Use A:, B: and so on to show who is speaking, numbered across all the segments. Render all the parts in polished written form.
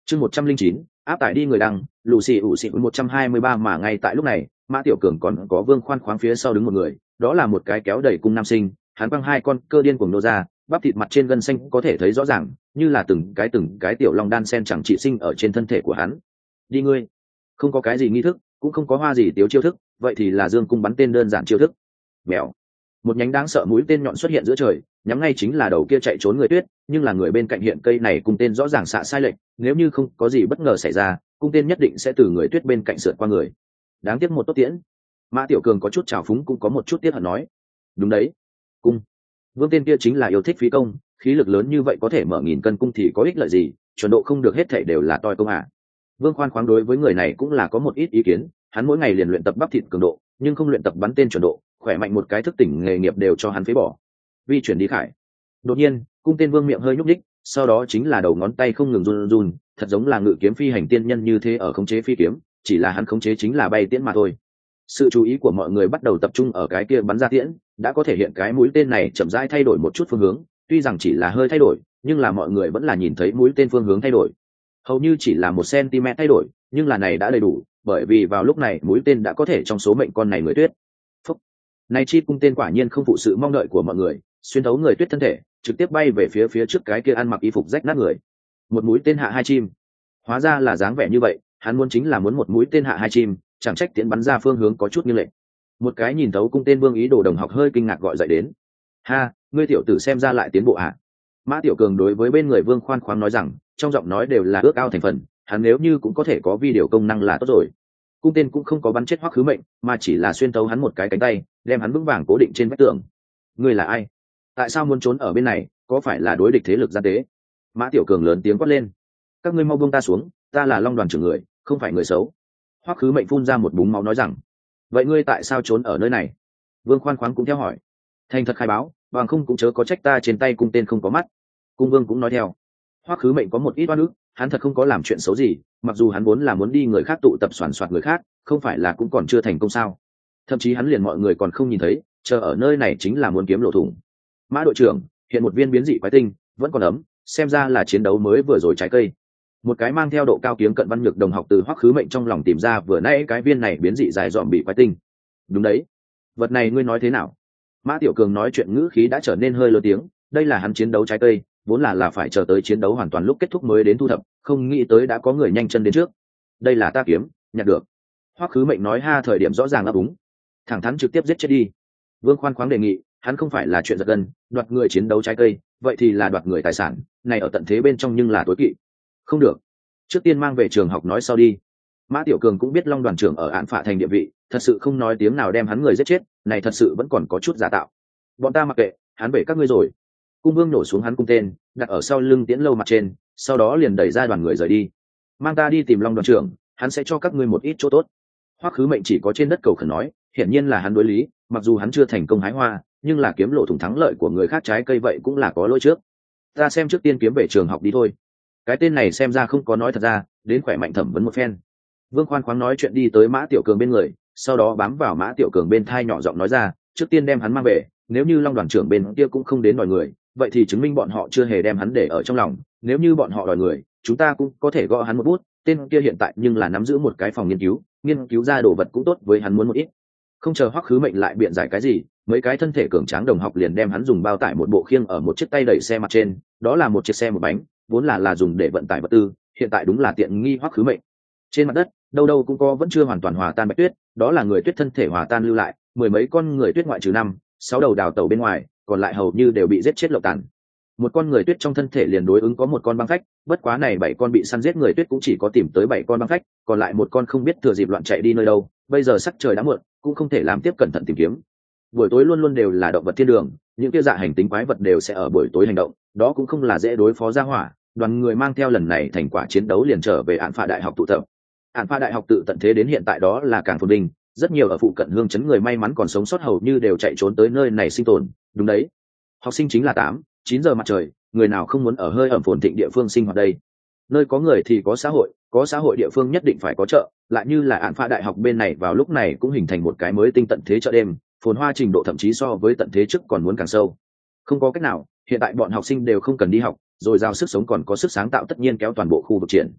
A: chương 109, áp tải đi người đăng, lù xì ủ xì 123. Mà ngay tại lúc này Mã Tiểu Cường còn có Vương Khoan Khoáng phía sau đứng một người, đó là một cái kéo đẩy cung nam sinh. Hắn quăng hai con cơ điên cuồng nô ra, bắp thịt mặt trên gân xanh có thể thấy rõ ràng, như là từng cái tiểu long đan sen chẳng trị sinh ở trên thân thể của hắn. Đi ngươi! Không có cái gì nghi thức, cũng không có hoa gì tiếu chiêu thức, vậy thì là dương cung bắn tên đơn giản chiêu thức. Mèo! Một nhánh đáng sợ mũi tên nhọn xuất hiện giữa trời, nhắm ngay chính là đầu kia chạy trốn người tuyết. Nhưng là người bên cạnh hiện cây này cung tên rõ ràng xạ sai lệch, nếu như không có gì bất ngờ xảy ra, cung tên nhất định sẽ từ người tuyết bên cạnh sượt qua người. Đáng tiếc một tốt tiễn. Mã Tiểu Cường có chút trào phúng, cũng có một chút tiếc hận nói. Đúng đấy, cung. Vương tên kia chính là yêu thích phí công, khí lực lớn như vậy có thể mở nghìn cân cung thì có ích lợi gì, chuẩn độ không được hết thảy đều là toi công à. Vương Khoan Khoáng đối với người này cũng là có một ít ý kiến, hắn mỗi ngày liền luyện tập bắp thịt cường độ, nhưng không luyện tập bắn tên chuẩn độ, khỏe mạnh một cái thức tỉnh nghề nghiệp đều cho hắn phế bỏ. Vi chuyển đi khải. Đột nhiên, cung tên Vương miệng hơi nhúc nhích, sau đó chính là đầu ngón tay không ngừng run run, thật giống là ngự kiếm phi hành tiên nhân như thế ở khống chế phi kiếm, chỉ là hắn khống chế chính là bay tiễn mà thôi. Sự chú ý của mọi người bắt đầu tập trung ở cái kia bắn ra tiễn, đã có thể hiện cái mũi tên này chậm rãi thay đổi một chút phương hướng, tuy rằng chỉ là hơi thay đổi, nhưng là mọi người vẫn là nhìn thấy mũi tên phương hướng thay đổi. Hầu như chỉ là 1 cm thay đổi, nhưng là này đã đầy đủ, bởi vì vào lúc này mũi tên đã có thể trong số mệnh con này người tuyết. Phúc. Này chi cung tên quả nhiên không phụ sự mong đợi của mọi người, xuyên thấu người tuyết thân thể, trực tiếp bay về phía trước cái kia ăn mặc y phục rách nát người. Một mũi tên hạ hai chim. Hóa ra là dáng vẻ như vậy, hắn muốn chính là muốn một mũi tên hạ hai chim, chẳng trách tiễn bắn ra phương hướng có chút như lệch. Một cái nhìn thấu cung tên Vương ý đồ đồng học hơi kinh ngạc gọi dậy đến. Ha, ngươi tiểu tử xem ra lại tiến bộ ạ. Mã Tiểu Cường đối với bên người Vương Khoan Khoáng nói rằng, trong giọng nói đều là ước ao thành phần, hắn nếu như cũng có thể có video công năng là tốt rồi. Cung tên cũng không có bắn chết Hoắc Khứ Mệnh, mà chỉ là xuyên thấu hắn một cái cánh tay, đem hắn vững vàng cố định trên vách tường. Ngươi là ai? Tại sao muốn trốn ở bên này, có phải là đối địch thế lực gian tế? Mã Tiểu Cường lớn tiếng quát lên. Các ngươi mau buông ta xuống, ta là Long Đoàn trưởng người, không phải người xấu. Hoắc Khứ Mệnh phun ra một búng máu nói rằng. Vậy ngươi tại sao trốn ở nơi này? Vương Khoan Khoáng cũng theo hỏi. Thành thật khai báo, bằng không cũng chớ có trách ta trên tay cung tên không có mắt. Cung Vương cũng nói theo. Hoắc Khứ Mệnh có một ít oan ức, hắn thật không có làm chuyện xấu gì, mặc dù hắn vốn là muốn đi người khác tụ tập soàn soạt người khác, không phải là cũng còn chưa thành công sao? Thậm chí hắn liền mọi người còn không nhìn thấy, chờ ở nơi này chính là muốn kiếm lỗ thủng. Mã đội trưởng, hiện một viên biến dị quái tinh, vẫn còn ấm, xem ra là chiến đấu mới vừa rồi trái cây. Một cái mang theo độ cao kiếm cận văn nhược đồng học từ Hoắc Khứ Mệnh trong lòng tìm ra vừa nãy cái viên này biến dị dài dòm bị quái tinh. Đúng đấy, vật này ngươi nói thế nào? Mã Tiểu Cường nói chuyện ngữ khí đã trở nên hơi lớn tiếng, đây là hắn chiến đấu trái cây, vốn là phải chờ tới chiến đấu hoàn toàn lúc kết thúc mới đến thu thập, không nghĩ tới đã có người nhanh chân đến trước. Đây là ta kiếm, nhặt được. Hoắc Khứ Mệnh nói ha thời điểm rõ ràng ấp úng, thẳng thắn trực tiếp giết chết đi. Vương Khoan Khoáng đề nghị, hắn không phải là chuyện giật gân, đoạt người chiến đấu trái cây, vậy thì là đoạt người tài sản, này ở tận thế bên trong nhưng là tối kỵ. Không được, trước tiên mang về trường học nói sau đi. Mã Tiểu Cường cũng biết Long Đoàn trưởng ở án phạ thành địa vị, thật sự không nói tiếng nào đem hắn người giết chết, này thật sự vẫn còn có chút giả tạo. Bọn ta mặc kệ, hắn về các ngươi rồi. Cung Vương nổ xuống hắn cung tên, đặt ở sau lưng tiễn lâu mặt trên, sau đó liền đẩy ra đoàn người rời đi. Mang ta đi tìm Long Đoàn trưởng, hắn sẽ cho các ngươi một ít chỗ tốt. Hoắc Khứ Mệnh chỉ có trên đất cầu khẩn nói, hiển nhiên là hắn đối lý, mặc dù hắn chưa thành công hái hoa, nhưng là kiếm lộ thủng thắng lợi của người khác trái cây vậy cũng là có lỗi trước. Ta xem trước tiên kiếm về trường học đi thôi. Cái tên này xem ra không có nói thật ra, đến khỏe mạnh thẩm vấn một phen. Vương Khoan Khoáng nói chuyện đi tới Mã Tiểu Cường bên người, sau đó bám vào Mã Tiểu Cường bên thai nhỏ giọng nói ra, trước tiên đem hắn mang về, nếu như Long Đoàn trưởng bên kia cũng không đến đòi người, vậy thì chứng minh bọn họ chưa hề đem hắn để ở trong lòng, nếu như bọn họ đòi người, chúng ta cũng có thể gõ hắn một bút, tên kia hiện tại nhưng là nắm giữ một cái phòng nghiên cứu ra đồ vật cũng tốt với hắn muốn một ít. Không chờ Hoắc Khứ Mệnh lại biện giải cái gì, mấy cái thân thể cường tráng đồng học liền đem hắn dùng bao tải một bộ khiêng ở một chiếc tay đẩy xe mặt trên, đó là một chiếc xe một bánh, vốn là dùng để vận tải vật tư, hiện tại đúng là tiện nghi Hoắc Khứ Mệnh. Trên mặt đất, đâu đâu cũng có vẫn chưa hoàn toàn hòa tan bạch tuyết, đó là người tuyết thân thể hòa tan lưu lại, mười mấy con người tuyết ngoại trừ 5, 6 đầu đào tẩu bên ngoài, còn lại hầu như đều bị giết chết lộc tàn. Một con người tuyết trong thân thể liền đối ứng có một con băng phách, bất quá này 7 con bị săn giết người tuyết cũng chỉ có tìm tới 7 con băng phách, còn lại một con không biết thừa dịp loạn chạy đi nơi đâu, bây giờ sắc trời đã muộn, cũng không thể làm tiếp cẩn thận tìm kiếm. Buổi tối luôn luôn đều là động vật thiên đường, những kia dạ hành tính quái vật đều sẽ ở buổi tối hành động, đó cũng không là dễ đối phó ra hỏa. Đoàn người mang theo lần này thành quả chiến đấu liền trở về Án Phạ Đại học tụ tập. Án Phạ Đại học tự tận thế đến hiện tại đó là càng phồn vinh, rất nhiều ở phụ cận hương chấn người may mắn còn sống sót hầu như đều chạy trốn tới nơi này sinh tồn. Đúng đấy, học sinh chính là 8, 9 giờ mặt trời, người nào không muốn ở hơi ẩm phồn thịnh địa phương sinh hoạt đây. Nơi có người thì có xã hội địa phương nhất định phải có chợ, lại như là Án Phạ Đại học bên này vào lúc này cũng hình thành một cái mới tinh tận thế chợ đêm, phồn hoa trình độ thậm chí so với tận thế trước còn muốn càng sâu. Không có cách nào, hiện tại bọn học sinh đều không cần đi học, rồi giao sức sống còn có sức sáng tạo tất nhiên kéo toàn bộ khu vực triển.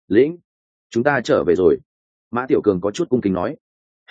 A: lĩnh, chúng ta trở về rồi. Mã Tiểu Cường có chút cung kính nói.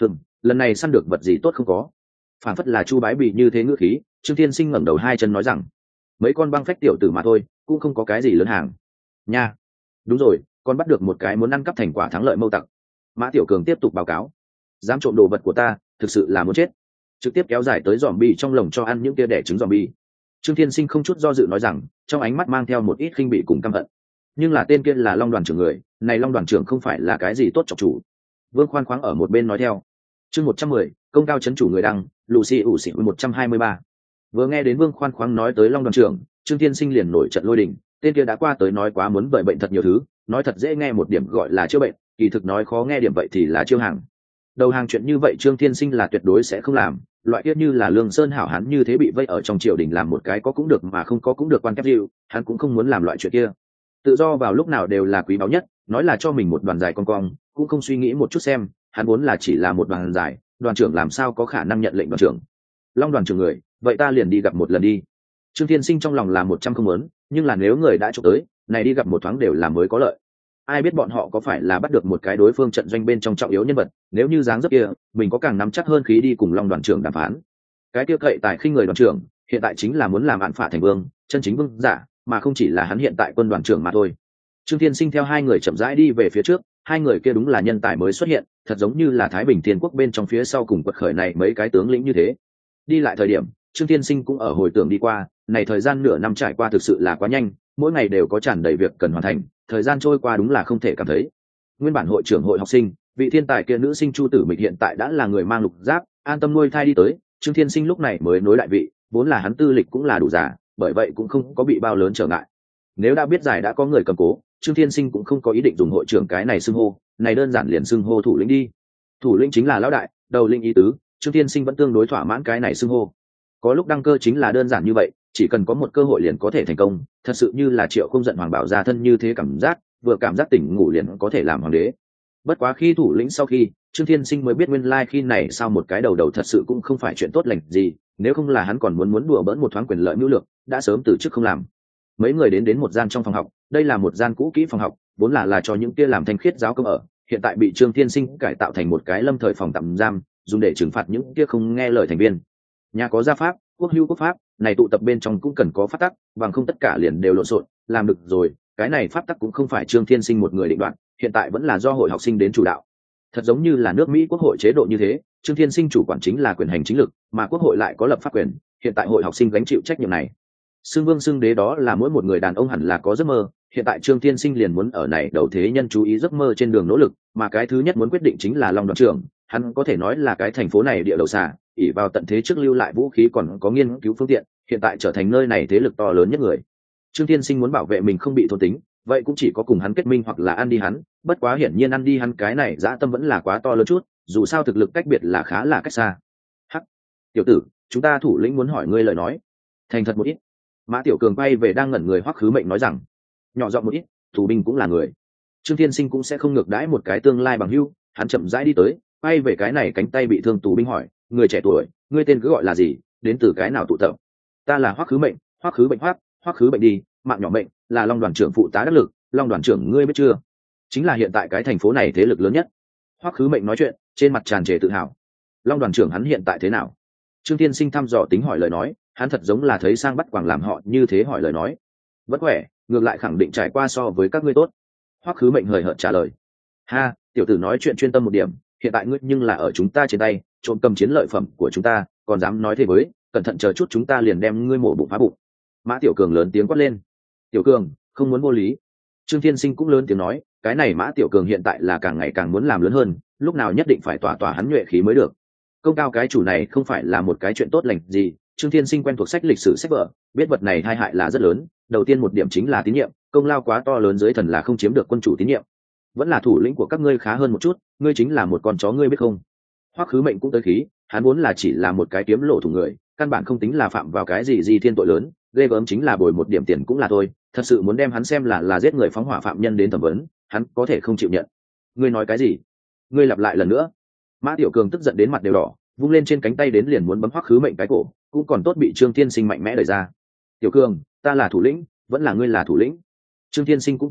A: Lần này săn được vật gì tốt không có? Phản phất là Chu Bái Bị như thế ngữ khí, Trương Thiên Sinh ngẩng đầu hai chân nói rằng, mấy con băng phách tiểu tử mà thôi, cũng không có cái gì lớn hàng. Nha, đúng rồi, con bắt được một cái muốn ăn cắp thành quả thắng lợi mâu tặc. Mã Tiểu Cường tiếp tục báo cáo, dám trộm đồ vật của ta, thực sự là muốn chết. Trực tiếp kéo dài tới giòm bi trong lồng cho ăn những tia đẻ trứng giòm bi. Trương Thiên Sinh không chút do dự nói rằng, trong ánh mắt mang theo một ít khinh bỉ cùng căm hận. Nhưng là tên kia là Long đoàn trưởng người, này Long đoàn trưởng không phải là cái gì tốt chọc chủ. Vương Khoan khoáng ở một bên nói theo. Chương 110, công cao chấn chủ người đăng, Lucy ủ xỉn 123. Vừa nghe đến Vương Khoan khoáng nói tới Long đoàn trưởng, Trương Thiên Sinh liền nổi trận lôi đình. Tên kia đã qua tới nói quá muốn bởi bệnh thật nhiều thứ, nói thật dễ nghe một điểm gọi là chữa bệnh, kỳ thực nói khó nghe điểm vậy thì là chiêu hàng. Đầu hàng chuyện như vậy Trương Thiên Sinh là tuyệt đối sẽ không làm, loại kia như là Lương Sơn hảo hán như thế bị vây ở trong triều đình làm một cái có cũng được mà không có cũng được quan kép dịu, hắn cũng không muốn làm loại chuyện kia. Tự do vào lúc nào đều là quý báu nhất, nói là cho mình một đoàn dài con cong, cũng không suy nghĩ một chút xem, hắn muốn là chỉ là một đoàn dài, đoàn trưởng làm sao có khả năng nhận lệnh đoàn trưởng. Long đoàn trưởng người, vậy ta liền đi gặp một lần đi. Trương Thiên Sinh trong lòng là 100 không muốn, nhưng là nếu người đã chụp tới, này đi gặp một thoáng đều là mới có lợi. Ai biết bọn họ có phải là bắt được một cái đối phương trận doanh bên trong trọng yếu nhân vật, nếu như dáng dấp kia, mình có càng nắm chắc hơn khí đi cùng Long đoàn trưởng đàm phán. Cái kia cậy tài khinh người đoàn trưởng, hiện tại chính là muốn làm án phả thành vương, chân chính vương giả, mà không chỉ là hắn hiện tại quân đoàn trưởng mà thôi. Trương Thiên Sinh theo hai người chậm rãi đi về phía trước, hai người kia đúng là nhân tài mới xuất hiện, thật giống như là Thái Bình Thiên Quốc bên trong phía sau cùng quật khởi này mấy cái tướng lĩnh như thế. Đi lại thời điểm, Trương Thiên Sinh cũng ở hồi tưởng đi qua, này thời gian nửa năm trải qua thực sự là quá nhanh, mỗi ngày đều có tràn đầy việc cần hoàn thành, thời gian trôi qua đúng là không thể cảm thấy. Nguyên bản hội trưởng hội học sinh, vị thiên tài kia nữ sinh Chu Tử Mịch hiện tại đã là người mang lục giáp, an tâm nuôi thai đi tới, Trương Thiên Sinh lúc này mới nối lại vị, vốn là hắn tư lịch cũng là đủ giả, bởi vậy cũng không có bị bao lớn trở ngại. Nếu đã biết giải đã có người cầm cố, Trương Thiên Sinh cũng không có ý định dùng hội trưởng cái này xưng hô, này đơn giản liền xưng hô thủ lĩnh đi. Thủ lĩnh chính là lão đại, đầu linh ý tứ, Trương Thiên Sinh vẫn tương đối thỏa mãn cái này xưng hô. Có lúc đăng cơ chính là đơn giản như vậy, chỉ cần có một cơ hội liền có thể thành công, thật sự như là Triệu không giận hoàng bảo gia thân như thế cảm giác, vừa cảm giác tỉnh ngủ liền có thể làm hoàng đế. Bất quá khi thủ lĩnh sau khi, Trương Thiên Sinh mới biết nguyên lai khi này sao một cái đầu đầu thật sự cũng không phải chuyện tốt lành gì, nếu không là hắn còn muốn đùa bỡn một thoáng quyền lợi mưu lược, đã sớm từ chức không làm. Mấy người đến một gian trong phòng học, đây là một gian cũ kỹ phòng học, vốn là cho những kia làm thanh khiết giáo công ở, hiện tại bị Trương Thiên Sinh cải tạo thành một cái lâm thời phòng tạm giam, dùng để trừng phạt những kia không nghe lời thành viên. Nhà có gia pháp, quốc hữu quốc pháp, này tụ tập bên trong cũng cần có pháp tắc, bằng không tất cả liền đều lộn xộn, làm được rồi, cái này pháp tắc cũng không phải Trương Thiên Sinh một người định đoạt, hiện tại vẫn là do hội học sinh đến chủ đạo. Thật giống như là nước Mỹ quốc hội chế độ như thế, Trương Thiên Sinh chủ quản chính là quyền hành chính lực, mà quốc hội lại có lập pháp quyền, hiện tại hội học sinh gánh chịu trách nhiệm này. Xưng vương xưng đế đó là mỗi một người đàn ông hẳn là có giấc mơ, hiện tại Trương Thiên Sinh liền muốn ở này đầu thế nhân chú ý giấc mơ trên đường nỗ lực, mà cái thứ nhất muốn quyết định chính là Long đoàn trưởng, hắn có thể nói là cái thành phố này địa đầu xà, ỷ vào tận thế trước lưu lại vũ khí còn có nghiên cứu phương tiện, hiện tại trở thành nơi này thế lực to lớn nhất người. Trương Thiên Sinh muốn bảo vệ mình không bị thôn tính, vậy cũng chỉ có cùng hắn kết minh hoặc là ăn đi hắn, bất quá hiển nhiên ăn đi hắn cái này dã tâm vẫn là quá to lớn chút, dù sao thực lực cách biệt là khá là cách xa. Hắc, tiểu tử, chúng ta thủ lĩnh muốn hỏi ngươi lời nói, thành thật một ít. Mã Tiểu Cường quay về đang ngẩn người Hoắc Khứ Mệnh nói rằng, nhỏ giọng một ít, thủ binh cũng là người. Trương Thiên Sinh cũng sẽ không ngược đãi một cái tương lai bằng hữu, hắn chậm rãi đi tới, quay về cái này cánh tay bị thương tù binh hỏi, người trẻ tuổi, ngươi tên cứ gọi là gì, đến từ cái nào tụ tập? Ta là Hoắc Khứ Mệnh, Hoắc Khứ Mệnh Hoắc Khứ Mệnh đi, mạng nhỏ mệnh, là Long đoàn trưởng phụ tá đắc lực, Long đoàn trưởng ngươi biết chưa? Chính là hiện tại cái thành phố này thế lực lớn nhất. Hoắc Khứ Mệnh nói chuyện, trên mặt tràn trề tự hào. Long đoàn trưởng hắn hiện tại thế nào? Trương Thiên Sinh thăm dò tính hỏi lời nói, hắn thật giống là thấy sang bắt quàng làm họ như thế hỏi lời nói. Vẫn khỏe, ngược lại khẳng định trải qua so với các ngươi tốt. Hoắc Khứ Mệnh hời hợt trả lời. Ha, tiểu tử nói chuyện chuyên tâm một điểm, hiện tại ngươi nhưng là ở chúng ta trên tay, trộm cầm chiến lợi phẩm của chúng ta, còn dám nói thế với, cẩn thận chờ chút chúng ta liền đem ngươi mổ bụng phá bụng. Mã Tiểu Cường lớn tiếng quát lên. Tiểu Cường, không muốn vô lý. Trương Thiên Sinh cũng lớn tiếng nói, cái này Mã Tiểu Cường hiện tại là càng ngày càng muốn làm lớn hơn, lúc nào nhất định phải tỏa hắn nhuệ khí mới được. Công cao cái chủ này không phải là một cái chuyện tốt lành gì. Trương Thiên Sinh quen thuộc sách lịch sử sách vở, biết vật này tai hại là rất lớn, đầu tiên một điểm chính là tín nhiệm, công lao quá to lớn dưới thần là không chiếm được quân chủ tín nhiệm. Vẫn là thủ lĩnh của các ngươi khá hơn một chút, ngươi chính là một con chó ngươi biết không? Hoắc Khứ Mệnh cũng tới khí, hắn vốn là chỉ là một cái kiếm lộ thủ người, căn bản không tính là phạm vào cái gì thiên tội lớn, ghê gớm chính là bồi một điểm tiền cũng là thôi, thật sự muốn đem hắn xem là giết người phóng hỏa phạm nhân đến thẩm vấn, hắn có thể không chịu nhận. Ngươi nói cái gì? Ngươi lặp lại lần nữa. Mã Tiểu Cường tức giận đến mặt đều đỏ, vung lên trên cánh tay đến liền muốn bấm Hoắc Khứ Mệnh cái cổ, cũng còn tốt bị Trương Thiên Sinh mạnh mẽ đẩy ra. Tiểu Cường, ta là thủ lĩnh, vẫn là ngươi là thủ lĩnh. Trương Thiên Sinh cũng tức rồi,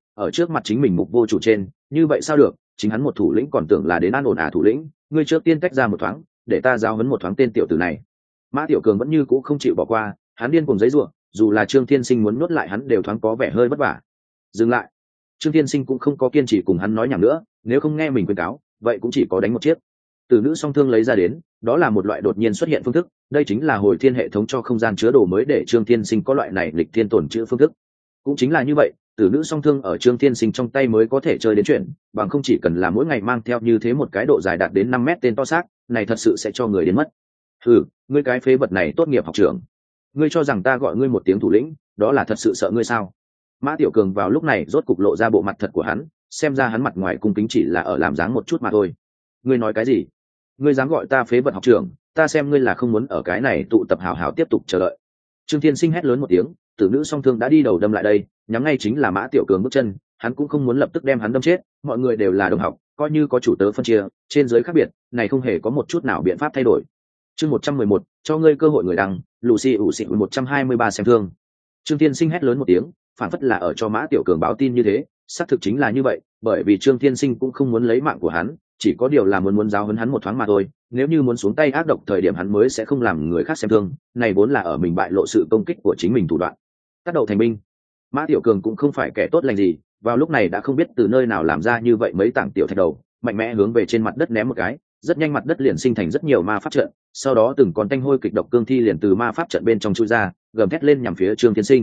A: ở trước mặt chính mình mục vô chủ trên, như vậy sao được, chính hắn một thủ lĩnh còn tưởng là đến an ổn thủ lĩnh, ngươi trước tiên tách ra một thoáng, để ta giáo huấn một thoáng tên tiểu tử này. Mã Tiểu Cường vẫn như cũ không chịu bỏ qua, hắn điên cuồng giấy rủa, dù là Trương Thiên Sinh muốn nuốt lại hắn đều thoáng có vẻ hơi vất vả. Dừng lại. Trương Thiên Sinh cũng không có kiên trì cùng hắn nói nhảm nữa, nếu không nghe mình khuyên cáo, vậy cũng chỉ có đánh một chiếc. Từ nữ song thương lấy ra đến, đó là một loại đột nhiên xuất hiện phương thức, đây chính là hồi thiên hệ thống cho không gian chứa đồ mới để Trương Thiên Sinh có loại này lịch thiên tổn chữa phương thức. Cũng chính là như vậy, từ nữ song thương ở Trương Thiên Sinh trong tay mới có thể chơi đến chuyện, bằng không chỉ cần là mỗi ngày mang theo như thế một cái độ dài đạt đến 5 mét tên to xác, này thật sự sẽ cho người đến mất. Ngươi cái phế vật này tốt nghiệp học trưởng, ngươi cho rằng ta gọi ngươi một tiếng thủ lĩnh, đó là thật sự sợ ngươi sao? Mã Tiểu Cường vào lúc này rốt cục lộ ra bộ mặt thật của hắn, xem ra hắn mặt ngoài cung kính chỉ là ở làm dáng một chút mà thôi. Ngươi nói cái gì? Ngươi dám gọi ta phế vật học trưởng, ta xem ngươi là không muốn ở cái này tụ tập hào hào tiếp tục chờ đợi. Trương Thiên Sinh hét lớn một tiếng, tử nữ song thương đã đi đầu đâm lại đây, nhắm ngay chính là Mã Tiểu Cường bước chân, hắn cũng không muốn lập tức đem hắn đâm chết, mọi người đều là đồng học, coi như có chủ tớ phân chia, trên dưới khác biệt, này không hề có một chút nào biện pháp thay đổi. Chương 111, cho ngươi cơ hội người đăng, Lucy ủ xị 123 xem thương. Trương Thiên Sinh hét lớn một tiếng, phản phất là ở cho Mã Tiểu Cường báo tin như thế, xác thực chính là như vậy, bởi vì Trương Thiên Sinh cũng không muốn lấy mạng của hắn, chỉ có điều là muốn giáo huấn hắn một thoáng mà thôi, nếu như muốn xuống tay ác độc thời điểm hắn mới sẽ không làm người khác xem thương, này vốn là ở mình bại lộ sự công kích của chính mình thủ đoạn. Tác đầu thành binh. Mã Tiểu Cường cũng không phải kẻ tốt lành gì, vào lúc này đã không biết từ nơi nào làm ra như vậy mấy tảng tiểu thạch đầu, mạnh mẽ hướng về trên mặt đất ném một cái, rất nhanh mặt đất liền sinh thành rất nhiều ma pháp trận, sau đó từng con tanh hôi kịch độc cương thi liền từ ma pháp trận bên trong chui ra, gầm thét lên nhằm phía Trương Thiên Sinh.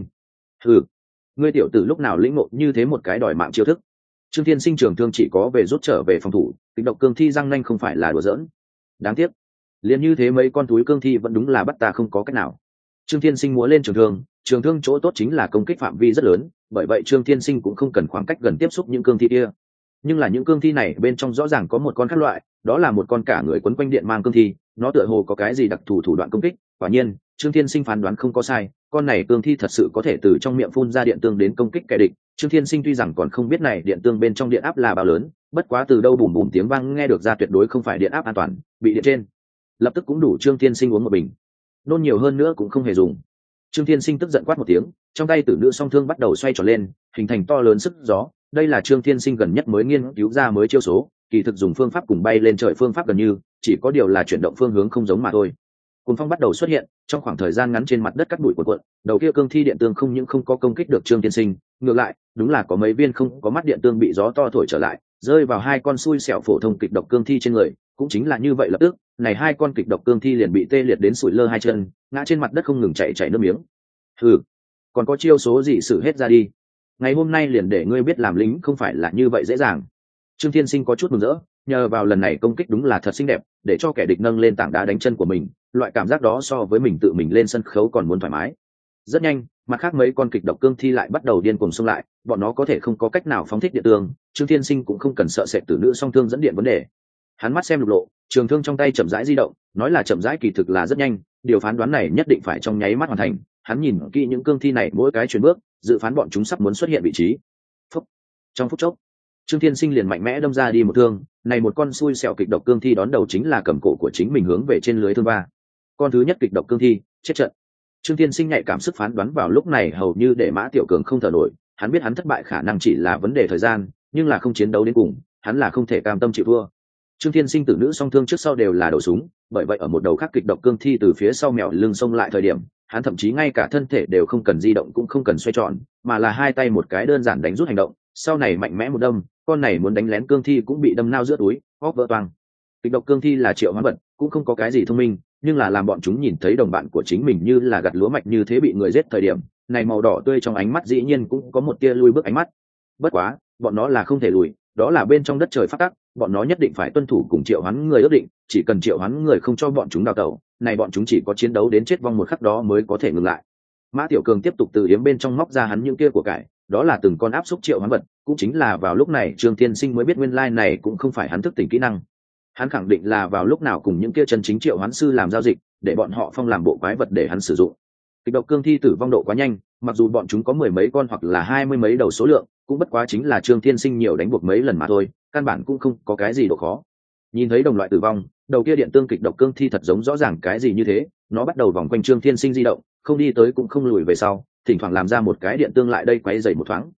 A: Ngươi tiểu tử lúc nào lĩnh ngộ như thế một cái đòi mạng chiêu thức? Trương Thiên Sinh trường thương chỉ có về rút trở về phòng thủ, kịch độc cương thi răng nanh không phải là đùa giỡn. Đáng tiếc, liền như thế mấy con túi cương thi vẫn đúng là bắt ta không có cách nào. Trương Thiên Sinh múa lên trường thương chỗ tốt chính là công kích phạm vi rất lớn, bởi vậy Trương Thiên Sinh cũng không cần khoảng cách gần tiếp xúc những cương thi kia. Nhưng là những cương thi này bên trong rõ ràng có một con khác loại, đó là một con cả người quấn quanh điện mang cương thi, nó tựa hồ có cái gì đặc thù thủ đoạn công kích. Quả nhiên, Trương Thiên Sinh phán đoán không có sai, con này cương thi thật sự có thể từ trong miệng phun ra điện tương đến công kích kẻ địch. Trương Thiên Sinh tuy rằng còn không biết này điện tương bên trong điện áp là bao lớn, bất quá từ đâu bùm bùm tiếng vang nghe được ra tuyệt đối không phải điện áp an toàn, bị điện trên lập tức cũng đủ Trương Thiên Sinh uống một bình, nôn nhiều hơn nữa cũng không hề dùng. Trương Thiên Sinh tức giận quát một tiếng, trong tay tử nữ song thương bắt đầu xoay tròn lên, hình thành to lớn sức gió. Đây là Trương Thiên Sinh gần nhất mới nghiên cứu ra mới chiêu số, kỳ thực dùng phương pháp cùng bay lên trời phương pháp gần như, chỉ có điều là chuyển động phương hướng không giống mà thôi. Cuồng phong bắt đầu xuất hiện, trong khoảng thời gian ngắn trên mặt đất cắt bụi cuộn, đầu kia cương thi điện tương không những không có công kích được Trương Thiên Sinh, ngược lại, đúng là có mấy viên không có mắt điện tương bị gió to thổi trở lại, rơi vào hai con xui xẻo phổ thông kịch độc cương thi trên người. Cũng chính là như vậy, lập tức, này hai con kịch độc cương thi liền bị tê liệt đến sủi lơ hai chân, ngã trên mặt đất không ngừng chảy nước miếng. Còn có chiêu số gì xử hết ra đi. Ngày hôm nay liền để ngươi biết làm lính không phải là như vậy dễ dàng. Trương Thiên Sinh có chút mừng rỡ, nhờ vào lần này công kích đúng là thật xinh đẹp, để cho kẻ địch nâng lên tảng đá đánh chân của mình, loại cảm giác đó so với mình tự mình lên sân khấu còn muốn thoải mái. Rất nhanh, mặt khác mấy con kịch độc cương thi lại bắt đầu điên cuồng xông lại, bọn nó có thể không có cách nào phóng thích điện tương, Trương Thiên Sinh cũng không cần sợ sệt tử nữ song thương dẫn điện vấn đề. Hắn mắt xem lục lộ, trường thương trong tay chậm rãi di động, nói là chậm rãi kỳ thực là rất nhanh, điều phán đoán này nhất định phải trong nháy mắt hoàn thành. Hắn nhìn kỹ những cương thi này mỗi cái chuyển bước, dự phán bọn chúng sắp muốn xuất hiện vị trí. Trong phút chốc, Trương Thiên Sinh liền mạnh mẽ đâm ra đi một thương, này một con xui xẻo kịch độc cương thi đón đầu chính là cầm cổ của chính mình hướng về trên lưới thương ba. Con thứ nhất kịch độc cương thi chết trận. Trương Thiên Sinh nhạy cảm sức phán đoán vào lúc này hầu như để Mã Tiểu Cường không thở nổi, hắn biết hắn thất bại khả năng chỉ là vấn đề thời gian, nhưng là không chiến đấu đến cùng, hắn là không thể cam tâm chịu thua. Trương Thiên Sinh tử nữ song thương trước sau đều là đầu súng, bởi vậy ở một đầu khác kịch độc cương thi từ phía sau mèo lưng xông lại thời điểm, hắn thậm chí ngay cả thân thể đều không cần di động cũng không cần xoay tròn, mà là hai tay một cái đơn giản đánh rút hành động, sau này mạnh mẽ một đâm, con này muốn đánh lén cương thi cũng bị đâm nao giữa túi, óc vỡ toang. Kịch độc cương thi là Triệu Hoán Vật, cũng không có cái gì thông minh, nhưng là làm bọn chúng nhìn thấy đồng bạn của chính mình như là gặt lúa mạch như thế bị người giết thời điểm, này màu đỏ tươi trong ánh mắt dĩ nhiên cũng có một tia lui bước ánh mắt. Bất quá, bọn nó là không thể lùi, đó là bên trong đất trời phát tắc, bọn nó nhất định phải tuân thủ cùng triệu hoán người ước định, chỉ cần triệu hoán người không cho bọn chúng đào tẩu, này bọn chúng chỉ có chiến đấu đến chết vong một khắc đó mới có thể ngừng lại. Mã Tiểu Cường tiếp tục từ yếm bên trong móc ra hắn những kia của cải, đó là từng con áp xúc triệu hoán vật, cũng chính là vào lúc này Trương Thiên Sinh mới biết nguyên lai này cũng không phải hắn thức tỉnh kỹ năng. Hắn khẳng định là vào lúc nào cùng những kia chân chính triệu hoán sư làm giao dịch, để bọn họ phong làm bộ quái vật để hắn sử dụng. Kịch độc cương thi tử vong độ quá nhanh, mặc dù bọn chúng có 10 mấy con hoặc là 20 mấy đầu số lượng, cũng bất quá chính là Trương Thiên Sinh nhiều đánh buộc mấy lần mà thôi, căn bản cũng không có cái gì độ khó. Nhìn thấy đồng loại tử vong, đầu kia điện tương kịch độc cương thi thật giống rõ ràng cái gì như thế, nó bắt đầu vòng quanh Trương Thiên Sinh di động, không đi tới cũng không lùi về sau, thỉnh thoảng làm ra một cái điện tương lại đây quấy rầy một thoáng.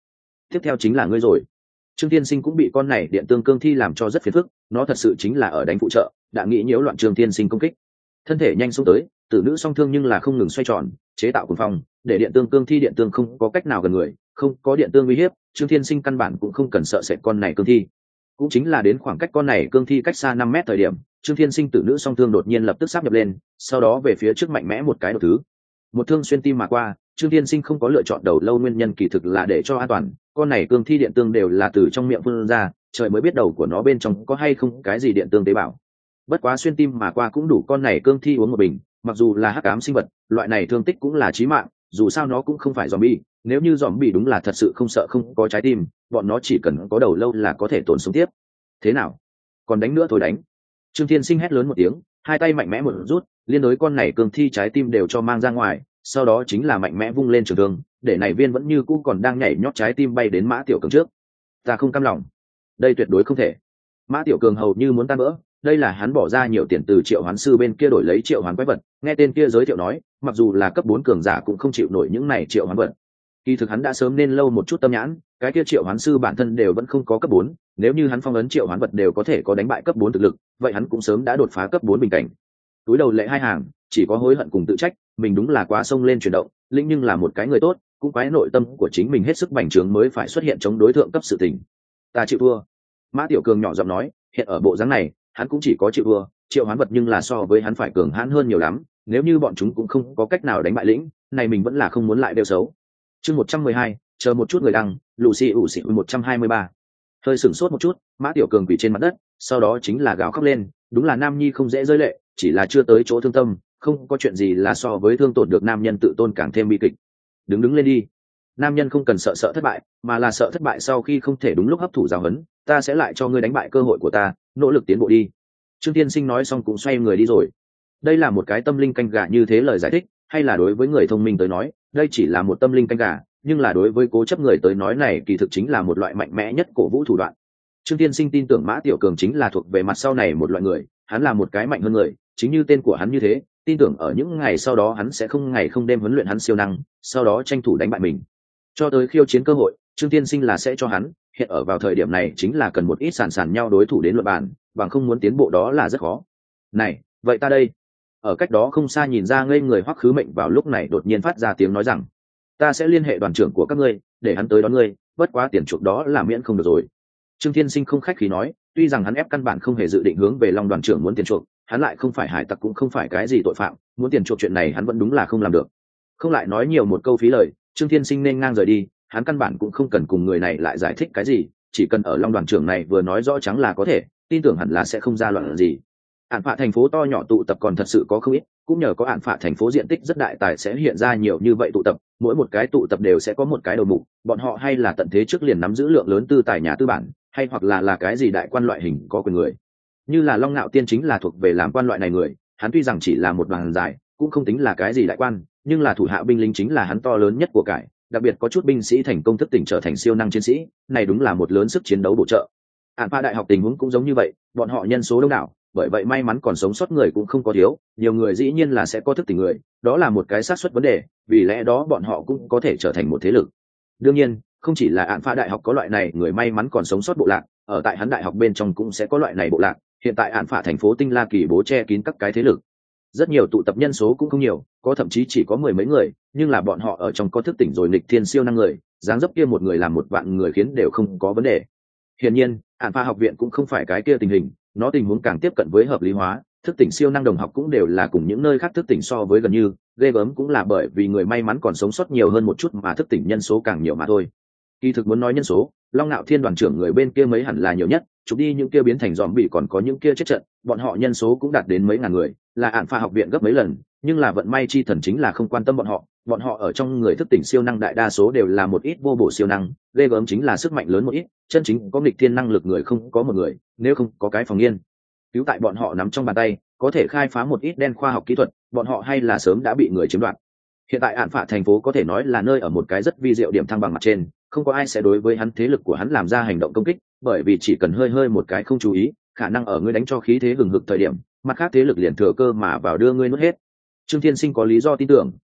A: tiếp theo chính là ngươi rồi. Trương Tiên Sinh cũng bị con này điện tương cương thi làm cho rất phiền phức, nó thật sự chính là ở đánh phụ trợ, đã nghĩ nhiễu loạn Trương Tiên Sinh công kích. Thân thể nhanh xuống tới, tử nữ song thương nhưng là không ngừng xoay tròn, chế tạo cuồng phong, để điện tương cương thi điện tương không có cách nào gần người, không có điện tương uy hiếp, Trương Tiên Sinh căn bản cũng không cần sợ sệt con này cương thi. Cũng chính là đến khoảng cách con này cương thi cách xa 5 mét thời điểm, Trương Tiên Sinh tử nữ song thương đột nhiên lập tức sáp nhập lên, sau đó về phía trước mạnh mẽ một cái đầu thứ. Một thương xuyên tim mà qua, Trương Tiên Sinh không có lựa chọn đầu lâu nguyên nhân kỳ thực là để cho an toàn, con này cương thi điện tương đều là từ trong miệng phun ra, trời mới biết đầu của nó bên trong có hay không cái gì điện tương tế bào. Bất quá xuyên tim mà qua cũng đủ con này cương thi uống một bình, mặc dù là hắc ám sinh vật, loại này thương tích cũng là chí mạng, dù sao nó cũng không phải zombie, nếu như zombie đúng là thật sự không sợ không có trái tim, bọn nó chỉ cần có đầu lâu là có thể tồn sống tiếp. Thế nào? Còn đánh nữa thôi đánh. Trương Tiên Sinh hét lớn một tiếng, hai tay mạnh mẽ một rút, liên đối con này cương thi trái tim đều cho mang ra ngoài, sau đó chính là mạnh mẽ vung lên trường thương, để này viên vẫn như cũ còn đang nhảy nhót trái tim bay đến Mã Tiểu Cường trước. Ta không cam lòng, đây tuyệt đối không thể. Mã Tiểu Cường hầu như muốn tan vỡ, đây là hắn bỏ ra nhiều tiền từ triệu hoán sư bên kia đổi lấy triệu hoán quái vật, nghe tên kia giới thiệu nói, mặc dù là cấp 4 cường giả cũng không chịu nổi những này triệu hoán vật. Kỳ thực hắn đã sớm nên lâu một chút tâm nhãn, cái kia triệu hoán sư bản thân đều vẫn không có cấp 4, nếu như hắn phong ấn triệu hoán vật đều có thể có đánh bại cấp 4 thực lực, vậy hắn cũng sớm đã đột phá cấp 4 bình cảnh. Túi đầu lệ hai hàng, chỉ có hối hận cùng tự trách, mình đúng là quá sông lên chuyển động, Linh nhưng là một cái người tốt, cũng quái nội tâm của chính mình hết sức bành trướng mới phải xuất hiện chống đối thượng cấp sự tình. Ta chịu thua. Mã Tiểu Cường nhỏ giọng nói, hiện ở bộ dáng này, hắn cũng chỉ có chịu thua, triệu hoán vật nhưng là so với hắn phải cường hãn hơn nhiều lắm, nếu như bọn chúng cũng không có cách nào đánh bại lĩnh, này mình vẫn là không muốn lại đeo xấu. Chương 112, chờ một chút người đăng, Lucy ủ xị 123. Hơi sửng sốt một chút, Mã Tiểu Cường quỳ trên mặt đất, sau đó chính là gào khóc lên, đúng là nam nhi không dễ rơi lệ, chỉ là chưa tới chỗ thương tâm, không có chuyện gì là so với thương tổn được nam nhân tự tôn càng thêm bi kịch. Đứng lên đi. Nam nhân không cần sợ thất bại, mà là sợ thất bại sau khi không thể đúng lúc hấp thụ giáo huấn, ta sẽ lại cho ngươi đánh bại cơ hội của ta, nỗ lực tiến bộ đi. Trương Tiên Sinh nói xong cũng xoay người đi rồi. Đây là một cái tâm linh canh gà như thế lời giải thích, hay là đối với người thông minh tới nói, đây chỉ là một tâm linh canh gà, nhưng là đối với cố chấp người tới nói này kỳ thực chính là một loại mạnh mẽ nhất cổ vũ thủ đoạn. Trương Tiên Sinh tin tưởng Mã Tiểu Cường chính là thuộc về mặt sau này một loại người, hắn là một cái mạnh hơn người, chính như tên của hắn như thế, tin tưởng ở những ngày sau đó hắn sẽ không ngày không đêm huấn luyện hắn siêu năng, sau đó tranh thủ đánh bại mình. Cho tới khiêu chiến cơ hội, Trương Tiên Sinh là sẽ cho hắn, hiện ở vào thời điểm này chính là cần một ít sàn nhau đối thủ đến luận bàn, bằng không muốn tiến bộ đó là rất khó. Này, vậy ta đây. Ở cách đó không xa nhìn ra ngây người Hoắc Khứ Mệnh vào lúc này đột nhiên phát ra tiếng nói rằng, ta sẽ liên hệ đoàn trưởng của các ngươi, để hắn tới đón ngươi, bất quá tiền chuộc đó là miễn không được rồi. Trương Tiên Sinh không khách khí nói, tuy rằng hắn ép căn bản không hề dự định hướng về Long đoàn trưởng muốn tiền chuộc, hắn lại không phải hải tặc cũng không phải cái gì tội phạm, muốn tiền chuộc chuyện này hắn vẫn đúng là không làm được. Không lại nói nhiều một câu phí lời, Trương Tiên Sinh nên ngang rời đi, hắn căn bản cũng không cần cùng người này lại giải thích cái gì, chỉ cần ở Long đoàn trưởng này vừa nói rõ trắng là có thể, tin tưởng hẳn là sẽ không ra loạn gì. Ản Phạ thành phố to nhỏ tụ tập còn thật sự có không ít, cũng nhờ có Ản Phạ thành phố diện tích rất đại tài sẽ hiện ra nhiều như vậy tụ tập, mỗi một cái tụ tập đều sẽ có một cái đầu mục, bọn họ hay là tận thế trước liền nắm giữ lượng lớn tư tài nhà tư bản, hay hoặc là cái gì đại quan loại hình có quyền người. Như là Long Nạo Tiên chính là thuộc về làm quan loại này người, hắn tuy rằng chỉ là một đoàn giải, cũng không tính là cái gì đại quan, nhưng là thủ hạ binh lính chính là hắn to lớn nhất của cải, đặc biệt có chút binh sĩ thành công thức tỉnh trở thành siêu năng chiến sĩ, này đúng là một lớn sức chiến đấu bổ trợ. Ản Phạ đại học tình huống cũng giống như vậy, bọn họ nhân số đông đảo, bởi vậy may mắn còn sống sót người cũng không có thiếu, nhiều người dĩ nhiên là sẽ có thức tỉnh người, đó là một cái xác suất vấn đề, vì lẽ đó bọn họ cũng có thể trở thành một thế lực. Đương nhiên, không chỉ là Ản Phạ đại học có loại này người may mắn còn sống sót bộ lạc, ở tại hắn đại học bên trong cũng sẽ có loại này bộ lạc, hiện tại Ản Phạ thành phố Tinh La Kỳ bố che kín các cái thế lực. Rất nhiều tụ tập nhân số cũng không nhiều, có thậm chí chỉ có 10 mấy người, nhưng là bọn họ ở trong có thức tỉnh rồi nghịch thiên siêu năng người, dáng dấp kia một người làm một vạn người khiến đều không có vấn đề. Hiển nhiên, Ản Phạ học viện cũng không phải cái kia tình hình, nó tình huống càng tiếp cận với hợp lý hóa, thức tỉnh siêu năng đồng học cũng đều là cùng những nơi khác thức tỉnh so với gần như, ghê gớm cũng là bởi vì người may mắn còn sống sót nhiều hơn một chút mà thức tỉnh nhân số càng nhiều mà thôi. Kỳ thực muốn nói nhân số, Long Nạo Thiên đoàn trưởng người bên kia mấy hẳn là nhiều nhất, chụp đi những kia biến thành zombie còn có những kia chết trận, bọn họ nhân số cũng đạt đến mấy ngàn người, là Ản Phạ học viện gấp mấy lần, nhưng là vận may chi thần chính là không quan tâm bọn họ ở trong người thức tỉnh siêu năng đại đa số đều là một ít vô bổ siêu năng, ghê gớm chính là sức mạnh lớn một ít, chân chính có nghịch thiên năng lực người không có một người, nếu không có cái phòng nghiên cứu tại bọn họ nắm trong bàn tay, có thể khai phá một ít đen khoa học kỹ thuật, bọn họ hay là sớm đã bị người chiếm đoạt. Hiện tại Ản Phạ thành phố có thể nói là nơi ở một cái rất vi diệu điểm thăng bằng mặt trên, không có ai sẽ đối với hắn thế lực của hắn làm ra hành động công kích, bởi vì chỉ cần hơi một cái không chú ý, khả năng ở ngươi đánh cho khí thế hừng hực thời điểm, mặt khác thế lực liền thừa cơ mà vào đưa ngươi nuốt hết. Trương Thiên Sinh có lý do tin tưởng,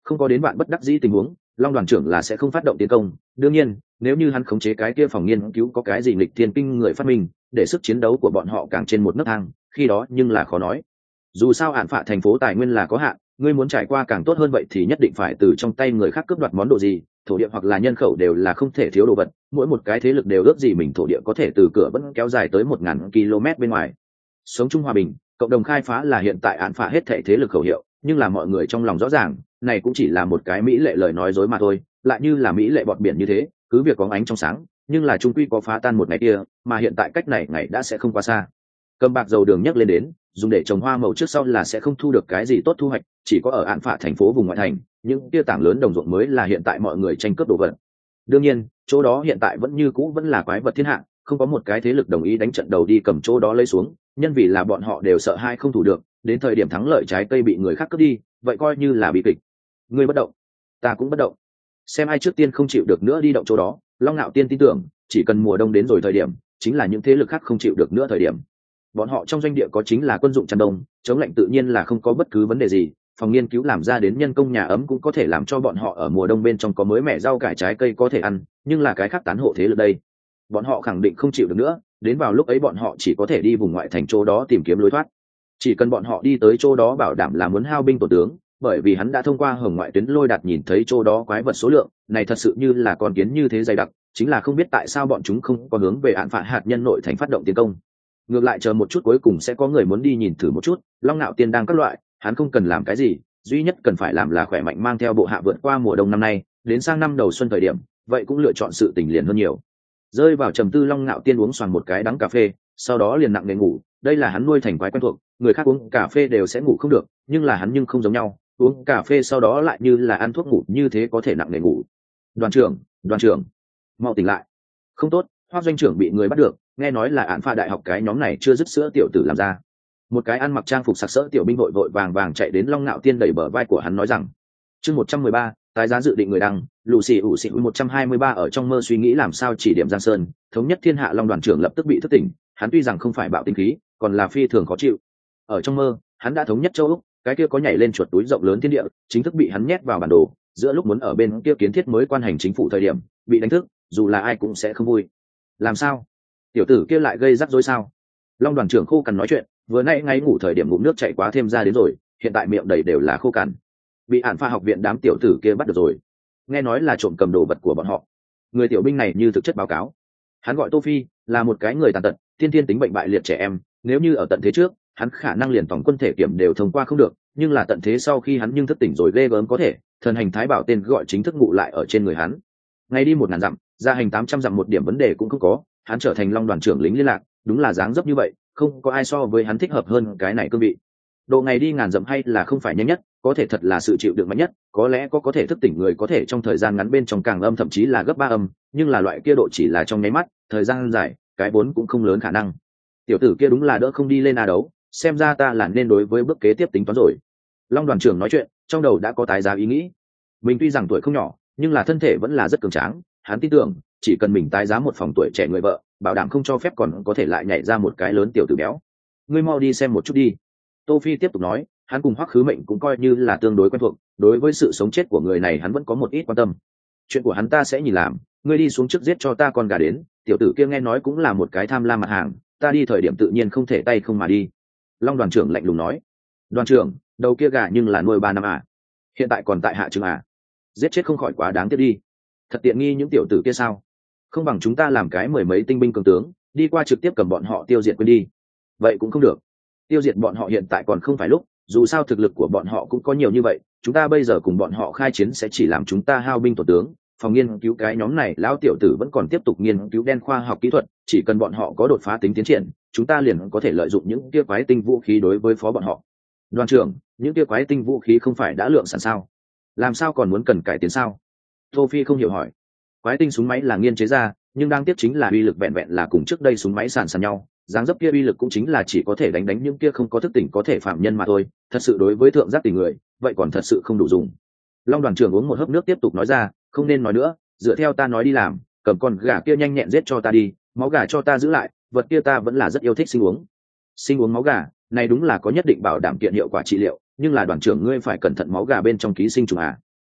A: Không có đến vạn bất đắc dĩ tình huống, long đoàn trưởng là sẽ không phát động tiến công. Đương nhiên nếu như hắn khống chế cái kia phòng nghiên cứu có cái gì nghịch thiên kinh người phát minh, để sức chiến đấu của bọn họ càng trên một nấc thang, khi đó nhưng là khó nói. Dù sao Án Phạ thành phố tài nguyên là có hạn, ngươi muốn trải qua càng tốt hơn vậy thì nhất định phải từ trong tay người khác cướp đoạt món đồ gì, thổ địa hoặc là nhân khẩu đều là không thể thiếu đồ vật. Mỗi một cái thế lực đều ước gì mình thổ địa có thể từ cửa vẫn kéo dài tới 1000 km bên ngoài. Sống chung hòa bình, cộng đồng khai phá là hiện tại Án Phạ hết thảy thế lực khẩu hiệu, nhưng là mọi người trong lòng rõ ràng, này cũng chỉ là một cái mỹ lệ lời nói dối mà thôi, lại như là mỹ lệ bọt biển như thế, cứ việc có ánh trong sáng, nhưng là trung quy có phá tan một ngày kia, mà hiện tại cách này ngày đã sẽ không quá xa. Cầm bạc dầu đường nhắc lên đến, dùng để trồng hoa màu trước sau là sẽ không thu được cái gì tốt thu hoạch, chỉ có ở Án Phạ thành phố vùng ngoại thành, những kia tảng lớn đồng ruộng mới là hiện tại mọi người tranh cướp đồ vật. Đương nhiên chỗ đó hiện tại vẫn như cũ vẫn là quái vật thiên hạ, không có một cái thế lực đồng ý đánh trận đầu đi cầm chỗ đó lấy xuống, nhân vì là bọn họ đều sợ hai không thủ được, đến thời điểm thắng lợi trái cây bị người khác cướp đi, vậy coi như là bị kịch. Ngươi bất động, ta cũng bất động, xem ai trước tiên không chịu được nữa đi động chỗ đó. Long Nạo Tiên tin tưởng chỉ cần mùa đông đến rồi thời điểm, chính là những thế lực khác không chịu được nữa thời điểm. Bọn họ trong doanh địa có chính là quân dụng chăn đông, chống lạnh tự nhiên là không có bất cứ vấn đề gì, phòng nghiên cứu làm ra đến nhân công nhà ấm cũng có thể làm cho bọn họ ở mùa đông bên trong có mới mẻ rau cải trái cây có thể ăn, nhưng là cái khác tán hộ thế lực đây, bọn họ khẳng định không chịu được nữa, đến vào lúc ấy bọn họ chỉ có thể đi vùng ngoại thành chỗ đó tìm kiếm lối thoát. Chỉ cần bọn họ đi tới chỗ đó bảo đảm là muốn hao binh tổ tướng, bởi vì hắn đã thông qua hồng ngoại tuyến lôi đạt nhìn thấy chỗ đó quái vật số lượng này thật sự như là con kiến như thế dày đặc, chính là không biết tại sao bọn chúng không có hướng về Án Phạ hạt nhân nội thành phát động tiến công. Ngược lại chờ một chút cuối cùng sẽ có người muốn đi nhìn thử một chút. Long Nạo Tiên đang các loại, hắn không cần làm cái gì, duy nhất cần phải làm là khỏe mạnh mang theo bộ hạ vượt qua mùa đông năm nay, đến sang năm đầu xuân thời điểm vậy cũng lựa chọn sự tình liền hơn nhiều. Rơi vào trầm tư, Long Nạo Tiên uống xoàng một cái đắng cà phê, sau đó liền nặng nề ngủ. Đây là hắn nuôi thành quái quen thuộc, người khác uống cà phê đều sẽ ngủ không được, nhưng là hắn nhưng không giống nhau, uống cà phê sau đó lại như là ăn thuốc ngủ như thế có thể nặng nề ngủ. Đoàn trưởng, mau tỉnh lại. Không tốt, Hoác doanh trưởng bị người bắt được, nghe nói là Án Phạ đại học cái nhóm này chưa dứt sữa tiểu tử làm ra. Một cái ăn mặc trang phục sặc sỡ tiểu binh vội vội vàng vàng chạy đến Long Nạo Tiên, đẩy bờ vai của hắn nói rằng: chương 113, tái giá dự định người đăng. Lù xì ủ xì 123 ở trong mơ suy nghĩ làm sao chỉ điểm Giang Sơn, thống nhất thiên hạ. Long đoàn trưởng lập tức bị thức tỉnh, hắn tuy rằng không phải bạo tinh khí, còn là phi thường khó chịu. Ở trong mơ, hắn đã thống nhất châu Úc, cái kia có nhảy lên chuột túi rộng lớn thiên địa, chính thức bị hắn nhét vào bản đồ, giữa lúc muốn ở bên kia kiến thiết mới quan hành chính phủ thời điểm, bị đánh thức, dù là ai cũng sẽ không vui. Làm sao? Tiểu tử kia lại gây rắc rối sao? Long đoàn trưởng khô cằn nói chuyện, vừa nãy ngay ngủ thời điểm ngụm nước chạy quá thêm ra đến rồi, hiện tại miệng đầy đều là khô cằn. Bị Án Phạ học viện đám tiểu tử kia bắt được rồi, nghe nói là trộm cầm đồ vật của bọn họ. Người tiểu binh này như thực chất báo cáo, hắn gọi Tô Phi, là một cái người tàn tật, tiên thiên tính bệnh bại liệt trẻ em. Nếu như ở tận thế trước, hắn khả năng liền tổng quân thể kiểm đều thông qua không được, nhưng là tận thế sau khi hắn nhưng thức tỉnh rồi ghê gớm có thể, thần hành thái bảo tên gọi chính thức ngụ lại ở trên người hắn. Ngay đi 1000 dặm, ra hành 800 dặm một điểm vấn đề cũng không có, hắn trở thành Long đoàn trưởng lính liên lạc, đúng là dáng dấp như vậy, không có ai so với hắn thích hợp hơn cái này cương vị. Độ ngày đi 1000 dặm hay là không phải nhanh nhất, có thể thật là sự chịu đựng mạnh nhất, có lẽ có thể thức tỉnh người có thể trong thời gian ngắn bên trong càng âm thậm chí là gấp 3 âm, nhưng là loại kia độ chỉ là trong nháy mắt, thời gian dài, cái vốn cũng không lớn khả năng. Tiểu tử kia đúng là đỡ không đi lên đấu, xem ra ta là nên đối với bước kế tiếp tính toán rồi. Long đoàn trưởng nói chuyện, trong đầu đã có tái giá ý nghĩ. Mình tuy rằng tuổi không nhỏ, nhưng là thân thể vẫn là rất cường tráng, hắn tin tưởng chỉ cần mình tái giá một phòng tuổi trẻ người vợ, bảo đảm không cho phép còn có thể lại nhảy ra một cái lớn tiểu tử béo. Ngươi mau đi xem một chút đi. Tô Phi tiếp tục nói, hắn cùng Hoắc Khứ Mệnh cũng coi như là tương đối quen thuộc, đối với sự sống chết của người này hắn vẫn có một ít quan tâm. Chuyện của hắn ta sẽ nhìn làm, ngươi đi xuống trước giết cho ta con gà đến. Tiểu tử kia nghe nói cũng là một cái tham lam mặt hàng, ta đi thời điểm tự nhiên không thể tay không mà đi. Long đoàn trưởng lạnh lùng nói. Đoàn trưởng, đầu kia gà nhưng là nuôi 3 năm à? Hiện tại còn tại hạ trường à? Giết chết không khỏi quá đáng tiếc đi. Thật tiện nghi những tiểu tử kia sao? Không bằng chúng ta làm cái 10 mấy tinh binh cường tướng, đi qua trực tiếp cầm bọn họ tiêu diệt quên đi. Vậy cũng không được. Tiêu diệt bọn họ hiện tại còn không phải lúc, dù sao thực lực của bọn họ cũng có nhiều như vậy, chúng ta bây giờ cùng bọn họ khai chiến sẽ chỉ làm chúng ta hao binh tổ tướng. Phòng nghiên cứu cái nhóm này lão tiểu tử vẫn còn tiếp tục nghiên cứu đen khoa học kỹ thuật, chỉ cần bọn họ có đột phá tính tiến triển, chúng ta liền có thể lợi dụng những kia quái tinh vũ khí đối với phó bọn họ. Đoàn trưởng, những kia quái tinh vũ khí không phải đã lượng sản sao? Làm sao còn muốn cần cải tiến sao? Tô Phi không hiểu hỏi. Quái tinh súng máy là nghiên chế ra, nhưng đang tiếp chính là uy lực vẹn vẹn là cùng trước đây súng máy sàn nhau, dáng dấp kia uy lực cũng chính là chỉ có thể đánh những kia không có thức tỉnh có thể phạm nhân mà thôi, thật sự đối với thượng giác tỉnh người, vậy còn thật sự không đủ dùng. Long đoàn trưởng uống một hớp nước tiếp tục nói ra, không nên nói nữa, dựa theo ta nói đi làm, cầm con gà kia nhanh nhẹn giết cho ta đi, máu gà cho ta giữ lại, vật kia ta vẫn là rất yêu thích sinh uống máu gà, này đúng là có nhất định bảo đảm kiện hiệu quả trị liệu, nhưng là đoàn trưởng ngươi phải cẩn thận máu gà bên trong ký sinh trùng à.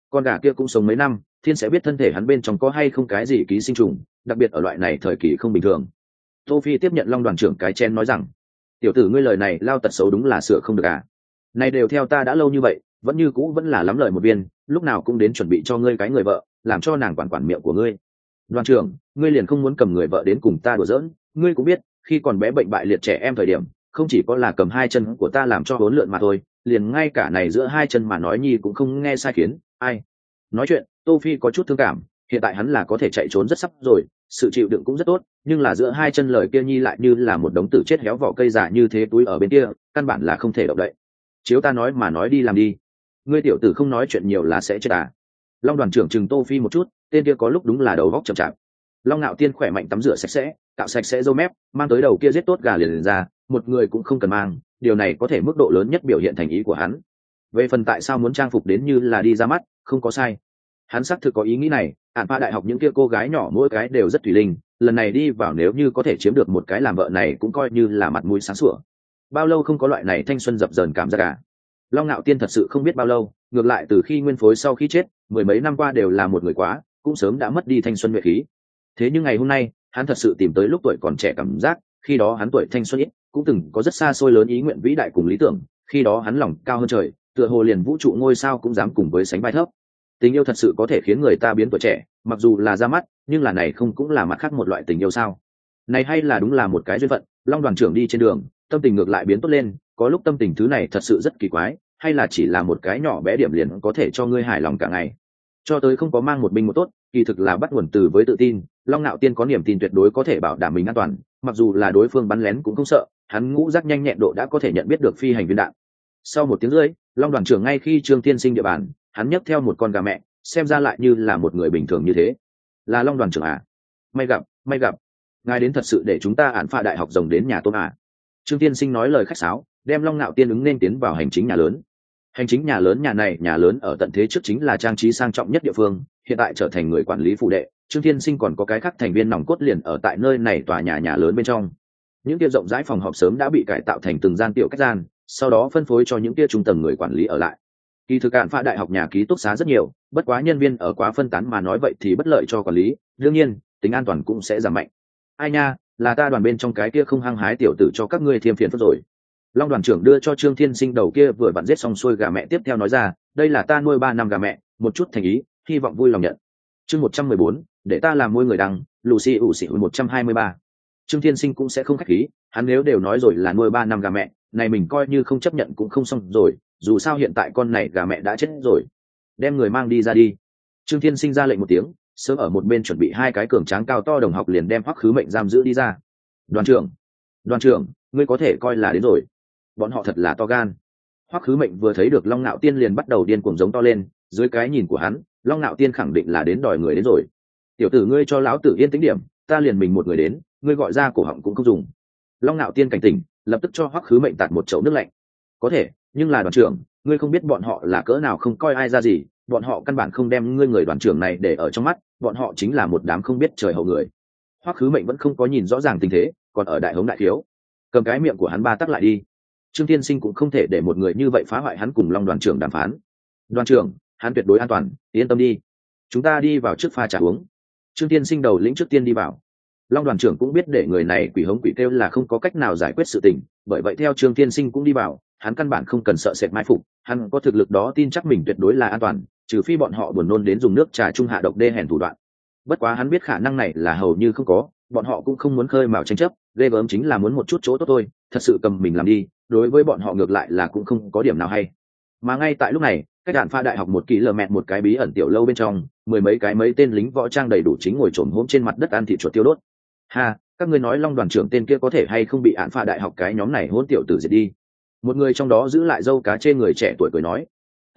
A: con gà kia cũng sống mấy năm, thiên sẽ biết thân thể hắn bên trong có hay không cái gì ký sinh trùng, đặc biệt ở loại này thời kỳ không bình thường. Tô Phi tiếp nhận Long đoàn trưởng cái chén nói rằng, tiểu tử ngươi lời này lao tật xấu đúng là sửa không được à. Này đều theo ta đã lâu như vậy, vẫn như cũ vẫn là lắm lời một viên, lúc nào cũng đến chuẩn bị cho ngươi cái người vợ, làm cho nàng quản quản miệng của ngươi. Đoàn trưởng, ngươi liền không muốn cầm người vợ đến cùng ta đùa giỡn, ngươi cũng biết, khi còn bé bệnh bại liệt trẻ em thời điểm, không chỉ có là cầm hai chân của ta làm cho hỗn lượn mà thôi, liền ngay cả này giữa hai chân mà nói nhi cũng không nghe sai khiến, ai. Nói chuyện, Tô Phi có chút thương cảm, hiện tại hắn là có thể chạy trốn rất sắp rồi, sự chịu đựng cũng rất tốt, nhưng là giữa hai chân lời kia nhi lại như là một đống tử chết héo vỏ cây giả như thế túi ở bên kia, căn bản là không thể động đậy. Chiếu ta nói mà nói đi làm đi. Ngươi tiểu tử không nói chuyện nhiều là sẽ chết à. Long đoàn trưởng chừng Tô Phi một chút, tên kia có lúc đúng là đầu góc chậm chạp. Long Nạo Tiên khỏe mạnh tắm rửa sạch sẽ, cạo sạch sẽ râu mép, mang tới đầu kia giết tốt gà liền ra, một người cũng không cần mang, điều này có thể mức độ lớn nhất biểu hiện thành ý của hắn. Về phần tại sao muốn trang phục đến như là đi ra mắt, không có sai. Hắn xác thực có ý nghĩ này, Ản Pha đại học những kia cô gái nhỏ mỗi cái đều rất thủy linh, lần này đi vào nếu như có thể chiếm được một cái làm vợ này cũng coi như là mặt mũi sáng sủa. Bao lâu không có loại này thanh xuân dập dờn cảm giác cả. Long Nạo Tiên thật sự không biết bao lâu, ngược lại từ khi nguyên phối sau khi chết, mười mấy năm qua đều là một người quá, cũng sớm đã mất đi thanh xuân nhuệ khí. Thế nhưng ngày hôm nay, hắn thật sự tìm tới lúc tuổi còn trẻ cảm giác, khi đó hắn tuổi thanh xuân ít, cũng từng có rất xa xôi lớn ý nguyện vĩ đại cùng lý tưởng, khi đó hắn lòng cao hơn trời, tựa hồ liền vũ trụ ngôi sao cũng dám cùng với sánh vai thấp. Tình yêu thật sự có thể khiến người ta biến tuổi trẻ, mặc dù là ra mắt, nhưng là này không cũng là mặt khác một loại tình yêu sao? Này hay là đúng là một cái duyên phận, Long đoàn trưởng đi trên đường, tâm tình ngược lại biến tốt lên, có lúc tâm tình thứ này thật sự rất kỳ quái, hay là chỉ là một cái nhỏ bé điểm liền có thể cho ngươi hài lòng cả ngày. Cho tới không có mang một binh một tốt, kỳ thực là bắt nguồn từ với tự tin, Long Nạo Tiên có niềm tin tuyệt đối có thể bảo đảm mình an toàn, mặc dù là đối phương bắn lén cũng không sợ, hắn ngũ giác nhanh nhẹn độ đã có thể nhận biết được phi hành viên đạn. Sau một tiếng rưỡi, Long đoàn trưởng ngay khi Trương Tiên Sinh địa bàn, hắn nhấc theo một con gà mẹ, xem ra lại như là một người bình thường như thế. Là Long đoàn trưởng à? May gặp, ngài đến thật sự để chúng ta Ản Pha đại học rồng đến nhà tôm à? Trương Tiên Sinh nói lời khách sáo, đem Long Nạo Tiên ứng nên tiến vào hành chính nhà lớn. Hành chính nhà lớn, nhà này nhà lớn ở tận thế trước chính là trang trí sang trọng nhất địa phương, hiện tại trở thành người quản lý phụ đệ. Trương Tiên Sinh còn có cái khác thành viên nòng cốt liền ở tại nơi này tòa nhà lớn bên trong. Những kia rộng rãi phòng họp sớm đã bị cải tạo thành từng gian tiểu cách gian, sau đó phân phối cho những kia trung tầng người quản lý ở lại. Kỳ thực Ản Pha đại học nhà ký túc xá rất nhiều, bất quá nhân viên ở quá phân tán mà nói vậy thì bất lợi cho quản lý, đương nhiên tính an toàn cũng sẽ giảm mạnh. Ai nha, là ta đoàn bên trong cái kia không hăng hái tiểu tử cho các ngươi thêm phiền phức rồi. Long đoàn trưởng đưa cho Trương Thiên Sinh đầu kia vừa vặn giết xong xuôi gà mẹ, tiếp theo nói ra, đây là ta nuôi 3 năm gà mẹ, một chút thành ý, hy vọng vui lòng nhận. Chương 114, để ta làm môi người đăng, Lucy ủ xỉ 123. Trương Thiên Sinh cũng sẽ không khách khí, hắn nếu đều nói rồi là nuôi 3 năm gà mẹ, này mình coi như không chấp nhận cũng không xong rồi, dù sao hiện tại con này gà mẹ đã chết rồi. Đem người mang đi ra đi. Trương Thiên Sinh ra lệnh một tiếng, sớm ở một bên chuẩn bị 2 cái cường tráng cao to đồng học liền đem Hoắc Khứ Mệnh giam giữ đi ra. Đoàn trưởng, ngươi có thể coi là đến rồi. Bọn họ thật là to gan. Hoắc Khứ Mệnh vừa thấy được Long Nạo Tiên liền bắt đầu điên cuồng giống to lên, dưới cái nhìn của hắn, Long Nạo Tiên khẳng định là đến đòi người đến rồi. Tiểu tử ngươi cho lão tử yên tĩnh điểm, ta liền mình một người đến, ngươi gọi ra cổ họng cũng không dùng. Long Nạo Tiên cảnh tỉnh, lập tức cho Hoắc Khứ Mệnh tạt một chậu nước lạnh. Có thể, nhưng là đoàn trưởng, ngươi không biết bọn họ là cỡ nào không coi ai ra gì, bọn họ căn bản không đem ngươi người đoàn trưởng này để ở trong mắt, bọn họ chính là một đám không biết trời hậu người. Hoắc Khứ Mệnh vẫn không có nhìn rõ ràng tình thế, còn ở đại hống đại thiếu, cầm cái miệng của hắn ba tắc lại đi. Trương Thiên Sinh cũng không thể để một người như vậy phá hoại hắn cùng Long đoàn trưởng đàm phán. Đoàn trưởng, hắn tuyệt đối an toàn, yên tâm đi. Chúng ta đi vào trước pha trà uống. Trương Thiên Sinh đầu lĩnh trước tiên đi vào. Long đoàn trưởng cũng biết để người này quỷ hống quỷ kêu là không có cách nào giải quyết sự tình, bởi vậy theo Trương Thiên Sinh cũng đi vào, hắn căn bản không cần sợ sệt mai phục, hắn có thực lực đó tin chắc mình tuyệt đối là an toàn, trừ phi bọn họ buồn nôn đến dùng nước trà trung hạ độc đê hèn thủ đoạn. Bất quá hắn biết khả năng này là hầu như không có, bọn họ cũng không muốn khơi mào tranh chấp, ghê gớm chính là muốn một chút chỗ tốt thôi, thật sự cầm mình làm đi, đối với bọn họ ngược lại là cũng không có điểm nào hay. Mà ngay tại lúc này, cách Ản Pha đại học 1 km một cái bí ẩn tiểu lâu bên trong, mười mấy cái mấy tên lính võ trang đầy đủ chính ngồi trồm hổm trên mặt đất ăn thịt chuột tiêu đốt. Ha, các ngươi nói Long đoàn trưởng tên kia có thể hay không bị Ản Pha đại học cái nhóm này hỗn tiểu tử diệt đi? Một người trong đó giữ lại dâu cá trên người trẻ tuổi cười nói,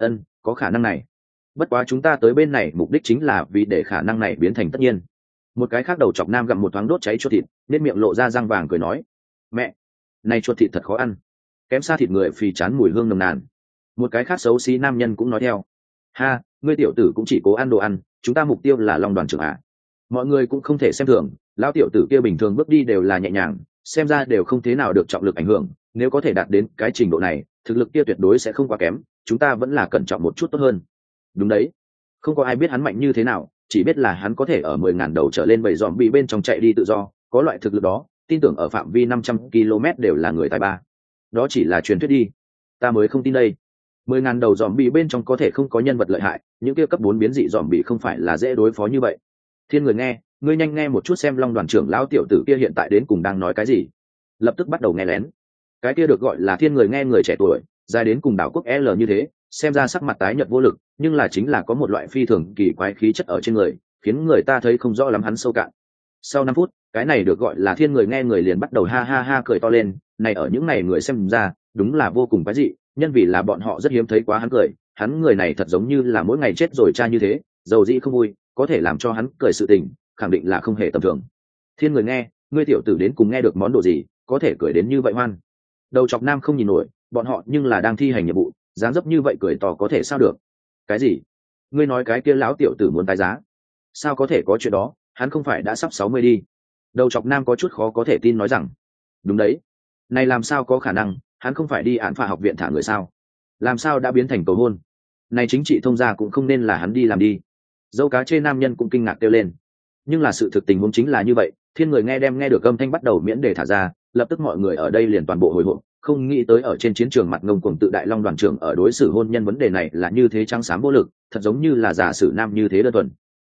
A: có khả năng này. Bất quá chúng ta tới bên này mục đích chính là vì để khả năng này biến thành tất nhiên. Một cái khác đầu chọc nam gặm một thoáng đốt cháy chuột thịt, nên miệng lộ ra răng vàng cười nói, mẹ, này chuột thịt thật khó ăn, kém xa thịt người phì chán mùi hương nồng nàn. Một cái khác xấu xí nam nhân cũng nói theo, ha, ngươi tiểu tử cũng chỉ cố ăn đồ ăn, chúng ta mục tiêu là Long đoàn trưởng à. Mọi người cũng không thể xem thường, lão tiểu tử kia bình thường bước đi đều là nhẹ nhàng, xem ra đều không thế nào được trọng lực ảnh hưởng, nếu có thể đạt đến cái trình độ này, thực lực kia tuyệt đối sẽ không quá kém, chúng ta vẫn là cẩn trọng một chút tốt hơn. Đúng đấy, Không có ai biết hắn mạnh như thế nào, chỉ biết là hắn có thể ở 10.000 đầu trở lên bầy dòm bị bên trong chạy đi tự do, có loại thực lực đó tin tưởng ở phạm vi 500 km đều là người tài ba. Đó chỉ là truyền thuyết đi, ta mới không tin đây. 10.000 đầu dòm bị bên trong có thể không có nhân vật lợi hại, những kia cấp 4 biến dị dòm bị không phải là dễ đối phó như vậy. Thiên người nghe, ngươi nhanh nghe một chút xem Long đoàn trưởng lão tiểu tử kia hiện tại đến cùng đang nói cái gì. Lập tức bắt đầu nghe lén. Cái kia được gọi là Thiên người nghe người trẻ tuổi, dài đến cùng đảo quốc L như thế, xem ra sắc mặt tái nhợt vô lực, nhưng là chính là có một loại phi thường kỳ quái khí chất ở trên người, khiến người ta thấy không rõ lắm hắn sâu cạn. Sau 5 phút, cái này được gọi là Thiên người nghe người liền bắt đầu ha ha ha cười to lên, này ở những này người xem ra, đúng là vô cùng quái dị, nhân vì là bọn họ rất hiếm thấy quá hắn cười, hắn người này thật giống như là mỗi ngày chết rồi cha như thế, dầu dĩ không vui, có thể làm cho hắn cười sự tình, khẳng định là không hề tầm thường. Thiên người nghe, ngươi tiểu tử đến cùng nghe được món đồ gì, có thể cười đến như vậy hoan. Đầu chọc nam không nhìn nổi, bọn họ nhưng là đang thi hành nhiệm vụ, dáng dấp như vậy cười to có thể sao được? Cái gì? Ngươi nói cái kia lão tiểu tử muốn tái giá? Sao có thể có chuyện đó, hắn không phải đã sắp 60 đi? Đầu chọc nam có chút khó có thể tin nói rằng, đúng đấy, này làm sao có khả năng, hắn không phải đi án phạt học viện thả người sao? Làm sao đã biến thành cầu hôn? Này chính trị thông gia cũng không nên là hắn đi làm đi. Dâu cá chê nam nhân cũng kinh ngạc kêu lên. Nhưng là sự thực tình huống chính là như vậy, Thiên người nghe đem nghe được âm thanh bắt đầu miễn để thả ra, lập tức mọi người ở đây liền toàn bộ hồi hộp, không nghĩ tới ở trên chiến trường mặt ngông cuồng tự đại Long đoàn trưởng ở đối xử hôn nhân vấn đề này là như thế trắng xám vô lực, thật giống như là giả sử nam như thế đơn thuần.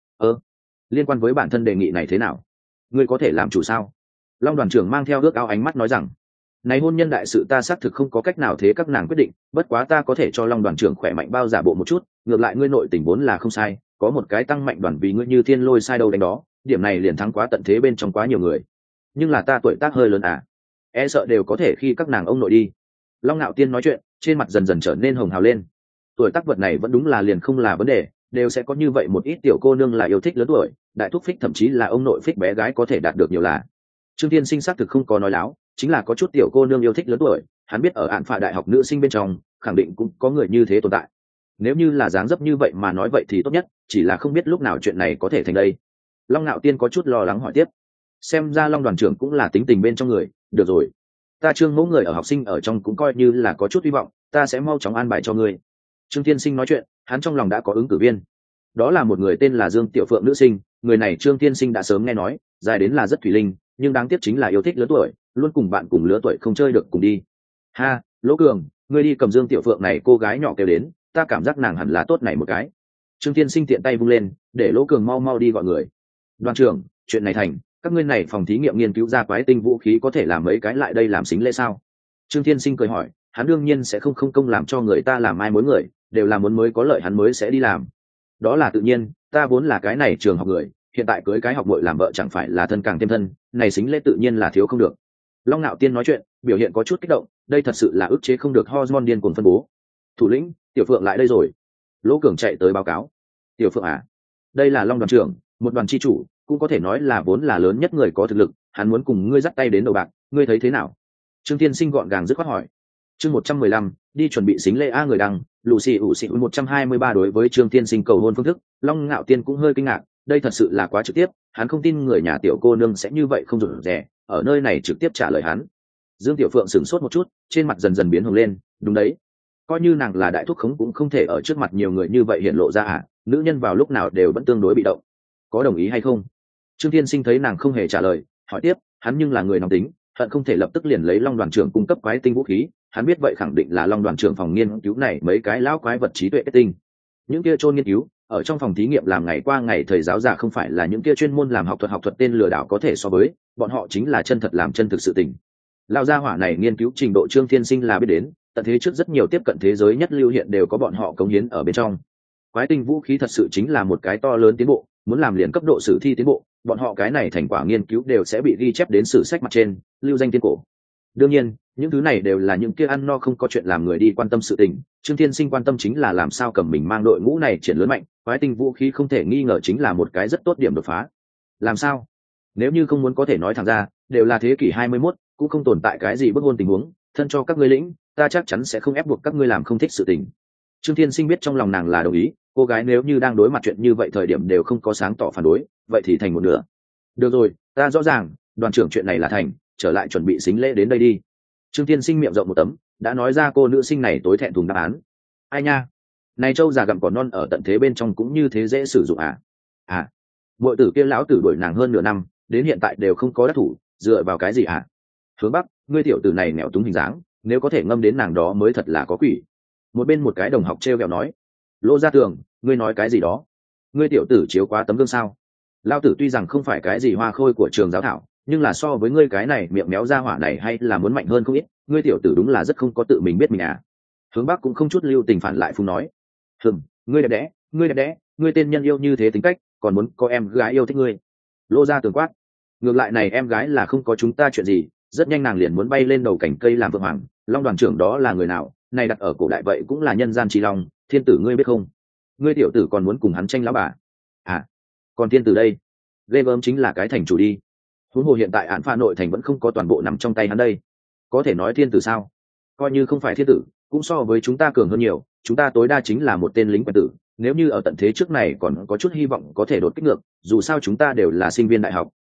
A: Liên quan với bản thân đề nghị này thế nào? Ngươi có thể làm chủ sao? Long đoàn trưởng mang theo ước ao ánh mắt nói rằng, này hôn nhân đại sự ta xác thực không có cách nào thế các nàng quyết định, bất quá ta có thể cho Long đoàn trưởng khỏe mạnh bao giả bộ một chút, ngược lại ngươi nội tình vốn là không sai, có một cái tăng mạnh đoàn vì ngươi như thiên lôi sai đâu đánh đó, điểm này liền thắng quá tận thế bên trong quá nhiều người. Nhưng là ta tuổi tác hơi lớn à, e sợ đều có thể khi các nàng ông nội đi. Long Nạo Tiên nói chuyện, trên mặt dần dần trở nên hồng hào lên. Tuổi tác vật này vẫn đúng là liền không là vấn đề, đều sẽ có như vậy một ít tiểu cô nương là yêu thích lớn tuổi, đại thúc phích thậm chí là ông nội phích bé gái có thể đạt được nhiều là. Trương Thiên Sinh xác thực không có nói láo, chính là có chút tiểu cô nương yêu thích lớn tuổi, hắn biết ở án phạt đại học nữ sinh bên trong, khẳng định cũng có người như thế tồn tại. Nếu như là dáng dấp như vậy mà nói vậy thì tốt nhất, chỉ là không biết lúc nào chuyện này có thể thành đây. Long Nạo Tiên có chút lo lắng hỏi tiếp. Xem ra Long đoàn trưởng cũng là tính tình bên trong người, được rồi. Ta Trương mẫu người ở học sinh ở trong cũng coi như là có chút hy vọng, ta sẽ mau chóng an bài cho ngươi. Trương Thiên Sinh nói chuyện, hắn trong lòng đã có ứng cử viên. Đó là một người tên là Dương Tiểu Phượng nữ sinh, người này Trương Thiên Sinh đã sớm nghe nói, dài đến là rất thủy linh, nhưng đáng tiếc chính là yêu thích lớn tuổi, luôn cùng bạn cùng lứa tuổi không chơi được cùng đi. Ha, Lỗ Cường, ngươi đi cầm Dương Tiểu Phượng này cô gái nhỏ kêu đến, ta cảm giác nàng hẳn là tốt này một cái. Trương Thiên Sinh tiện tay vung lên, để Lỗ Cường mau mau đi gọi người. Đoàn trưởng, chuyện này thành, các ngươi này phòng thí nghiệm nghiên cứu ra quái tinh vũ khí có thể làm mấy cái lại đây làm xính lễ sao? Trương Thiên Sinh cười hỏi, hắn đương nhiên sẽ không công làm cho người ta làm ai mối người, đều là muốn mới có lợi hắn mới sẽ đi làm. Đó là tự nhiên, ta vốn là cái này trường học người, hiện tại cưới cái học muội làm vợ chẳng phải là thân càng thêm thân, này xính lễ tự nhiên là thiếu không được. Long Nạo Tiên nói chuyện, biểu hiện có chút kích động, đây thật sự là ức chế không được hormone điên cuồng phân bố. Thủ lĩnh, Tiểu Phượng lại đây rồi. Lỗ Cường chạy tới báo cáo. Tiểu Phượng à? Đây là Long đoàn trưởng, một đoàn chi chủ, cũng có thể nói là vốn là lớn nhất người có thực lực, hắn muốn cùng ngươi dắt tay đến đầu bạc, ngươi thấy thế nào? Trương Thiên Sinh gọn gàng dứt khoát hỏi. Chương 115, đi chuẩn bị xính lễ a người đăng, Lucy ủ xị 123 đối với Trương Thiên Sinh cầu hôn phương thức, Long Ngạo Tiên cũng hơi kinh ngạc, đây thật sự là quá trực tiếp, hắn không tin người nhà tiểu cô nương sẽ như vậy không rủi rẻ, ở nơi này trực tiếp trả lời hắn. Dương Tiểu Phượng sửng sốt một chút, trên mặt dần dần biến hồng lên, đúng đấy, coi như nàng là đại thúc khống cũng không thể ở trước mặt nhiều người như vậy hiện lộ ra à, nữ nhân vào lúc nào đều vẫn tương đối bị động. Có đồng ý hay không? Trương Thiên Sinh thấy nàng không hề trả lời, hỏi tiếp, hắn nhưng là người nóng tính, hận không thể lập tức liền lấy Long đoàn trưởng cung cấp quái tinh vũ khí, hắn biết vậy khẳng định là Long đoàn trưởng phòng nghiên cứu này mấy cái lão quái vật trí tuệ kết tinh. Những kia chôn nghiên cứu, ở trong phòng thí nghiệm làm ngày qua ngày thầy giáo già không phải là những kia chuyên môn làm học thuật tên lừa đảo có thể so với, bọn họ chính là chân thật làm chân thực sự tình. Lão gia hỏa này nghiên cứu trình độ Trương Thiên Sinh là biết đến, tận thế trước rất nhiều tiếp cận thế giới nhất lưu hiện đều có bọn họ cống hiến ở bên trong. Quái tinh vũ khí thật sự chính là một cái to lớn tiến bộ, muốn làm liền cấp độ sử thi tiến bộ, bọn họ cái này thành quả nghiên cứu đều sẽ bị ghi chép đến sử sách mặt trên, lưu danh tiên cổ. Đương nhiên, những thứ này đều là những kia ăn no không có chuyện làm người đi quan tâm sự tình, Trương Thiên Sinh quan tâm chính là làm sao cầm mình mang đội ngũ này triển lớn mạnh, quái tinh vũ khí không thể nghi ngờ chính là một cái rất tốt điểm đột phá. Làm sao? Nếu như không muốn có thể nói thẳng ra, đều là thế kỷ 21, cũng không tồn tại cái gì bức hôn tình huống, thân cho các ngươi lĩnh, ta chắc chắn sẽ không ép buộc các ngươi làm không thích sự tình. Trương Thiên Sinh biết trong lòng nàng là đồng ý, cô gái nếu như đang đối mặt chuyện như vậy thời điểm đều không có sáng tỏ phản đối, vậy thì thành một nửa. Được rồi, ta rõ ràng, đoàn trưởng chuyện này là thành, trở lại chuẩn bị xính lễ đến đây đi. Trương Thiên Sinh miệng rộng một tấm, đã nói ra cô nữ sinh này tối thẹn thùng đáp án. Ai nha? này trâu già gặm cỏ non ở tận thế bên trong cũng như thế dễ sử dụng à mọi tử kia lão tử đuổi nàng hơn nửa năm đến hiện tại đều không có đắc thủ, dựa vào cái gì Hướng Bắc, ngươi tiểu tử này nghèo túng hình dáng, nếu có thể ngâm đến nàng đó mới thật là có quỷ. Một bên một cái đồng học treo kẹo nói. Lô Gia Tường, ngươi nói cái gì đó? Ngươi tiểu tử chiếu quá tấm gương sao? Lao tử tuy rằng không phải cái gì hoa khôi của trường giáo thảo, nhưng là so với ngươi cái này miệng méo ra hỏa này hay là muốn mạnh hơn không ít. Ngươi tiểu tử đúng là rất không có tự mình biết mình Hướng Bắc cũng không chút lưu tình phản lại phung nói. Ngươi đẹp đẽ, ngươi tên nhân yêu như thế tính cách, còn muốn có em gái yêu thích ngươi. Lô Gia Tường quát. Ngược lại này em gái là không có chúng ta chuyện gì, rất nhanh nàng liền muốn bay lên đầu cành cây làm vượng hoàng. Long đoàn trưởng đó là người nào? Này đặt ở cổ đại vậy cũng là nhân gian trí long, thiên tử ngươi biết không? Ngươi tiểu tử còn muốn cùng hắn tranh lão bà còn thiên tử đây? Ghê gớm chính là cái thành chủ đi. Huống hồ hiện tại án pha nội thành vẫn không có toàn bộ nằm trong tay hắn đây, có thể nói thiên tử sao? Coi như không phải thiên tử cũng so với chúng ta cường hơn nhiều, chúng ta tối đa chính là một tên lính quèn tử, nếu như ở tận thế trước này còn có chút hy vọng có thể đột kích ngược, dù sao chúng ta đều là sinh viên đại học.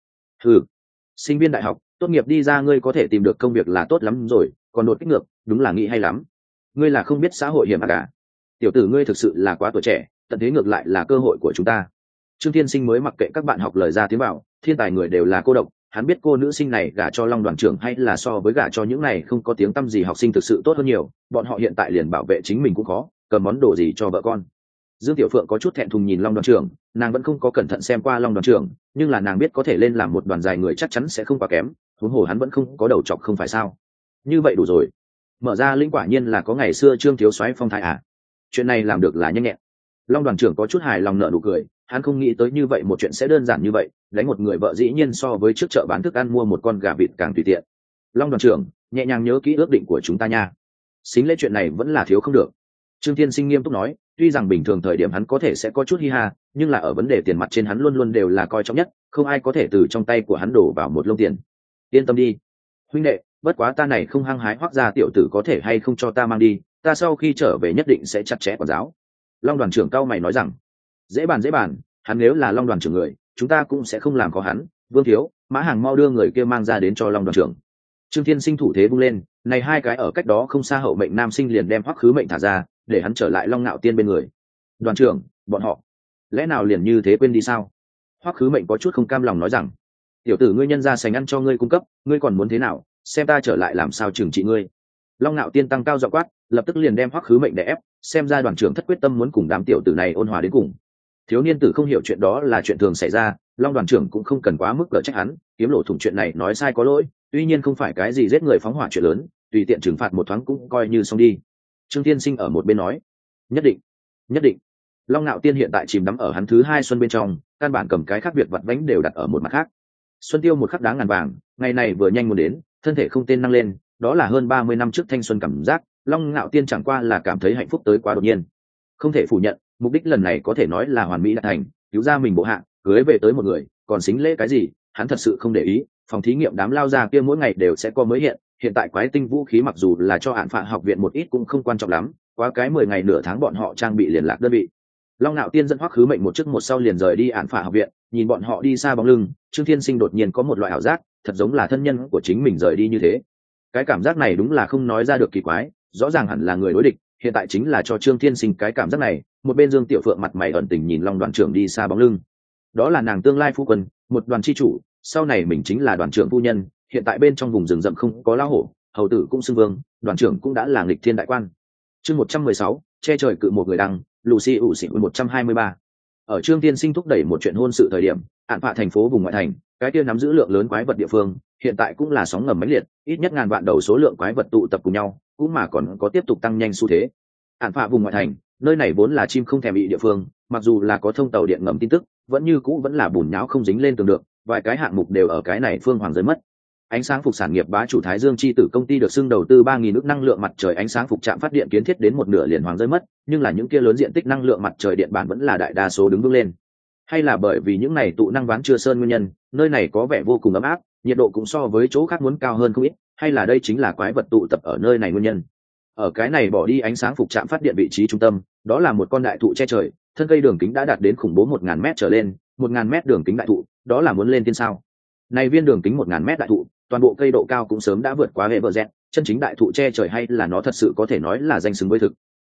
A: Sinh viên đại học tốt nghiệp đi ra ngươi có thể tìm được công việc là tốt lắm rồi, còn đột kích ngược đúng là nghĩ hay lắm. Ngươi là không biết xã hội hiểm ác tiểu tử ngươi thực sự là quá tuổi trẻ, tận thế ngược lại là cơ hội của chúng ta. Trương Thiên Sinh mới mặc kệ các bạn học lời ra tiếng vào, thiên tài người đều là cô độc, hắn biết cô nữ sinh này gả cho Long đoàn trưởng hay là so với gả cho những này không có tiếng tăm gì học sinh thực sự tốt hơn nhiều, bọn họ hiện tại liền bảo vệ chính mình cũng khó, cầm món đồ gì cho vợ con. Dương Tiểu Phượng có chút thẹn thùng nhìn Long đoàn trưởng, nàng vẫn không có cẩn thận xem qua Long đoàn trưởng, nhưng là nàng biết có thể lên làm một đoàn dài người chắc chắn sẽ không quá kém, huống hồ hắn vẫn không có đầu trọc không phải sao? Như vậy đủ rồi. Mở ra linh quả nhiên là có ngày xưa Trương thiếu soái phong thái chuyện này làm được là nhanh nhẹn. Long đoàn trưởng có chút hài lòng nở nụ cười, hắn không nghĩ tới như vậy một chuyện sẽ đơn giản như vậy, đánh một người vợ dĩ nhiên so với trước chợ bán thức ăn mua một con gà vịt càng tùy tiện. Long đoàn trưởng, nhẹ nhàng nhớ kỹ ước định của chúng ta nha. Xính lễ chuyện này vẫn là thiếu không được. Trương Thiên Sinh nghiêm túc nói, tuy rằng bình thường thời điểm hắn có thể sẽ có chút hi ha, nhưng là ở vấn đề tiền mặt trên hắn luôn luôn đều là coi trọng nhất, không ai có thể từ trong tay của hắn đổ vào một lông tiền. Yên tâm đi, huynh đệ, bất quá ta này không hăng hái hoác ra tiểu tử có thể hay không cho ta mang đi, ta sau khi trở về nhất định sẽ chặt chẽ quản giáo. Long đoàn trưởng cao mày nói rằng. Dễ bàn, hắn nếu là Long đoàn trưởng người, chúng ta cũng sẽ không làm khó hắn. Vương thiếu, Mã Hàng mau đưa người kia mang ra đến cho Long đoàn trưởng. Trương Thiên Sinh thủ thế vung lên, này hai cái ở cách đó không xa hậu mệnh nam sinh liền đem Hoắc Khứ Mệnh thả ra, để hắn trở lại Long Nạo Tiên bên người. Đoàn trưởng, bọn họ lẽ nào liền như thế quên đi sao? Hoắc Khứ Mệnh có chút không cam lòng nói rằng, tiểu tử ngươi nhân ra sành ăn cho ngươi cung cấp, ngươi còn muốn thế nào? Xem ta trở lại làm sao trừng trị ngươi. Long Nạo Tiên tăng cao giọng quát, lập tức liền đem Hoắc Khứ Mệnh đè ép, xem ra đoàn trưởng thất quyết tâm muốn cùng đám tiểu tử này ôn hòa đến cùng. Thiếu niên tử không hiểu chuyện đó là chuyện thường xảy ra, Long đoàn trưởng cũng không cần quá mức cỡ trách hắn, kiếm lộ thủng chuyện này nói sai có lỗi, tuy nhiên không phải cái gì giết người phóng hỏa chuyện lớn, tùy tiện trừng phạt một thoáng cũng coi như xong đi. Trương Thiên Sinh ở một bên nói, nhất định. Long Nạo Tiên hiện tại chìm đắm ở hắn thứ hai xuân bên trong, căn bản cầm cái khác việc vặt vãnh đều đặt ở một mặt khác. Xuân tiêu một khắc đáng ngàn vàng, ngày này vừa nhanh muốn đến, thân thể không tên năng lên, đó là hơn 30 năm trước thanh xuân cảm giác, Long Nạo Tiên chẳng qua là cảm thấy hạnh phúc tới quá đột nhiên. Không thể phủ nhận, mục đích lần này có thể nói là hoàn mỹ đạt thành, cứu ra mình bộ hạ, cưới về tới một người, còn xính lễ cái gì, hắn thật sự không để ý. Phòng thí nghiệm đám lao ra kia mỗi ngày đều sẽ có mới hiện tại quái tinh vũ khí mặc dù là cho Án Phạ học viện một ít cũng không quan trọng lắm, quá cái 10 ngày nửa tháng bọn họ trang bị liền lạc đơn vị. Long Nạo Tiên dẫn Hoắc Khứ Mệnh một trước một sau liền rời đi Án Phạ học viện, nhìn bọn họ đi xa bóng lưng, Trương Thiên Sinh đột nhiên có một loại ảo giác, thật giống là thân nhân của chính mình rời đi như thế. Cái cảm giác này đúng là không nói ra được kỳ quái, rõ ràng hẳn là người đối địch, hiện tại chính là cho Trương Thiên Sinh cái cảm giác này. Một bên Dương Tiểu Phượng mặt mày ẩn tình nhìn Long đoàn trưởng đi xa bóng lưng, đó là nàng tương lai phu quân, một đoàn chi chủ, sau này mình chính là đoàn trưởng phu nhân. Hiện tại bên trong vùng rừng rậm không có lão hổ, hầu tử cũng xưng vương, đoàn trưởng cũng đã là nghịch thiên đại quan. Chương 116, che trời cự một người đăng, Lucy ủ xỉn 123. Ở Trương Thiên Sinh thúc đẩy một chuyện hôn sự thời điểm, Án Phạ thành phố vùng ngoại thành, cái kia nắm giữ lượng lớn quái vật địa phương, hiện tại cũng là sóng ngầm mãnh liệt, ít nhất ngàn vạn đầu số lượng quái vật tụ tập cùng nhau, cũng mà còn có tiếp tục tăng nhanh xu thế. Án Phạ vùng ngoại thành, nơi này vốn là chim không thèm bị địa phương, mặc dù là có thông tàu điện ngầm tin tức, vẫn như cũ vẫn là bùn nhão không dính lên tường được, vài cái hạng mục đều ở cái này phương hoàng rơi mất. Ánh sáng phục sản nghiệp bá chủ Thái Dương chi tử công ty được xưng đầu tư 3.000 ức năng lượng mặt trời ánh sáng phục trạm phát điện kiến thiết đến một nửa liền hoàng rơi mất, nhưng là những kia lớn diện tích năng lượng mặt trời điện bản vẫn là đại đa số đứng vững lên. Hay là bởi vì những này tụ năng ván chưa sơn nguyên nhân, nơi này có vẻ vô cùng ấm áp, nhiệt độ cũng so với chỗ khác muốn cao hơn không ít, hay là đây chính là quái vật tụ tập ở nơi này nguyên nhân. Ở cái này bỏ đi ánh sáng phục trạm phát điện vị trí trung tâm, đó là một con đại thụ che trời, thân cây đường kính đã đạt đến khủng bố 1.000 mét trở lên, 1.000 mét đường kính đại thụ, đó là muốn lên thiên sao. Này viên đường kính 1.000 mét đại thụ, toàn bộ cây độ cao cũng sớm đã vượt quá hệ bờ rẹt, chân chính đại thụ che trời hay là nó thật sự có thể nói là danh xứng với thực.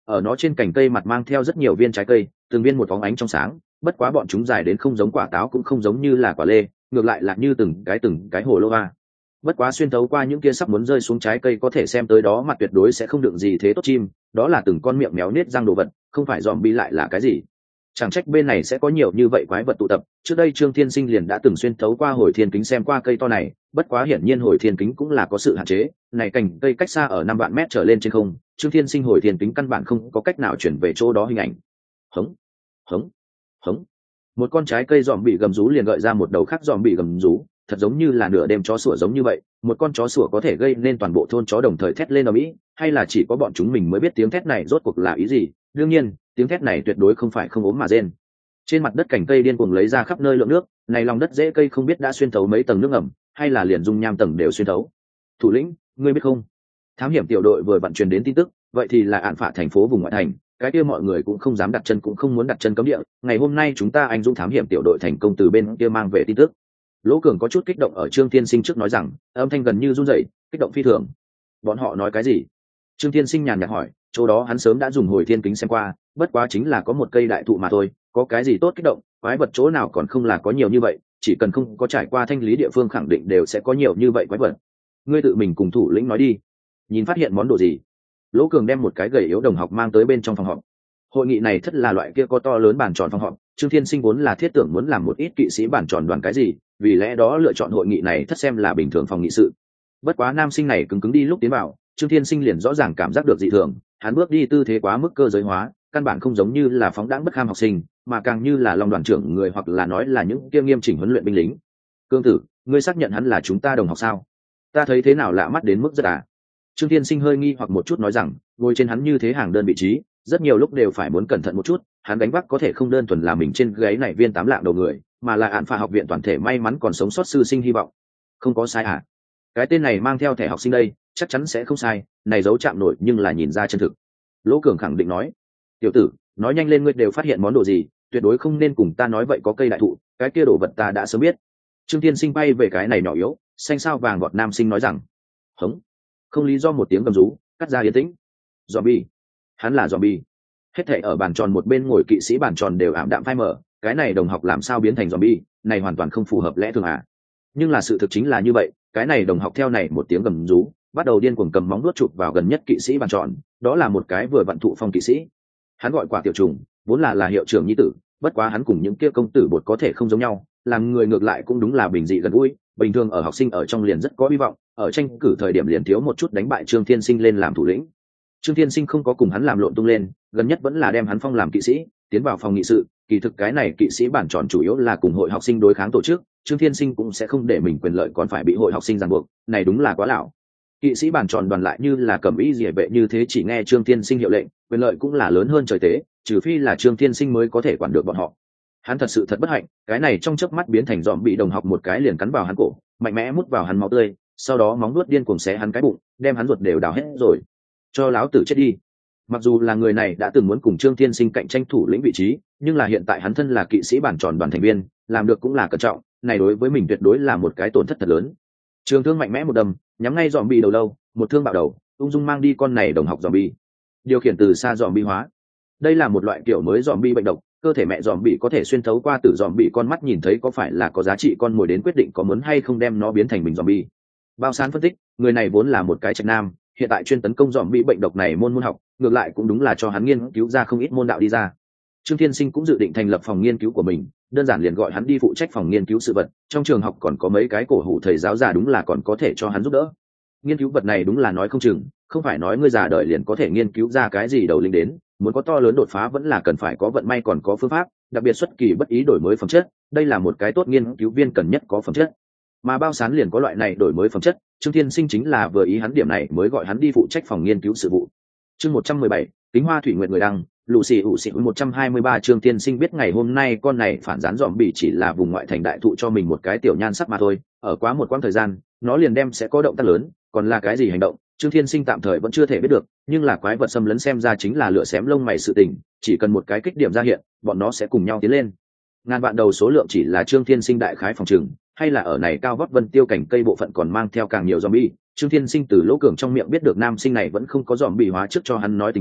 A: ở nó trên cành cây mặt mang theo rất nhiều viên trái cây, từng viên một phóng ánh trong sáng, bất quá bọn chúng dài đến không giống quả táo cũng không giống như là quả lê, ngược lại là như từng cái hồ lô va. Bất quá xuyên thấu qua những kia sắp muốn rơi xuống trái cây có thể xem tới đó mặt tuyệt đối sẽ không đựng gì thế tốt chim, đó là từng con miệng méo nết răng đồ vật, không phải dòm bi lại là cái gì. Chẳng trách bên này sẽ có nhiều như vậy quái vật tụ tập, trước đây Trương Thiên Sinh liền đã từng xuyên thấu qua hồi thiên kính xem qua cây to này, bất quá hiển nhiên hồi thiên kính cũng là có sự hạn chế, này cành cây cách xa ở 5 vạn mét trở lên trên không, Trương Thiên Sinh hồi thiên kính căn bản không có cách nào chuyển về chỗ đó hình ảnh. Hống, hống, hống. Một con trái cây dòm bị gầm rú liền gợi ra một đầu khác dòm bị gầm rú, thật giống như là nửa đêm chó sủa giống như vậy, một con chó sủa có thể gây nên toàn bộ thôn chó đồng thời thét lên ầm ĩ, hay là chỉ có bọn chúng mình mới biết tiếng thét này rốt cuộc là ý gì? Đương nhiên, tiếng thét này tuyệt đối không phải không ốm mà rên. Trên mặt đất cành cây điên cuồng lấy ra khắp nơi lượng nước, này lòng đất rễ cây không biết đã xuyên thấu mấy tầng nước ngầm, hay là liền dung nham tầng đều xuyên thấu. Thủ lĩnh, ngươi biết không? Thám hiểm tiểu đội vừa vận chuyển đến tin tức, vậy thì là án phạt thành phố vùng ngoại thành, cái kia mọi người cũng không dám đặt chân cũng không muốn đặt chân cấm địa. Ngày hôm nay chúng ta anh dũng thám hiểm tiểu đội thành công từ bên kia mang về tin tức. Lỗ Cường có chút kích động ở Trương Thiên Sinh trước nói rằng, âm thanh gần như run rẩy, kích động phi thường. Bọn họ nói cái gì? Trương Thiên Sinh nhàn nhạt hỏi, chỗ đó hắn sớm đã dùng hồi thiên kính xem qua, bất quá chính là có một cây đại thụ mà thôi, có cái gì tốt kích động, quái vật chỗ nào còn không là có nhiều như vậy, chỉ cần không có trải qua thanh lý địa phương khẳng định đều sẽ có nhiều như vậy quái vật. Ngươi tự mình cùng thủ lĩnh nói đi, nhìn phát hiện món đồ gì. Lỗ Cường đem một cái gầy yếu đồng học mang tới bên trong phòng họp. Hội nghị này thất là loại kia có to lớn bàn tròn phòng họp, Trương Thiên Sinh vốn là thiết tưởng muốn làm một ít kỵ sĩ bàn tròn đoàn cái gì, vì lẽ đó lựa chọn hội nghị này thất xem là bình thường phòng nghị sự. Bất quá nam sinh này cứng cứng đi lúc tiến vào, Trương Thiên Sinh liền rõ ràng cảm giác được dị thường, hắn bước đi tư thế quá mức cơ giới hóa, căn bản không giống như là phóng đãng bất kham học sinh, mà càng như là long đoàn trưởng người hoặc là nói là những kia nghiêm chỉnh huấn luyện binh lính. Cương tử, ngươi xác nhận hắn là chúng ta đồng học sao? Ta thấy thế nào lạ mắt đến mức rất à? Trương Thiên Sinh hơi nghi hoặc một chút nói rằng, ngồi trên hắn như thế hàng đơn vị trí, rất nhiều lúc đều phải muốn cẩn thận một chút, hắn đánh vác có thể không đơn thuần là mình trên gáy này viên 8 lạng đầu người, mà là án phạt học viện toàn thể may mắn còn sống sót sư sinh hy vọng. Không có sai à? Cái tên này mang theo thẻ học sinh đây, chắc chắn sẽ không sai, này dấu chạm nổi nhưng là nhìn ra chân thực. Lỗ Cường khẳng định nói, tiểu tử, nói nhanh lên, ngươi đều phát hiện món đồ gì, tuyệt đối không nên cùng ta nói vậy có cây đại thụ, cái kia đồ vật ta đã sớm biết. Trương Thiên Sinh bay về cái này nhỏ yếu, xanh sao vàng gọt nam sinh nói rằng, hống, không lý do một tiếng gầm rú, cắt ra yên tĩnh. Zombie, hắn là zombie. Hết thảy ở bàn tròn một bên ngồi kỵ sĩ bàn tròn đều ảm đạm phai mở, cái này đồng học làm sao biến thành zombie, này hoàn toàn không phù hợp lẽ thường à. Nhưng là sự thực chính là như vậy, cái này đồng học theo này một tiếng gầm rú, bắt đầu điên cuồng cầm móng vuốt chụp vào gần nhất kỵ sĩ bàn tròn, đó là một cái vừa vận thụ phong kỵ sĩ. Hắn gọi Quả Tiểu Trùng, vốn là hiệu trưởng nhi tử, bất quá hắn cùng những kia công tử bột có thể không giống nhau, làm người ngược lại cũng đúng là bình dị gần gũi, bình thường ở học sinh ở trong liền rất có hy vọng, ở tranh cử thời điểm liền thiếu một chút đánh bại Trương Thiên Sinh lên làm thủ lĩnh. Trương Thiên Sinh không có cùng hắn làm lộn tung lên, gần nhất vẫn là đem hắn phong làm kỵ sĩ, tiến vào phòng nghị sự, kỳ thực cái này kỵ sĩ bản tròn chủ yếu là cùng hội học sinh đối kháng tổ chức, Trương Thiên Sinh cũng sẽ không để mình quyền lợi còn phải bị hội học sinh ràng buộc, này đúng là quá lão. Kỵ sĩ bản tròn đoàn lại như là cầm ý rỉa vệ như thế chỉ nghe Trương Thiên Sinh hiệu lệnh, quyền lợi cũng là lớn hơn trời tế, trừ phi là Trương Thiên Sinh mới có thể quản được bọn họ. Hắn thật sự thật bất hạnh, cái này trong chớp mắt biến thành dòm bị đồng học một cái liền cắn vào hắn cổ, mạnh mẽ mút vào hắn máu tươi, sau đó móng vuốt điên cuồng xé hắn cái bụng, đem hắn ruột đều đào hết rồi. Cho láo tử chết đi. Mặc dù là người này đã từng muốn cùng Trương Thiên Sinh cạnh tranh thủ lĩnh vị trí, nhưng là hiện tại hắn thân là kỵ sĩ bản tròn đoàn thành viên, làm được cũng là cẩn trọng, này đối với mình tuyệt đối là một cái tổn thất thật lớn. Trường thương mạnh mẽ một đâm, nhắm ngay dòm bị đầu lâu, một thương bạo đầu, ung dung mang đi con này đồng học dòm bi. Điều khiển từ xa dòm bi hóa. Đây là một loại kiểu mới dòm bi bệnh độc, cơ thể mẹ dòm bị có thể xuyên thấu qua tử dòm bị con mắt nhìn thấy có phải là có giá trị con mồi đến quyết định có muốn hay không đem nó biến thành mình dòm bi. Bao Sán phân tích, người này vốn là một cái trạch nam, hiện tại chuyên tấn công dòm bị bệnh độc này môn học, ngược lại cũng đúng là cho hắn nghiên cứu ra không ít môn đạo đi ra. Trương Thiên Sinh cũng dự định thành lập phòng nghiên cứu của mình, đơn giản liền gọi hắn đi phụ trách phòng nghiên cứu sự vật, trong trường học còn có mấy cái cổ hủ thầy giáo già đúng là còn có thể cho hắn giúp đỡ. Nghiên cứu vật này đúng là nói không chừng, không phải nói ngươi già đời liền có thể nghiên cứu ra cái gì đầu linh đến, muốn có to lớn đột phá vẫn là cần phải có vận may còn có phương pháp, đặc biệt xuất kỳ bất ý đổi mới phẩm chất, đây là một cái tốt nghiên cứu viên cần nhất có phẩm chất. Mà Bao Sán liền có loại này đổi mới phẩm chất, Trương Thiên Sinh chính là vừa ý hắn điểm này mới gọi hắn đi phụ trách phòng nghiên cứu sự vụ. Chương 117, Kính Hoa Thủy Nguyệt người đăng, lù xì ủ xì 123. Trương Thiên Sinh biết ngày hôm nay con này phản gián dòm bị chỉ là vùng ngoại thành đại thụ cho mình một cái tiểu nhan sắc mà thôi, ở quá một quãng thời gian, nó liền đem sẽ có động tác lớn, còn là cái gì hành động, Trương Thiên Sinh tạm thời vẫn chưa thể biết được, nhưng là quái vật xâm lấn xem ra chính là lửa xém lông mày sự tình, chỉ cần một cái kích điểm ra hiện, bọn nó sẽ cùng nhau tiến lên. Ngàn vạn đầu số lượng chỉ là Trương Thiên Sinh đại khái phòng trừng, hay là ở này cao vóc vân tiêu cảnh cây bộ phận còn mang theo càng nhiều zombie. Trương Thiên Sinh từ Lỗ Cường trong miệng biết được nam sinh này vẫn không có zombie hóa trước cho hắn nói tình báo,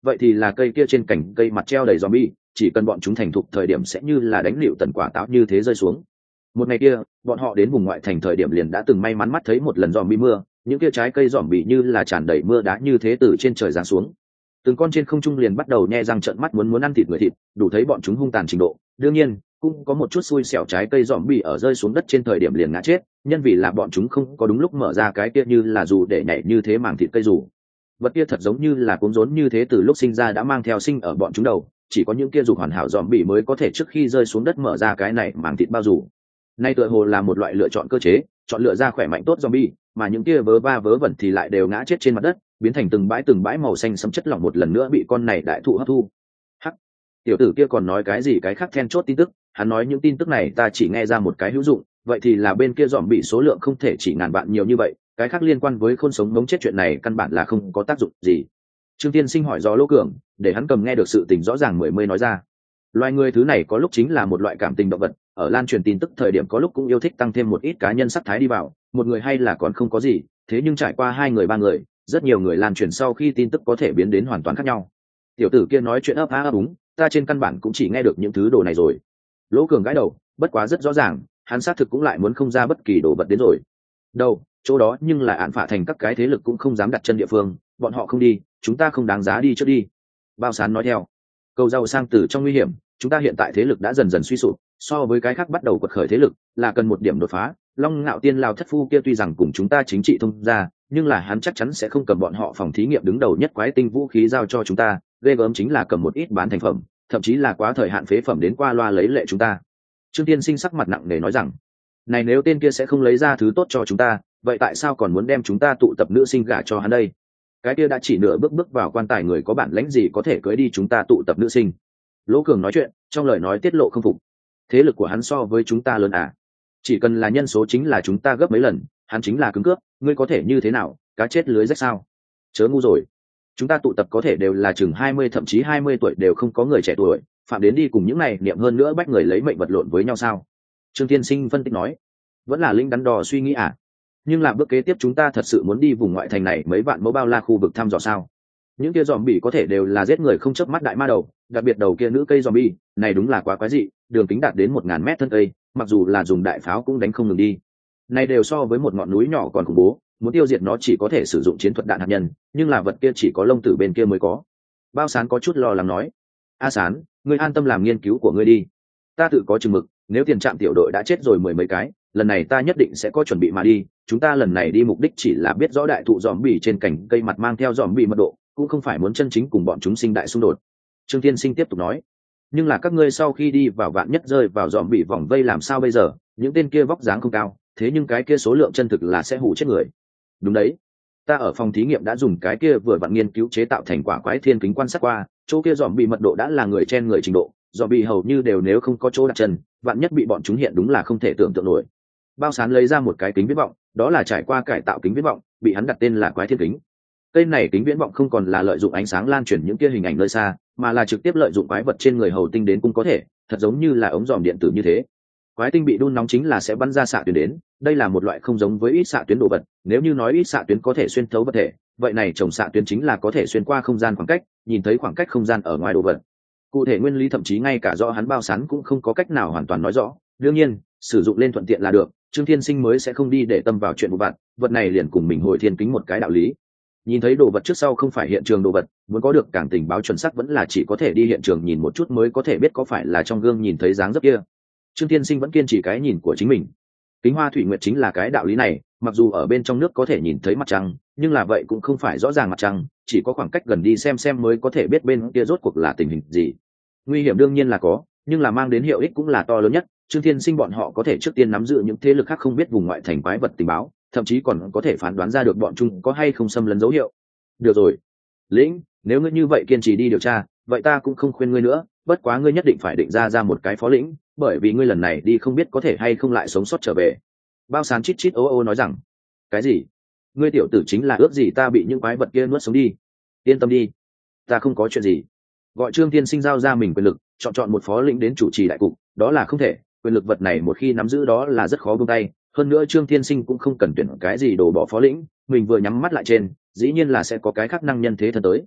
A: vậy thì là cây kia trên cành cây mặt treo đầy zombie, chỉ cần bọn chúng thành thục thời điểm sẽ như là đánh lựu tần quả táo như thế rơi xuống. Một ngày kia, bọn họ đến vùng ngoại thành thời điểm liền đã từng may mắn mắt thấy một lần zombie mưa, những kia trái cây zombie như là tràn đầy mưa đá như thế từ trên trời giáng xuống. Từng con trên không trung liền bắt đầu nhe răng trợn mắt muốn ăn thịt người thịt, đủ thấy bọn chúng hung tàn trình độ. Đương nhiên, cũng có một chút xui xẻo trái cây zombie ở rơi xuống đất trên thời điểm liền ngã chết, nhân vì là bọn chúng không có đúng lúc mở ra cái kia như là dù để nhảy như thế màng thịt cây dù. Vật kia thật giống như là cuốn rốn như thế, từ lúc sinh ra đã mang theo sinh ở bọn chúng đầu, chỉ có những kia dục hoàn hảo zombie mới có thể trước khi rơi xuống đất mở ra cái này màng thịt bao dù. Nay tựa hồ là một loại lựa chọn cơ chế, chọn lựa ra khỏe mạnh tốt zombie, mà những kia vớ va vớ vẩn thì lại đều ngã chết trên mặt đất, biến thành từng bãi màu xanh sẫm chất lỏng một lần nữa bị con này đại thụ hấp thu. Hắc, tiểu tử kia còn nói cái gì cái khác then chốt tin tức, hắn nói những tin tức này ta chỉ nghe ra một cái hữu dụng, vậy thì là bên kia dòm bị số lượng không thể chỉ ngàn vạn nhiều như vậy, cái khác liên quan với khôn sống mống chết chuyện này căn bản là không có tác dụng gì. Trương Tiên Sinh hỏi do Lỗ Cường, để hắn cầm nghe được sự tình rõ ràng mới nói ra. Loài người thứ này có lúc chính là một loại cảm tình động vật, ở lan truyền tin tức thời điểm có lúc cũng yêu thích tăng thêm một ít cá nhân sắc thái đi vào, một người hay là còn không có gì, thế nhưng trải qua 2 người 3 người, rất nhiều người lan truyền sau khi tin tức có thể biến đến hoàn toàn khác nhau. Tiểu tử kia nói chuyện ấp á ấp úng, ta trên căn bản cũng chỉ nghe được những thứ đồ này rồi. Lỗ Cường gãi đầu, bất quá rất rõ ràng, hắn xác thực cũng lại muốn không ra bất kỳ đồ vật đến rồi. Đâu, chỗ đó nhưng là án phả thành các cái thế lực cũng không dám đặt chân địa phương, bọn họ không đi, chúng ta không đáng giá đi trước đi. Bao Sán nói theo. Cầu giàu sang từ trong nguy hiểm, chúng ta hiện tại thế lực đã dần dần suy sụp, so với cái khác bắt đầu quật khởi thế lực, là cần một điểm đột phá. Long Ngạo Tiên Lao thất phu kia tuy rằng cùng chúng ta chính trị thông ra, nhưng là hắn chắc chắn sẽ không cầm bọn họ phòng thí nghiệm đứng đầu nhất quái tinh vũ khí giao cho chúng ta, ghê gớm chính là cầm một ít bán thành phẩm, thậm chí là quá thời hạn phế phẩm đến qua loa lấy lệ chúng ta. Trương Tiên Sinh sắc mặt nặng nề nói rằng, này nếu tên kia sẽ không lấy ra thứ tốt cho chúng ta, vậy tại sao còn muốn đem chúng ta tụ tập nữ sinh gả cho hắn đây? Cái kia đã chỉ nửa bước vào quan tài người có bản lãnh gì có thể cưới đi chúng ta tụ tập nữ sinh? Lỗ Cường nói chuyện, trong lời nói tiết lộ không phục. Thế lực của hắn so với chúng ta lớn à? Chỉ cần là nhân số chính là chúng ta gấp mấy lần, hắn chính là cứng cướp, ngươi có thể như thế nào, cá chết lưới rách sao? Chớ ngu rồi. Chúng ta tụ tập có thể đều là chừng 20 thậm chí 20 tuổi đều không có người trẻ tuổi, phạm đến đi cùng những này niệm hơn nữa bách người lấy mệnh vật lộn với nhau sao? Trương Tiên Sinh phân tích nói, vẫn là linh đắn đo suy nghĩ à? Nhưng là bước kế tiếp chúng ta thật sự muốn đi vùng ngoại thành này mấy vạn mẫu bao la khu vực thăm dò sao? Những kia zombie có thể đều là giết người không chớp mắt đại ma đầu, đặc biệt đầu kia nữ cây zombie, này đúng là quá quái dị, đường kính đạt đến 1000 mét thân cây, mặc dù là dùng đại pháo cũng đánh không ngừng đi. Này đều so với một ngọn núi nhỏ còn khủng bố, muốn tiêu diệt nó chỉ có thể sử dụng chiến thuật đạn hạt nhân, nhưng là vật kia chỉ có lông tử bên kia mới có. Bao Sán có chút lo lắng nói, A Sán, ngươi an tâm làm nghiên cứu của ngươi đi, ta tự có chừng mực, nếu tiền trạm tiểu đội đã chết rồi 10 mấy cái, lần này ta nhất định sẽ có chuẩn bị mà đi. Chúng ta lần này đi mục đích chỉ là biết rõ đại thụ zombie trên cành cây mặt mang theo zombie mật độ, cũng không phải muốn chân chính cùng bọn chúng sinh đại xung đột. Trương Tiên Sinh tiếp tục nói, nhưng là các ngươi sau khi đi vào vạn nhất rơi vào zombie vòng vây làm sao bây giờ? Những tên kia vóc dáng không cao, thế nhưng cái kia số lượng chân thực là sẽ hủ chết người. Đúng đấy, ta ở phòng thí nghiệm đã dùng cái kia vừa vặn nghiên cứu chế tạo thành quả quái thiên kính quan sát qua, chỗ kia zombie mật độ đã là người trên người trình độ, zombie hầu như đều nếu không có chỗ đặt chân, vạn nhất bị bọn chúng hiện đúng là không thể tưởng tượng nổi. Bao Sán lấy ra một cái kính viễn vọng, đó là trải qua cải tạo kính viễn vọng, bị hắn đặt tên là quái thiên kính. Cây này kính viễn vọng không còn là lợi dụng ánh sáng lan truyền những kia hình ảnh nơi xa, mà là trực tiếp lợi dụng quái vật trên người hầu tinh đến cũng có thể, thật giống như là ống dòm điện tử như thế. Quái tinh bị đun nóng chính là sẽ bắn ra xạ tuyến đến, đây là một loại không giống với ít xạ tuyến đồ vật, nếu như nói ít xạ tuyến có thể xuyên thấu vật thể, vậy này trồng xạ tuyến chính là có thể xuyên qua không gian khoảng cách, nhìn thấy khoảng cách không gian ở ngoài đồ vật. Cụ thể nguyên lý thậm chí ngay cả rõ hắn Bao Sán cũng không có cách nào hoàn toàn nói rõ, đương nhiên, sử dụng lên thuận tiện là được, Trương Thiên Sinh mới sẽ không đi để tâm vào chuyện vụ vặt, vật này liền cùng mình hồi thiên kính một cái đạo lý. Nhìn thấy đồ vật trước sau không phải hiện trường đồ vật, muốn có được càng tình báo chuẩn xác vẫn là chỉ có thể đi hiện trường nhìn một chút mới có thể biết có phải là trong gương nhìn thấy dáng dấp kia. Trương Thiên Sinh vẫn kiên trì cái nhìn của chính mình. Kính hoa thủy nguyệt chính là cái đạo lý này, mặc dù ở bên trong nước có thể nhìn thấy mặt trăng, nhưng là vậy cũng không phải rõ ràng mặt trăng, chỉ có khoảng cách gần đi xem mới có thể biết bên kia rốt cuộc là tình hình gì. Nguy hiểm đương nhiên là có, nhưng là mang đến hiệu ích cũng là to lớn nhất. Trương Thiên Sinh bọn họ có thể trước tiên nắm giữ những thế lực khác không biết vùng ngoại thành quái vật tình báo, thậm chí còn có thể phán đoán ra được bọn chúng có hay không xâm lấn dấu hiệu. Được rồi, Lĩnh, nếu ngươi như vậy kiên trì đi điều tra, vậy ta cũng không khuyên ngươi nữa, bất quá ngươi nhất định phải định ra một cái phó lĩnh, bởi vì ngươi lần này đi không biết có thể hay không lại sống sót trở về. Bao Sán chít chít ô nói rằng, cái gì? Ngươi tiểu tử chính là ước gì ta bị những quái vật kia nuốt sống đi? Yên tâm đi, ta không có chuyện gì. Gọi Trương Thiên Sinh giao ra mình quyền lực, chọn một phó lĩnh đến chủ trì đại cục, đó là không thể, quyền lực vật này một khi nắm giữ đó là rất khó buông tay. Hơn nữa Trương Thiên Sinh cũng không cần tuyển cái gì đồ bỏ phó lĩnh, mình vừa nhắm mắt lại trên, dĩ nhiên là sẽ có cái khác năng nhân thế thân tới.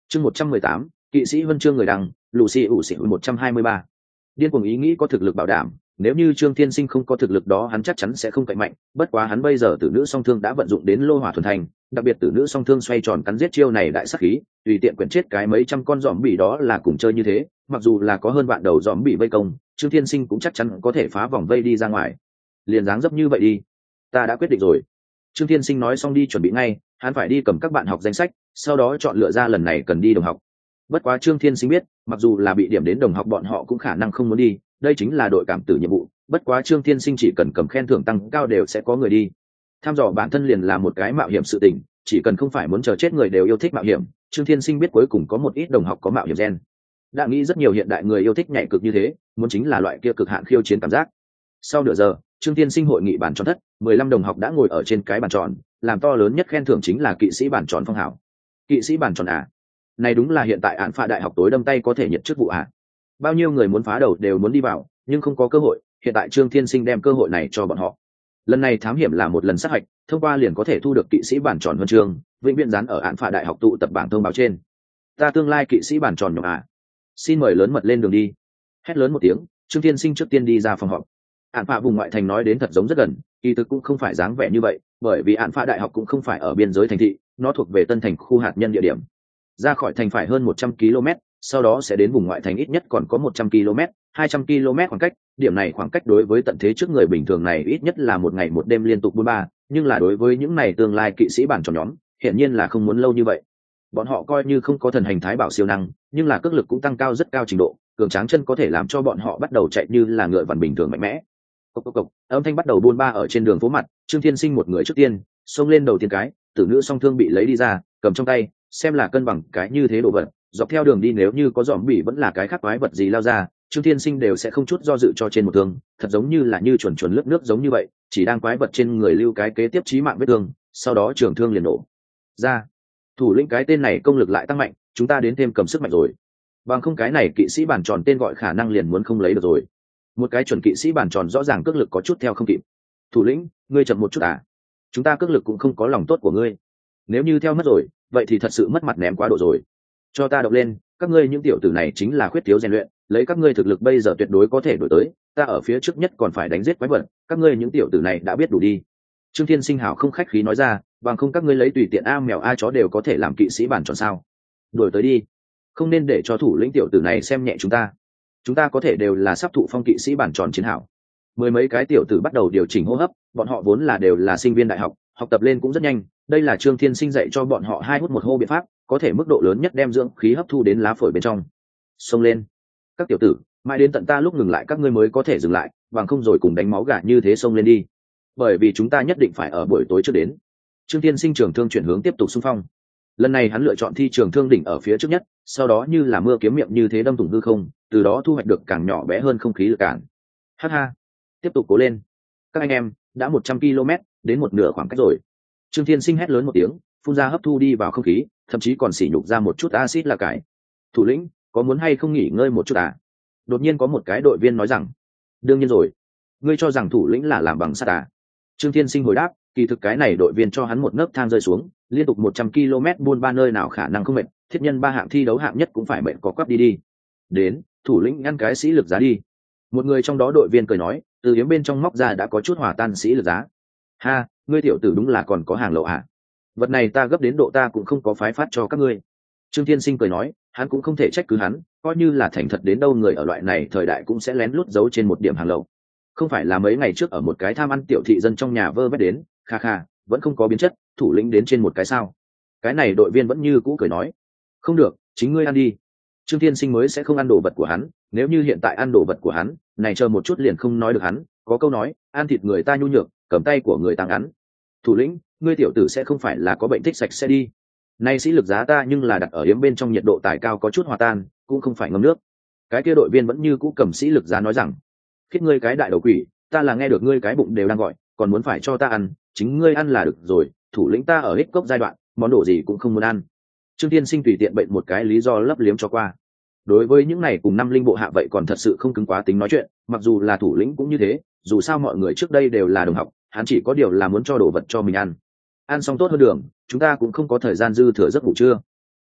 A: Chương 118, kỵ sĩ huân chương người đăng, Lucy ủ xỉn 123. Điên cuồng ý nghĩ có thực lực bảo đảm, nếu như Trương Thiên Sinh không có thực lực đó hắn chắc chắn sẽ không cậy mạnh, bất quá hắn bây giờ tử nữ song thương đã vận dụng đến lô hỏa thuần thành, đặc biệt tử nữ song thương xoay tròn cắn giết chiêu này đại sát khí, tùy tiện quyển chết cái mấy trăm con giòm bị đó là cùng chơi như thế, mặc dù là có hơn vạn đầu giòm bị vây công, Trương Thiên Sinh cũng chắc chắn có thể phá vòng vây đi ra ngoài. Liền dáng dấp như vậy đi, ta đã quyết định rồi. Trương Thiên Sinh nói xong đi chuẩn bị ngay, hắn phải đi cầm các bạn học danh sách, sau đó chọn lựa ra lần này cần đi đồng học. Bất quá Trương Thiên Sinh biết, mặc dù là bị điểm đến đồng học bọn họ cũng khả năng không muốn đi, đây chính là đội cảm tử nhiệm vụ. Bất quá Trương Thiên Sinh chỉ cần cầm khen thưởng tăng cao đều sẽ có người đi. Tham dò bản thân liền là một cái mạo hiểm sự tình, chỉ cần không phải muốn chờ chết người đều yêu thích mạo hiểm. Trương Thiên Sinh biết cuối cùng có một ít đồng học có mạo hiểm gen. Đã nghĩ rất nhiều hiện đại người yêu thích nhảy cực như thế, muốn chính là loại kia cực hạn khiêu chiến cảm giác. Sau nửa giờ, Trương Thiên Sinh hội nghị bàn tròn thất, 15 đồng học đã ngồi ở trên cái bàn tròn, làm to lớn nhất khen thưởng chính là kỵ sĩ bàn tròn phong hào. Kỵ sĩ bàn tròn à? Này đúng là hiện tại án phạ đại học tối đâm tay có thể nhận chức vụ à? Bao nhiêu người muốn phá đầu đều muốn đi vào, nhưng không có cơ hội, hiện tại Trương Thiên Sinh đem cơ hội này cho bọn họ. Lần này thám hiểm là một lần sát hạch, thông qua liền có thể thu được kỵ sĩ bàn tròn huân chương, vĩnh viễn dán ở án phạ đại học tụ tập bảng thông báo trên. Ta tương lai kỵ sĩ bàn tròn nhỏ à? Xin mời lớn mật lên đường đi. Hét lớn một tiếng, Trương Thiên Sinh trước tiên đi ra phòng họp. Án phạ vùng ngoại thành nói đến thật giống rất gần, kỳ thực cũng không phải dáng vẻ như vậy, bởi vì án phạ đại học cũng không phải ở biên giới thành thị, nó thuộc về Tân Thành khu hạt nhân địa điểm. Ra khỏi thành phải hơn 100 km, sau đó sẽ đến vùng ngoại thành ít nhất còn có 100 km, 200 km khoảng cách, điểm này khoảng cách đối với tận thế trước người bình thường này ít nhất là một ngày một đêm liên tục buôn ba, nhưng là đối với những này tương lai kỵ sĩ bản tròn nhóm, hiển nhiên là không muốn lâu như vậy. Bọn họ coi như không có thần hành thái bảo siêu năng, nhưng là cước lực cũng tăng cao rất cao trình độ, cường tráng chân có thể làm cho bọn họ bắt đầu chạy như là ngựa vằn bình thường mạnh mẽ. Cộc cộc cộc, âm thanh bắt đầu buôn ba ở trên đường phố mặt, Trương Thiên Sinh một người trước tiên, xông lên đầu tiên cái, tử nữ song thương bị lấy đi ra, cầm trong tay, xem là cân bằng cái như thế đồ vật, dọc theo đường đi nếu như có giòm bỉ vẫn là cái khác quái vật gì lao ra, Trương Thiên Sinh đều sẽ không chút do dự cho trên một thương, thật giống như là như chuẩn chuẩn lướt nước giống như vậy, chỉ đang quái vật trên người lưu cái kế tiếp chí mạng vết thương, sau đó trường thương liền nổ ra. Thủ lĩnh cái tên này công lực lại tăng mạnh, chúng ta đến thêm cầm sức mạnh rồi. Bằng không cái này kỵ sĩ bàn tròn tên gọi khả năng liền muốn không lấy được rồi. Một cái chuẩn kỵ sĩ bàn tròn rõ ràng cước lực có chút theo không kịp. Thủ lĩnh, ngươi chậm một chút à? Chúng ta cước lực cũng không có lòng tốt của ngươi. Nếu như theo mất rồi, vậy thì thật sự mất mặt ném quá độ rồi. Cho ta động lên, các ngươi những tiểu tử này chính là khuyết thiếu rèn luyện, lấy các ngươi thực lực bây giờ tuyệt đối có thể đổi tới, ta ở phía trước nhất còn phải đánh giết quái vật, các ngươi những tiểu tử này đã biết đủ đi. Trương Thiên Sinh hào không khách khí nói ra, bằng không các ngươi lấy tùy tiện a mèo a chó đều có thể làm kỵ sĩ bản tròn sao? Đổi tới đi, không nên để cho thủ lĩnh tiểu tử này xem nhẹ chúng ta có thể đều là sắp thụ phong kỵ sĩ bản tròn chiến hảo. Mười mấy cái tiểu tử bắt đầu điều chỉnh hô hấp, bọn họ vốn là đều là sinh viên đại học, học tập lên cũng rất nhanh, đây là Trương Thiên Sinh dạy cho bọn họ 2 hút 1 hô biện pháp, có thể mức độ lớn nhất đem dưỡng khí hấp thu đến lá phổi bên trong. Xông lên, các tiểu tử, mãi đến tận ta lúc ngừng lại các ngươi mới có thể dừng lại, bằng không rồi cùng đánh máu gà như thế xông lên đi. Bởi vì chúng ta nhất định phải ở buổi tối trước đến. Trương Thiên Sinh trường thương chuyển hướng tiếp tục xung phong. Lần này hắn lựa chọn thi trường thương đỉnh ở phía trước nhất, sau đó như là mưa kiếm miệng như thế đâm thủng hư không, từ đó thu hoạch được càng nhỏ bé hơn không khí lực cản. Ha ha, tiếp tục cố lên. Các anh em, đã 100 km, đến một nửa khoảng cách rồi. Trương Thiên Sinh hét lớn một tiếng, phun ra hấp thu đi vào không khí, thậm chí còn xỉ nhục ra một chút axit là cải. Thủ lĩnh, có muốn hay không nghỉ ngơi một chút à? Đột nhiên có một cái đội viên nói rằng, đương nhiên rồi. Ngươi cho rằng thủ lĩnh là làm bằng sắt à? Trương Thiên Sinh hồi đáp, kỳ thực cái này đội viên cho hắn một nấc thang rơi xuống, liên tục 100 km buôn ba nơi nào khả năng không mệt, thiết nhân 3 hạng thi đấu hạng nhất cũng phải mệt có quắp đi. Đến, thủ lĩnh ngăn cái sĩ lực giá đi. Một người trong đó đội viên cười nói, từ yếm bên trong móc ra đã có chút hòa tan sĩ lực giá. Ha, ngươi tiểu tử đúng là còn có hàng lậu à? Vật này ta gấp đến độ ta cũng không có phái phát cho các ngươi. Trương Thiên Sinh cười nói, hắn cũng không thể trách cứ hắn, coi như là thành thật đến đâu người ở loại này thời đại cũng sẽ lén lút giấu trên một điểm hàng lậu. Không phải là mấy ngày trước ở một cái tham ăn tiểu thị dân trong nhà vơ vét đến, kha kha, vẫn không có biến chất, thủ lĩnh đến trên một cái sao? Cái này đội viên vẫn như cũ cười nói, không được, chính ngươi ăn đi. Trương Thiên Sinh mới sẽ không ăn đồ vật của hắn, nếu như hiện tại ăn đồ vật của hắn, này chờ một chút liền không nói được hắn, có câu nói, ăn thịt người ta nhu nhược, cầm tay của người ta ngắn. Thủ lĩnh, ngươi tiểu tử sẽ không phải là có bệnh thích sạch sẽ đi. Nay sĩ lực giá ta nhưng là đặt ở yếm bên trong nhiệt độ tải cao có chút hòa tan, cũng không phải ngâm nước. Cái kia đội viên vẫn như cũ cầm sĩ lực giá nói rằng, khiết ngươi cái đại đầu quỷ, ta là nghe được ngươi cái bụng đều đang gọi, còn muốn phải cho ta ăn, chính ngươi ăn là được rồi, thủ lĩnh ta ở hít cốc giai đoạn, món đồ gì cũng không muốn ăn. Trương Thiên Sinh tùy tiện bệnh một cái lý do lấp liếm cho qua. Đối với những này cùng 5 linh bộ hạ vậy còn thật sự không cứng quá tính nói chuyện, mặc dù là thủ lĩnh cũng như thế, dù sao mọi người trước đây đều là đồng học, hắn chỉ có điều là muốn cho đồ vật cho mình ăn. Ăn xong tốt hơn đường, chúng ta cũng không có thời gian dư thừa giấc ngủ trưa.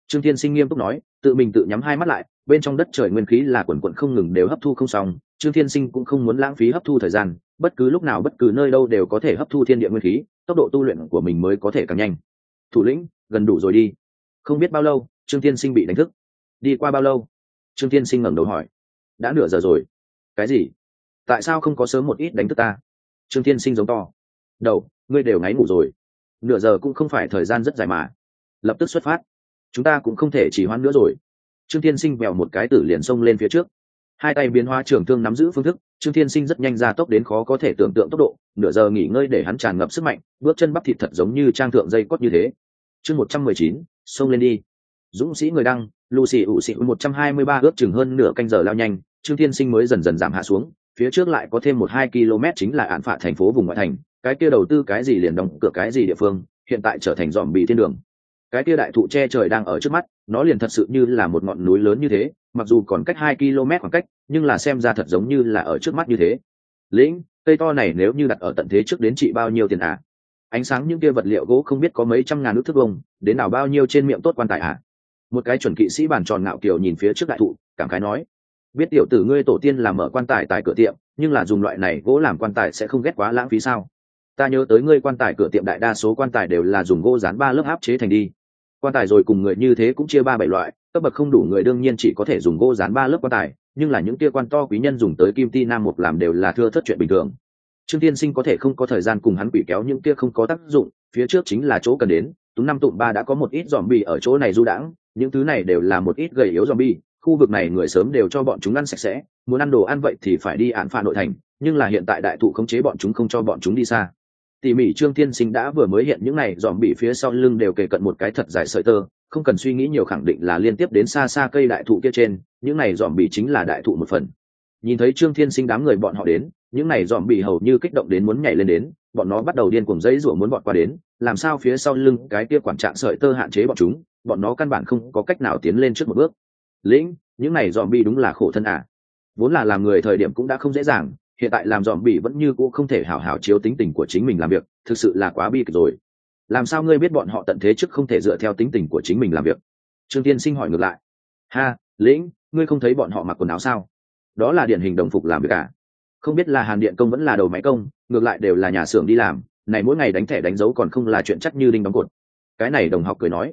A: Trương Thiên Sinh nghiêm túc nói, tự mình tự nhắm hai mắt lại, bên trong đất trời nguyên khí là quần quần không ngừng đều hấp thu không xong, Trương Thiên Sinh cũng không muốn lãng phí hấp thu thời gian, bất cứ lúc nào bất cứ nơi đâu đều có thể hấp thu thiên địa nguyên khí, tốc độ tu luyện của mình mới có thể càng nhanh. Thủ lĩnh, gần đủ rồi đi. Không biết bao lâu, Trương Thiên Sinh bị đánh thức. Đi qua bao lâu? Trương Thiên Sinh ngẩng đầu hỏi. Đã nửa giờ rồi. Cái gì? Tại sao không có sớm một ít đánh thức ta? Trương Thiên Sinh giống to. Đầu, ngươi đều ngáy ngủ rồi. Nửa giờ cũng không phải thời gian rất dài mà. Lập tức xuất phát. Chúng ta cũng không thể chỉ hoãn nữa rồi. Trương Thiên Sinh vèo một cái tử liền xông lên phía trước. Hai tay biến hóa trường thương nắm giữ phương thức, Trương Thiên Sinh rất nhanh ra tốc đến khó có thể tưởng tượng tốc độ, nửa giờ nghỉ ngơi để hắn tràn ngập sức mạnh, bước chân bắp thịt thật giống như trang thượng dây cót như thế. Chương 119, xông lên đi. Dũng sĩ người đăng, Lucy ủ xị 123 ước chừng hơn nửa canh giờ lao nhanh, Trương Thiên Sinh mới dần dần giảm hạ xuống, phía trước lại có thêm 1-2 km chính là án phạ thành phố vùng ngoại thành, cái kia đầu tư cái gì liền đóng cửa cái gì địa phương, hiện tại trở thành dòm bị thiên đường. Cái kia đại thụ che trời đang ở trước mắt, nó liền thật sự như là một ngọn núi lớn như thế, mặc dù còn cách 2 km khoảng cách, nhưng là xem ra thật giống như là ở trước mắt như thế. Lĩnh, cây to này nếu như đặt ở tận thế trước đến trị bao nhiêu tiền à? Ánh sáng những kia vật liệu gỗ không biết có mấy trăm ngàn ức thước vông, đến nào bao nhiêu trên miệng tốt quan tài à? Một cái chuẩn kỵ sĩ bàn tròn ngạo kiều nhìn phía trước đại thụ, cảm khái nói: biết tiểu tử ngươi tổ tiên làm mở quan tài tại cửa tiệm, nhưng là dùng loại này gỗ làm quan tài sẽ không ghét quá lãng phí sao? Ta nhớ tới ngươi quan tài cửa tiệm đại đa số quan tài đều là dùng gỗ dán 3 lớp áp chế thành đi. Quan tài rồi cùng người như thế cũng chia 3-7 loại, cấp bậc không đủ người đương nhiên chỉ có thể dùng gỗ dán 3 lớp quan tài, nhưng là những kia quan to quý nhân dùng tới kim ti nam mục làm đều là thưa thất chuyện bình thường. Trương Tiên Sinh có thể không có thời gian cùng hắn quỷ kéo những kia không có tác dụng, phía trước chính là chỗ cần đến, Tú Năm Tụm Ba đã có một ít zombie ở chỗ này du đãng, những thứ này đều là một ít gầy yếu zombie, khu vực này người sớm đều cho bọn chúng ăn sạch sẽ, muốn ăn đồ ăn vậy thì phải đi án phạ nội thành, nhưng là hiện tại đại thụ khống chế bọn chúng không cho bọn chúng đi xa. Tỉ mỉ Trương Tiên Sinh đã vừa mới hiện những này zombie phía sau lưng đều kề cận một cái thật dài sợi tơ, không cần suy nghĩ nhiều khẳng định là liên tiếp đến xa xa cây đại thụ kia trên, những này zombie chính là đại thụ một phần. Nhìn thấy Trương Thiên Sinh đám người bọn họ đến, những này zombie hầu như kích động đến muốn nhảy lên đến, bọn nó bắt đầu điên cuồng giãy giụa muốn bọn qua đến, làm sao phía sau lưng cái kia quản trạng sợi tơ hạn chế bọn chúng, bọn nó căn bản không có cách nào tiến lên trước một bước. Lĩnh, những này zombie đúng là khổ thân à. Vốn là làm người thời điểm cũng đã không dễ dàng, hiện tại làm zombie vẫn như cũ không thể hảo hảo chiếu tính tình của chính mình làm việc, thực sự là quá bi kịch rồi. Làm sao ngươi biết bọn họ tận thế trước không thể dựa theo tính tình của chính mình làm việc? Trương Tiên Sinh hỏi ngược lại. Ha, Lĩnh, ngươi không thấy bọn họ mặc quần áo sao? Đó là điển hình đồng phục làm việc à? Không biết là hàn điện công vẫn là đầu máy công, ngược lại đều là nhà xưởng đi làm, này mỗi ngày đánh thẻ đánh dấu còn không là chuyện chắc như đinh đóng cột. Cái này đồng học cười nói.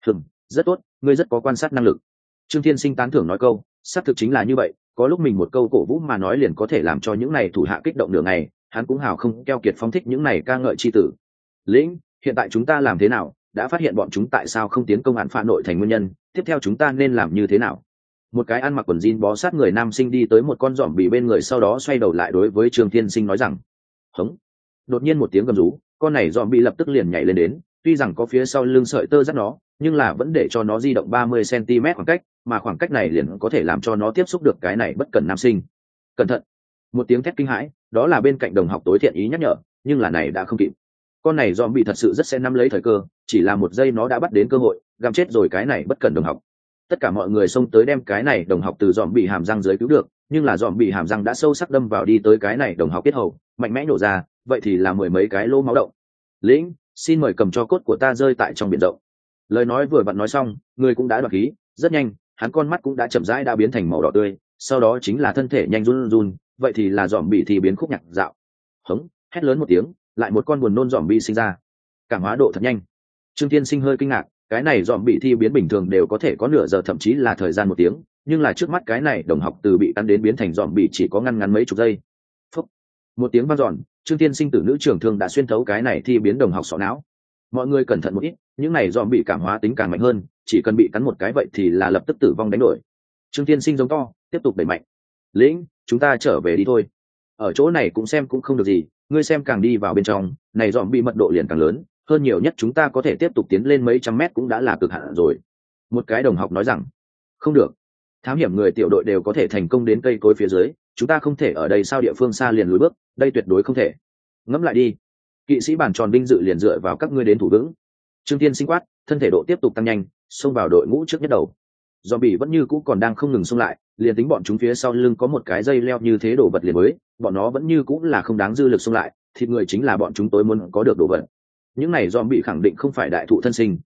A: Rất tốt, ngươi rất có quan sát năng lực. Trương Thiên Sinh tán thưởng nói câu, xác thực chính là như vậy, có lúc mình một câu cổ vũ mà nói liền có thể làm cho những này thủ hạ kích động nửa ngày, hắn cũng hào không keo kiệt phóng thích những này ca ngợi chi tử. Lĩnh, hiện tại chúng ta làm thế nào? Đã phát hiện bọn chúng tại sao không tiến công án phạ nội thành nguyên nhân, tiếp theo chúng ta nên làm như thế nào? Một cái ăn mặc quần jean bó sát người nam sinh đi tới một con giỏm bị bên người, sau đó xoay đầu lại đối với Trương Thiên Sinh nói rằng: hống. Đột nhiên một tiếng gầm rú, con này giỏm bị lập tức liền nhảy lên đến, tuy rằng có phía sau lưng sợi tơ dắt nó, nhưng là vẫn để cho nó di động 30 cm khoảng cách, mà khoảng cách này liền có thể làm cho nó tiếp xúc được cái này bất cần nam sinh. Cẩn thận. Một tiếng thét kinh hãi, đó là bên cạnh đồng học tối thiện ý nhắc nhở, nhưng là này đã không kịp. Con này giòm bị thật sự rất sẽ nắm lấy thời cơ, chỉ là một giây nó đã bắt đến cơ hội, găm chết rồi cái này bất cần đồng học. Tất cả mọi người xông tới đem cái này đồng học từ giòm bị hàm răng dưới cứu được, nhưng là giòm bị hàm răng đã sâu sắc đâm vào đi tới cái này đồng học kết hầu, mạnh mẽ nổ ra, vậy thì là mười mấy cái lỗ máu động. Lĩnh, xin mời cầm cho cốt của ta rơi tại trong biển rộng. Lời nói vừa vặn nói xong, người cũng đã đoạt khí, rất nhanh, hắn con mắt cũng đã chậm rãi đã biến thành màu đỏ tươi, sau đó chính là thân thể nhanh run run, vậy thì là giòm bị thì biến khúc nhạc dạo. Hống, hét lớn một tiếng, lại một con buồn nôn giòm bị sinh ra. Cảm hóa độ thật nhanh. Trương Thiên Sinh hơi kinh ngạc, cái này giòm bị thi biến bình thường đều có thể có nửa giờ thậm chí là thời gian 1 tiếng, nhưng là trước mắt cái này đồng học từ bị cắn đến biến thành giòm bị chỉ có ngăn mấy chục giây. Phúc. Một tiếng vang dọn, Trương Thiên Sinh tử nữ trưởng thương đã xuyên thấu cái này thi biến đồng học sọ não. Mọi người cẩn thận một ít, những này giòm bị cảm hóa tính càng mạnh hơn, chỉ cần bị cắn một cái vậy thì là lập tức tử vong đánh đổi. Trương Thiên Sinh giống to, tiếp tục đẩy mạnh. Lĩnh, chúng ta trở về đi thôi. Ở chỗ này cũng xem cũng không được gì, ngươi xem càng đi vào bên trong, này giòm bị mật độ liền càng lớn, hơn nhiều nhất chúng ta có thể tiếp tục tiến lên mấy trăm mét cũng đã là cực hạn rồi. Một cái đồng học nói rằng, không được, thám hiểm người tiểu đội đều có thể thành công đến cây cối phía dưới, chúng ta không thể ở đây sao địa phương xa liền lùi bước, đây tuyệt đối không thể. Ngẫm lại đi. Kỵ sĩ bàn tròn binh dự liền dựa vào các ngươi đến thủ vững. Trương Thiên Sinh quát, thân thể độ tiếp tục tăng nhanh, xông vào đội ngũ trước nhất đầu. Zombie vẫn như cũ còn đang không ngừng xông lại, liền tính bọn chúng phía sau lưng có một cái dây leo như thế đổ vật liền mới, bọn nó vẫn như cũ là không đáng dư lực xông lại, thịt người chính là bọn chúng tối muốn có được đồ vật. Những này zombie khẳng định không phải đại thụ thân sinh,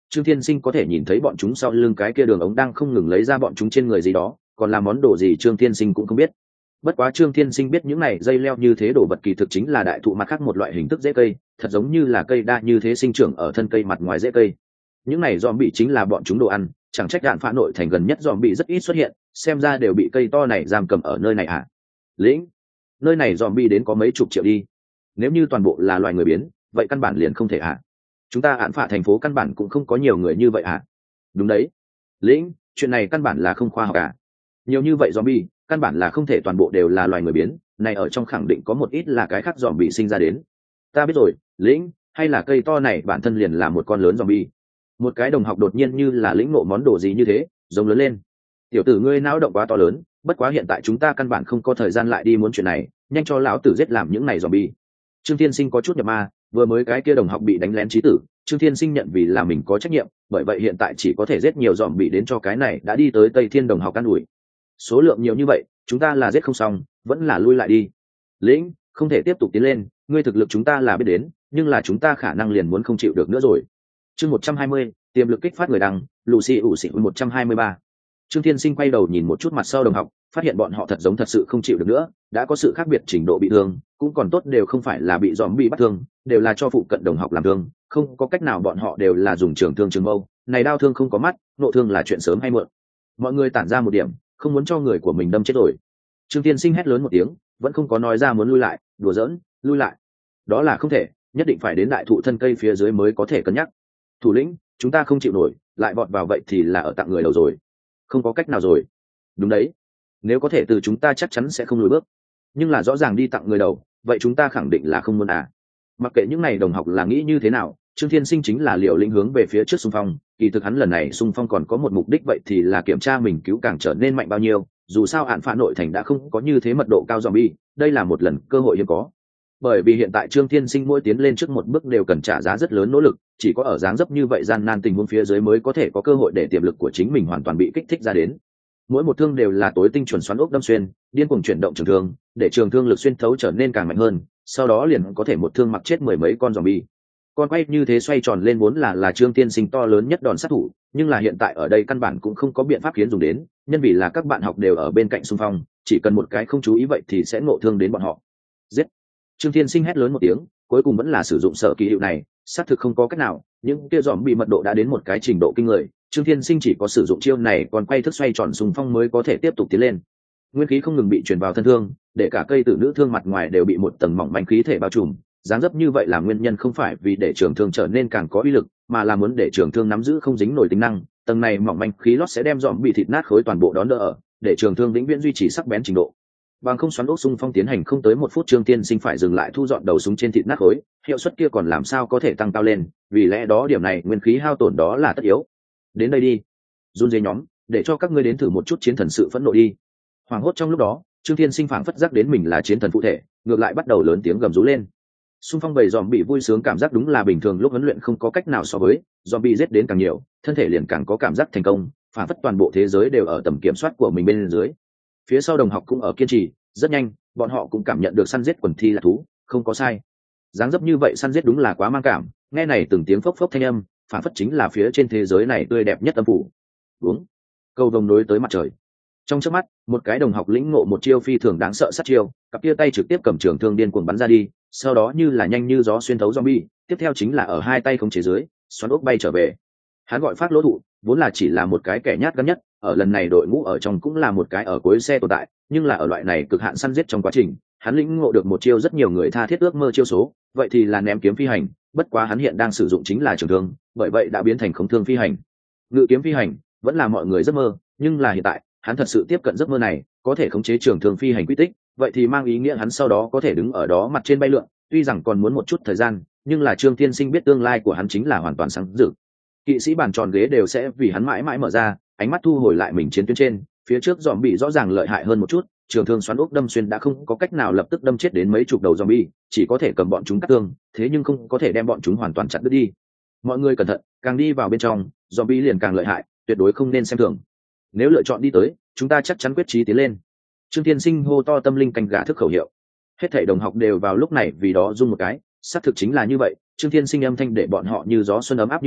A: Trương Thiên Sinh có thể nhìn thấy bọn chúng sau lưng cái kia đường ống đang không ngừng lấy ra bọn chúng trên người gì đó, còn là món đồ gì Trương Thiên Sinh cũng không biết. Bất quá Trương Thiên Sinh biết những này dây leo như thế đồ vật kỳ thực chính là đại thụ mặt khác một loại hình thức rễ cây, thật giống như là cây đa như thế sinh trưởng ở thân cây mặt ngoài rễ cây. Những này zombie chính là bọn chúng đồ ăn, chẳng trách đạn phá nội thành gần nhất zombie rất ít xuất hiện, xem ra đều bị cây to này giam cầm ở nơi này à. Lĩnh, nơi này zombie đến có mấy chục triệu đi. Nếu như toàn bộ là loài người biến, vậy căn bản liền không thể à. Chúng ta án phạ thành phố căn bản cũng không có nhiều người như vậy à. Đúng đấy. Lĩnh, chuyện này căn bản là không khoa học cả. Nhiều như vậy zombie, căn bản là không thể toàn bộ đều là loài người biến, này ở trong khẳng định có một ít là cái khác zombie sinh ra đến. Ta biết rồi, Lĩnh, hay là cây to này bản thân liền là một con lớn zombie. Một cái đồng học đột nhiên như là lĩnh ngộ món đồ gì như thế, giống lớn lên. Tiểu tử ngươi não động quá to lớn, bất quá hiện tại chúng ta căn bản không có thời gian lại đi muốn chuyện này, nhanh cho lão tử giết làm những này zombie. Trương Thiên Sinh có chút nhập ma, vừa mới cái kia đồng học bị đánh lén chí tử, Trương Thiên Sinh nhận vì là mình có trách nhiệm, bởi vậy hiện tại chỉ có thể giết nhiều zombie đến cho cái này đã đi tới Tây Thiên đồng học can ủi. Số lượng nhiều như vậy, chúng ta là giết không xong, vẫn là lui lại đi. Lĩnh, không thể tiếp tục tiến lên, ngươi thực lực chúng ta là biết đến, nhưng là chúng ta khả năng liền muốn không chịu được nữa rồi. Chương 120, tiềm lực kích phát người đăng, Lucy ủ xị 123. Trương Thiên Sinh quay đầu nhìn một chút mặt sau đồng học, phát hiện bọn họ thật giống thật sự không chịu được nữa, đã có sự khác biệt trình độ bị thương, cũng còn tốt đều không phải là bị zombie bắt thương, đều là cho phụ cận đồng học làm thương, không có cách nào bọn họ đều là dùng trường thương trường mâu, này đau thương không có mắt, nộ thương là chuyện sớm hay muộn. Mọi người tản ra một điểm, không muốn cho người của mình đâm chết rồi. Trương Thiên Sinh hét lớn một tiếng, vẫn không có nói ra muốn lui lại, đùa giỡn, lui lại. Đó là không thể, nhất định phải đến đại thụ thân cây phía dưới mới có thể cân nhắc. Thủ lĩnh, chúng ta không chịu nổi, lại vọt vào vậy thì là ở tặng người đầu rồi. Không có cách nào rồi. Đúng đấy, nếu có thể từ chúng ta chắc chắn sẽ không lùi bước, nhưng là rõ ràng đi tặng người đầu, vậy chúng ta khẳng định là không muốn à. Mặc kệ những này đồng học là nghĩ như thế nào, Trương Thiên Sinh chính là liều lĩnh hướng về phía trước xung phong, kỳ thực hắn lần này xung phong còn có một mục đích, vậy thì là kiểm tra mình cứu càng trở nên mạnh bao nhiêu, dù sao án phá nội thành đã không có như thế mật độ cao zombie, đây là một lần cơ hội hiếm có. Bởi vì hiện tại Trương Thiên Sinh mỗi tiến lên trước một bước đều cần trả giá rất lớn nỗ lực, chỉ có ở dáng dấp như vậy gian nan tình huống phía dưới mới có thể có cơ hội để tiềm lực của chính mình hoàn toàn bị kích thích ra đến. Mỗi một thương đều là tối tinh chuẩn xoắn ốc đâm xuyên, điên cuồng chuyển động trường thương, để trường thương lực xuyên thấu trở nên càng mạnh hơn, sau đó liền có thể một thương mặc chết mười mấy con zombie. Con quay như thế xoay tròn lên vốn là Trương Thiên Sinh to lớn nhất đòn sát thủ, nhưng là hiện tại ở đây căn bản cũng không có biện pháp khiến dùng đến, nhân vì là các bạn học đều ở bên cạnh xung phong, chỉ cần một cái không chú ý vậy thì sẽ ngộ thương đến bọn họ. Giết! Trương Thiên Sinh hét lớn một tiếng, cuối cùng vẫn là sử dụng sở kỳ hiệu này, xác thực không có cách nào, những kia dòm bị mật độ đã đến một cái trình độ kinh người, Trương Thiên Sinh chỉ có sử dụng chiêu này còn quay thức xoay tròn xung phong mới có thể tiếp tục tiến lên. Nguyên khí không ngừng bị truyền vào thân thương, để cả cây tử nữ thương mặt ngoài đều bị một tầng mỏng manh khí thể bao trùm, dáng dấp như vậy là nguyên nhân không phải vì để trường thương trở nên càng có uy lực, mà là muốn để trường thương nắm giữ không dính nổi tính năng, tầng này mỏng manh khí lót sẽ đem dòm bị thịt nát khối toàn bộ đón đỡ ở, để trường thương vĩnh viễn duy trì sắc bén trình độ. Bằng không xoắn ốc xung phong tiến hành không tới 1 phút, Trương Thiên Sinh phải dừng lại thu dọn đầu súng trên thịt nát khối, hiệu suất kia còn làm sao có thể tăng cao lên, vì lẽ đó điểm này nguyên khí hao tổn đó là tất yếu. Đến đây đi, run dây nhóm, để cho các ngươi đến thử một chút chiến thần sự phẫn nộ đi. Hoảng hốt trong lúc đó, Trương Thiên Sinh phảng phất giác đến mình là chiến thần phụ thể, ngược lại bắt đầu lớn tiếng gầm rú lên. Xung phong bầy dòm bị vui sướng cảm giác đúng là bình thường lúc huấn luyện không có cách nào so với, dòm bị giết đến càng nhiều, thân thể liền càng có cảm giác thành công, phảng phất toàn bộ thế giới đều ở tầm kiểm soát của mình bên dưới. Phía sau đồng học cũng ở kiên trì, rất nhanh, bọn họ cũng cảm nhận được săn giết quần thi là thú, không có sai. Dáng dấp như vậy săn giết đúng là quá mang cảm, nghe này từng tiếng phốc phốc thanh âm, phảng phất chính là phía trên thế giới này tươi đẹp nhất âm phủ. Uống. Cầu vồng nối tới mặt trời. Trong chớp mắt, một cái đồng học lĩnh ngộ một chiêu phi thường đáng sợ sát chiêu, cặp kia tay trực tiếp cầm trường thương điên cuồng bắn ra đi, sau đó như là nhanh như gió xuyên thấu zombie, tiếp theo chính là ở hai tay khống chế dưới, xoắn ốc bay trở về. Hắn gọi phát lỗ thụ, vốn là chỉ là một cái kẻ nhát gan nhất, ở lần này đội ngũ ở trong cũng là một cái ở cuối xe tồn tại, nhưng là ở loại này cực hạn săn giết trong quá trình, hắn lĩnh ngộ được một chiêu rất nhiều người tha thiết ước mơ chiêu số, vậy thì là ném kiếm phi hành, bất quá hắn hiện đang sử dụng chính là trường thương, bởi vậy đã biến thành khống thương phi hành. Ngự kiếm phi hành vẫn là mọi người giấc mơ, nhưng là hiện tại, hắn thật sự tiếp cận giấc mơ này, có thể khống chế trường thương phi hành quy tích, vậy thì mang ý nghĩa hắn sau đó có thể đứng ở đó mặt trên bay lượn, tuy rằng còn muốn một chút thời gian, nhưng là Trương Thiên Sinh biết tương lai của hắn chính là hoàn toàn sáng rực. Kỵ sĩ bàn tròn ghế đều sẽ vì hắn mãi mãi mở ra, ánh mắt thu hồi lại mình chiến tuyến trên, phía trước zombie rõ ràng lợi hại hơn một chút, trường thương xoắn ốc đâm xuyên đã không có cách nào lập tức đâm chết đến mấy chục đầu zombie, chỉ có thể cầm bọn chúng cắt thương, thế nhưng không có thể đem bọn chúng hoàn toàn chặt đứt đi. Mọi người cẩn thận, càng đi vào bên trong, zombie liền càng lợi hại, tuyệt đối không nên xem thường. Nếu lựa chọn đi tới, chúng ta chắc chắn quyết chí tiến lên. Trương Thiên Sinh hô to tâm linh canh gà thức khẩu hiệu. Hết thảy đồng học đều vào lúc này vì đó rung một cái, xác thực chính là như vậy, Trương Thiên Sinh âm thanh để bọn họ như gió xuân ấm áp như thế,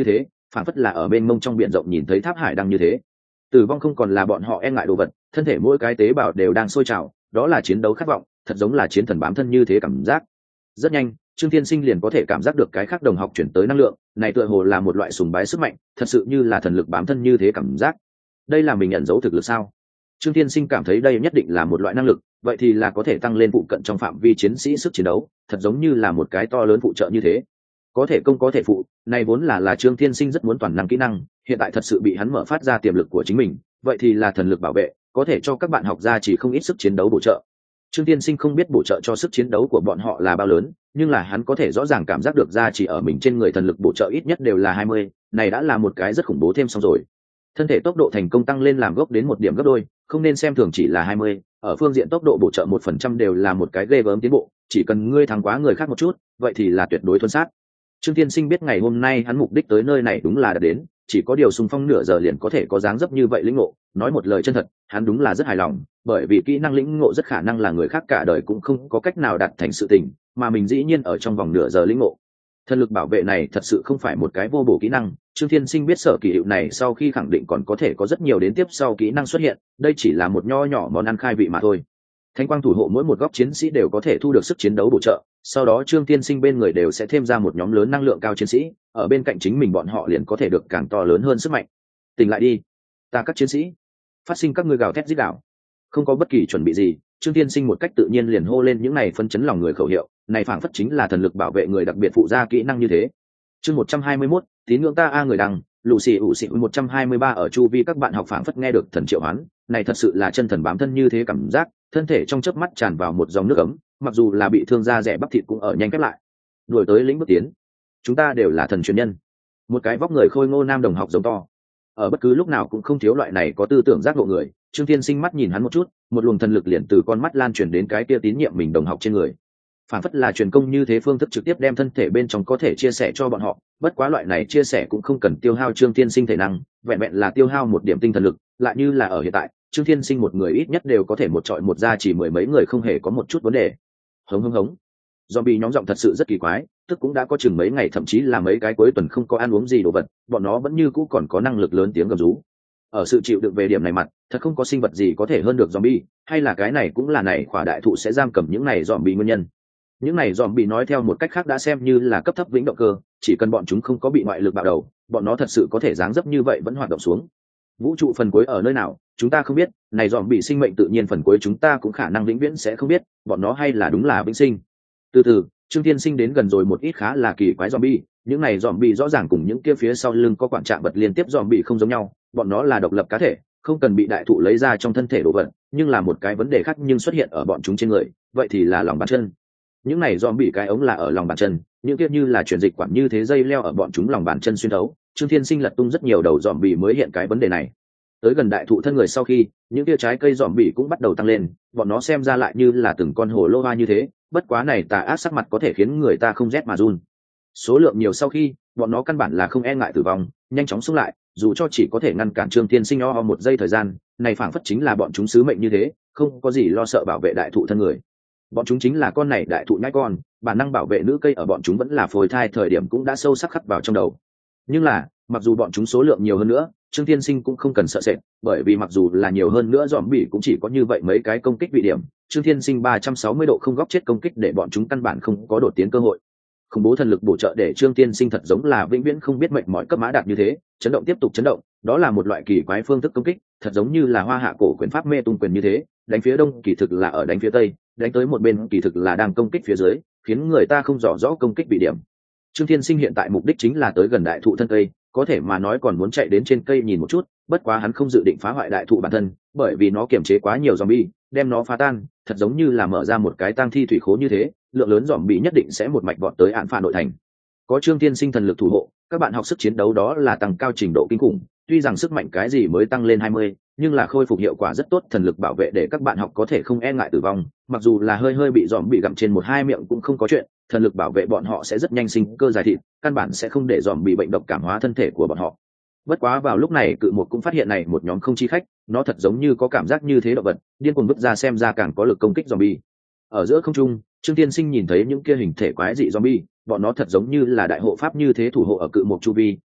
A: phản phất là ở bên mông trong biển rộng nhìn thấy tháp hải đăng như thế. Tử vong không còn là bọn họ e ngại đồ vật, thân thể mỗi cái tế bào đều đang sôi trào, đó là chiến đấu khát vọng, thật giống là chiến thần bám thân như thế cảm giác. Rất nhanh, Trương Thiên Sinh liền có thể cảm giác được cái khác đồng học chuyển tới năng lượng, này tựa hồ là một loại sùng bái sức mạnh, thật sự như là thần lực bám thân như thế cảm giác. Đây là mình nhận dấu thực lực sao? Trương Thiên Sinh cảm thấy đây nhất định là một loại năng lực, vậy thì là có thể tăng lên phụ cận trong phạm vi chiến sĩ sức chiến đấu, thật giống như là một cái to lớn phụ trợ như thế. Có thể công có thể phụ, này vốn là Trương Thiên Sinh rất muốn toàn năng kỹ năng, hiện tại thật sự bị hắn mở phát ra tiềm lực của chính mình, vậy thì là thần lực bảo vệ, có thể cho các bạn học ra chỉ không ít sức chiến đấu bổ trợ. Trương Thiên Sinh không biết bổ trợ cho sức chiến đấu của bọn họ là bao lớn, nhưng là hắn có thể rõ ràng cảm giác được ra chỉ ở mình trên người thần lực bổ trợ ít nhất đều là 20, này đã là một cái rất khủng bố thêm xong rồi. Thân thể tốc độ thành công tăng lên làm gốc đến một điểm gấp đôi, không nên xem thường chỉ là 20, ở phương diện tốc độ bổ trợ 1% đều là một cái ghê gớm tiến bộ, chỉ cần ngươi thắng quá người khác một chút, vậy thì là tuyệt đối thuần sát. Trương Thiên Sinh biết ngày hôm nay hắn mục đích tới nơi này đúng là đã đến, chỉ có điều xung phong nửa giờ liền có thể có dáng dấp như vậy lĩnh ngộ, nói một lời chân thật, hắn đúng là rất hài lòng, bởi vì kỹ năng lĩnh ngộ rất khả năng là người khác cả đời cũng không có cách nào đạt thành sự tình, mà mình dĩ nhiên ở trong vòng nửa giờ lĩnh ngộ. Thần lực bảo vệ này thật sự không phải một cái vô bổ kỹ năng, Trương Thiên Sinh biết sở kỳ hiệu này sau khi khẳng định còn có thể có rất nhiều đến tiếp sau kỹ năng xuất hiện, đây chỉ là một nho nhỏ món ăn khai vị mà thôi. Thánh quang thủ hộ mỗi một góc chiến sĩ đều có thể thu được sức chiến đấu bổ trợ, sau đó Trương Thiên Sinh bên người đều sẽ thêm ra một nhóm lớn năng lượng cao chiến sĩ, ở bên cạnh chính mình bọn họ liền có thể được càng to lớn hơn sức mạnh. Tỉnh lại đi, ta các chiến sĩ, phát sinh các ngươi gào thét rít gào. Không có bất kỳ chuẩn bị gì, Trương Thiên Sinh một cách tự nhiên liền hô lên những này phân chấn lòng người khẩu hiệu, này phảng phất chính là thần lực bảo vệ người đặc biệt phụ ra kỹ năng như thế. Chương 121, tín ngưỡng ta a người đằng, lũ xì ủ xì 123 ở chu vi các bạn học phảng phất nghe được thần triệu hoán, này thật sự là chân thần bám thân như thế cảm giác, thân thể trong chớp mắt tràn vào một dòng nước ấm, mặc dù là bị thương da rẻ bắp thịt cũng ở nhanh khép lại. Đuổi tới lĩnh bước tiến, chúng ta đều là thần truyền nhân. Một cái vóc người khôi ngô nam đồng học giống to, ở bất cứ lúc nào cũng không thiếu loại này có tư tưởng giác ngộ người. Trương Thiên Sinh mắt nhìn hắn một chút, một luồng thần lực liền từ con mắt lan truyền đến cái kia tín nhiệm mình đồng học trên người, phản phất là truyền công như thế, phương thức trực tiếp đem thân thể bên trong có thể chia sẻ cho bọn họ. Bất quá loại này chia sẻ cũng không cần tiêu hao Trương Thiên Sinh thể năng, vẹn vẹn là tiêu hao một điểm tinh thần lực, lại như là ở hiện tại Trương Thiên Sinh một người ít nhất đều có thể một trọi một ra chỉ mười mấy người không hề có một chút vấn đề. Hống hống hống, zombie nhóm giọng thật sự rất kỳ quái, tức cũng đã có chừng mấy ngày thậm chí là mấy cái cuối tuần không có ăn uống gì đồ vật, bọn nó vẫn như cũ còn có năng lực lớn tiếng gầm rú. Ở sự chịu đựng về điểm này mặt, thật không có sinh vật gì có thể hơn được zombie, hay là cái này cũng là này khỏa đại thụ sẽ giam cầm những này zombie nguyên nhân. Những này zombie nói theo một cách khác đã xem như là cấp thấp vĩnh động cơ, chỉ cần bọn chúng không có bị ngoại lực bạo đầu, bọn nó thật sự có thể dáng dấp như vậy vẫn hoạt động xuống. Vũ trụ phần cuối ở nơi nào, chúng ta không biết, này zombie sinh mệnh tự nhiên phần cuối chúng ta cũng khả năng vĩnh viễn sẽ không biết, bọn nó hay là đúng là vĩnh sinh. Từ từ, Trương Thiên Sinh đến gần rồi một ít khá là kỳ quái zombie, những này zombie rõ ràng cùng những kia phía sau lưng có quản trạng vật liên tiếp zombie không giống nhau, bọn nó là độc lập cá thể, không cần bị đại thụ lấy ra trong thân thể đồ vật, nhưng là một cái vấn đề khác nhưng xuất hiện ở bọn chúng trên người, vậy thì là lòng bàn chân. Những này zombie cái ống là ở lòng bàn chân, những kia như là truyền dịch quản như thế dây leo ở bọn chúng lòng bàn chân xuyên thấu. Trương Thiên Sinh lật tung rất nhiều đầu zombie mới hiện cái vấn đề này. Tới gần đại thụ thân người sau khi, những kia trái cây zombie cũng bắt đầu tăng lên, bọn nó xem ra lại như là từng con hổ lô hoa như thế, bất quá này tà ác sắc mặt có thể khiến người ta không rét mà run. Số lượng nhiều sau khi, bọn nó căn bản là không e ngại tử vong, nhanh chóng xung lại, dù cho chỉ có thể ngăn cản Trương Thiên Sinh o một giây thời gian, này phảng phất chính là bọn chúng sứ mệnh như thế, không có gì lo sợ bảo vệ đại thụ thân người. Bọn chúng chính là con này đại thụ nhãi con, bản năng bảo vệ nữ cây ở bọn chúng vẫn là phôi thai thời điểm cũng đã sâu sắc khắc vào trong đầu. Nhưng là, mặc dù bọn chúng số lượng nhiều hơn nữa, Trương Thiên Sinh cũng không cần sợ sệt, bởi vì mặc dù là nhiều hơn nữa zombie cũng chỉ có như vậy mấy cái công kích vị điểm, Trương Thiên Sinh 360 độ không góc chết công kích để bọn chúng căn bản không có đột tiến cơ hội. Khủng bố thần lực bổ trợ để Trương Thiên Sinh thật giống là vĩnh viễn không biết mệnh mỏi cấp mã đạt như thế, chấn động tiếp tục chấn động, đó là một loại kỳ quái phương thức công kích, thật giống như là hoa hạ cổ quyền pháp mê tung quyền như thế, đánh phía đông kỳ thực là ở đánh phía tây, đánh tới một bên kỳ thực là đang công kích phía dưới, khiến người ta không rõ rõ công kích vị điểm. Trương Thiên Sinh hiện tại mục đích chính là tới gần đại thụ thân cây, có thể mà nói còn muốn chạy đến trên cây nhìn một chút, bất quá hắn không dự định phá hoại đại thụ bản thân, bởi vì nó kiềm chế quá nhiều zombie, đem nó phá tan, thật giống như là mở ra một cái tang thi thủy khố như thế, lượng lớn zombie nhất định sẽ một mạch vọt tới án phá nội thành. Có Trương Thiên Sinh thần lực thủ hộ, các bạn học sức chiến đấu đó là tăng cao trình độ kinh khủng, tuy rằng sức mạnh cái gì mới tăng lên 20, nhưng là khôi phục hiệu quả rất tốt, thần lực bảo vệ để các bạn học có thể không e ngại tử vong, mặc dù là hơi bị zombie gặm trên một hai miệng cũng không có chuyện, thần lực bảo vệ bọn họ sẽ rất nhanh sinh cơ dài thịt, căn bản sẽ không để zombie bệnh độc cảm hóa thân thể của bọn họ. Bất quá vào lúc này cự một cũng phát hiện này một nhóm không chi khách, nó thật giống như có cảm giác như thế động vật, điên cuồng vứt ra xem ra càng có lực công kích zombie. Ở giữa không trung, Trương Thiên Sinh nhìn thấy những kia hình thể quái dị zombie, bọn nó thật giống như là đại hộ pháp như thế thủ hộ ở cự một chu vi,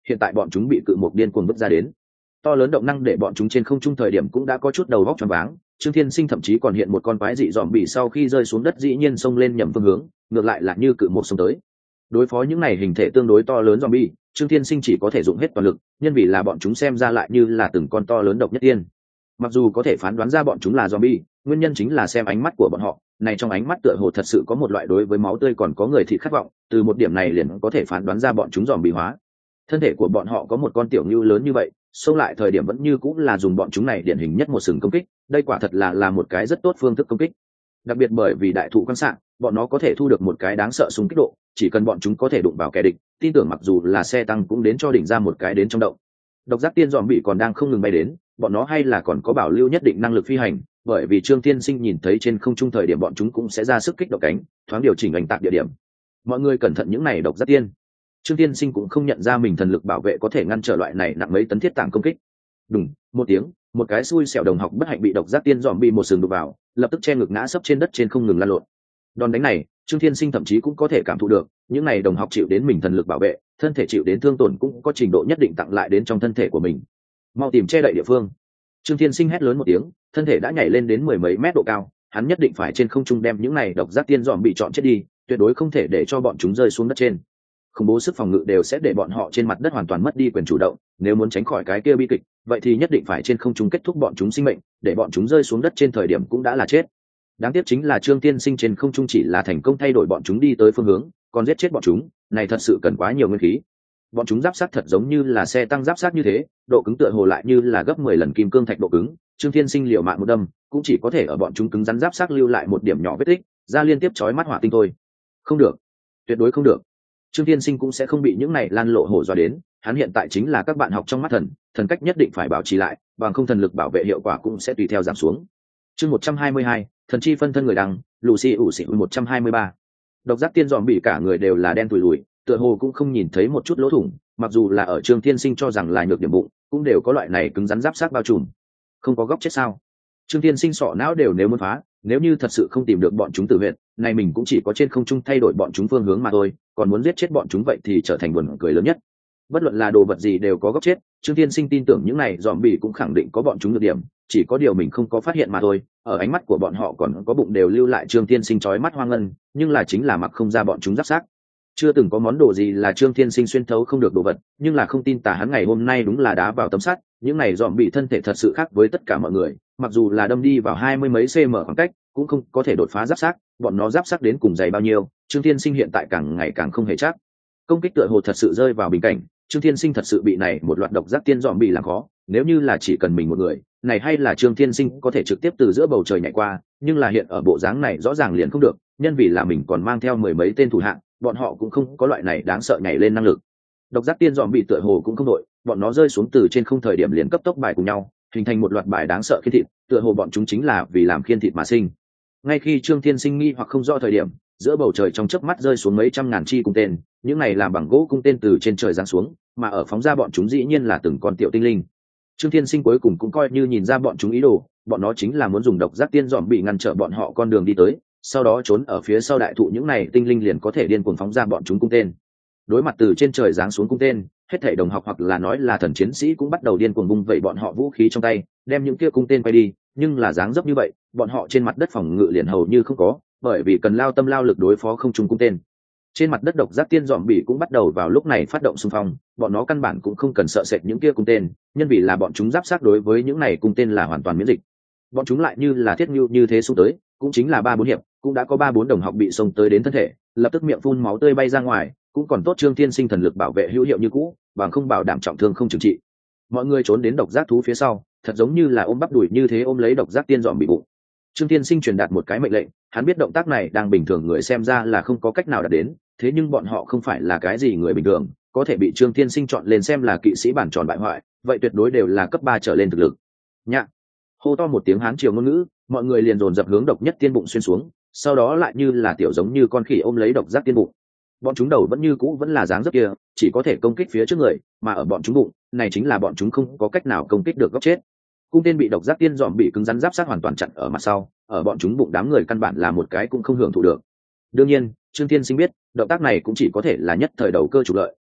A: hiện tại bọn chúng bị cự một điên cuồng vứt ra đến. To lớn động năng để bọn chúng trên không trung thời điểm cũng đã có chút đầu vóc choáng váng. Trương Thiên Sinh thậm chí còn hiện một con quái dị dòm bị sau khi rơi xuống đất dĩ nhiên xông lên nhầm phương hướng, ngược lại là như cự một xông tới. Đối phó những này hình thể tương đối to lớn zombie, Trương Thiên Sinh chỉ có thể dùng hết toàn lực, nhân vì là bọn chúng xem ra lại như là từng con to lớn độc nhất tiên. Mặc dù có thể phán đoán ra bọn chúng là zombie, nguyên nhân chính là xem ánh mắt của bọn họ, này trong ánh mắt tựa hồ thật sự có một loại đối với máu tươi còn có người thịt khát vọng, từ một điểm này liền có thể phán đoán ra bọn chúng zombie hóa. Thân thể của bọn họ có một con tiểu ngưu lớn như vậy, xông lại thời điểm vẫn như cũng là dùng bọn chúng này điển hình nhất một sừng công kích, đây quả thật là một cái rất tốt phương thức công kích. Đặc biệt bởi vì đại thụ quan xạ, bọn nó có thể thu được một cái đáng sợ súng kích độ, chỉ cần bọn chúng có thể đụng vào kẻ địch, tin tưởng mặc dù là xe tăng cũng đến cho đỉnh ra một cái đến trong động. Độc giác tiên dòm bị còn đang không ngừng bay đến, bọn nó hay là còn có bảo lưu nhất định năng lực phi hành, bởi vì Trương Thiên Sinh nhìn thấy trên không trung thời điểm bọn chúng cũng sẽ ra sức kích động cánh, thoáng điều chỉnh ảnh tạc địa điểm. Mọi người cẩn thận những này độc giác tiên. Trương Thiên Sinh cũng không nhận ra mình thần lực bảo vệ có thể ngăn trở loại này nặng mấy tấn thiết tảng công kích. Đùng, một tiếng, một cái xui xẻo đồng học bất hạnh bị độc giác tiên dòm bị một sừng đục vào, lập tức che ngực ngã sấp trên đất trên không ngừng lăn lộn. Đòn đánh này, Trương Thiên Sinh thậm chí cũng có thể cảm thụ được, những này đồng học chịu đến mình thần lực bảo vệ, thân thể chịu đến thương tổn cũng có trình độ nhất định tặng lại đến trong thân thể của mình. Mau tìm che đậy địa phương. Trương Thiên Sinh hét lớn một tiếng, thân thể đã nhảy lên đến mười mấy mét độ cao, hắn nhất định phải trên không trung đem những này độc giác tiên dòm bị chọn chết đi, tuyệt đối không thể để cho bọn chúng rơi xuống đất trên. Khủng bố sức phòng ngự đều sẽ để bọn họ trên mặt đất hoàn toàn mất đi quyền chủ động, nếu muốn tránh khỏi cái kia bi kịch, vậy thì nhất định phải trên không trung kết thúc bọn chúng sinh mệnh, để bọn chúng rơi xuống đất trên thời điểm cũng đã là chết. Đáng tiếc chính là Trương Tiên Sinh trên không trung chỉ là thành công thay đổi bọn chúng đi tới phương hướng, còn giết chết bọn chúng, này thật sự cần quá nhiều nguyên khí. Bọn chúng giáp sát thật giống như là xe tăng giáp sát như thế, độ cứng tựa hồ lại như là gấp 10 lần kim cương thạch độ cứng, Trương Tiên Sinh liều mạng một đâm, cũng chỉ có thể ở bọn chúng cứng rắn giáp sát lưu lại một điểm nhỏ vết tích, ra liên tiếp chói mắt hỏa tinh thôi. Không được, tuyệt đối không được. Trương Tiên Sinh cũng sẽ không bị những này lan lộ hổ dọa đến, hắn hiện tại chính là các bạn học trong mắt thần, thần cách nhất định phải bảo trì lại, bằng không thần lực bảo vệ hiệu quả cũng sẽ tùy theo giảm xuống. Chương 122, thần chi phân thân người đăng, Lucy ủ xỉ 123. Độc giác tiên dòm bị cả người đều là đen tủi lùi, tựa hồ cũng không nhìn thấy một chút lỗ thủng, mặc dù là ở Trương Tiên Sinh cho rằng là nhược điểm bụng, cũng đều có loại này cứng rắn giáp sát bao trùm. Không có góc chết sao? Trương Tiên Sinh sọ não đều nếu muốn phá, nếu như thật sự không tìm được bọn chúng tử huyệt, này mình cũng chỉ có trên không trung thay đổi bọn chúng phương hướng mà thôi, còn muốn giết chết bọn chúng vậy thì trở thành buồn cười lớn nhất. Bất luận là đồ vật gì đều có góc chết, Trương Tiên Sinh tin tưởng những này dòm bì cũng khẳng định có bọn chúng được điểm, chỉ có điều mình không có phát hiện mà thôi. Ở ánh mắt của bọn họ còn có bụng đều lưu lại Trương Tiên Sinh chói mắt hoang ngân, nhưng là chính là mặc không ra bọn chúng giáp xác. Chưa từng có món đồ gì là Trương Tiên Sinh xuyên thấu không được đồ vật, nhưng là không tin tà hắn ngày hôm nay đúng là đá vào tấm sắt, những này dòm bì thân thể thật sự khác với tất cả mọi người, mặc dù là đâm đi vào 20 mấy cm khoảng cách, cũng không có thể đột phá giáp xác, bọn nó giáp xác đến cùng dày bao nhiêu, Trương Tiên Sinh hiện tại càng ngày càng không hề chắc. Công kích tựa hồ thật sự rơi vào bình cảnh, Trương Tiên Sinh thật sự bị này một loạt độc giác tiên dòm bị làm khó, nếu như là chỉ cần mình một người, này hay là Trương Tiên Sinh có thể trực tiếp từ giữa bầu trời nhảy qua, nhưng là hiện ở bộ dáng này rõ ràng liền không được, nhân vì là mình còn mang theo mười mấy tên thủ hạ, bọn họ cũng không có loại này đáng sợ nhảy lên năng lực. Độc giác tiên dòm bị tựa hồ cũng không đội, bọn nó rơi xuống từ trên không thời điểm liền cấp tốc bài cùng nhau, hình thành một loạt bài đáng sợ khiên thịt, tựa hồ bọn chúng chính là vì làm khiên thịt mà sinh. Ngay khi Trương Tiên Sinh nghi hoặc không rõ thời điểm, giữa bầu trời trong chớp mắt rơi xuống mấy trăm ngàn chi cung tên, những này làm bằng gỗ cung tên từ trên trời giáng xuống, mà ở phóng ra bọn chúng dĩ nhiên là từng con tiểu tinh linh. Trương Tiên Sinh cuối cùng cũng coi như nhìn ra bọn chúng ý đồ, bọn nó chính là muốn dùng độc giác tiên dòm bị ngăn trở bọn họ con đường đi tới, sau đó trốn ở phía sau đại thụ những này tinh linh liền có thể điên cuồng phóng ra bọn chúng cung tên. Đối mặt từ trên trời giáng xuống cung tên, hết thảy đồng học hoặc là nói là thần chiến sĩ cũng bắt đầu điên cuồng vung vẩy bọn họ vũ khí trong tay, đem những kia cung tên quay đi, nhưng là dáng dấp như vậy, bọn họ trên mặt đất phòng ngự liền hầu như không có, bởi vì cần lao tâm lao lực đối phó không trung cung tên. Trên mặt đất độc giác tiên dòm bỉ cũng bắt đầu vào lúc này phát động xung phong, bọn nó căn bản cũng không cần sợ sệt những kia cung tên, nhân vì là bọn chúng giáp sát đối với những này cung tên là hoàn toàn miễn dịch. Bọn chúng lại như là thiết nhu như thế xung tới, cũng chính là 3-4 hiệp, cũng đã có 3-4 đồng học bị xông tới đến thân thể, lập tức miệng phun máu tươi bay ra ngoài, cũng còn tốt Trương Tiên Sinh thần lực bảo vệ hữu hiệu như cũ, bằng không bảo đảm trọng thương không trừng trị. Mọi người trốn đến độc giác thú phía sau, thật giống như là ôm bắp đùi như thế ôm lấy độc giác tiên dòm bị bụng. Trương Tiên Sinh truyền đạt một cái mệnh lệnh, hắn biết động tác này đang bình thường người xem ra là không có cách nào đạt đến, thế nhưng bọn họ không phải là cái gì người bình thường, có thể bị Trương Tiên Sinh chọn lên xem là kỵ sĩ bản tròn bại hoại, vậy tuyệt đối đều là cấp 3 trở lên thực lực. Nhạ. Hô to một tiếng Hán triều ngôn ngữ, mọi người liền dồn dập hướng độc nhất tiên bụng xuyên xuống, sau đó lại như là tiểu giống như con khỉ ôm lấy độc giác tiên bụng. Bọn chúng đầu vẫn như cũ vẫn là dáng dấp kia, chỉ có thể công kích phía trước người, mà ở bọn chúng bụng, này chính là bọn chúng không có cách nào công kích được góc chết. Cung tên bị độc giác tiên dòm bị cứng rắn giáp sát hoàn toàn chặn ở mặt sau, ở bọn chúng bụng đám người căn bản là một cái cũng không hưởng thụ được. Đương nhiên, Trương Tiên Sinh biết, động tác này cũng chỉ có thể là nhất thời đầu cơ trục lợi,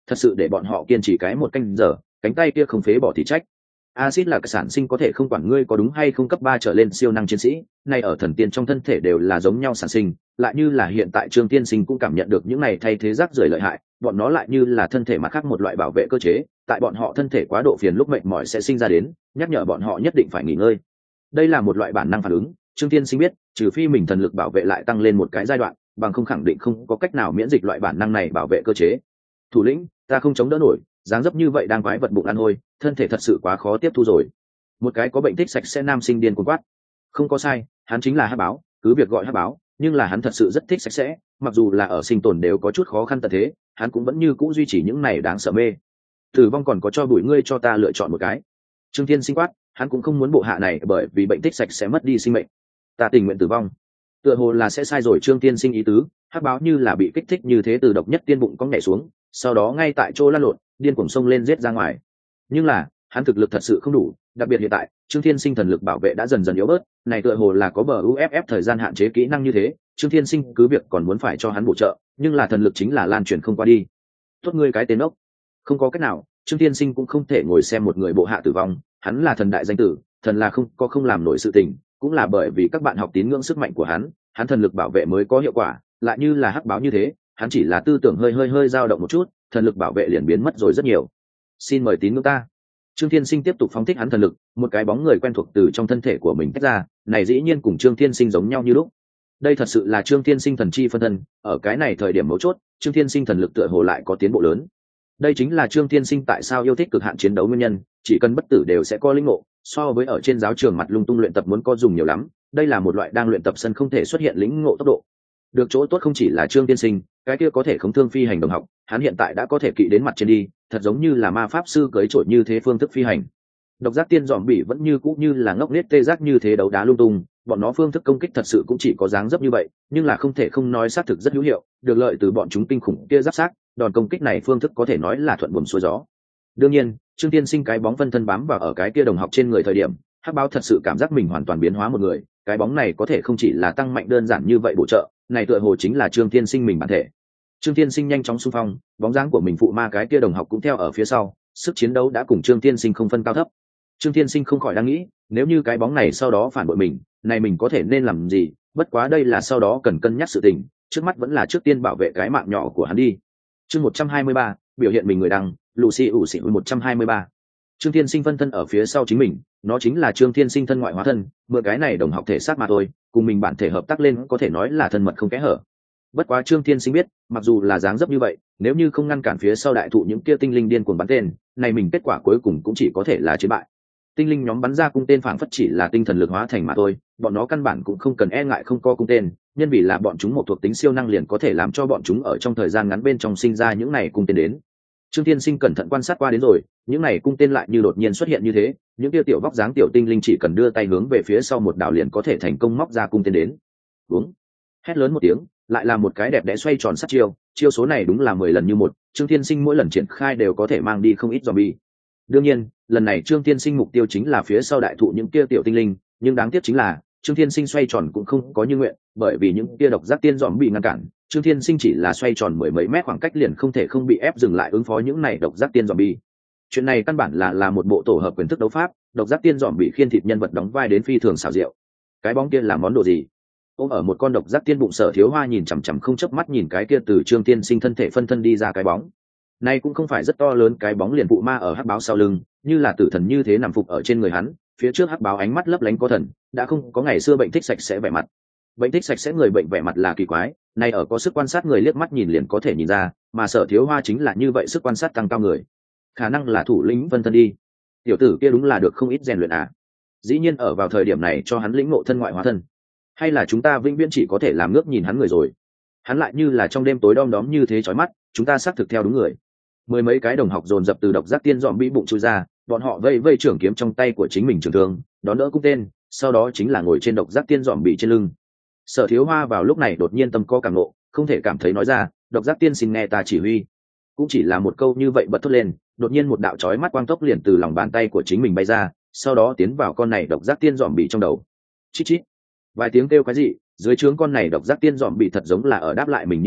A: thật sự để bọn họ kiên trì cái một canh giờ, cánh tay kia không phế bỏ thì trách. Acid là cái sản sinh có thể không quản ngươi có đúng hay không cấp 3 trở lên siêu năng chiến sĩ, này ở thần tiên trong thân thể đều là giống nhau sản sinh, lại như là hiện tại Trương Tiên Sinh cũng cảm nhận được những này thay thế rác rưởi lợi hại, bọn nó lại như là thân thể mặt khác một loại bảo vệ cơ chế, tại bọn họ thân thể quá độ phiền lúc mệt mỏi sẽ sinh ra đến, nhắc nhở bọn họ nhất định phải nghỉ ngơi. Đây là một loại bản năng phản ứng, Trương Tiên Sinh biết, trừ phi mình thần lực bảo vệ lại tăng lên một cái giai đoạn, bằng không khẳng định không có cách nào miễn dịch loại bản năng này bảo vệ cơ chế. Thủ lĩnh, ta không chống đỡ nổi, dáng dấp như vậy đang quái vật bụng ăn hôi, thân thể thật sự quá khó tiếp thu rồi. Một cái có bệnh thích sạch sẽ nam sinh điên cuồng quát. Không có sai, hắn chính là hắc báo, cứ việc gọi hắc báo, nhưng là hắn thật sự rất thích sạch sẽ, mặc dù là ở sinh tồn đều có chút khó khăn tận thế, hắn cũng vẫn như cũ duy trì những này đáng sợ mê. Tử vong còn có cho bụi ngươi cho ta lựa chọn một cái. Trương Thiên Sinh quát, hắn cũng không muốn bộ hạ này bởi vì bệnh thích sạch sẽ mất đi sinh mệnh. Ta tình nguyện tử vong. Tựa hồ là sẽ sai rồi Trương Thiên Sinh ý tứ, hắc báo như là bị kích thích như thế từ độc nhất tiên bụng cong nhảy xuống, sau đó ngay tại chỗ lăn lộn, điên cuồng xông lên giết ra ngoài. Nhưng là, hắn thực lực thật sự không đủ, đặc biệt hiện tại, Trương Thiên Sinh thần lực bảo vệ đã dần dần yếu bớt, này tựa hồ là có bờ UFF thời gian hạn chế kỹ năng như thế, Trương Thiên Sinh cứ việc còn muốn phải cho hắn bổ trợ, nhưng là thần lực chính là lan truyền không qua đi. Tốt ngươi cái tên ốc. Không có cách nào, Trương Thiên Sinh cũng không thể ngồi xem một người bộ hạ tử vong, hắn là thần đại danh tử, thần là không làm nổi sự tình, cũng là bởi vì các bạn học tín ngưỡng sức mạnh của hắn thần lực bảo vệ mới có hiệu quả, lại như là hắc báo như thế, hắn chỉ là tư tưởng hơi dao động một chút, thần lực bảo vệ liền biến mất rồi rất nhiều. Xin mời tín ngưỡng ta. Trương Thiên Sinh tiếp tục phóng thích hắn thần lực, một cái bóng người quen thuộc từ trong thân thể của mình tách ra, này dĩ nhiên cùng Trương Thiên Sinh giống nhau như lúc. Đây thật sự là Trương Thiên Sinh thần chi phân thân, ở cái này thời điểm mấu chốt, Trương Thiên Sinh thần lực tựa hồ lại có tiến bộ lớn. Đây chính là Trương Thiên Sinh tại sao yêu thích cực hạn chiến đấu nguyên nhân, chỉ cần bất tử đều sẽ có linh ngộ, so với ở trên giáo trường mặt lung tung luyện tập muốn có dùng nhiều lắm, đây là một loại đang luyện tập sân không thể xuất hiện lĩnh ngộ tốc độ. Được chỗ tốt không chỉ là Trương Thiên Sinh, cái kia có thể không thương phi hành đồng học, hắn hiện tại đã có thể kỵ đến mặt trên đi, thật giống như là ma pháp sư cưới trội như thế phương thức phi hành. Độc giác tiên dòm bỉ vẫn như cũ như là ngốc nết tê giác như thế đấu đá lung tung, bọn nó phương thức công kích thật sự cũng chỉ có dáng dấp như vậy, nhưng là không thể không nói xác thực rất hữu hiệu, được lợi từ bọn chúng kinh khủng kia giáp sát, đòn công kích này phương thức có thể nói là thuận buồm xuôi gió. Đương nhiên, Trương Tiên Sinh cái bóng phân thân bám vào ở cái kia đồng học trên người thời điểm, hắc báo thật sự cảm giác mình hoàn toàn biến hóa một người, cái bóng này có thể không chỉ là tăng mạnh đơn giản như vậy bổ trợ, này tựa hồ chính là Trương Tiên Sinh mình bản thể. Trương Tiên Sinh nhanh chóng xung phong, bóng dáng của mình phụ ma cái kia đồng học cũng theo ở phía sau, sức chiến đấu đã cùng Trương Tiên Sinh không phân cao thấp. Trương Tiên Sinh không khỏi đang nghĩ, nếu như cái bóng này sau đó phản bội mình, này mình có thể nên làm gì, bất quá đây là sau đó cần cân nhắc sự tình, trước mắt vẫn là trước tiên bảo vệ cái mạng nhỏ của hắn đi. Chương 123, biểu hiện mình người đăng, Lucy ủ xỉn 123. Trương Thiên Sinh phân thân ở phía sau chính mình, nó chính là Trương Thiên Sinh thân ngoại hóa thân, mượn cái này đồng học thể xác mà thôi, cùng mình bản thể hợp tác lên có thể nói là thân mật không kẽ hở. Bất quá Trương Thiên Sinh biết, mặc dù là dáng dấp như vậy, nếu như không ngăn cản phía sau đại thụ những kia tinh linh điên cuồng bắn tên, này mình kết quả cuối cùng cũng chỉ có thể là chiến bại. Tinh linh nhóm bắn ra cung tên phảng phất chỉ là tinh thần lực hóa thành mà thôi, bọn nó căn bản cũng không cần e ngại không có cung tên, nhân vì là bọn chúng một thuộc tính siêu năng liền có thể làm cho bọn chúng ở trong thời gian ngắn bên trong sinh ra những này cung tên đến. Trương Thiên Sinh cẩn thận quan sát qua đến rồi, những này cung tên lại như đột nhiên xuất hiện như thế, những kia tiểu vóc dáng tiểu tinh linh chỉ cần đưa tay hướng về phía sau một đảo liền có thể thành công móc ra cung tên đến. Đúng. Hét lớn một tiếng, lại là một cái đẹp đẽ xoay tròn sát chiêu số này đúng là 10 lần như một, Trương Thiên Sinh mỗi lần triển khai đều có thể mang đi không ít zombie. Đương nhiên, lần này Trương Thiên Sinh mục tiêu chính là phía sau đại thụ những kia tiểu tinh linh, nhưng đáng tiếc chính là Trương Thiên Sinh xoay tròn cũng không có như nguyện, bởi vì những kia độc giác tiên dòm bị ngăn cản, Trương Thiên Sinh chỉ là xoay tròn mười mấy mét khoảng cách liền không thể không bị ép dừng lại ứng phó những này độc giác tiên dòm bi. Chuyện này căn bản là một bộ tổ hợp quyền thức đấu pháp, độc giác tiên dòm bị khiên thịt nhân vật đóng vai đến phi thường xảo diệu. Cái bóng kia là món đồ gì? Ôm ở một con độc giác tiên bụng Sở Thiếu Hoa nhìn chằm chằm không chớp mắt nhìn cái kia từ Trương Thiên Sinh thân thể phân thân đi ra cái bóng. Này cũng không phải rất to lớn, cái bóng liền phụ ma ở hắc báo sau lưng, như là tử thần như thế nằm phục ở trên người hắn, phía trước hắc báo ánh mắt lấp lánh có thần, đã không có ngày xưa bệnh thích sạch sẽ vẻ mặt. Bệnh thích sạch sẽ người bệnh vẻ mặt là kỳ quái, này ở có sức quan sát người liếc mắt nhìn liền có thể nhìn ra, mà Sở Thiếu Hoa chính là như vậy sức quan sát tăng cao người. Khả năng là thủ lĩnh phân thân đi. Tiểu tử kia đúng là được không ít rèn luyện à. Dĩ nhiên ở vào thời điểm này cho hắn lĩnh ngộ thân ngoại hóa thân. Hay là chúng ta vĩnh viễn chỉ có thể làm ngước nhìn hắn người rồi. Hắn lại như là trong đêm tối đom đóm như thế chói mắt, chúng ta xác thực theo đúng người. Mười mấy cái đồng học dồn dập từ độc giác tiên dòm bị bụng chui ra, bọn họ vây vây trưởng kiếm trong tay của chính mình trường thương, đón đỡ cung tên, sau đó chính là ngồi trên độc giác tiên dòm bị trên lưng. Sở Thiếu Hoa vào lúc này đột nhiên tâm có cảm nộ, không thể cảm thấy nói ra, độc giác tiên xin nghe ta chỉ huy. Cũng chỉ là một câu như vậy bật thốt lên, đột nhiên một đạo chói mắt quang tốc liền từ lòng bàn tay của chính mình bay ra, sau đó tiến vào con này độc giác tiên dòm bị trong đầu. Chít chít. Vài tiếng kêu quái dị, dưới trướng con này độc giác tiên dòm bị thật giống là ở đáp lại mình như thế,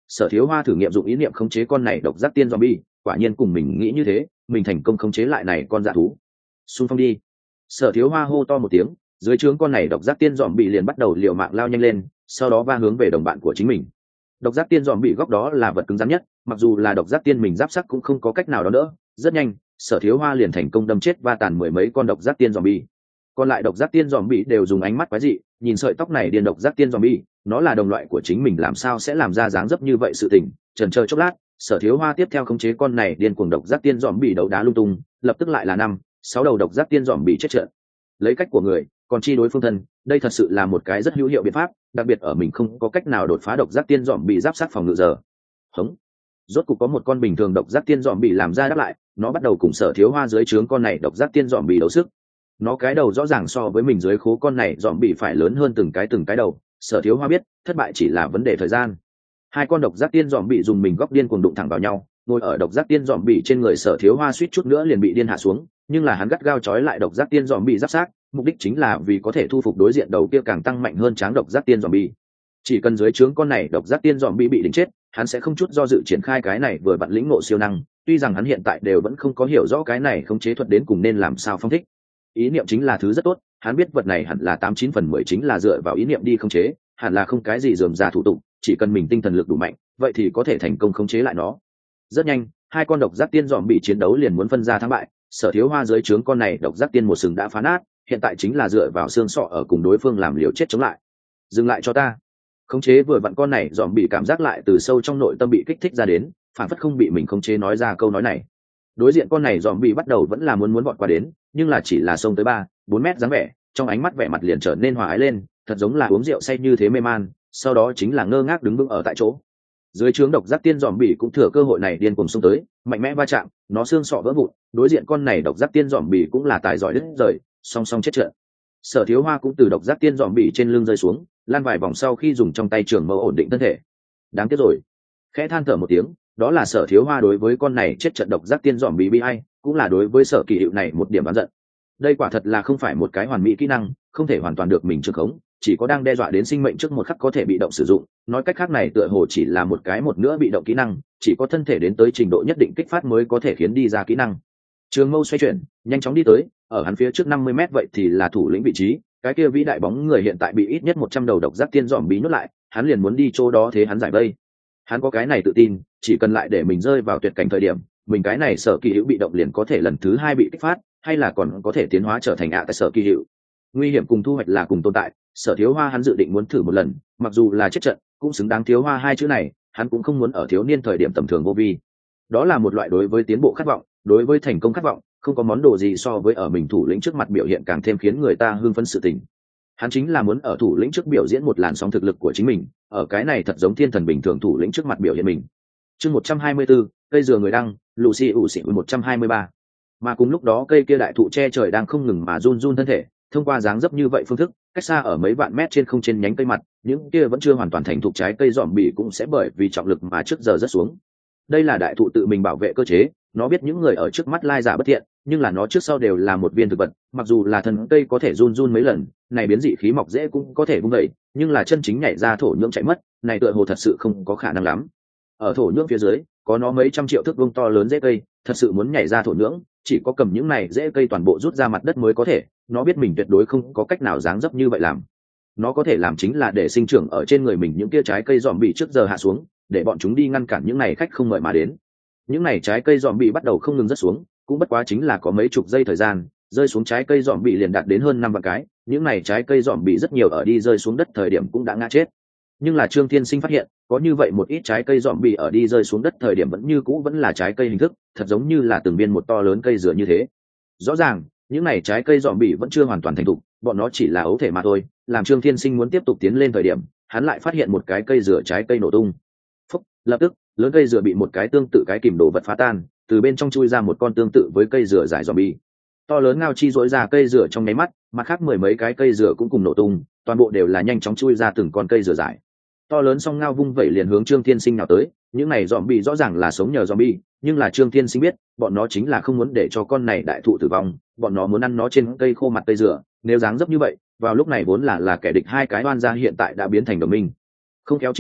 A: Sở Thiếu Hoa thử nghiệm dụng ý niệm khống chế con này độc giác tiên zombie, quả nhiên cùng mình nghĩ như thế, mình thành công khống chế lại này con dã thú. Xung phong đi. Sở Thiếu Hoa hô to một tiếng, dưới trướng con này độc giác tiên zombie liền bắt đầu liều mạng lao nhanh lên, sau đó va hướng về đồng bạn của chính mình. Độc giác tiên zombie góc đó là vật cứng rắn nhất, mặc dù là độc giác tiên mình giáp sắc cũng không có cách nào đó đỡ. Rất nhanh, Sở Thiếu Hoa liền thành công đâm chết va tàn mười mấy con độc giác tiên zombie. Còn lại độc giác tiên zombie đều dùng ánh mắt quái dị nhìn sợi tóc này điên độc giác tiên zombie, nó là đồng loại của chính mình làm sao sẽ làm ra dáng dấp như vậy sự tình. Chần chờ chốc lát, Sở Thiếu Hoa tiếp theo khống chế con này điên cuồng độc giác tiên zombie đấu đá lung tung, lập tức lại là 5-6 đầu độc giác tiên zombie chết trận. Lấy cách của người, còn chi đối phương thân, đây thật sự là một cái rất hữu hiệu biện pháp, đặc biệt ở mình không có cách nào đột phá độc giác tiên zombie giáp sát phòng ngự giờ. Hống. Rốt cục có một con bình thường độc giác tiên zombie làm ra đáp lại, nó bắt đầu cùng Sở Thiếu Hoa dưới trướng con này độc giác tiên zombie đấu sức. Nó cái đầu rõ ràng so với mình dưới khố con này zombie phải lớn hơn từng cái đầu. Sở Thiếu Hoa biết thất bại chỉ là vấn đề thời gian. Hai con độc giác tiên zombie dùng mình góc điên cuồng đụng thẳng vào nhau, ngồi ở độc giác tiên zombie trên người Sở Thiếu Hoa suýt chút nữa liền bị điên hạ xuống, nhưng là hắn gắt gao trói lại độc giác tiên zombie giáp xác, mục đích chính là vì có thể thu phục đối diện đầu kia càng tăng mạnh hơn tráng độc giác tiên zombie. Chỉ cần dưới trướng con này độc giác tiên zombie bị đánh chết, hắn sẽ không chút do dự triển khai cái này vừa vặn lĩnh ngộ siêu năng, tuy rằng hắn hiện tại đều vẫn không có hiểu rõ cái này khống chế thuật đến cùng nên làm sao phong thích. Ý niệm chính là thứ rất tốt, hắn biết vật này hẳn là 89/10 chính là dựa vào ý niệm đi khống chế, hẳn là không cái gì rườm rà thủ tục, chỉ cần mình tinh thần lực đủ mạnh, vậy thì có thể thành công khống chế lại nó. Rất nhanh, hai con độc giác tiên zombie chiến đấu liền muốn phân ra thắng bại, Sở Thiếu Hoa dưới trướng con này độc giác tiên một sừng đã phá nát, hiện tại chính là dựa vào xương sọ ở cùng đối phương làm liều chết chống lại. Dừng lại cho ta. Khống chế vừa vặn con này zombie cảm giác lại từ sâu trong nội tâm bị kích thích ra đến, phản phất không bị mình khống chế nói ra câu nói này. Đối diện con này zombie bắt đầu vẫn là muốn vọt qua đến, nhưng là chỉ là xông tới 3-4 mét dáng vẻ, trong ánh mắt vẻ mặt liền trở nên hòa ái lên, thật giống là uống rượu say như thế mê man, sau đó chính là ngơ ngác đứng vững ở tại chỗ. Dưới trướng độc giác tiên zombie cũng thừa cơ hội này điên cuồng xông tới, mạnh mẽ va chạm, nó xương sọ vỡ vụn, đối diện con này độc giác tiên zombie cũng là tài giỏi đứt rời, song song chết trận. Sở Thiếu Hoa cũng từ độc giác tiên zombie trên lưng rơi xuống, lan vài vòng sau khi dùng trong tay trường mâu ổn định thân thể. Đáng tiếc rồi. Khẽ than thở một tiếng, đó là Sở Thiếu Hoa đối với con này chết trận độc giác tiên zombie bi ai, cũng là đối với Sở Kỳ Hiệu này một điểm oán giận. Đây quả thật là không phải một cái hoàn mỹ kỹ năng, không thể hoàn toàn được mình trường khống, chỉ có đang đe dọa đến sinh mệnh trước một khắc có thể bị động sử dụng, nói cách khác này tựa hồ chỉ là một nữa bị động kỹ năng, chỉ có thân thể đến tới trình độ nhất định kích phát mới có thể khiến đi ra kỹ năng. Trường mâu xoay chuyển, nhanh chóng đi tới, ở hắn phía trước 50 mét vậy thì là thủ lĩnh vị trí, cái kia vĩ đại bóng người hiện tại bị ít nhất 100 đầu độc giác tiên zombie nhốt lại, hắn liền muốn đi chỗ đó thế hắn giải vây. Hắn có cái này tự tin, chỉ cần lại để mình rơi vào tuyệt cảnh thời điểm, mình cái này Sở Kỳ Hữu bị động liền có thể lần thứ 2 bị kích phát, hay là còn có thể tiến hóa trở thành tại Sở Kỳ Hữu. Nguy hiểm cùng thu hoạch là cùng tồn tại, Sở Thiếu Hoa hắn dự định muốn thử một lần, mặc dù là chết trận, cũng xứng đáng Thiếu Hoa hai chữ này, hắn cũng không muốn ở thiếu niên thời điểm tầm thường vô vi. Đó là một loại đối với tiến bộ khát vọng, đối với thành công khát vọng, không có món đồ gì so với ở mình thủ lĩnh trước mặt biểu hiện càng thêm khiến người ta hưng phấn sự tình. Hắn chính là muốn ở thủ lĩnh trước biểu diễn một làn sóng thực lực của chính mình, ở cái này thật giống thiên thần bình thường thủ lĩnh trước mặt biểu hiện mình. Chương 124, cây dừa người đăng, Lucy ủ xỉ 123. Mà cùng lúc đó cây kia đại thụ che trời đang không ngừng mà run run thân thể, thông qua dáng dấp như vậy phương thức, cách xa ở mấy vạn mét trên không trên nhánh cây mặt, những kia vẫn chưa hoàn toàn thành thục trái cây zombie cũng sẽ bởi vì trọng lực mà trước giờ rớt xuống. Đây là đại thụ tự mình bảo vệ cơ chế, nó biết những người ở trước mắt lai giả bất thiện, nhưng là nó trước sau đều là một viên thực vật, mặc dù là thân cây có thể run run mấy lần, này biến dị khí mọc dễ cũng có thể vung dậy, nhưng là chân chính nhảy ra thổ nhưỡng chạy mất, này tựa hồ thật sự không có khả năng lắm. Ở thổ nhưỡng phía dưới, có nó mấy trăm triệu thước vuông to lớn rễ cây, thật sự muốn nhảy ra thổ nhưỡng, chỉ có cầm những này rễ cây toàn bộ rút ra mặt đất mới có thể, nó biết mình tuyệt đối không có cách nào dáng dấp như vậy làm. Nó có thể làm chính là để sinh trưởng ở trên người mình những kia trái cây zombie trước giờ hạ xuống, để bọn chúng đi ngăn cản những này khách không mời mà đến. Những này trái cây zombie bắt đầu không ngừng rớt xuống, cũng bất quá chính là có mấy chục giây thời gian, rơi xuống trái cây zombie liền đạt đến hơn 5 vạn cái, những này trái cây zombie rất nhiều ở đi rơi xuống đất thời điểm cũng đã ngã chết. Nhưng là Trương Thiên Sinh phát hiện, có như vậy một ít trái cây zombie ở đi rơi xuống đất thời điểm vẫn như cũ vẫn là trái cây hình thức, thật giống như là từng viên một to lớn cây dừa như thế. Rõ ràng, những này trái cây zombie vẫn chưa hoàn toàn thành thục, bọn nó chỉ là ấu thể mà thôi. Làm Trương Thiên Sinh muốn tiếp tục tiến lên thời điểm, hắn lại phát hiện một cái cây dừa trái cây nổ tung. Phúc, lập tức, lớn cây dừa bị một cái tương tự cái kìm đồ vật phá tan, từ bên trong chui ra một con tương tự với cây dừa dài zombie. To lớn ngao chi rỗi ra cây dừa trong nháy mắt, mặt khác 10 mấy cái cây dừa cũng cùng nổ tung, toàn bộ đều là nhanh chóng chui ra từng con cây dừa dài. To lớn song ngao vung vẩy liền hướng Trương Thiên Sinh nào tới, những này zombie rõ ràng là sống nhờ zombie, nhưng là Trương Thiên Sinh biết, bọn nó chính là không muốn để cho con này đại thụ tử vong, bọn nó muốn ăn nó trên cây khô mặt cây dừa, nếu dáng dấp như vậy, vào lúc này vốn là kẻ địch hai cái oan gia hiện tại đã biến thành đồng minh. Không khéo chính là,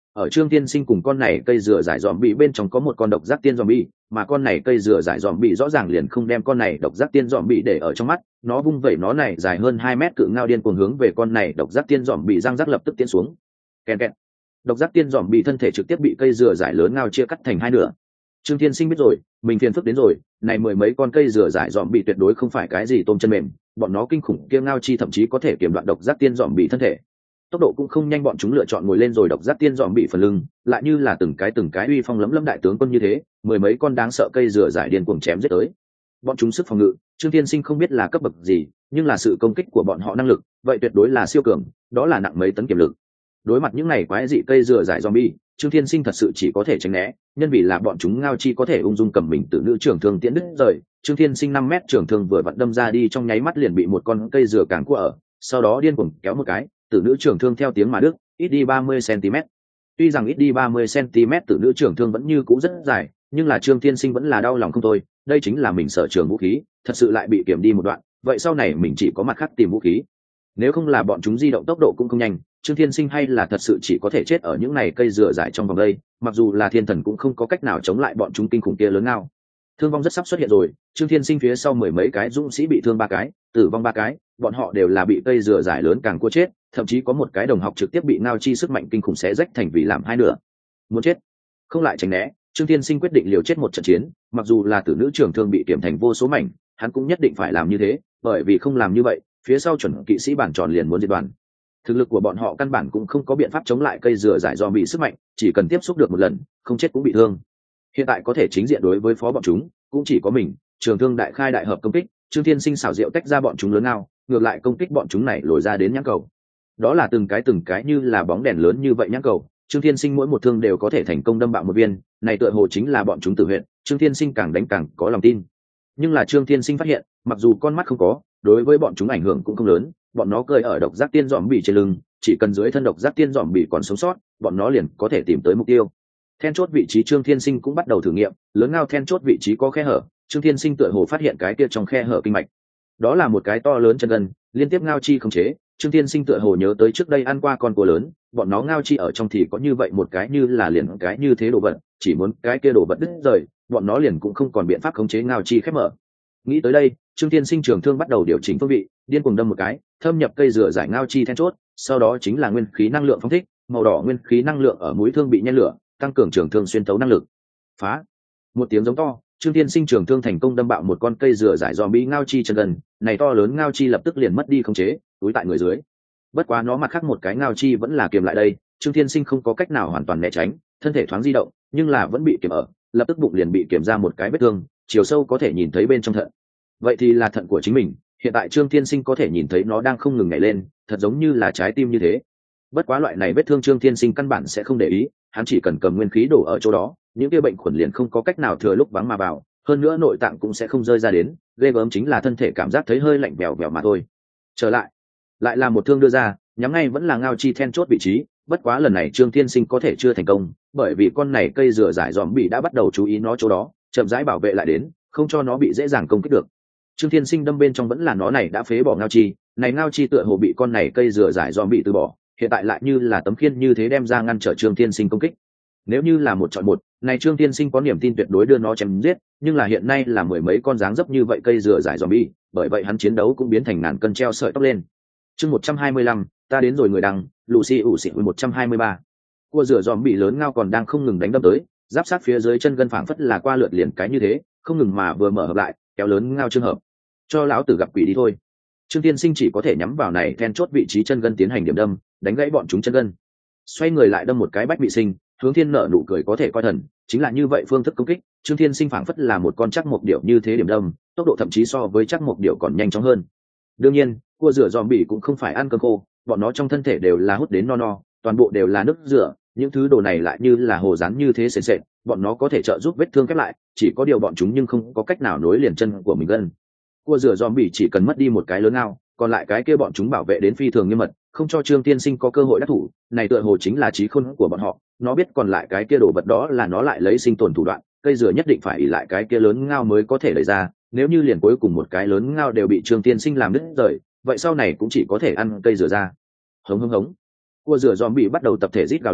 A: Ở Trương Tiên Sinh cùng con này cây dừa giải dòm bị bên trong có một con độc giác tiên dòm bị, mà con này cây dừa giải dòm bị rõ ràng liền không đem con này độc giác tiên dòm bị để ở trong mắt, nó vung vẩy nó này dài hơn 2 mét cự ngao điên cuồng hướng về con này độc giác tiên dòm bị răng rắc lập tức tiến xuống. Kèn kẹt. Độc giác tiên dòm bị thân thể trực tiếp bị cây dừa giải lớn ngao chia cắt thành hai nửa. Trương Tiên Sinh biết rồi, mình phiền phức đến rồi, này mười mấy con cây dừa giải dòm bị tuyệt đối không phải cái gì tôm chân mềm, bọn nó kinh khủng kia ngao chi thậm chí có thể kiểm đoạn độc giác tiên dòm bị thân thể. Tốc độ cũng không nhanh, bọn chúng lựa chọn ngồi lên rồi độc giác tiên dòm bị phần lưng, lại như là từng cái uy phong lẫm lẫm đại tướng quân như thế, mười mấy con đáng sợ cây dừa giải điên cuồng chém giết tới. Bọn chúng sức phòng ngự, Trương Tiên Sinh không biết là cấp bậc gì, nhưng là sự công kích của bọn họ năng lực, vậy tuyệt đối là siêu cường, đó là nặng mấy tấn kiểm lực. Đối mặt những này quái dị cây dừa giải zombie, Trương Tiên Sinh thật sự chỉ có thể tránh né, nhân vì là bọn chúng ngao chi có thể ung dung cầm mình từ nữ trưởng thương tiễn đứt rời. Trương Tiên Sinh 5 mét trưởng thương vừa vặn đâm ra đi, trong nháy mắt liền bị một con cây dừa cản cua ở, sau đó điên cuồng kéo một cái, tử nữ trưởng thương theo tiếng mà đứt, ít đi 30 cm. Tuy rằng ít đi 30 cm, tử nữ trưởng thương vẫn như cũ rất dài, nhưng là Trương Tiên Sinh vẫn là đau lòng không thôi, đây chính là mình sở trường vũ khí, thật sự lại bị kiểm đi một đoạn, vậy sau này mình chỉ có mặt khác tìm vũ khí. Nếu không là bọn chúng di động tốc độ cũng không nhanh, Trương Tiên Sinh hay là thật sự chỉ có thể chết ở những này cây dừa dại trong vòng đây, mặc dù là thiên thần cũng không có cách nào chống lại bọn chúng kinh khủng kia lớn ngao. Thương vong rất sắp xuất hiện rồi, Trương Tiên Sinh phía sau mười mấy cái dũng sĩ bị thương 3 cái, tử vong 3 cái, bọn họ đều là bị cây dừa dại lớn càng cua chết, thậm chí có một cái đồng học trực tiếp bị ngao chi sức mạnh kinh khủng xé rách thành vì làm hai nửa. Muốn chết, không lại tránh né, Trương Tiên Sinh quyết định liều chết một trận chiến, mặc dù là tử nữ trưởng thương bị kiểm thành vô số mảnh, hắn cũng nhất định phải làm như thế, bởi vì không làm như vậy, phía sau chuẩn kỵ sĩ bản tròn liền muốn diệt đoàn. Thực lực của bọn họ căn bản cũng không có biện pháp chống lại cây dừa giải do bị sức mạnh, chỉ cần tiếp xúc được một lần, không chết cũng bị thương. Hiện tại có thể chính diện đối với phó bọn chúng, cũng chỉ có mình. Trường thương đại khai đại hợp công kích, Trương Tiên Sinh xảo diệu tách ra bọn chúng lớn ngao, ngược lại công kích bọn chúng này lồi ra đến nhãn cầu. Đó là từng cái như là bóng đèn lớn như vậy nhãn cầu, Trương Tiên Sinh mỗi một thương đều có thể thành công đâm bạo một viên, này tựa hồ chính là bọn chúng tử huyện. Trương Tiên Sinh càng đánh càng có lòng tin. Nhưng là Trương Tiên Sinh phát hiện, mặc dù con mắt không có, đối với bọn chúng ảnh hưởng cũng không lớn, bọn nó cơi ở độc giác tiên dòm bị trên lưng, chỉ cần dưới thân độc giác tiên dòm bị còn sống sót, bọn nó liền có thể tìm tới mục tiêu. Then chốt vị trí Trương Tiên Sinh cũng bắt đầu thử nghiệm, lớn ngao then chốt vị trí có khe hở, Trương Tiên Sinh tựa hồ phát hiện cái kia trong khe hở kinh mạch. Đó là một cái to lớn chân gân, liên tiếp ngao chi không chế, Trương Tiên Sinh tựa hồ nhớ tới trước đây ăn qua con cua lớn, bọn nó ngao chi ở trong thì có như vậy một cái như là liền cái như thế đồ vật, chỉ muốn cái kia đồ vật đứt rời, bọn nó liền cũng không còn biện pháp khống chế ngao chi khép mở. Nghĩ tới đây, Trương Tiên Sinh trường thương bắt đầu điều chỉnh phương vị, điên cuồng đâm một cái, thâm nhập cây dừa giải ngao chi then chốt, sau đó chính là nguyên khí năng lượng phóng thích, màu đỏ nguyên khí năng lượng ở mũi thương bị nhen lửa, tăng cường trường thương xuyên tấu năng lực. Phá! Một tiếng giống to, Trương Tiên Sinh trường thương thành công đâm bạo một con cây dừa giải zombie ngao chi chân gần, này to lớn ngao chi lập tức liền mất đi khống chế, túi tại người dưới. Bất quá nó mặt khác một cái ngao chi vẫn là kiềm lại đây, Trương Tiên Sinh không có cách nào hoàn toàn né tránh, thân thể thoáng di động, nhưng là vẫn bị kiềm ở, lập tức bụng liền bị kiềm ra một cái vết thương, chiều sâu có thể nhìn thấy bên trong thận. Vậy thì là thận của chính mình, hiện tại Trương Tiên Sinh có thể nhìn thấy nó đang không ngừng nhảy lên, thật giống như là trái tim như thế. Bất quá loại này vết thương Trương Tiên Sinh căn bản sẽ không để ý, hắn chỉ cần cầm nguyên khí đổ ở chỗ đó, những kia bệnh khuẩn liền không có cách nào thừa lúc vắng mà vào, hơn nữa nội tạng cũng sẽ không rơi ra đến, ghê gớm chính là thân thể cảm giác thấy hơi lạnh vèo vèo mà thôi. Trở lại là một thương đưa ra, nhắm ngay vẫn là ngao chi then chốt vị trí, bất quá lần này Trương Tiên Sinh có thể chưa thành công, bởi vì con này cây dừa giải dòm bị đã bắt đầu chú ý nó chỗ đó, chậm rãi bảo vệ lại đến, không cho nó bị dễ dàng công kích được. Trương Tiên Sinh đâm bên trong vẫn là nó này đã phế bỏ ngao chi, này ngao chi tựa hồ bị con này cây dừa giải dòm bị từ bỏ, hiện tại lại như là tấm khiên như thế đem ra ngăn trở Trương Tiên Sinh công kích. Nếu như là một chọn một, này Trương Tiên Sinh có niềm tin tuyệt đối đưa nó chém giết, nhưng là hiện nay là mười mấy con dáng dấp như vậy cây dừa giải zombie, bởi vậy hắn chiến đấu cũng biến thành ngàn cân treo sợi tóc lên. Chương 125, ta đến rồi người đăng, Lucy ủ xịt 123. Cua dừa zombie lớn ngao còn đang không ngừng đánh đâm tới, giáp sát phía dưới chân gân phảng phất là qua lượt liền cái như thế, không ngừng mà vừa mở hợp lại, kéo lớn ngao trường hợp. Cho lão tử gặp quỷ đi thôi. Trương Tiên Sinh chỉ có thể nhắm vào này then chốt vị trí chân gân tiến hành điểm đâm, đánh gãy bọn chúng chân gân. Xoay người lại đâm một cái bách bị sinh, hướng thiên nợ nụ cười có thể coi thần, chính là như vậy phương thức công kích. Trương Thiên Sinh phảng phất là một con chắc mộc điểu như thế điểm đâm, tốc độ thậm chí so với chắc mộc điểu còn nhanh chóng hơn. Đương nhiên, cua rửa zombie cũng không phải ăn cơm khô, bọn nó trong thân thể đều là hút đến no no, toàn bộ đều là nước rửa, những thứ đồ này lại như là hồ rán như thế sền sệt, bọn nó có thể trợ giúp vết thương khép lại, chỉ có điều bọn chúng nhưng không có cách nào nối liền chân của mình gân. Cua rửa zombie chỉ cần mất đi một cái lớn ao, còn lại cái kia bọn chúng bảo vệ đến phi thường nghiêm mật, không cho Trương Tiên Sinh có cơ hội đắc thủ, này tựa hồ chính là trí khôn của bọn họ, nó biết còn lại cái kia đồ vật đó là nó lại lấy sinh tồn thủ đoạn, cây dừa nhất định phải ỷ lại cái kia lớn ngao mới có thể đẩy ra, nếu như liền cuối cùng một cái lớn ngao đều bị Trương Tiên Sinh làm đứt rời, vậy sau này cũng chỉ có thể ăn cây dừa ra. Hống hống hống. Cua dừa zombie bắt đầu tập thể rít gào lên,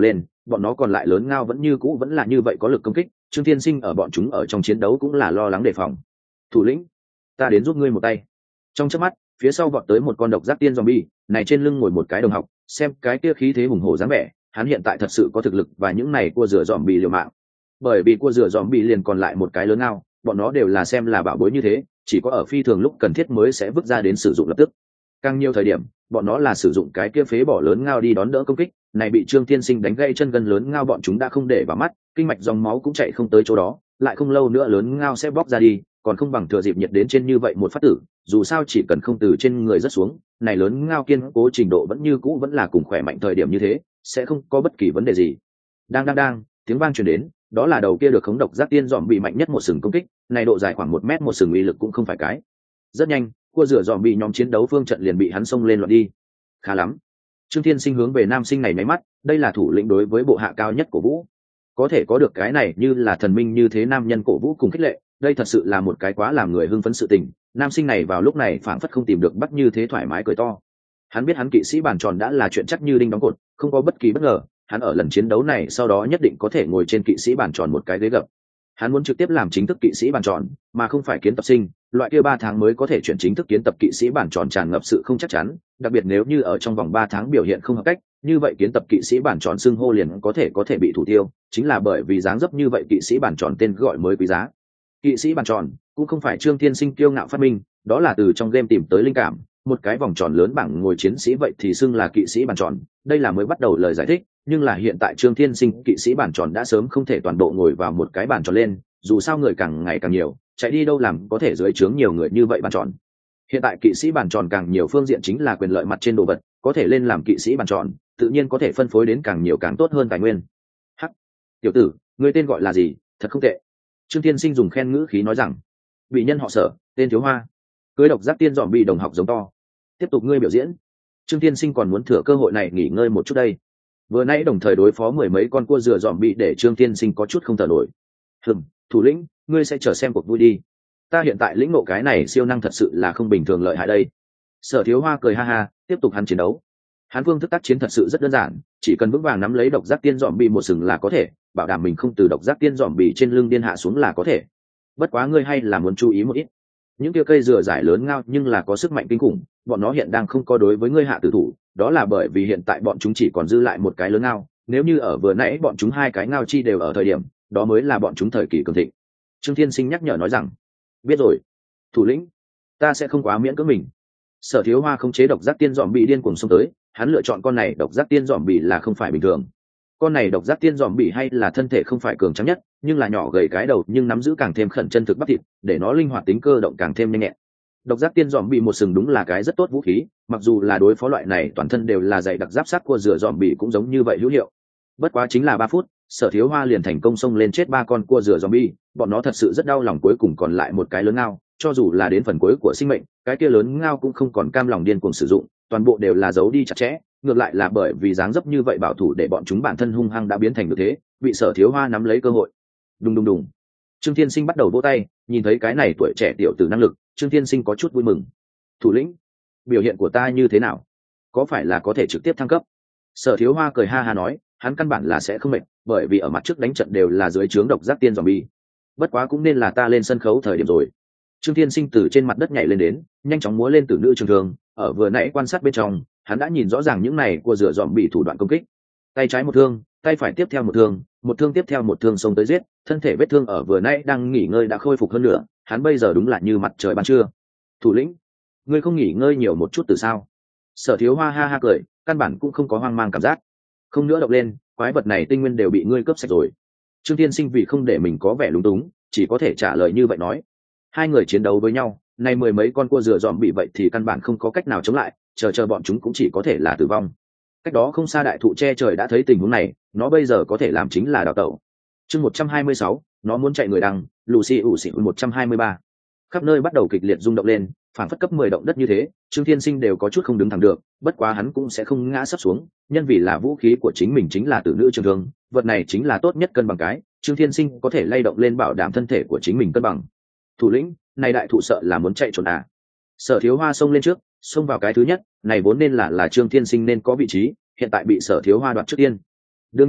A: bọn nó còn lại lớn ngao vẫn như cũ vẫn là như vậy có lực công kích. Trương Thiên Sinh ở bọn chúng ở trong chiến đấu cũng là lo lắng đề phòng. Thủ lĩnh, ta đến giúp ngươi một tay. Trong chớp mắt, phía sau vọt tới một con độc giác tiên zombie, này trên lưng ngồi một cái đồng học, xem cái kia khí thế hùng hổ dáng vẻ, hắn hiện tại thật sự có thực lực và những này cua rửa zombie liều mạng. Bởi vì cua rửa zombie liền còn lại một cái lớn ngao, bọn nó đều là xem là bảo bối như thế, chỉ có ở phi thường lúc cần thiết mới sẽ vứt ra đến sử dụng lập tức. Càng nhiều thời điểm, bọn nó là sử dụng cái kia phế bỏ lớn ngao đi đón đỡ công kích, này bị Trương Thiên Sinh đánh gãy chân gân lớn ngao bọn chúng đã không để vào mắt, kinh mạch dòng máu cũng chạy không tới chỗ đó, lại không lâu nữa lớn ngao sẽ bóc ra đi, còn không bằng thừa dịp nhiệt đến trên như vậy một phát tử, dù sao chỉ cần không từ trên người rất xuống, này lớn ngao kiên cố trình độ vẫn như cũ vẫn là cùng khỏe mạnh thời điểm như thế, sẽ không có bất kỳ vấn đề gì. Đang, tiếng vang truyền đến, đó là đầu kia được khống độc giác tiên dòm bị mạnh nhất một sừng công kích, này độ dài khoảng 1 mét một sừng uy lực cũng không phải cái. Rất nhanh, cua rửa dòm bị nhóm chiến đấu phương trận liền bị hắn xông lên loạn đi. Khá lắm. Trương Thiên Sinh hướng về nam sinh này máy mắt, đây là thủ lĩnh đối với bộ hạ cao nhất của Vũ. Có thể có được cái này như là thần minh như thế nam nhân cổ Vũ cùng khích lệ, đây thật sự là một cái quá làm người hưng phấn sự tình. Nam sinh này vào lúc này phảng phất không tìm được bắt như thế thoải mái cười to. Hắn biết hắn kỵ sĩ bàn tròn đã là chuyện chắc như đinh đóng cột, không có bất kỳ bất ngờ, hắn ở lần chiến đấu này sau đó nhất định có thể ngồi trên kỵ sĩ bàn tròn một cái ghế gập. Hắn muốn trực tiếp làm chính thức kỵ sĩ bàn tròn, mà không phải kiến tập sinh, loại kia 3 tháng mới có thể chuyển chính thức kiến tập kỵ sĩ bàn tròn tràn ngập sự không chắc chắn, đặc biệt nếu như ở trong vòng 3 tháng biểu hiện không hợp cách, như vậy kiến tập kỵ sĩ bàn tròn xưng hô liền có thể bị thủ tiêu, chính là bởi vì dáng dấp như vậy kỵ sĩ bàn tròn tên gọi mới quý giá. Kỵ sĩ bàn tròn cũng không phải Trương Thiên Sinh kiêu ngạo phát minh, đó là từ trong game tìm tới linh cảm, một cái vòng tròn lớn bảng ngồi chiến sĩ vậy thì xưng là kỵ sĩ bàn tròn, đây là mới bắt đầu lời giải thích, nhưng là hiện tại Trương Thiên Sinh kỵ sĩ bàn tròn đã sớm không thể toàn bộ ngồi vào một cái bàn tròn lên, dù sao người càng ngày càng nhiều, chạy đi đâu làm có thể dưới trướng nhiều người như vậy bàn tròn. Hiện tại kỵ sĩ bàn tròn càng nhiều phương diện chính là quyền lợi mặt trên đồ vật, có thể lên làm kỵ sĩ bàn tròn, tự nhiên có thể phân phối đến càng nhiều càng tốt hơn tài nguyên. Hắc, tiểu tử, ngươi tên gọi là gì? Thật không tệ. Trương Thiên Sinh dùng khen ngữ khí nói rằng, bị nhân họ Sở, tên Thiếu Hoa, cưới độc giác tiên dòm bị đồng học giống to. Tiếp tục ngươi biểu diễn. Trương Thiên Sinh còn muốn thừa cơ hội này nghỉ ngơi một chút đây. Vừa nãy đồng thời đối phó 10 mấy con cua rửa dòm bị để Trương Thiên Sinh có chút không thở nổi. Thủ lĩnh, ngươi sẽ chờ xem cuộc vui đi. Ta hiện tại lĩnh ngộ cái này siêu năng thật sự là không bình thường lợi hại đây. Sở Thiếu Hoa cười ha ha, tiếp tục hắn chiến đấu. Hắn phương thức tác chiến thật sự rất đơn giản, chỉ cần vững vàng nắm lấy độc giác tiên dòm bị một sừng là có thể, bảo đảm mình không từ độc giác tiên dòm bị trên lưng điên hạ xuống là có thể. Bất quá ngươi hay là muốn chú ý một ít. Những kia cây dừa giải lớn ngao nhưng là có sức mạnh kinh khủng, bọn nó hiện đang không có đối với ngươi hạ tử thủ, đó là bởi vì hiện tại bọn chúng chỉ còn dư lại một cái lớn ngao, nếu như ở vừa nãy bọn chúng 2 cái ngao chi đều ở thời điểm, đó mới là bọn chúng thời kỳ cường thịnh. Trương Thiên Sinh nhắc nhở nói rằng, biết rồi, thủ lĩnh, ta sẽ không quá miễn cưỡng mình. Sở Thiếu Hoa không chế độc giác tiên dòm bị điên cuồng xông tới, hắn lựa chọn con này độc giác tiên dòm bị là không phải bình thường. Con này độc giác tiên dòm bị hay là thân thể không phải cường tráng nhất, nhưng là nhỏ gầy cái đầu nhưng nắm giữ càng thêm khẩn chân thực bắp thịt, để nó linh hoạt tính cơ động càng thêm nhanh nhẹn. Độc giác tiên dòm bị một sừng đúng là cái rất tốt vũ khí, mặc dù là đối phó loại này toàn thân đều là dày đặc giáp sắt cua rửa dòm bị cũng giống như vậy hữu hiệu. Bất quá chính là 3 phút, Sở Thiếu Hoa liền thành công xông lên chết 3 con cua rửa zombie, bọn nó thật sự rất đau lòng, cuối cùng còn lại một cái lớn ngao, cho dù là đến phần cuối của sinh mệnh, cái kia lớn ngao cũng không còn cam lòng điên cuồng sử dụng, toàn bộ đều là giấu đi chặt chẽ, ngược lại là bởi vì dáng dấp như vậy bảo thủ để bọn chúng bản thân hung hăng đã biến thành như thế, bị Sở Thiếu Hoa nắm lấy cơ hội. Đùng. Trương Thiên Sinh bắt đầu vỗ tay, nhìn thấy cái này tuổi trẻ tiểu tử năng lực, Trương Thiên Sinh có chút vui mừng. Thủ lĩnh, biểu hiện của ta như thế nào? Có phải là có thể trực tiếp thăng cấp? Sở Thiếu Hoa cười ha ha nói, hắn căn bản là sẽ không mệt, bởi vì ở mặt trước đánh trận đều là dưới trướng độc giác tiên zombie. Bất quá cũng nên là ta lên sân khấu thời điểm rồi. Trương Thiên Sinh từ trên mặt đất nhảy lên đến, nhanh chóng múa lên tử nữ trường thương, ở vừa nãy quan sát bên trong, hắn đã nhìn rõ ràng những này của rửa zombie thủ đoạn công kích. Tay trái một thương, tay phải tiếp theo một thương tiếp theo một thương xông tới giết, thân thể vết thương ở vừa nãy đang nghỉ ngơi đã khôi phục hơn nữa, hắn bây giờ đúng là như mặt trời ban trưa. Thủ lĩnh, ngươi không nghỉ ngơi nhiều một chút từ sao? Sở Thiếu Hoa ha ha cười, căn bản cũng không có hoang mang cảm giác. Không nữa động lên, quái vật này tinh nguyên đều bị ngươi cướp sạch rồi. Trương Thiên Sinh vì không để mình có vẻ lúng túng, chỉ có thể trả lời như vậy nói. Hai người chiến đấu với nhau, nay 10 mấy con cua rửa dòm bị vậy thì căn bản không có cách nào chống lại, chờ bọn chúng cũng chỉ có thể là tử vong. Cách đó không xa đại thụ che trời đã thấy tình huống này, nó bây giờ có thể làm chính là đào tẩu. Chương 126, nó muốn chạy người đằng, Lucy ủ xỉn 123. Khắp nơi bắt đầu kịch liệt rung động lên, phản phất cấp 10 động đất như thế, Trương Thiên Sinh đều có chút không đứng thẳng được, bất quá hắn cũng sẽ không ngã sắp xuống, nhân vì là vũ khí của chính mình chính là tử nữ trường thương, vật này chính là tốt nhất cân bằng cái, Trương Thiên Sinh có thể lay động lên bảo đảm thân thể của chính mình cân bằng. Thủ lĩnh, này đại thụ sợ là muốn chạy trốn à? Sở Thiếu Hoa xông lên trước, xông vào cái thứ nhất, này vốn nên là Trương Thiên Sinh nên có vị trí, hiện tại bị Sở Thiếu Hoa đoạt trước tiên. Đương nhiên,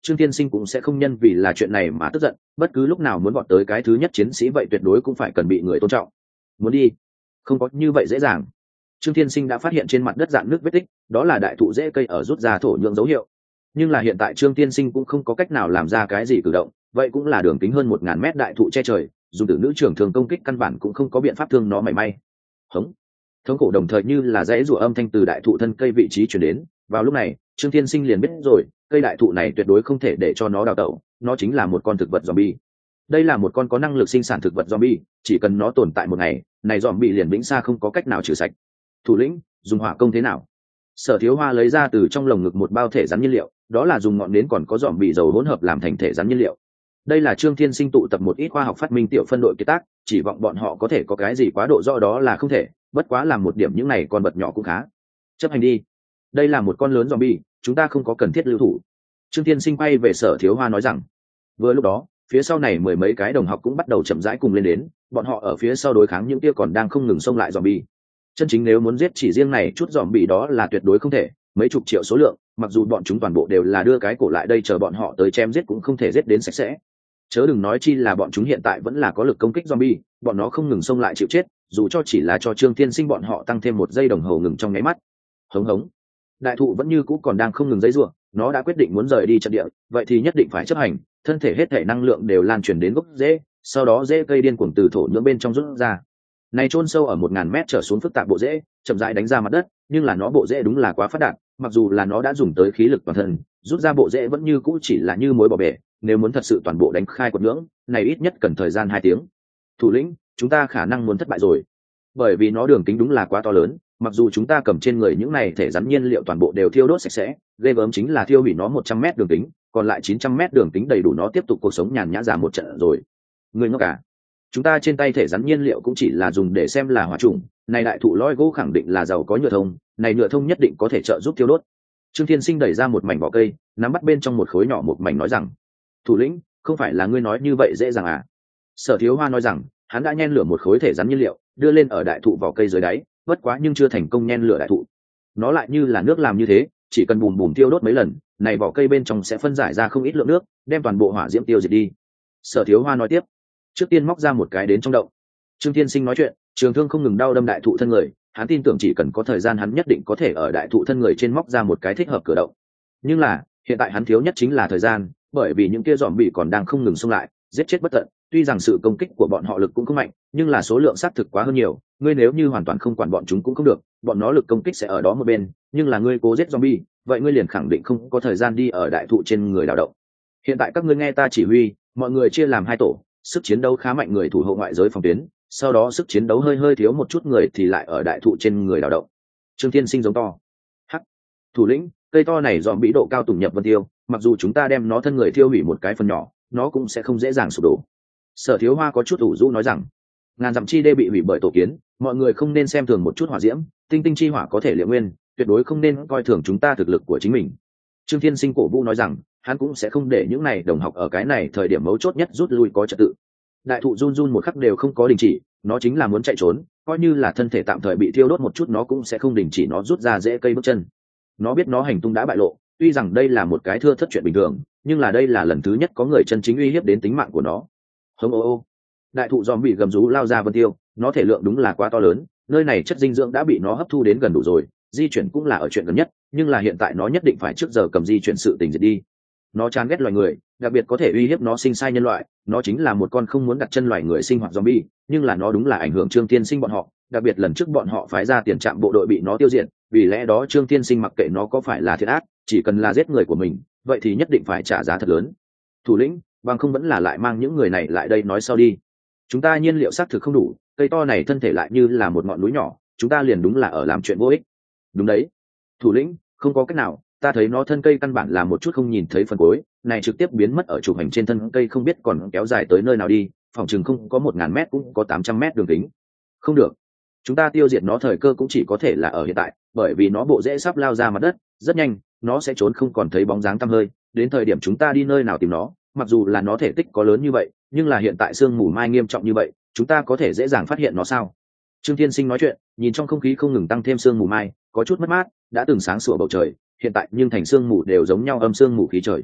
A: Trương Tiên Sinh cũng sẽ không nhân vì là chuyện này mà tức giận, bất cứ lúc nào muốn vọt tới cái thứ nhất chiến sĩ vậy tuyệt đối cũng phải cần bị người tôn trọng. Muốn đi, không có như vậy dễ dàng. Trương Tiên Sinh đã phát hiện trên mặt đất rạn nước vết tích, đó là đại thụ rễ cây ở rút ra thổ nhưỡng dấu hiệu. Nhưng là hiện tại Trương Tiên Sinh cũng không có cách nào làm ra cái gì cử động, vậy cũng là đường kính hơn 1000 mét đại thụ che trời, dùng từ nữ trưởng thường công kích căn bản cũng không có biện pháp thương nó mảy may. Hống, thống cổ đồng thời như là dãy rủa âm thanh từ đại thụ thân cây vị trí truyền đến. Vào lúc này, Trương Tiên Sinh liền biết rồi, cây đại thụ này tuyệt đối không thể để cho nó đào tẩu, nó chính là một con thực vật zombie. Đây là một con có năng lực sinh sản thực vật zombie, chỉ cần nó tồn tại một ngày, này zombie liền vĩnh xa không có cách nào trừ sạch. Thủ lĩnh, dùng hỏa công thế nào? Sở Thiếu Hoa lấy ra từ trong lồng ngực một bao thể rắn nhiên liệu, đó là dùng ngọn nến còn có zombie dầu hỗn hợp làm thành thể rắn nhiên liệu. Đây là Trương Thiên Sinh tụ tập một ít khoa học phát minh tiểu phân đội kiệt tác, chỉ vọng bọn họ có thể có cái gì quá độ rõ đó là không thể, bất quá làm một điểm những này con vật nhỏ cũng khá. Chấp hành đi. Đây là một con lớn zombie, chúng ta không có cần thiết lưu thủ. Trương Thiên Sinh quay về Sở Thiếu Hoa nói rằng. Vừa lúc đó, phía sau này mười mấy cái đồng học cũng bắt đầu chậm rãi cùng lên đến, bọn họ ở phía sau đối kháng những kia còn đang không ngừng xông lại zombie. Chân chính nếu muốn giết chỉ riêng này chút zombie đó là tuyệt đối không thể, mấy chục triệu số lượng, mặc dù bọn chúng toàn bộ đều là đưa cái cổ lại đây chờ bọn họ tới chém giết cũng không thể giết đến sạch sẽ. Chớ đừng nói chi là bọn chúng hiện tại vẫn là có lực công kích zombie, bọn nó không ngừng xông lại chịu chết, dù cho chỉ là cho Trương Thiên Sinh bọn họ tăng thêm 1 giây đồng hồ ngừng trong nháy mắt. Hống hống. Đại thụ vẫn như cũ còn đang không ngừng giãy giụa, nó đã quyết định muốn rời đi trận địa, vậy thì nhất định phải chấp hành, thân thể hết thể năng lượng đều lan truyền đến gốc rễ, sau đó rễ cây điên cuồng từ thổ nhưỡng bên trong rút ra. Này chôn sâu ở 1000 mét trở xuống phức tạp bộ rễ, chậm rãi đánh ra mặt đất, nhưng là nó bộ rễ đúng là quá phát đạt, mặc dù là nó đã dùng tới khí lực toàn thân, rút ra bộ rễ vẫn như cũ chỉ là như mối bỏ bể, nếu muốn thật sự toàn bộ đánh khai quật ngưỡng, này ít nhất cần thời gian 2 tiếng. Thủ lĩnh, chúng ta khả năng muốn thất bại rồi. Bởi vì nó đường kính đúng là quá to lớn, mặc dù chúng ta cầm trên người những này thể rắn nhiên liệu toàn bộ đều thiêu đốt sạch sẽ, ghê gớm chính là thiêu hủy nó 100 mét đường kính, còn lại 900 mét đường kính đầy đủ nó tiếp tục cuộc sống nhàn nhã giả một trận rồi. Người ngốc cả. Chúng ta trên tay thể rắn nhiên liệu cũng chỉ là dùng để xem là hỏa trùng, này đại thụ lõi gỗ khẳng định là giàu có nhựa thông, này nhựa thông nhất định có thể trợ giúp thiêu đốt. Trương Thiên Sinh đẩy ra một mảnh vỏ cây, nắm bắt bên trong một khối nhỏ một mảnh nói rằng: "Thủ lĩnh, không phải là ngươi nói như vậy dễ dàng à?" Sở Thiếu Hoa nói rằng, hắn đã nhen lửa một khối thể rắn nhiên liệu, đưa lên ở đại thụ vỏ cây dưới đáy, bất quá nhưng chưa thành công nhen lửa đại thụ. Nó lại như là nước làm như thế, chỉ cần bùm bùm tiêu đốt mấy lần, này vỏ cây bên trong sẽ phân giải ra không ít lượng nước, đem toàn bộ hỏa diễm tiêu diệt đi. Sở Thiếu Hoa nói tiếp, trước tiên móc ra một cái đến trong động. Trương Thiên Sinh nói chuyện, trường thương không ngừng đau đâm đại thụ thân người, hắn tin tưởng chỉ cần có thời gian hắn nhất định có thể ở đại thụ thân người trên móc ra một cái thích hợp cửa động. Nhưng là, hiện tại hắn thiếu nhất chính là thời gian, bởi vì những kia zombie còn đang không ngừng xông lại, giết chết bất tận. Tuy rằng sự công kích của bọn họ lực cũng không mạnh, nhưng là số lượng xác thực quá hơn nhiều, ngươi nếu như hoàn toàn không quản bọn chúng cũng không được, bọn nó lực công kích sẽ ở đó một bên, nhưng là ngươi cố giết zombie, vậy ngươi liền khẳng định không có thời gian đi ở đại thụ trên người đào động. Hiện tại các ngươi nghe ta chỉ huy, mọi người chia làm 2 tổ, sức chiến đấu khá mạnh người thủ hộ ngoại giới phòng tuyến, sau đó sức chiến đấu hơi thiếu một chút người thì lại ở đại thụ trên người đào động. Trương Thiên Sinh giống to: "Hắc, thủ lĩnh, cây to này dòm bị độ cao tùng nhập vân tiêu, mặc dù chúng ta đem nó thân người thiêu hủy một cái phần nhỏ, nó cũng sẽ không dễ dàng sụp đổ." Sở Thiếu Hoa có chút ủ rũ nói rằng, ngàn dặm chi đê bị hủy bởi tổ kiến, mọi người không nên xem thường một chút hỏa diễm, tinh tinh chi hỏa có thể liệu nguyên, tuyệt đối không nên coi thường chúng ta thực lực của chính mình. Trương Thiên Sinh cổ vũ nói rằng, hắn cũng sẽ không để những này đồng học ở cái này thời điểm mấu chốt nhất rút lui có trật tự. Đại thụ run run một khắc đều không có đình chỉ, nó chính là muốn chạy trốn, coi như là thân thể tạm thời bị thiêu đốt một chút nó cũng sẽ không đình chỉ nó rút ra rễ cây bước chân. Nó biết nó hành tung đã bại lộ, tuy rằng đây là một cái thưa thất chuyện bình thường, nhưng là đây là lần thứ nhất có người chân chính uy hiếp đến tính mạng của nó. Hống ô ô. Đại thụ giòm bị gầm rú lao ra vân tiêu, nó thể lượng đúng là quá to lớn, nơi này chất dinh dưỡng đã bị nó hấp thu đến gần đủ rồi, di chuyển cũng là ở chuyện gần nhất, nhưng là hiện tại nó nhất định phải trước giờ cầm di chuyển sự tình diệt đi. Nó chán ghét loài người, đặc biệt có thể uy hiếp nó sinh sai nhân loại, nó chính là một con không muốn đặt chân loài người sinh hoạt zombie, nhưng là nó đúng là ảnh hưởng Trương Tiên Sinh bọn họ, đặc biệt lần trước bọn họ phái ra tiền trạm bộ đội bị nó tiêu diệt, vì lẽ đó Trương Tiên Sinh mặc kệ nó có phải là thiện ác, chỉ cần là giết người của mình, vậy thì nhất định phải trả giá thật lớn. Thủ lĩnh, bằng không vẫn là lại mang những người này lại đây nói sau đi. Chúng ta nhiên liệu xác thực không đủ, cây to này thân thể lại như là một ngọn núi nhỏ, chúng ta liền đúng là ở làm chuyện vô ích. Đúng đấy. Thủ lĩnh, không có cách nào, ta thấy nó thân cây căn bản là một chút không nhìn thấy phần cuối, này trực tiếp biến mất ở trục hành trên thân cây không biết còn kéo dài tới nơi nào đi, phòng chừng không có 1000 mét cũng có 800 mét đường kính. Không được. Chúng ta tiêu diệt nó thời cơ cũng chỉ có thể là ở hiện tại, bởi vì nó bộ rễ sắp lao ra mặt đất, rất nhanh, nó sẽ trốn không còn thấy bóng dáng tăm hơi, đến thời điểm chúng ta đi nơi nào tìm nó, mặc dù là nó thể tích có lớn như vậy, nhưng là hiện tại sương mù mai nghiêm trọng như vậy, chúng ta có thể dễ dàng phát hiện nó sao? Trương Thiên Sinh nói chuyện, nhìn trong không khí không ngừng tăng thêm sương mù mai, có chút mất mát, đã từng sáng sủa bầu trời, hiện tại nhưng thành sương mù đều giống nhau âm sương mù khí trời.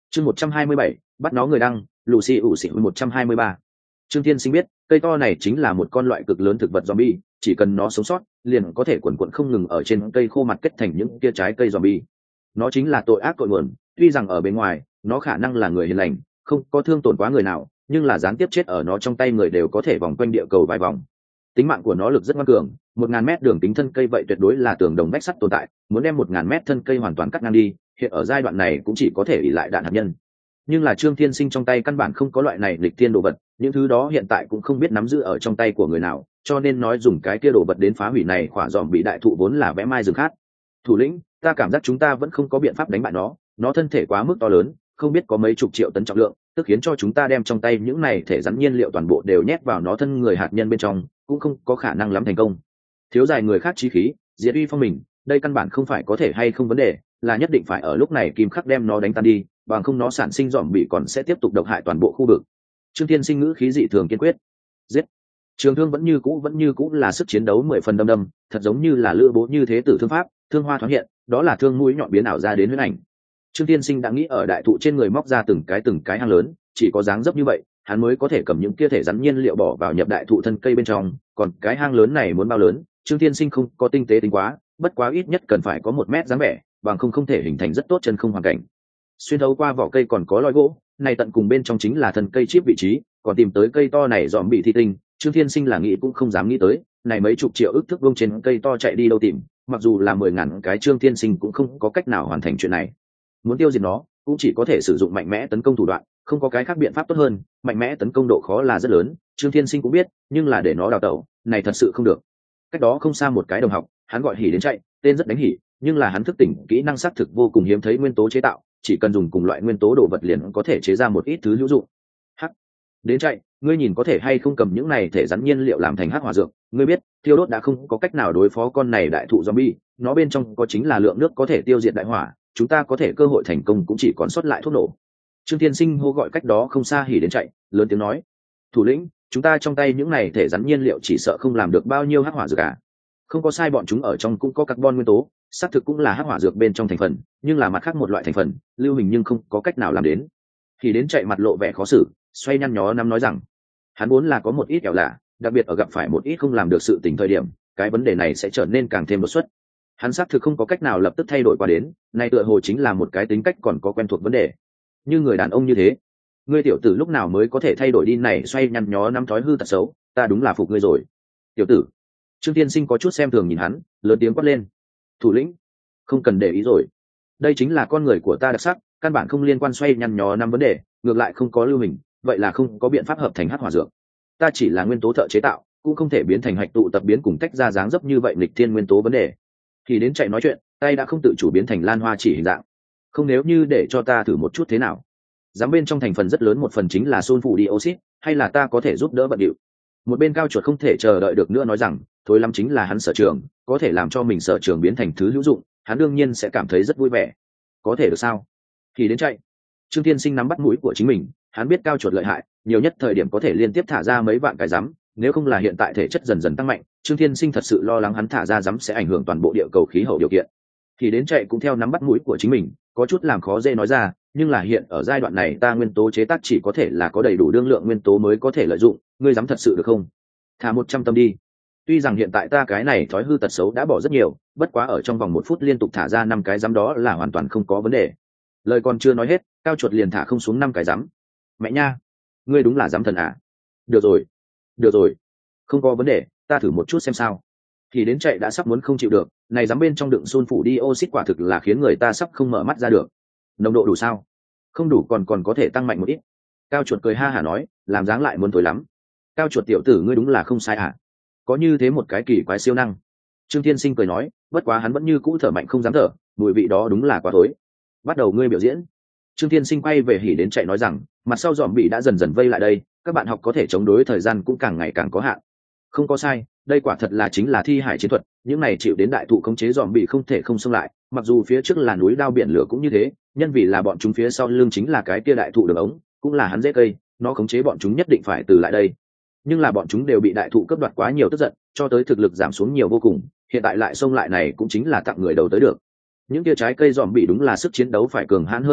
A: Chương 127, bắt nó người đăng, Lucy ủ xỉn 123. Trương Thiên Sinh biết, cây to này chính là một con loại cực lớn thực vật zombie, chỉ cần nó sống sót, liền có thể quần quật không ngừng ở trên cây khô mặt kết thành những kia trái cây zombie. Nó chính là tội ác cội nguồn, tuy rằng ở bên ngoài, nó khả năng là người hiền lành, không có thương tổn quá người nào, nhưng là gián tiếp chết ở nó trong tay người đều có thể vòng quanh địa cầu vài vòng. Tính mạng của nó lực rất ngoan cường, 1000 mét đường kính thân cây vậy tuyệt đối là tường đồng vách sắt tồn tại, muốn đem 1000 mét thân cây hoàn toàn cắt ngang đi, hiện ở giai đoạn này cũng chỉ có thể ỷ lại đạn hạt nhân. Nhưng là Trương Thiên Sinh trong tay căn bản không có loại này lịch thiên đồ vật, những thứ đó hiện tại cũng không biết nắm giữ ở trong tay của người nào, cho nên nói dùng cái kia đồ vật đến phá hủy này khỏa dòm bị đại thụ vốn là vẽ mai rừng khát. Thủ lĩnh, ta cảm giác chúng ta vẫn không có biện pháp đánh bại nó thân thể quá mức to lớn, không biết có mấy chục triệu tấn trọng lượng, tức khiến cho chúng ta đem trong tay những này thể rắn nhiên liệu toàn bộ đều nhét vào nó thân người hạt nhân bên trong, cũng không có khả năng lắm thành công. Thiếu dài người khác chí khí, diệt uy phong mình, đây căn bản không phải có thể hay không vấn đề, là nhất định phải ở lúc này kim khắc đem nó đánh tan đi, bằng không nó sản sinh dòm bị còn sẽ tiếp tục độc hại toàn bộ khu vực. Trương Thiên Sinh ngữ khí dị thường kiên quyết. Giết. Trường thương vẫn như cũ là sức chiến đấu 10 phần đâm, thật giống như là lữ bố như thế tử thương pháp, thương hoa thoáng hiện, đó là thương mũi nhọn biến ảo ra đến huyễn ảnh. Trương Thiên Sinh đã nghĩ ở đại thụ trên người móc ra từng cái hang lớn, chỉ có dáng dấp như vậy, hắn mới có thể cầm những kia thể rắn nhiên liệu bỏ vào nhập đại thụ thân cây bên trong, còn cái hang lớn này muốn bao lớn, Trương Thiên Sinh không có tinh tế tính quá, bất quá ít nhất cần phải có 1 mét dáng vẻ, bằng không thể hình thành rất tốt chân không hoàn cảnh. Xuyên thấu qua vỏ cây còn có loi gỗ, này tận cùng bên trong chính là thân cây chip vị trí, còn tìm tới cây to này dòm bị thi tinh, Trương Thiên Sinh là nghĩ cũng không dám nghĩ tới, này mấy chục triệu ức thước vuông trên cây to chạy đi đâu tìm, mặc dù là 10.000 cái Trương Thiên Sinh cũng không có cách nào hoàn thành chuyện này. Muốn tiêu diệt nó, cũng chỉ có thể sử dụng mạnh mẽ tấn công thủ đoạn, không có cái khác biện pháp tốt hơn, mạnh mẽ tấn công độ khó là rất lớn, Trương Thiên Sinh cũng biết, nhưng là để nó đào tẩu, này thật sự không được. Cách đó không xa một cái đồng học, hắn gọi Hỉ đến chạy, tên rất đánh hỉ, nhưng là hắn thức tỉnh kỹ năng xác thực vô cùng hiếm thấy nguyên tố chế tạo, chỉ cần dùng cùng loại nguyên tố đồ vật liền có thể chế ra một ít thứ hữu dụng. Hắc, đến chạy, ngươi nhìn có thể hay không cầm những này thể rắn nhiên liệu làm thành hắc hỏa dược, ngươi biết, tiêu đốt đã không có cách nào đối phó con này đại thụ zombie, nó bên trong có chính là lượng nước có thể tiêu diệt đại hỏa, chúng ta có thể cơ hội thành công cũng chỉ còn sót lại thuốc nổ. Trương Thiên Sinh hô gọi cách đó không xa Hỉ đến chạy, lớn tiếng nói: "Thủ lĩnh, chúng ta trong tay những này thể rắn nhiên liệu chỉ sợ không làm được bao nhiêu hắc hỏa dược cả." Không có sai, bọn chúng ở trong cũng có carbon nguyên tố, xác thực cũng là hắc hỏa dược bên trong thành phần, nhưng là mặt khác một loại thành phần, lưu hình nhưng không có cách nào làm đến. Thì đến chạy mặt lộ vẻ khó xử, xoay nhăn nhó năm nói rằng, hắn vốn là có một ít kẹo lạ, đặc biệt ở gặp phải một ít không làm được sự tình thời điểm, cái vấn đề này sẽ trở nên càng thêm đột xuất. Hắn xác thực không có cách nào lập tức thay đổi qua đến, này tựa hồ chính là một cái tính cách còn có quen thuộc vấn đề. Như người đàn ông như thế, ngươi tiểu tử lúc nào mới có thể thay đổi đi này, xoay nhăn nhó năm thói hư tật xấu, ta đúng là phục ngươi rồi. Tiểu tử. Trương Tiên Sinh có chút xem thường nhìn hắn, lớn tiếng quát lên: "Thủ lĩnh, không cần để ý rồi. Đây chính là con người của ta đặc sắc, căn bản không liên quan xoay nhăn nhó năm vấn đề, ngược lại không có lưu hình, vậy là không có biện pháp hợp thành hắc hỏa dược. Ta chỉ là nguyên tố thợ chế tạo, cũng không thể biến thành hạch tụ tập biến cùng tách ra dáng dấp như vậy nghịch thiên nguyên tố vấn đề." Thì đến chạy nói chuyện, tay đã không tự chủ biến thành lan hoa chỉ hình dạng. "Không, nếu như để cho ta thử một chút thế nào? Dám bên trong thành phần rất lớn một phần chính là sulfur dioxide, hay là ta có thể giúp đỡ bận điệu?" Một bên cao chuột không thể chờ đợi được nữa nói rằng, thôi lắm chính là hắn sở trường, có thể làm cho mình sở trường biến thành thứ hữu dụng, hắn đương nhiên sẽ cảm thấy rất vui vẻ. Có thể được sao? Thì đến chạy. Trương Thiên Sinh nắm bắt mũi của chính mình, hắn biết cao chuột lợi hại, nhiều nhất thời điểm có thể liên tiếp thả ra mấy vạn cái rắm, nếu không là hiện tại thể chất dần dần tăng mạnh, Trương Thiên Sinh thật sự lo lắng hắn thả ra rắm sẽ ảnh hưởng toàn bộ địa cầu khí hậu điều kiện. Thì đến chạy cũng theo nắm bắt mũi của chính mình, có chút làm khó dễ nói ra, nhưng là hiện ở giai đoạn này ta nguyên tố chế tác chỉ có thể là có đầy đủ đương lượng nguyên tố mới có thể lợi dụng, ngươi dám thật sự được không? Thả 100 tâm đi. Tuy rằng hiện tại ta cái này thói hư tật xấu đã bỏ rất nhiều, bất quá ở trong vòng 1 phút liên tục thả ra 5 cái rắm đó là hoàn toàn không có vấn đề. Lời còn chưa nói hết, cao chuột liền thả không xuống 5 cái rắm. Mẹ nha, ngươi đúng là rắm thần à? Được rồi, không có vấn đề, ta thử một chút xem sao. Thì đến chạy đã sắp muốn không chịu được, này rắm bên trong đựng sulfur dioxide quả thực là khiến người ta sắp không mở mắt ra được. Nồng độ đủ sao? Không đủ, còn có thể tăng mạnh một ít. Cao chuột cười ha hả nói, làm dáng lại muốn tối lắm. Cao chuột tiểu tử, ngươi đúng là không sai à? Có như thế một cái kỳ quái siêu năng. Trương Thiên Sinh cười nói, bất quá hắn vẫn như cũ thở mạnh không dám thở, mùi vị đó đúng là quá tối. Bắt đầu ngươi biểu diễn. Trương Thiên Sinh quay về Hỉ đến chạy nói rằng, mặt sau dòm bị đã dần dần vây lại đây, các bạn học có thể chống đối thời gian cũng càng ngày càng có hạn. Không có sai, đây quả thật là chính là thi hải chiến thuật, những này chịu đến đại thụ khống chế dòm bị không thể không xông lại, mặc dù phía trước là núi đao biển lửa cũng như thế, nhân vì là bọn chúng phía sau lưng chính là cái kia đại thụ đường ống, cũng là hắn dễ cây, nó khống chế bọn chúng nhất định phải từ lại đây. Nhưng là bọn chúng đều bị đại thụ cướp đoạt quá nhiều tức giận, cho tới thực lực giảm xuống nhiều vô cùng, hiện tại lại xông lại này cũng chính là tặng người đầu tới được. Những kia trái cây dòm bị đúng là sức chiến đấu phải cường hãn hơn một ít,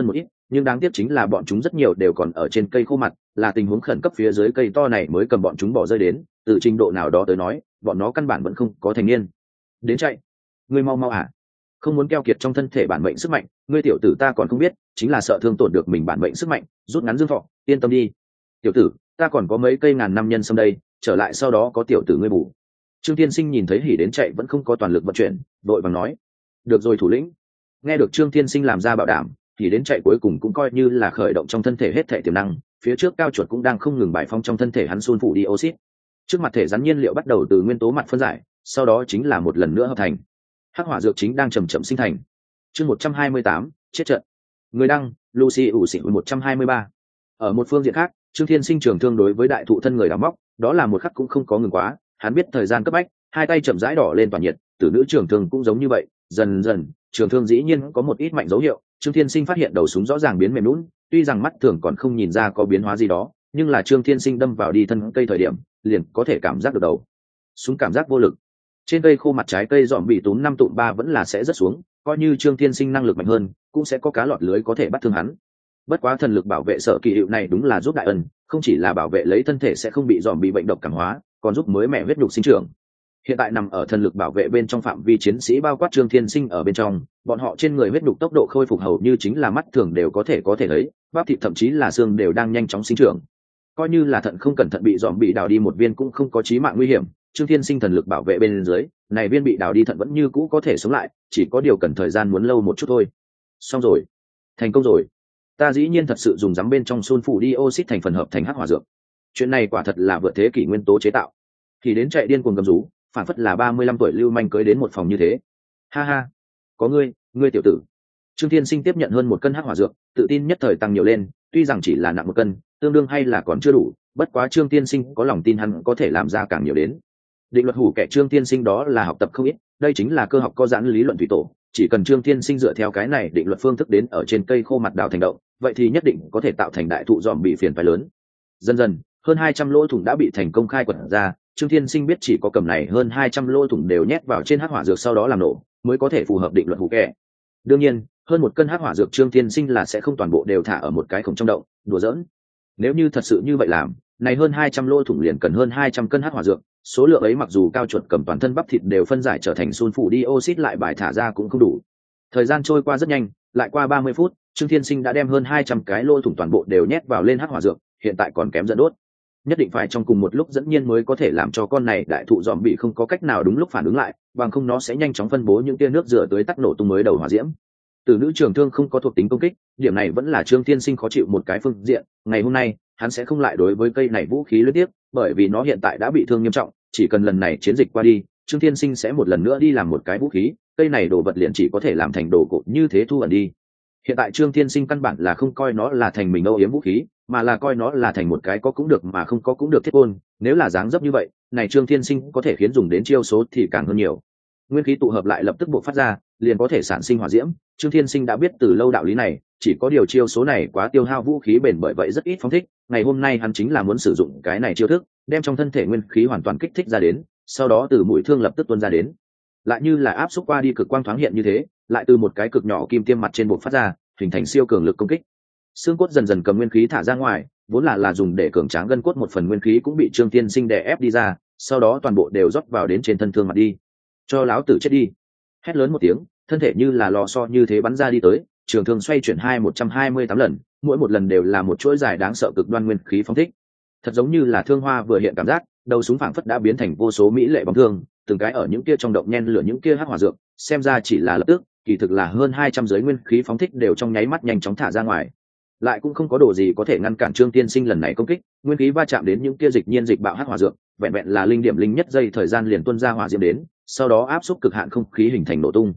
A: nhưng đáng tiếc chính là bọn chúng rất nhiều đều còn ở trên cây khô mặt, là tình huống khẩn cấp phía dưới cây to này mới cầm bọn chúng bỏ rơi đến, từ trình độ nào đó tới nói bọn nó căn bản vẫn không có thành niên. Đến chạy, ngươi mau mau à, không muốn keo kiệt trong thân thể bản mệnh sức mạnh, ngươi tiểu tử ta còn không biết chính là sợ thương tổn được mình bản mệnh sức mạnh, rút ngắn dương thọ, yên tâm đi tiểu tử, ta còn có mấy cây ngàn năm nhân sâm đây, trở lại sau đó có tiểu tử ngươi bù. Trương Thiên Sinh nhìn thấy Hỉ đến chạy vẫn không có toàn lực vận chuyển, đội vàng nói được rồi thủ lĩnh. Nghe được Trương Thiên Sinh làm ra bảo đảm, Hỉ đến chạy cuối cùng cũng coi như là khởi động trong thân thể hết thể tiềm năng, phía trước cao chuột cũng đang không ngừng bài phong trong thân thể hắn sun phủ đi oxit. Trước mặt thể rắn nhiên liệu bắt đầu từ nguyên tố mặt phân giải, sau đó chính là một lần nữa hợp thành. Hắc hỏa dược chính đang chậm chậm sinh thành. Chương 128, chết trận. Người đăng, Lucy ủ xỉn 123. Ở một phương diện khác, Trương Thiên Sinh trường thương đối với đại thụ thân người đào móc, đó là một khắc cũng không có ngừng quá, hắn biết thời gian cấp bách, hai tay chậm rãi đỏ lên toàn nhiệt, tử nữ trường thương cũng giống như vậy, dần dần, trường thương dĩ nhiên có một ít mạnh dấu hiệu, Trương Thiên Sinh phát hiện đầu súng rõ ràng biến mềm nhũn, tuy rằng mắt thường còn không nhìn ra có biến hóa gì đó, nhưng là Trương Thiên Sinh đâm vào đi thân cây thời điểm, liền có thể cảm giác được đầu súng cảm giác vô lực. Trên cây khô mặt trái cây dọn bị túm 5 tụm 3 vẫn là sẽ rất xuống, coi như Trương Thiên Sinh năng lực mạnh hơn, cũng sẽ có cá lọt lưới có thể bắt thương hắn. Bất quá thần lực bảo vệ sở kỳ hiệu này đúng là giúp đại ân, không chỉ là bảo vệ lấy thân thể sẽ không bị dòm bị bệnh độc cảm hóa, còn giúp mới mẹ huyết nhục sinh trưởng. Hiện tại nằm ở thần lực bảo vệ bên trong phạm vi chiến sĩ bao quát Trương Thiên Sinh ở bên trong, bọn họ trên người huyết nhục tốc độ khôi phục hầu như chính là mắt thường đều có thể thấy, bắp thịt thậm chí là xương đều đang nhanh chóng sinh trưởng. Coi như là thận không cẩn thận bị dòm bị đào đi một viên cũng không có chí mạng nguy hiểm, Trương Thiên Sinh thần lực bảo vệ bên dưới, này viên bị đào đi thận vẫn như cũ có thể sống lại, chỉ có điều cần thời gian muốn lâu một chút thôi. Xong rồi, thành công rồi. Ta dĩ nhiên thật sự dùng giấm bên trong sun phủ đi oxit thành phần hợp thành hắc hỏa dược. Chuyện này quả thật là vượt thế kỷ nguyên tố chế tạo. Thì đến chạy điên cuồng gầm rú, phản phất là 35 tuổi lưu manh cưới đến một phòng như thế. Ha ha, có ngươi tiểu tử. Trương Thiên Sinh tiếp nhận hơn 1 cân hắc hỏa dược, tự tin nhất thời tăng nhiều lên, tuy rằng chỉ là nặng 1 cân, tương đương hay là còn chưa đủ, bất quá Trương Thiên Sinh có lòng tin hắn có thể làm ra càng nhiều đến. Định luật hủ kẻ Trương Thiên Sinh đó là học tập không ít, đây chính là cơ học có giãn lý luận thủy tổ, chỉ cần Trương Thiên Sinh dựa theo cái này định luật phương thức đến ở trên cây khô mặt đào thành động, vậy thì nhất định có thể tạo thành đại thụ dòm bị phiền phái lớn. Dần dần, hơn 200 lỗ thủng đã bị thành công khai quật ra, Trương Thiên Sinh biết chỉ có cầm này hơn 200 lỗ thủng đều nhét vào trên hắc hỏa dược sau đó làm nổ, mới có thể phù hợp định luật hủ kẻ. Đương nhiên, hơn 1 cân hắc hỏa dược Trương Thiên Sinh là sẽ không toàn bộ đều thả ở một cái khổng trong động, đùa giỡn. Nếu như thật sự như vậy làm, này hơn 200 lỗ thủng liền cần hơn 200 cân hắc hỏa dược, số lượng ấy mặc dù cao chuột cầm toàn thân bắp thịt đều phân giải trở thành sun phủ đi oxit lại bài thả ra cũng không đủ. Thời gian trôi qua rất nhanh, lại qua 30 phút, Trương Thiên Sinh đã đem hơn 200 cái lỗ thủng toàn bộ đều nhét vào lên hắc hỏa dược, hiện tại còn kém dẫn đốt. Nhất định phải trong cùng một lúc dẫn nhiên mới có thể làm cho con này đại thụ dòm bị không có cách nào đúng lúc phản ứng lại, bằng không nó sẽ nhanh chóng phân bố những tia nước rửa tới tắt nổ tung mới đầu hỏa diễm. Từ nữ trường thương không có thuộc tính công kích, điểm này vẫn là Trương Thiên Sinh khó chịu một cái phương diện, ngày hôm nay, hắn sẽ không lại đối với cây này vũ khí luyến tiếc, bởi vì nó hiện tại đã bị thương nghiêm trọng, chỉ cần lần này chiến dịch qua đi, Trương Thiên Sinh sẽ một lần nữa đi làm một cái vũ khí, cây này đồ vật liền chỉ có thể làm thành đồ cột như thế thu ẩn đi. Hiện tại Trương Thiên Sinh căn bản là không coi nó là thành mình âu yếm vũ khí, mà là coi nó là thành một cái có cũng được mà không có cũng được thiết côn, nếu là dáng dấp như vậy, này Trương Thiên Sinh có thể khiến dùng đến chiêu số thì càng hơn nhiều. Nguyên khí tụ hợp lại lập tức bộc phát ra, liền có thể sản sinh hỏa diễm, Trương Thiên Sinh đã biết từ lâu đạo lý này, chỉ có điều chiêu số này quá tiêu hao vũ khí bền bởi vậy rất ít phóng thích, ngày hôm nay hắn chính là muốn sử dụng cái này chiêu thức, đem trong thân thể nguyên khí hoàn toàn kích thích ra đến, sau đó từ mũi thương lập tức tuôn ra đến. Lại như là áp xúc qua đi cực quang thoáng hiện như thế, lại từ một cái cực nhỏ kim tiêm mặt trên bộc phát ra, hình thành siêu cường lực công kích. Xương cốt dần dần cầm nguyên khí thả ra ngoài, vốn là dùng để cường tráng gân cốt một phần nguyên khí cũng bị Trương Thiên Sinh đè ép đi ra, sau đó toàn bộ đều rót vào đến trên thân thương mặt đi. Cho láo tử chết đi! Hét lớn một tiếng, thân thể như là lò xo như thế bắn ra đi tới, trường thương xoay chuyển 128 lần, mỗi một lần đều là một chuỗi dài đáng sợ cực đoan nguyên khí phóng thích. Thật giống như là thương hoa vừa hiện cảm giác, đầu súng phảng phất đã biến thành vô số mỹ lệ bóng thương, từng cái ở những kia trong động nhen lửa những kia hắc hỏa dược, xem ra chỉ là lập tức, kỳ thực là hơn 200 giới nguyên khí phóng thích đều trong nháy mắt nhanh chóng thả ra ngoài. Lại cũng không có đồ gì có thể ngăn cản Trương Thiên Sinh lần này công kích, nguyên khí va chạm đến những kia dịch nhiên dịch bạo hắc hỏa dược, vẹn vẹn là linh điểm linh nhất giây thời gian liền tuôn ra hỏa diễm đến, sau đó áp xúc cực hạn không khí hình thành nổ tung.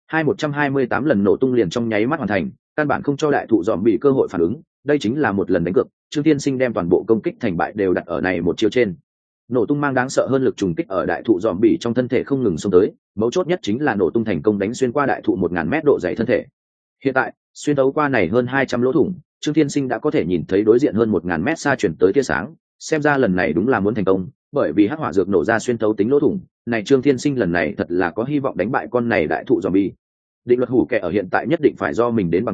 A: 128 lần nổ tung liền trong nháy mắt hoàn thành, căn bản không cho đại thụ dòm bị cơ hội phản ứng, đây chính là một lần đánh cược, Trương Thiên Sinh đem toàn bộ công kích thành bại đều đặt ở này một chiêu trên. Nổ tung mang đáng sợ hơn lực trùng kích ở đại thụ dòm bị trong thân thể không ngừng xông tới, mấu chốt nhất chính là nổ tung thành công đánh xuyên qua đại thụ 1000 mét độ dày thân thể. Hiện tại, xuyên thấu qua này hơn 200 lỗ thủng, Trương Thiên Sinh đã có thể nhìn thấy đối diện hơn 1000 mét xa chuyển tới tia sáng, xem ra lần này đúng là muốn thành công, bởi vì hắc hỏa dược nổ ra xuyên thấu tính lỗ thủng, này Trương Thiên Sinh lần này thật là có hy vọng đánh bại con này đại thụ zombie. Định luật hủ kẻ ở hiện tại nhất định phải do mình đến bằng chứng,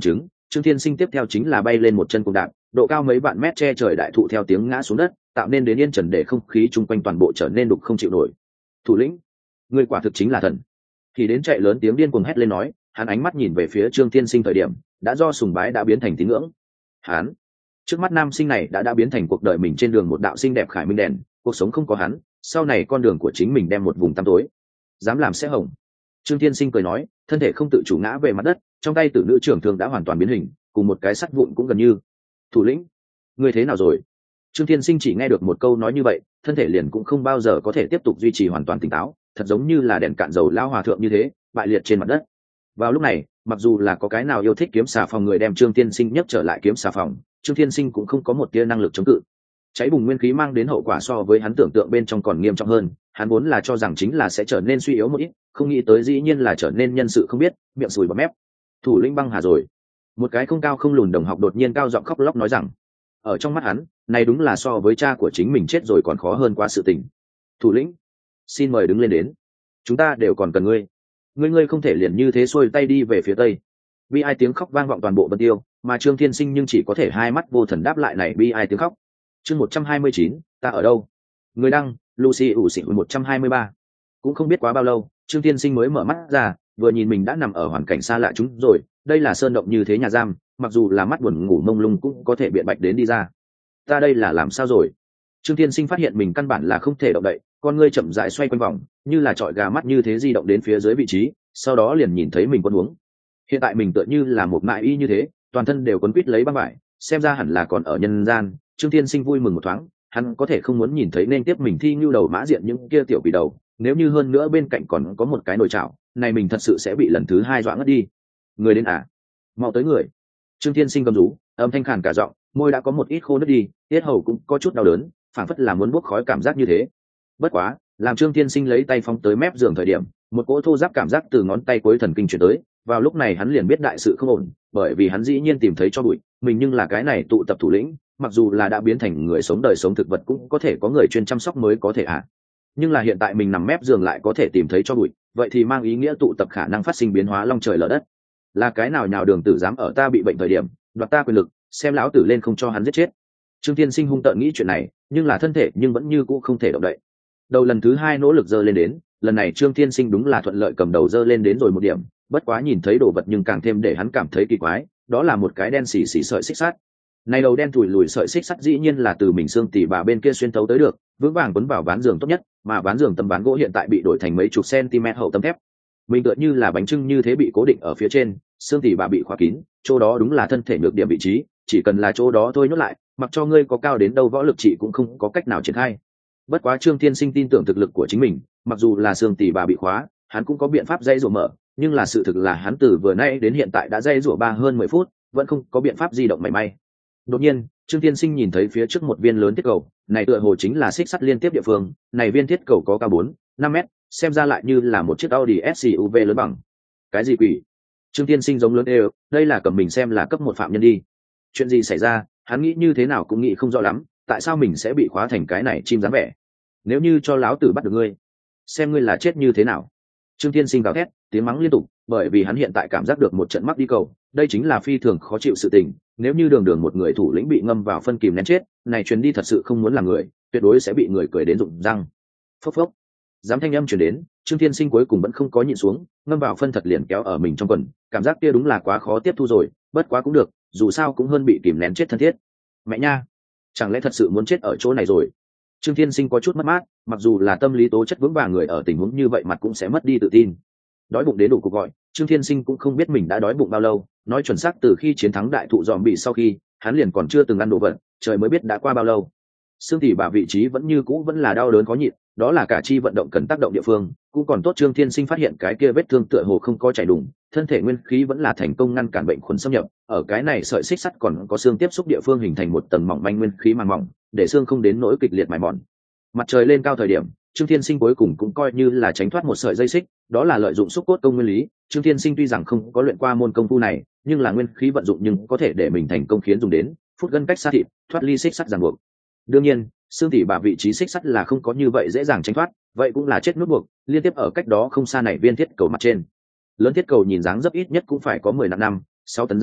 A: Trương Thiên Sinh tiếp theo chính là bay lên một chân cùng đạp, độ cao mấy vạn mét che trời đại thụ theo tiếng ngã xuống đất, tạo nên đến yên trần để không khí chung quanh toàn bộ trở nên đục không chịu nổi. Thủ lĩnh, người quả thực chính là thần. Thì đến chạy lớn tiếng điên cuồng hét lên nói, hắn ánh mắt nhìn về phía Trương Thiên Sinh thời điểm, đã do sùng bái đã biến thành tín ngưỡng. Hắn, trước mắt nam sinh này đã biến thành cuộc đời mình trên đường một đạo xinh đẹp khải minh đèn, cuộc sống không có hắn, sau này con đường của chính mình đem một vùng tăm tối. Dám làm sẽ hỏng. Trương Thiên Sinh cười nói, thân thể không tự chủ ngã về mặt đất, trong tay tử nữ trưởng thường đã hoàn toàn biến hình, cùng một cái sắt vụn cũng gần như. Thủ lĩnh, ngươi thế nào rồi? Trương Thiên Sinh chỉ nghe được một câu nói như vậy, thân thể liền cũng không bao giờ có thể tiếp tục duy trì hoàn toàn tỉnh táo, thật giống như là đèn cạn dầu lao hòa thượng như thế, bại liệt trên mặt đất. Vào lúc này, mặc dù là có cái nào yêu thích kiếm xà phòng người đem Trương Thiên Sinh nhấc trở lại kiếm xà phòng, Trương Thiên Sinh cũng không có một tia năng lực chống cự. Cháy bùng nguyên khí mang đến hậu quả so với hắn tưởng tượng bên trong còn nghiêm trọng hơn, hắn vốn là cho rằng chính là sẽ trở nên suy yếu một ít, không nghĩ tới dĩ nhiên là trở nên nhân sự không biết, miệng sùi bọt mép. Thủ lĩnh băng hà rồi. Một cái không cao không lùn đồng học đột nhiên cao giọng khóc lóc nói rằng, ở trong mắt hắn, này đúng là so với cha của chính mình chết rồi còn khó hơn quá sự tình. Thủ lĩnh, xin mời đứng lên đến, chúng ta đều còn cần ngươi. Ngươi không thể liền như thế xuôi tay đi về phía tây. Bi ai tiếng khóc vang vọng toàn bộ Vân Tiêu, mà Trương Thiên Sinh nhưng chỉ có thể hai mắt vô thần đáp lại này bi ai tiếng khóc. Chương 129, ta ở đâu? Người đăng, Lucy ủ xịn 123. Cũng không biết quá bao lâu, Trương Thiên Sinh mới mở mắt ra, vừa nhìn mình đã nằm ở hoàn cảnh xa lạ chúng rồi, đây là sơn động như thế nhà giam, mặc dù là mắt buồn ngủ mông lung cũng có thể biện bạch đến đi ra. Ta đây là làm sao rồi? Trương Thiên Sinh phát hiện mình căn bản là không thể động đậy, con ngươi chậm rãi xoay quanh vòng, như là trọi gà mắt như thế di động đến phía dưới vị trí, sau đó liền nhìn thấy mình quấn uống. Hiện tại mình tựa như là một mại y như thế, toàn thân đều quấn quít lấy băng vải, xem ra hẳn là còn ở nhân gian. Trương Thiên Sinh vui mừng một thoáng, hắn có thể không muốn nhìn thấy nên tiếp mình thi nhu đầu mã diện những kia tiểu quỷ đầu, nếu như hơn nữa bên cạnh còn có một cái nồi chảo, này mình thật sự sẽ bị lần thứ hai dọa ngất đi. Người đến à? Mau tới người. Trương Thiên Sinh gầm rú, âm thanh khàn cả giọng, môi đã có một ít khô nứt đi, tiết hầu cũng có chút đau đớn, phảng phất là muốn bốc khói cảm giác như thế. Bất quá, làm Trương Thiên Sinh lấy tay phóng tới mép giường thời điểm, một cỗ thô ráp cảm giác từ ngón tay cuối thần kinh chuyển tới, vào lúc này hắn liền biết đại sự không ổn, bởi vì hắn dĩ nhiên tìm thấy cho bụi, mình nhưng là cái này tụ tập thủ lĩnh, mặc dù là đã biến thành người sống đời sống thực vật cũng có thể có người chuyên chăm sóc mới có thể nhưng là hiện tại mình nằm mép giường lại có thể tìm thấy cho bụi, vậy thì mang ý nghĩa tụ tập khả năng phát sinh biến hóa long trời lở đất. Là cái nào nhào đường tử dám ở ta bị bệnh thời điểm đoạt ta quyền lực, xem lão tử lên không cho hắn giết chết. Trương Thiên Sinh hung tợn nghĩ chuyện này, nhưng là thân thể nhưng vẫn như cũ không thể động đậy. Đầu lần thứ hai nỗ lực giơ lên đến, lần này Trương Thiên Sinh đúng là thuận lợi cầm đầu giơ lên đến rồi một điểm, bất quá nhìn thấy đồ vật nhưng càng thêm để hắn cảm thấy kỳ quái, đó là một cái đen xì xì sợi xích sắt. Này đầu đen thùi lùi sợi xích sắt dĩ nhiên là từ mình xương tỉ bà bên kia xuyên thấu tới được, vững vàng quấn vào ván giường tốt nhất, mà ván giường tấm ván gỗ hiện tại bị đổi thành mấy chục cm hậu tấm thép. Mình tựa như là bánh trưng như thế bị cố định ở phía trên, xương tỉ bà bị khóa kín, chỗ đó đúng là thân thể nhược điểm vị trí, chỉ cần là chỗ đó thôi nhốt lại, mặc cho ngươi có cao đến đâu võ lực trị cũng không có cách nào triển khai. Bất quá Trương Thiên Sinh tin tưởng thực lực của chính mình, mặc dù là xương tỉ bà bị khóa, hắn cũng có biện pháp dây rủa mở, nhưng là sự thực là hắn từ vừa nay đến hiện tại đã dây rủa hơn 10 phút, vẫn không có biện pháp di động mảy may. Đột nhiên, Trương Thiên Sinh nhìn thấy phía trước một viên lớn thiết cầu, này tựa hồ chính là xích sắt liên tiếp địa phương, này viên thiết cầu có cao 4-5 mét, xem ra lại như là một chiếc Audi SUV lớn bằng. Cái gì quỷ? Trương Thiên Sinh giống lớn đều, đây là cầm mình xem là cấp một phạm nhân đi. Chuyện gì xảy ra, hắn nghĩ như thế nào cũng nghĩ không rõ lắm, tại sao mình sẽ bị khóa thành cái này chim dáng vẻ? Nếu như cho lão tử bắt được ngươi, xem ngươi là chết như thế nào. Trương Thiên Sinh gào thét, tiếng mắng liên tục, bởi vì hắn hiện tại cảm giác được một trận mắc đi cầu, đây chính là phi thường khó chịu sự tình, nếu như đường đường một người thủ lĩnh bị ngâm vào phân kìm nén chết, này truyền đi thật sự không muốn làm người, tuyệt đối sẽ bị người cười đến rụng răng. Phốc phốc. Dám thanh âm truyền đến, Trương Thiên Sinh cuối cùng vẫn không có nhịn xuống, ngâm vào phân thật liền kéo ở mình trong quần, cảm giác kia đúng là quá khó tiếp thu rồi, bất quá cũng được, dù sao cũng hơn bị kìm nén chết thân thiết. Mẹ nha, chẳng lẽ thật sự muốn chết ở chỗ này rồi? Trương Thiên Sinh có chút mất mát, mặc dù là tâm lý tố chất vững vàng người ở tình huống như vậy mặt cũng sẽ mất đi tự tin. Đói bụng đến đủ cuộc gọi, Trương Thiên Sinh cũng không biết mình đã đói bụng bao lâu, nói chuẩn xác từ khi chiến thắng đại thụ dòm bị sau khi, hắn liền còn chưa từng ăn đồ vật, trời mới biết đã qua bao lâu. Xương tỉ bà vị trí vẫn như cũ vẫn là đau đớn khó nhịn, đó là cả chi vận động cần tác động địa phương, cũng còn tốt Trương Thiên Sinh phát hiện cái kia vết thương tựa hồ không có chảy đùng, thân thể nguyên khí vẫn là thành công ngăn cản bệnh khuẩn xâm nhập, ở cái này sợi xích sắt còn có xương tiếp xúc địa phương hình thành một tầng mỏng manh nguyên khí màng mỏng, để xương không đến nỗi kịch liệt mài mòn. Mặt trời lên cao thời điểm, Trương Thiên Sinh cuối cùng cũng coi như là tránh thoát một sợi dây xích, đó là lợi dụng xúc cốt công nguyên lý. Trương Thiên Sinh tuy rằng không có luyện qua môn công phu này, nhưng là nguyên khí vận dụng nhưng có thể để mình thành công khiến dùng đến phút gân cách sát thịt, thoát ly xích sắt ràng buộc. Đương nhiên, xương tỉ bà vị trí xích sắt là không có như vậy dễ dàng tránh thoát, vậy cũng là chết nút buộc, liên tiếp ở cách đó không xa này viên thiết cầu mặt trên. Lớn thiết cầu nhìn dáng dấp ít nhất cũng phải có 10 nặng 6 tấn dáng vẻ,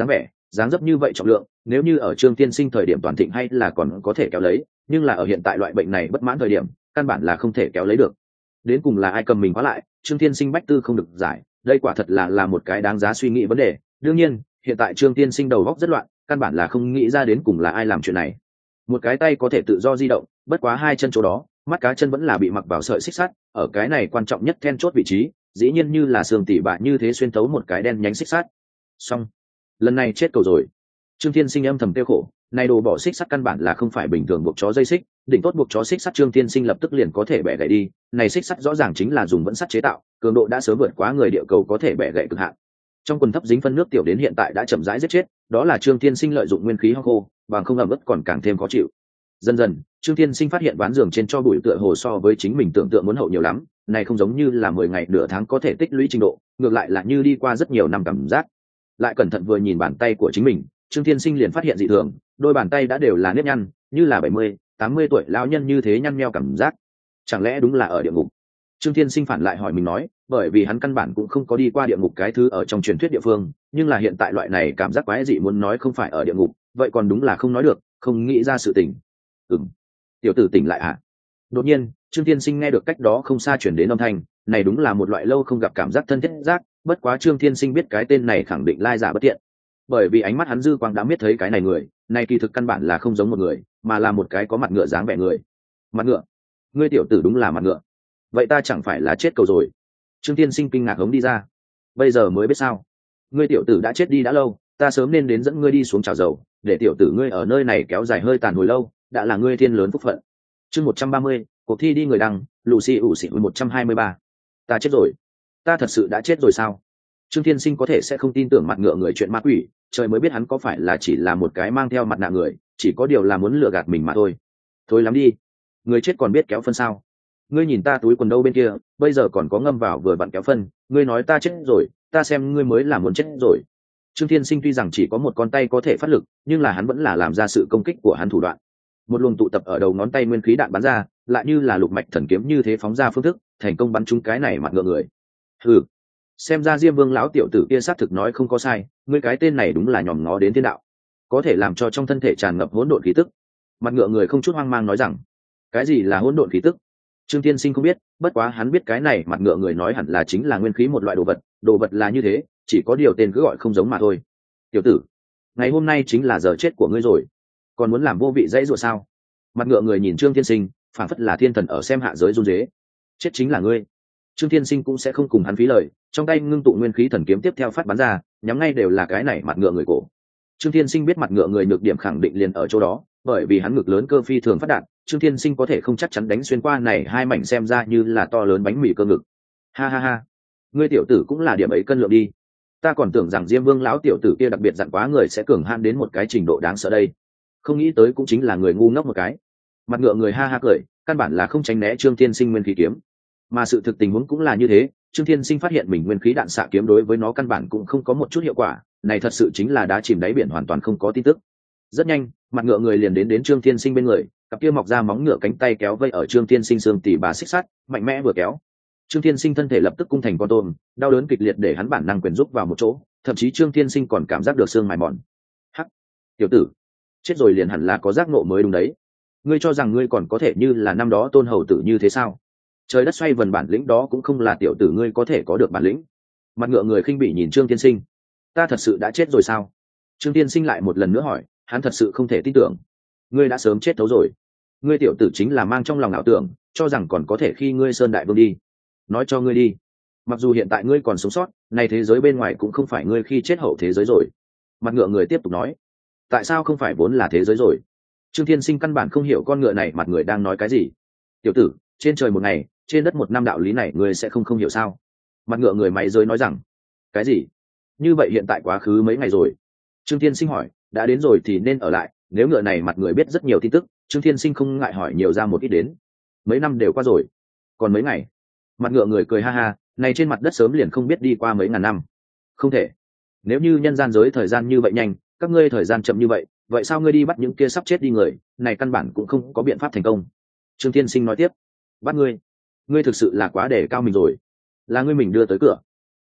A: dáng dấp như vậy trọng lượng nếu như ở Trương Tiên Sinh thời điểm toàn thịnh hay là còn có thể kéo lấy, nhưng là ở hiện tại loại bệnh này bất mãn thời điểm căn bản là không thể kéo lấy được. Đến cùng là ai cầm mình khóa lại, Trương Tiên Sinh bách tư không được giải, đây quả thật là một cái đáng giá suy nghĩ vấn đề. Đương nhiên hiện tại Trương Tiên Sinh đầu óc rất loạn, căn bản là không nghĩ ra đến cùng là ai làm chuyện này. Một cái tay có thể tự do di động, bất quá hai chân chỗ đó mắt cá chân vẫn là bị mặc vào sợi xích sắt, ở cái này quan trọng nhất then chốt vị trí dĩ nhiên như là xương tỉ bạ như thế xuyên tấu một cái đen nhánh xích sắt. Xong, lần này chết cầu rồi. Trương Thiên Sinh âm thầm tiêu khổ, này đồ bỏ xích sắt căn bản là không phải bình thường buộc chó dây xích, đỉnh tốt buộc chó xích sắt Trương Thiên Sinh lập tức liền có thể bẻ gãy đi, này xích sắt rõ ràng chính là dùng vẫn sắt chế tạo, cường độ đã sớm vượt quá người địa cầu có thể bẻ gãy cực hạn. Trong quần thấp dính phân nước tiểu đến hiện tại đã chậm rãi giết chết, đó là Trương Thiên Sinh lợi dụng nguyên khí hong khô, bằng không ẩm ướt còn càng thêm khó chịu. Dần dần Trương Thiên Sinh phát hiện ván giường trên cho bụi tựa hồ so với chính mình tưởng tượng muốn hậu nhiều lắm, này không giống như là 10 ngày nửa tháng có thể tích lũy trình độ, ngược lại là như đi qua rất nhiều năm cảm giác. Lại cẩn thận vừa nhìn bàn tay của chính mình, Trương Thiên Sinh liền phát hiện dị thường, đôi bàn tay đã đều là nếp nhăn, như là 70-80 tuổi lão nhân như thế nhăn nheo cảm giác. Chẳng lẽ đúng là ở địa ngục? Trương Thiên Sinh phản lại hỏi mình nói, bởi vì hắn căn bản cũng không có đi qua địa ngục cái thứ ở trong truyền thuyết địa phương, nhưng là hiện tại loại này cảm giác quái dị muốn nói không phải ở địa ngục, vậy còn đúng là không nói được, không nghĩ ra sự tình. Tiểu tử tỉnh lại à? Đột nhiên Trương Thiên Sinh nghe được cách đó không xa chuyển đến âm thanh, này đúng là một loại lâu không gặp cảm giác thân thiết giác, bất quá Trương Thiên Sinh biết cái tên này khẳng định lai giả bất tiện, bởi vì ánh mắt hắn dư quang đã biết thấy cái này người này kỳ thực căn bản là không giống một người, mà là một cái có mặt ngựa dáng vẻ người. Mặt ngựa? Ngươi tiểu tử đúng là mặt ngựa, vậy ta chẳng phải là chết cầu rồi? Trương Thiên Sinh kinh ngạc hống đi ra, bây giờ mới biết sao? Ngươi tiểu tử đã chết đi đã lâu, ta sớm nên đến dẫn ngươi đi xuống chảo dầu, để tiểu tử ngươi ở nơi này kéo dài hơi tàn hồi lâu, đã là ngươi thiên lớn phúc phận. Chương 130, cuộc thi đi người đăng, Lucy ủ xỉn 123. Ta chết rồi. Ta thật sự đã chết rồi sao? Trương Thiên Sinh có thể sẽ không tin tưởng mặt ngựa người chuyện ma quỷ, trời mới biết hắn có phải là chỉ là một cái mang theo mặt nạ người, chỉ có điều là muốn lừa gạt mình mà thôi. Thôi lắm đi, người chết còn biết kéo phân sao? Ngươi nhìn ta túi quần đâu bên kia, bây giờ còn có ngâm vào vừa vặn kéo phân, ngươi nói ta chết rồi, ta xem ngươi mới là muốn chết rồi. Trương Thiên Sinh tuy rằng chỉ có một con tay có thể phát lực, nhưng là hắn vẫn là làm ra sự công kích của hắn thủ đoạn. Một luồng tụ tập ở đầu ngón tay nguyên khí đạn bắn ra, lại như là lục mạch thần kiếm như thế phóng ra phương thức, thành công bắn trúng cái này mặt ngựa người. Ừ, xem ra Diêm Vương lão tiểu tử kia xác thực nói không có sai, ngươi cái tên này đúng là nhòm ngó đến thiên đạo, có thể làm cho trong thân thể tràn ngập hỗn độn khí tức. Mặt ngựa người không chút hoang mang nói rằng, cái gì là hỗn độn khí tức? Trương Thiên Sinh không biết, bất quá hắn biết cái này mặt ngựa người nói hẳn là chính là nguyên khí một loại đồ vật là như thế, chỉ có điều tên cứ gọi không giống mà thôi. Tiểu tử, ngày hôm nay chính là giờ chết của ngươi rồi, còn muốn làm vô vị dãy ruột sao? Mặt ngựa người nhìn Trương Thiên Sinh, phảng phất là thiên thần ở xem hạ giới run rế. Chết chính là ngươi. Trương Thiên Sinh cũng sẽ không cùng hắn phí lời, trong tay ngưng tụ nguyên khí thần kiếm tiếp theo phát bắn ra, nhắm ngay đều là cái này mặt ngựa người cổ. Trương Thiên Sinh biết mặt ngựa người nhược điểm khẳng định liền ở chỗ đó, bởi vì hắn ngực lớn cơ phi thường phát đạt, Trương Thiên Sinh có thể không chắc chắn đánh xuyên qua này hai mảnh xem ra như là to lớn bánh mì cơ ngực. Ha ha ha, ngươi tiểu tử cũng là điểm ấy cân lượng đi. Ta còn tưởng rằng Diêm Vương lão tiểu tử kia đặc biệt dặn quá người sẽ cường han đến một cái trình độ đáng sợ đây, không nghĩ tới cũng chính là người ngu ngốc một cái. Mặt ngựa người ha ha cười, căn bản là không tránh né Trương Thiên Sinh nguyên khí kiếm, mà sự thực tình huống cũng là như thế. Trương Thiên Sinh phát hiện mình nguyên khí đạn xạ kiếm đối với nó căn bản cũng không có một chút hiệu quả, này thật sự chính là đá chìm đáy biển, hoàn toàn không có tin tức. Rất nhanh mặt ngựa người liền đến Trương Thiên Sinh bên người, cặp kia mọc ra móng ngựa cánh tay kéo vây ở Trương Thiên Sinh xương tỉ bà xích sắt, mạnh mẽ vừa kéo, Trương Thiên Sinh thân thể lập tức cung thành con tôm, đau đớn kịch liệt để hắn bản năng quyền rút vào một chỗ, thậm chí Trương Thiên Sinh còn cảm giác được xương mài mòn. Hắc, tiểu tử, chết rồi liền hẳn là có giác ngộ mới đúng đấy. Ngươi cho rằng ngươi còn có thể như là năm đó Tôn hầu tử như thế sao? Trời đất xoay vần, bản lĩnh đó cũng không là tiểu tử ngươi có thể có được bản lĩnh. Mặt ngựa người khinh bỉ nhìn Trương Thiên Sinh, ta thật sự đã chết rồi sao? Trương Thiên Sinh lại một lần nữa hỏi, hắn thật sự không thể tin tưởng. Ngươi đã sớm chết thấu rồi. Ngươi tiểu tử chính là mang trong lòng ảo tưởng, cho rằng còn có thể khi ngươi sơn đại vương đi. Nói cho ngươi đi, mặc dù hiện tại ngươi còn sống sót, này thế giới bên ngoài cũng không phải ngươi khi chết hậu thế giới rồi. Mặt ngựa người tiếp tục nói, tại sao không phải vốn là thế giới rồi? Trương Thiên Sinh căn bản không hiểu con ngựa này mặt người đang nói cái gì. Tiểu tử, trên trời một ngày, trên đất một năm, đạo lý này ngươi sẽ không hiểu sao? Mặt ngựa người mày giới nói rằng, cái gì? Như vậy hiện tại quá khứ mấy ngày rồi? Trương Thiên Sinh hỏi, đã đến rồi thì nên ở lại, nếu ngựa này mặt người biết rất nhiều tin tức, Trương Thiên Sinh không ngại hỏi nhiều ra một ít đến. Mấy năm đều qua rồi, còn mấy ngày? Mặt ngựa người cười ha ha, này trên mặt đất sớm liền không biết đi qua mấy ngàn năm. Không thể, nếu như nhân gian giới thời gian như vậy nhanh, các ngươi thời gian chậm như vậy, vậy sao ngươi đi bắt những kia sắp chết đi người, này căn bản cũng không có biện pháp thành công. Trương Thiên Sinh nói tiếp, bắt ngươi thực sự là quá để cao mình rồi, là ngươi mình đưa tới cửa.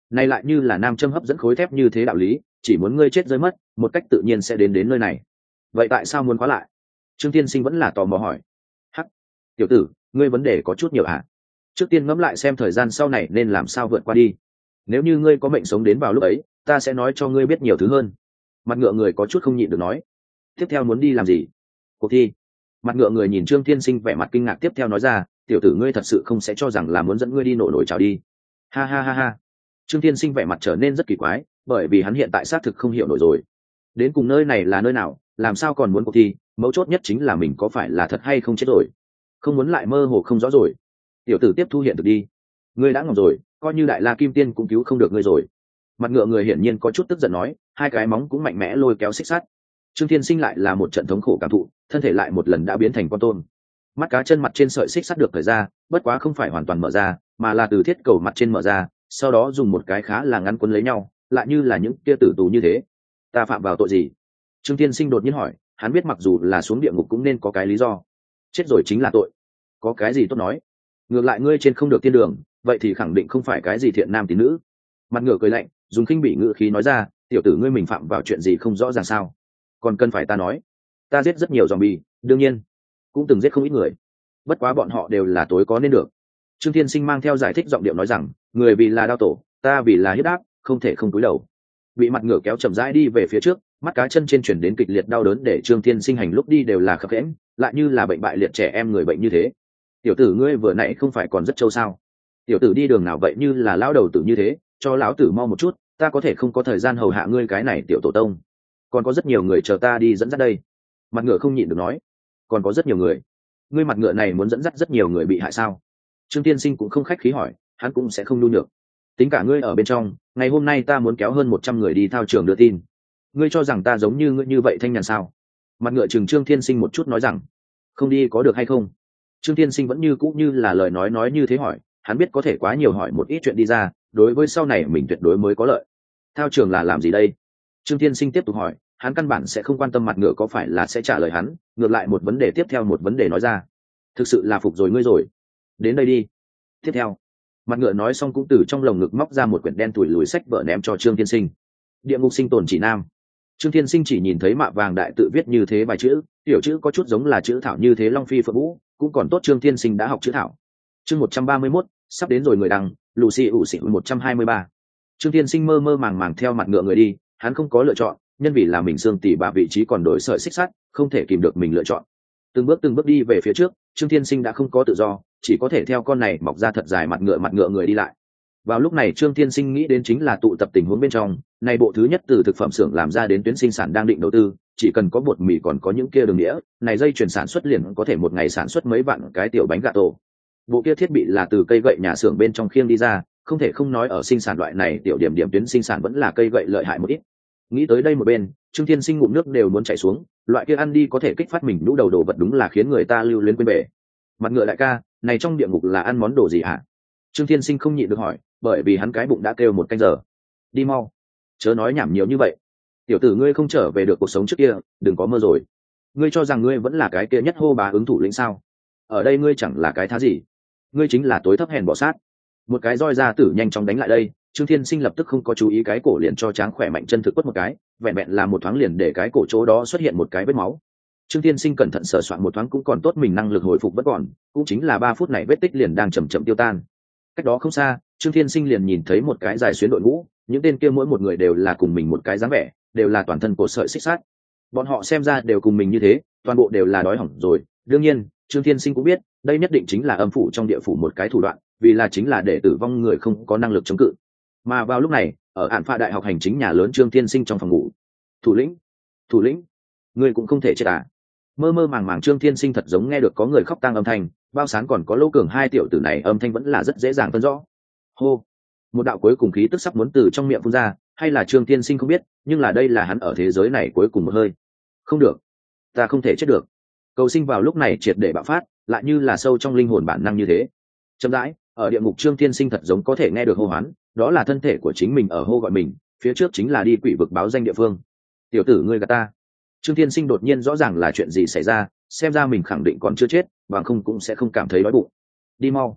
A: Này lại như là nam châm hấp dẫn khối thép như thế đạo lý, chỉ muốn ngươi chết rơi mất, một cách tự nhiên sẽ đến nơi này. Vậy tại sao muốn khóa lại? Trương Tiên Sinh vẫn là tò mò hỏi. Hắc, tiểu tử, ngươi vấn đề có chút nhiều à? Trước tiên ngẫm lại xem thời gian sau này nên làm sao vượt qua đi. Nếu như ngươi có mệnh sống đến vào lúc ấy, ta sẽ nói cho ngươi biết nhiều thứ hơn. Mặt ngựa người có chút không nhịn được nói. Tiếp theo muốn đi làm gì? Cuộc thi. Mặt ngựa người nhìn Trương Tiên Sinh vẻ mặt kinh ngạc, tiếp theo nói ra, tiểu tử ngươi thật sự không sẽ cho rằng là muốn dẫn ngươi đi nổ nổi chào đi. Ha ha ha ha. Trương Tiên Sinh vẻ mặt trở nên rất kỳ quái, bởi vì hắn hiện tại xác thực không hiểu nổi rồi. Đến cùng nơi này là nơi nào, làm sao còn muốn cuộc thi, mấu chốt nhất chính là mình có phải là thật hay không chết rồi. Không muốn lại mơ hồ không rõ rồi. Tiểu tử tiếp thu hiện thực đi. Ngươi đã ngọc rồi, coi như đại la kim tiên cũng cứu không được ngươi rồi. Mặt ngựa người hiển nhiên có chút tức giận nói, hai cái móng cũng mạnh mẽ lôi kéo xích sắt. Trương Thiên Sinh lại là một trận thống khổ cảm thụ, thân thể lại một lần đã biến thành con tôm. Mắt cá chân mặt trên sợi xích sắt được thời ra, bất quá không phải hoàn toàn mở ra, mà là từ thiết cầu mặt trên mở ra, sau đó dùng một cái khá là ngắn quấn lấy nhau, lại như là những kia tử tù như thế. Ta phạm vào tội gì? Trương Thiên Sinh đột nhiên hỏi, hắn biết mặc dù là xuống địa ngục cũng nên có cái lý do. Chết rồi chính là tội. Có cái gì tốt nói? Ngược lại ngươi trên không được thiên đường, vậy thì khẳng định không phải cái gì thiện nam tín nữ. Mặt ngựa cười lạnh, dùng khinh bỉ ngữ khí nói ra, tiểu tử ngươi mình phạm vào chuyện gì không rõ ràng sao? Còn cần phải ta nói? Ta giết rất nhiều zombie, đương nhiên cũng từng giết không ít người, bất quá bọn họ đều là tối có nên được. Trương Thiên Sinh mang theo giải thích giọng điệu nói rằng, người vì là đao tổ, ta vì là hiếp đáp, không thể không cúi đầu. Bị mặt ngựa kéo chậm rãi đi về phía trước, mắt cá chân trên chuyển đến kịch liệt đau đớn, để Trương Thiên Sinh hành lúc đi đều là khập khẽnh, lại như là bệnh bại liệt trẻ em người bệnh như thế. Tiểu tử ngươi vừa nãy không phải còn rất trâu sao? Tiểu tử đi đường nào vậy như là lão đầu tử như thế, cho lão tử mau một chút, ta có thể không có thời gian hầu hạ ngươi cái này tiểu tổ tông. Còn có rất nhiều người chờ ta đi dẫn dắt đây. Mặt ngựa không nhịn được nói, còn có rất nhiều người? Ngươi mặt ngựa này muốn dẫn dắt rất nhiều người bị hại sao? Trương Tiên Sinh cũng không khách khí hỏi, hắn cũng sẽ không nhu nhược. Tính cả ngươi ở bên trong, ngày hôm nay ta muốn kéo hơn 100 người đi thao trường đưa tin. Ngươi cho rằng ta giống như ngươi như vậy thanh nhàn sao? Mặt ngựa chừng Trương Thiên Sinh một chút nói rằng, không đi có được hay không? Trương Thiên Sinh vẫn như cũ như là lời nói như thế hỏi, hắn biết có thể quá nhiều hỏi một ít chuyện đi ra, đối với sau này mình tuyệt đối mới có lợi. Thao trường là làm gì đây? Trương Thiên Sinh tiếp tục hỏi, hắn căn bản sẽ không quan tâm mặt ngựa có phải là sẽ trả lời hắn, ngược lại một vấn đề tiếp theo một vấn đề nói ra. Thực sự là phục rồi ngươi rồi. Đến đây đi. Tiếp theo, mặt ngựa nói xong cũng từ trong lồng ngực móc ra một quyển đen tủi lùi sách vở ném cho Trương Thiên Sinh. Địa ngục sinh tồn chỉ nam. Trương Thiên Sinh chỉ nhìn thấy mạ vàng đại tự viết như thế bài chữ, tiểu chữ có chút giống là chữ thảo như thế long phi phượng vũ, cũng còn tốt Trương Thiên Sinh đã học chữ thảo. Chương 131, sắp đến rồi người đăng, Lucy ủ xị 123. Trương Thiên Sinh mơ mơ màng màng theo mặt ngựa người đi, hắn không có lựa chọn, nhân vì là mình xương tỉ bạ vị trí còn đổi sợi xích sắt, không thể kìm được mình lựa chọn. Từng bước đi về phía trước, Trương Thiên Sinh đã không có tự do, chỉ có thể theo con này mọc ra thật dài mặt ngựa người đi lại. Vào lúc này Trương Thiên Sinh nghĩ đến chính là tụ tập tình huống bên trong, này bộ thứ nhất từ thực phẩm xưởng làm ra đến tuyến sinh sản đang định đầu tư, chỉ cần có bột mì còn có những kia đường đĩa, này dây chuyển sản xuất liền có thể một ngày sản xuất mấy vạn cái tiểu bánh gà tổ. Bộ kia thiết bị là từ cây gậy nhà xưởng bên trong khiêng đi ra, không thể không nói ở sinh sản loại này tiểu điểm tuyến sinh sản vẫn là cây gậy lợi hại một ít. Nghĩ tới đây một bên, Trương Thiên Sinh ngụm nước đều muốn chảy xuống, loại kia ăn đi có thể kích phát mình lũ đầu đồ vật đúng là khiến người ta lưu luyến quên bể. Mặt ngựa đại ca, này trong địa ngục là ăn món đồ gì hả? Trương Thiên Sinh không nhịn được hỏi, bởi vì hắn cái bụng đã kêu một canh giờ. Đi mau, chớ nói nhảm nhiều như vậy. Tiểu tử ngươi không trở về được cuộc sống trước kia, đừng có mơ rồi. Ngươi cho rằng ngươi vẫn là cái kia nhất hô bá ứng thủ lĩnh sao? Ở đây ngươi chẳng là cái thá gì, ngươi chính là tối thấp hèn bỏ sát. Một cái roi ra tử nhanh chóng đánh lại đây, Trương Thiên Sinh lập tức không có chú ý cái cổ liền cho tráng khỏe mạnh chân thực quất một cái, vẹn vẹn là một thoáng liền để cái cổ chỗ đó xuất hiện một cái vết máu. Trương Thiên Sinh cẩn thận sờ soạn một thoáng cũng còn tốt mình năng lực hồi phục vẫn còn, cũng chính là 3 phút này vết tích liền đang chậm chậm tiêu tan. Cách đó không xa, Trương Thiên Sinh liền nhìn thấy một cái dài xuyến đội ngũ, những tên kia mỗi một người đều là cùng mình một cái dáng vẻ, đều là toàn thân cổ sợi xích sắt. Bọn họ xem ra đều cùng mình như thế, toàn bộ đều là đói hỏng rồi. Đương nhiên, Trương Thiên Sinh cũng biết, đây nhất định chính là âm phủ trong địa phủ một cái thủ đoạn, vì là chính là để tử vong người không có năng lực chống cự. Mà vào lúc này, ở Ản Phạ đại học hành chính nhà lớn Trương Thiên Sinh trong phòng ngủ, thủ lĩnh, ngươi cũng không thể chết à? Mơ mơ màng màng Trương Thiên Sinh thật giống nghe được có người khóc tang âm thanh, bao sáng còn có Lỗ Cường hai tiểu tử này âm thanh vẫn là rất dễ dàng phân rõ. Hô, một đạo cuối cùng khí tức sắp muốn từ trong miệng phun ra, hay là Trương Thiên Sinh không biết, nhưng là đây là hắn ở thế giới này cuối cùng một hơi. Không được, ta không thể chết được. Cầu sinh vào lúc này triệt để bạo phát, lại như là sâu trong linh hồn bản năng như thế. Chậm rãi, ở địa ngục Trương Thiên Sinh thật giống có thể nghe được hô hoán, đó là thân thể của chính mình ở hô gọi mình, phía trước chính là đi quỷ vực báo danh địa phương. Tiểu tử ngươi gạt ta. Trương Thiên Sinh đột nhiên rõ ràng là chuyện gì xảy ra, xem ra mình khẳng định còn chưa chết, bằng không cũng sẽ không cảm thấy đói bụng. Đi mau.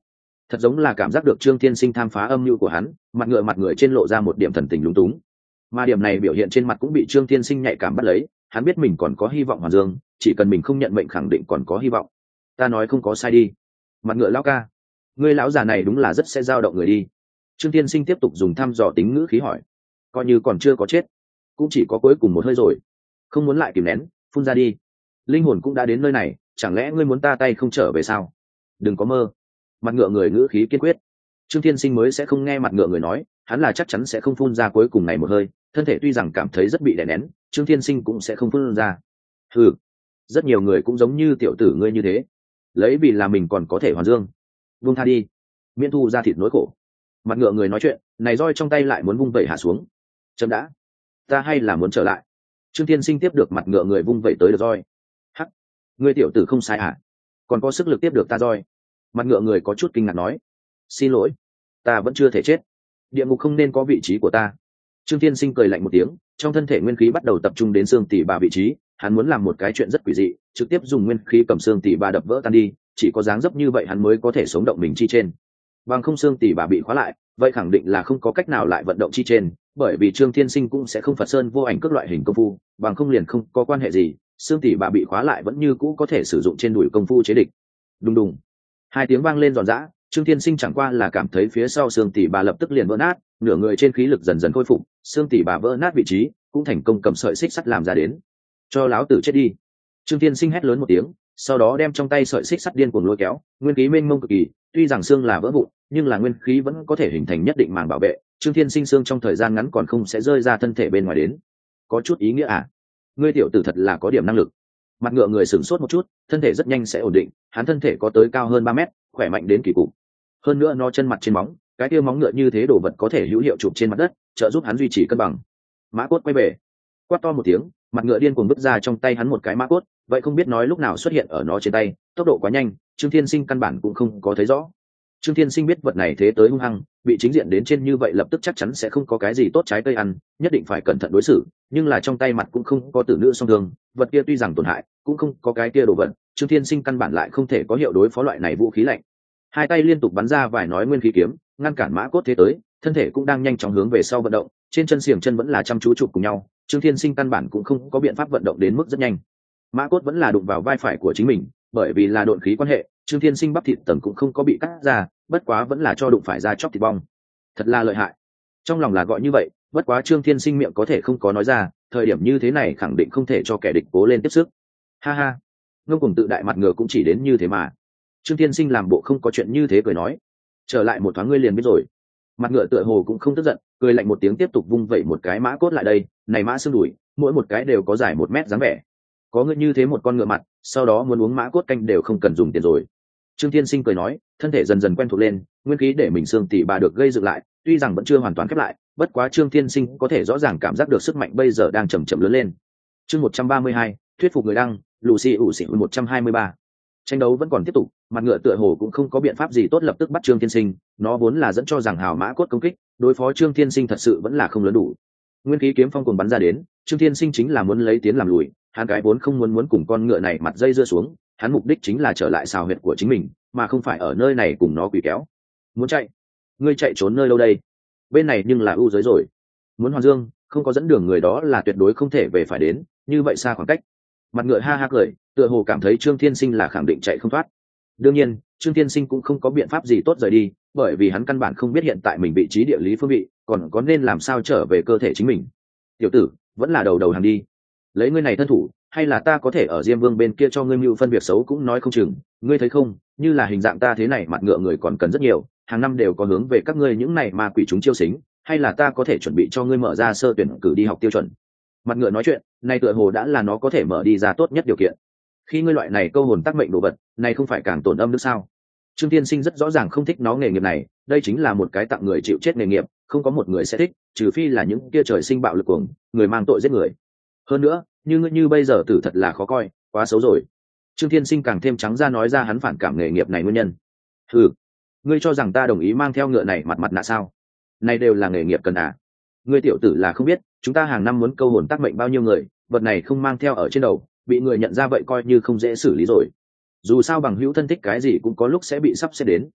A: Thật giống là cảm giác được Trương Thiên Sinh tham phá âm mưu của hắn, mặt người trên lộ ra một điểm thần tình lúng túng, mà điểm này biểu hiện trên mặt cũng bị Trương Thiên Sinh nhạy cảm bắt lấy. Hắn biết mình còn có hy vọng hoàn dương, chỉ cần mình không nhận mệnh khẳng định còn có hy vọng. Ta nói không có sai đi. Mặt ngựa lão ca, ngươi lão già này đúng là rất sẽ dao động người đi. Trương Thiên Sinh tiếp tục dùng thăm dò tính ngữ khí hỏi, coi như còn chưa có chết, cũng chỉ có cuối cùng một hơi rồi, không muốn lại kìm nén, phun ra đi. Linh hồn cũng đã đến nơi này, chẳng lẽ ngươi muốn ta tay không trở về sao? Đừng có mơ. Mặt ngựa người ngữ khí kiên quyết. Trương Thiên Sinh mới sẽ không nghe mặt ngựa người nói, hắn là chắc chắn sẽ không phun ra cuối cùng này một hơi. Thân thể tuy rằng cảm thấy rất bị đè nén, Trương Thiên Sinh cũng sẽ không phun ra. Ừ, rất nhiều người cũng giống như tiểu tử ngươi như thế, lấy vì là mình còn có thể hoàn dương. Vung tha đi, miễn thu ra thịt nỗi khổ. Mặt ngựa người nói chuyện, này roi trong tay lại muốn vung vẩy hạ xuống. Chấm đã, ta hay là muốn trở lại. Trương Thiên Sinh tiếp được mặt ngựa người vung vẩy tới được roi. Hắc, ngươi tiểu tử không sai à? Còn có sức lực tiếp được ta roi? Mặt ngựa người có chút kinh ngạc nói, xin lỗi, ta vẫn chưa thể chết, địa ngục không nên có vị trí của ta. Trương Thiên Sinh cười lạnh một tiếng, trong thân thể nguyên khí bắt đầu tập trung đến xương tỉ bà vị trí. Hắn muốn làm một cái chuyện rất quỷ dị, trực tiếp dùng nguyên khí cầm xương tỉ bà đập vỡ tan đi, chỉ có dáng dấp như vậy hắn mới có thể sống động mình chi trên. Bằng không xương tỉ bà bị khóa lại, vậy khẳng định là không có cách nào lại vận động chi trên, bởi vì Trương Thiên Sinh cũng sẽ không Phật Sơn vô ảnh cước loại hình công phu, bằng không liền không có quan hệ gì, xương tỉ bà bị khóa lại vẫn như cũ có thể sử dụng trên đùi công phu chế địch. Đùng đùng, hai tiếng vang lên giòn giã. Trương Thiên Sinh chẳng qua là cảm thấy phía sau xương tỉ bà lập tức liền vỡ nát, nửa người trên khí lực dần dần khôi phục, xương tỉ bà vỡ nát vị trí cũng thành công cầm sợi xích sắt làm ra đến. Cho láo tử chết đi. Trương Thiên Sinh hét lớn một tiếng, sau đó đem trong tay sợi xích sắt điên cuồng lôi kéo, nguyên khí mênh mông cực kỳ, tuy rằng xương là vỡ vụn, nhưng là nguyên khí vẫn có thể hình thành nhất định màng bảo vệ. Trương Thiên Sinh xương trong thời gian ngắn còn không sẽ rơi ra thân thể bên ngoài đến. Có chút ý nghĩa à? Ngươi tiểu tử thật là có điểm năng lực. Mặt ngựa người sửng sốt một chút, thân thể rất nhanh sẽ ổn định, hắn thân thể có tới cao hơn 3 mét, khỏe mạnh đến kỳ cục. Hơn nữa nó chân mặt trên móng, cái kia móng ngựa như thế đồ vật có thể hữu hiệu chụp trên mặt đất, trợ giúp hắn duy trì cân bằng. Mã cốt quay về, quát to một tiếng, mặt ngựa điên cuồng vứt ra trong tay hắn một cái mã cốt, vậy không biết nói lúc nào xuất hiện ở nó trên tay, tốc độ quá nhanh, Trương Thiên Sinh căn bản cũng không có thấy rõ. Trương Thiên Sinh biết vật này thế tới hung hăng, bị chính diện đến trên như vậy lập tức chắc chắn sẽ không có cái gì tốt trái cây ăn, nhất định phải cẩn thận đối xử, nhưng là trong tay mặt cũng không có tử nữ song thương, vật kia tuy rằng tổn hại, cũng không có cái kia đồ vật, Trương Thiên Sinh căn bản lại không thể có hiệu đối phó loại này vũ khí lạnh. Hai tay liên tục bắn ra vài nói nguyên khí kiếm, ngăn cản mã cốt thế tới, thân thể cũng đang nhanh chóng hướng về sau vận động, trên chân xiềng chân vẫn là chăm chú chụp cùng nhau, Trương Thiên Sinh căn bản cũng không có biện pháp vận động đến mức rất nhanh. Mã cốt vẫn là đụng vào vai phải của chính mình, bởi vì là độn khí quan hệ, Trương Thiên Sinh bắp thịt tầng cũng không có bị cắt ra, bất quá vẫn là cho đụng phải ra chóc thịt bong. Thật là lợi hại. Trong lòng là gọi như vậy, bất quá Trương Thiên Sinh miệng có thể không có nói ra, thời điểm như thế này khẳng định không thể cho kẻ địch cố lên tiếp sức. Ha ha, ngông cuồng tự đại mặt ngựa cũng chỉ đến như thế mà. Trương Thiên Sinh làm bộ không có chuyện như thế cười nói, trở lại một thoáng ngươi liền biết rồi. Mặt ngựa tựa hồ cũng không tức giận, cười lạnh một tiếng tiếp tục vung vẩy một cái mã cốt lại đây, này mã xương đùi, mỗi một cái đều có dài 1 mét dáng vẻ. Có ngươi như thế một con ngựa mặt, sau đó muốn uống mã cốt canh đều không cần dùng tiền rồi. Trương Thiên Sinh cười nói, thân thể dần dần quen thuộc lên, nguyên khí để mình xương tỉ bà được gây dựng lại, tuy rằng vẫn chưa hoàn toàn khép lại, bất quá Trương Thiên Sinh có thể rõ ràng cảm giác được sức mạnh bây giờ đang chậm chậm lớn lên. Chương 132, thuyết phục người đăng, Lucy ủ xỉ 123. Tranh đấu vẫn còn tiếp tục, mặt ngựa tựa hồ cũng không có biện pháp gì tốt lập tức bắt Trương Thiên Sinh, nó vốn là dẫn cho rằng hào mã cốt công kích, đối phó Trương Thiên Sinh thật sự vẫn là không lớn đủ. Nguyên khí kiếm phong cuồng bắn ra đến, Trương Thiên Sinh chính là muốn lấy tiến làm lùi, hắn cái vốn không muốn cùng con ngựa này mặt dây dưa xuống, hắn mục đích chính là trở lại xào huyệt của chính mình, mà không phải ở nơi này cùng nó quỷ kéo. Muốn chạy? Ngươi chạy trốn nơi đâu đây? Bên này nhưng là ưu giới rồi. Muốn hoàn dương, không có dẫn đường người đó là tuyệt đối không thể về phải đến, như vậy xa khoảng cách. Mặt ngựa ha ha cười, tựa hồ cảm thấy Trương Thiên Sinh là khẳng định chạy không thoát. Đương nhiên, Trương Thiên Sinh cũng không có biện pháp gì tốt rời đi, bởi vì hắn căn bản không biết hiện tại mình vị trí địa lý phương vị, còn có nên làm sao trở về cơ thể chính mình. Tiểu tử, vẫn là đầu hàng đi. Lấy ngươi này thân thủ, hay là ta có thể ở Diêm Vương bên kia cho ngươi mưu phân việc xấu cũng nói không chừng. Ngươi thấy không, như là hình dạng ta thế này mặt ngựa người còn cần rất nhiều, hàng năm đều có hướng về các ngươi những này mà quỷ chúng chiêu xính, hay là ta có thể chuẩn bị cho ngươi mở ra sơ tuyển cử đi học tiêu chuẩn. Mặt ngựa nói chuyện, này tựa hồ đã là nó có thể mở đi ra tốt nhất điều kiện. Khi ngươi loại này câu hồn tác mệnh đồ vật, này không phải càng tổn âm nữa sao? Trương Tiên Sinh rất rõ ràng không thích nó nghề nghiệp này, đây chính là một cái tặng người chịu chết nghề nghiệp, không có một người sẽ thích, trừ phi là những kia trời sinh bạo lực cuồng, người mang tội giết người. Hơn nữa, như ngươi như bây giờ tử thật là khó coi, quá xấu rồi. Trương Thiên Sinh càng thêm trắng ra nói ra hắn phản cảm nghề nghiệp này nguyên nhân. Ừ, ngươi cho rằng ta đồng ý mang theo ngựa này mặt nạ sao? Này đều là nghề nghiệp cần à? Ngươi tiểu tử là không biết, chúng ta hàng năm muốn câu hồn tác mệnh bao nhiêu người, vật này không mang theo ở trên đầu, bị người nhận ra vậy coi như không dễ xử lý rồi. Dù sao bằng hữu thân thích cái gì cũng có lúc sẽ bị sắp xếp đến.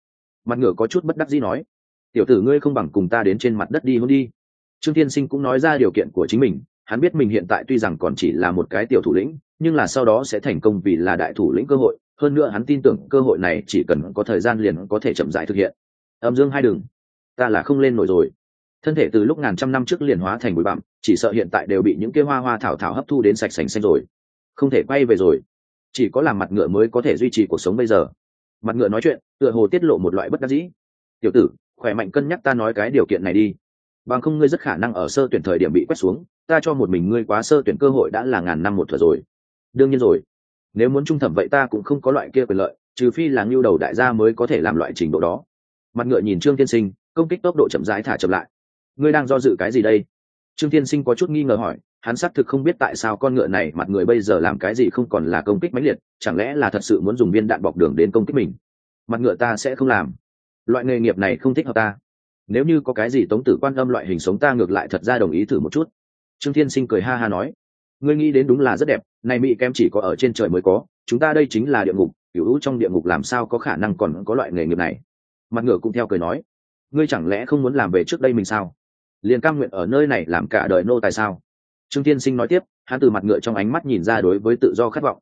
A: Mặt ngựa có chút bất đắc dĩ nói, tiểu tử ngươi không bằng cùng ta đến trên mặt đất đi hôn đi. Trương Thiên Sinh cũng nói ra điều kiện của chính mình, hắn biết mình hiện tại tuy rằng còn chỉ là một cái tiểu thủ lĩnh, nhưng là sau đó sẽ thành công vì là đại thủ lĩnh cơ hội, hơn nữa hắn tin tưởng cơ hội này chỉ cần có thời gian liền có thể chậm rãi thực hiện. Âm dương hai đường, ta là không lên nổi rồi. Thân thể từ lúc ngàn trăm năm trước liền hóa thành bụi bặm, chỉ sợ hiện tại đều bị những kia hoa hoa thảo thảo hấp thu đến sạch sành xanh rồi, không thể quay về rồi. Chỉ có làm mặt ngựa mới có thể duy trì cuộc sống bây giờ. Mặt ngựa nói chuyện tựa hồ tiết lộ một loại bất đắc dĩ. Tiểu tử, khỏe mạnh cân nhắc ta nói cái điều kiện này đi, bằng không ngươi rất khả năng ở sơ tuyển thời điểm bị quét xuống, ta cho một mình ngươi quá sơ tuyển cơ hội đã là ngàn năm một thuở rồi. Đương nhiên rồi, nếu muốn trung thẩm vậy ta cũng không có loại kia quyền lợi, trừ phi là ngưu đầu đại gia mới có thể làm loại trình độ đó. Mặt ngựa nhìn Trương Tiên Sinh, công kích tốc độ chậm rãi thả chậm lại. Ngươi đang do dự cái gì đây? Trương Tiên Sinh có chút nghi ngờ hỏi, hắn xác thực không biết tại sao con ngựa này mặt người bây giờ làm cái gì không còn là công kích mãnh liệt, chẳng lẽ là thật sự muốn dùng viên đạn bọc đường đến công kích mình. Mặt ngựa ta sẽ không làm, loại nghề nghiệp này không thích hợp ta. Nếu như có cái gì tống tử quan âm loại hình sống ta ngược lại thật ra đồng ý thử một chút. Trương Thiên Sinh cười ha ha nói, ngươi nghĩ đến đúng là rất đẹp, này mỹ kem chỉ có ở trên trời mới có, chúng ta đây chính là địa ngục, cửu hữu trong địa ngục làm sao có khả năng còn có loại nghề nghiệp này. Mặt ngựa cũng theo cười nói, ngươi chẳng lẽ không muốn làm về trước đây mình sao, liền cam nguyện ở nơi này làm cả đời nô tài sao? Trương Thiên Sinh nói tiếp, hắn từ mặt ngựa trong ánh mắt nhìn ra đối với tự do khát vọng.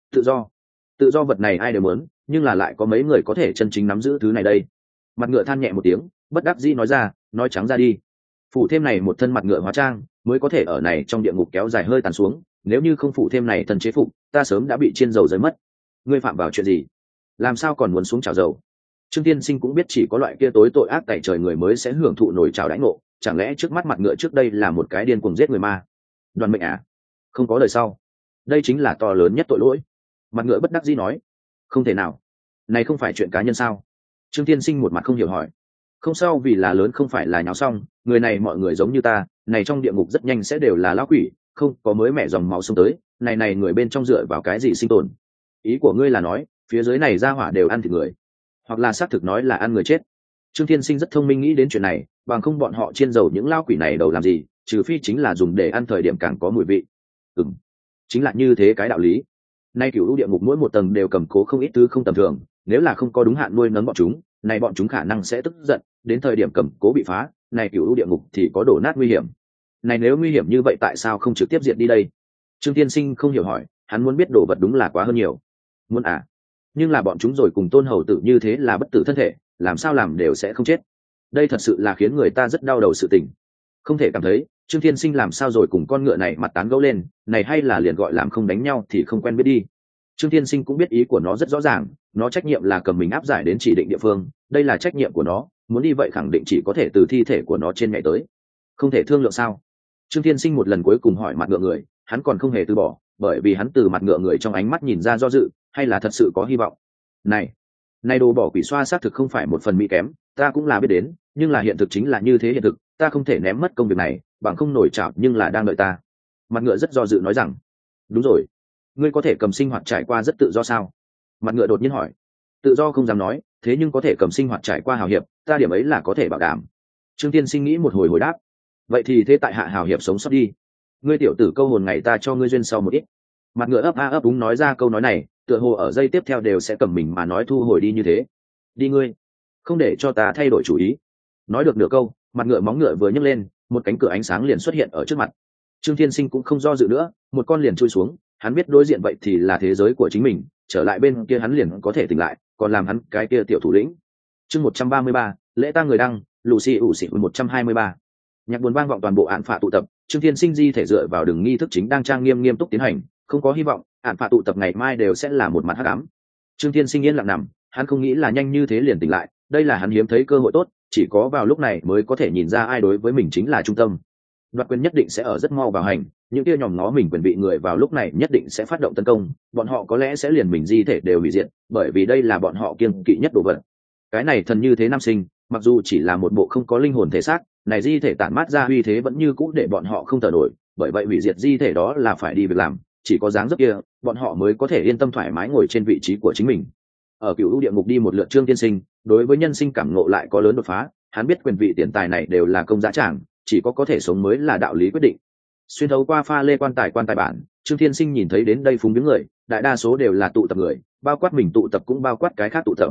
A: Tự do vật này ai đều muốn, nhưng là lại có mấy người có thể chân chính nắm giữ thứ này đây. Mặt ngựa than nhẹ một tiếng, bất đắc dĩ nói ra, nói trắng ra đi, phủ thêm này một thân mặt ngựa hóa trang mới có thể ở này trong địa ngục kéo dài hơi tàn xuống, nếu như không phủ thêm này thân chế phục ta sớm đã bị chiên dầu rơi mất. Ngươi phạm vào chuyện gì, làm sao còn muốn xuống chảo dầu? Trương Tiên Sinh cũng biết chỉ có loại kia tối tội ác tày trời người mới sẽ hưởng thụ nổi chảo đãi ngộ, chẳng lẽ trước mắt mặt ngựa trước đây là một cái điên cuồng giết người ma? Đoàn mệnh à? Không có đời sau, đây chính là to lớn nhất tội lỗi. Mặt ngựa bất đắc dĩ nói, không thể nào, này không phải chuyện cá nhân sao? Trương Tiên Sinh một mặt không hiểu hỏi, không sao, vì là lớn không phải là nháo xong, người này mọi người giống như ta, này trong địa ngục rất nhanh sẽ đều là lão quỷ, không có mới mẹ dòng máu xông tới, này người bên trong dựa vào cái gì sinh tồn? Ý của ngươi là nói phía dưới này ra hỏa đều ăn thịt người, hoặc là xác thực nói là ăn người chết? Trương Thiên Sinh rất thông minh nghĩ đến chuyện này, bằng không bọn họ chiên dầu những lao quỷ này đầu làm gì, trừ phi chính là dùng để ăn thời điểm càng có mùi vị. Chính là như thế cái đạo lý. Nay cửu lũ địa ngục mỗi một tầng đều cầm cố không ít thứ không tầm thường, nếu là không có đúng hạn nuôi nấng bọn chúng, này bọn chúng khả năng sẽ tức giận, đến thời điểm cầm cố bị phá, này cửu lũ địa ngục thì có đổ nát nguy hiểm. Này nếu nguy hiểm như vậy tại sao không trực tiếp diệt đi đây? Trương Tiên Sinh không hiểu hỏi, hắn muốn biết đồ vật đúng là quá hơn nhiều. Muốn à? Nhưng là bọn chúng rồi cùng Tôn Hầu Tử như thế là bất tử thân thể, làm sao làm đều sẽ không chết. Đây thật sự là khiến người ta rất đau đầu sự tình. Không thể cảm thấy Trương Thiên Sinh làm sao rồi cùng con ngựa này mặt tán gẫu lên, này hay là liền gọi làm không đánh nhau thì không quen biết đi. Trương Thiên Sinh cũng biết ý của nó rất rõ ràng, nó trách nhiệm là cầm mình áp giải đến chỉ định địa phương, đây là trách nhiệm của nó, muốn đi vậy khẳng định chỉ có thể từ thi thể của nó trên nhảy tới. Không thể thương lượng sao? Trương Thiên Sinh một lần cuối cùng hỏi mặt ngựa người, hắn còn không hề từ bỏ, bởi vì hắn từ mặt ngựa người trong ánh mắt nhìn ra do dự, hay là thật sự có hy vọng. Này đồ bỏ quỷ xoa xác thực không phải một phần mỹ kém, ta cũng là biết đến, nhưng là hiện thực chính là như thế hiện thực, ta không thể ném mất công việc này, bằng không nổi chảo nhưng là đang đợi ta. Mặt ngựa rất do dự nói rằng, đúng rồi, ngươi có thể cầm sinh hoạt trải qua rất tự do sao? Mặt ngựa đột nhiên hỏi. Tự do không dám nói, thế nhưng có thể cầm sinh hoạt trải qua hào hiệp, ta điểm ấy là có thể bảo đảm. Trương Tiên Sinh nghĩ một hồi hồi đáp, vậy thì thế tại hạ hào hiệp sống sót đi, ngươi tiểu tử câu hồn ngày ta cho ngươi duyên sau một ít. Mặt ngựa ấp a ấp đúng nói ra câu nói này, tựa hồ ở giây tiếp theo đều sẽ cầm mình mà nói thu hồi đi như thế. Đi ngươi, không để cho ta thay đổi chủ ý. Nói được nửa câu, mặt ngựa móng ngựa vừa nhấc lên, một cánh cửa ánh sáng liền xuất hiện ở trước mặt. Trương Thiên Sinh cũng không do dự nữa, một con liền chui xuống, hắn biết đối diện vậy thì là thế giới của chính mình, trở lại bên kia hắn liền có thể tỉnh lại, còn làm hắn cái kia tiểu thủ lĩnh. Chương 133, lễ tang người đăng, Lucy ủ xỉ 123. Nhạc buồn vang vọng toàn bộ án phạ tụ tập, Trương Thiên Sinh di thể dựa vào đường nghi thức chính đang trang nghiêm nghiêm túc tiến hành, không có hy vọng, án phạ tụ tập ngày mai đều sẽ là một mặt hắc ám. Trương Thiên Sinh yên lặng nằm, hắn không nghĩ là nhanh như thế liền tỉnh lại, đây là hắn hiếm thấy cơ hội tốt, chỉ có vào lúc này mới có thể nhìn ra ai đối với mình chính là trung tâm. Đoạt quyền nhất định sẽ ở rất mau vào hành, những kia nhòm ngó mình quyền bị người vào lúc này nhất định sẽ phát động tấn công, bọn họ có lẽ sẽ liền mình di thể đều hủy diệt, bởi vì đây là bọn họ kiêng kỵ nhất đồ vật. Cái này thần như thế nam sinh, mặc dù chỉ là một bộ không có linh hồn thể xác, này di thể tản mát ra uy thế vẫn như cũ để bọn họ không thở nổi, bởi vậy hủy diệt di thể đó là phải đi việc làm, chỉ có dáng dấp kia, bọn họ mới có thể yên tâm thoải mái ngồi trên vị trí của chính mình. Ở cựu địa ngục đi một lượt Trương Tiên Sinh, đối với nhân sinh cảm ngộ lại có lớn đột phá, hắn biết quyền vị tiền tài này đều là công giá tràng, chỉ có thể sống mới là đạo lý quyết định. Xuyên thấu qua pha lê quan tài bản, Trương Thiên Sinh nhìn thấy đến đây phúng viếng người, đại đa số đều là tụ tập người, bao quát mình tụ tập cũng bao quát cái khác tụ tập.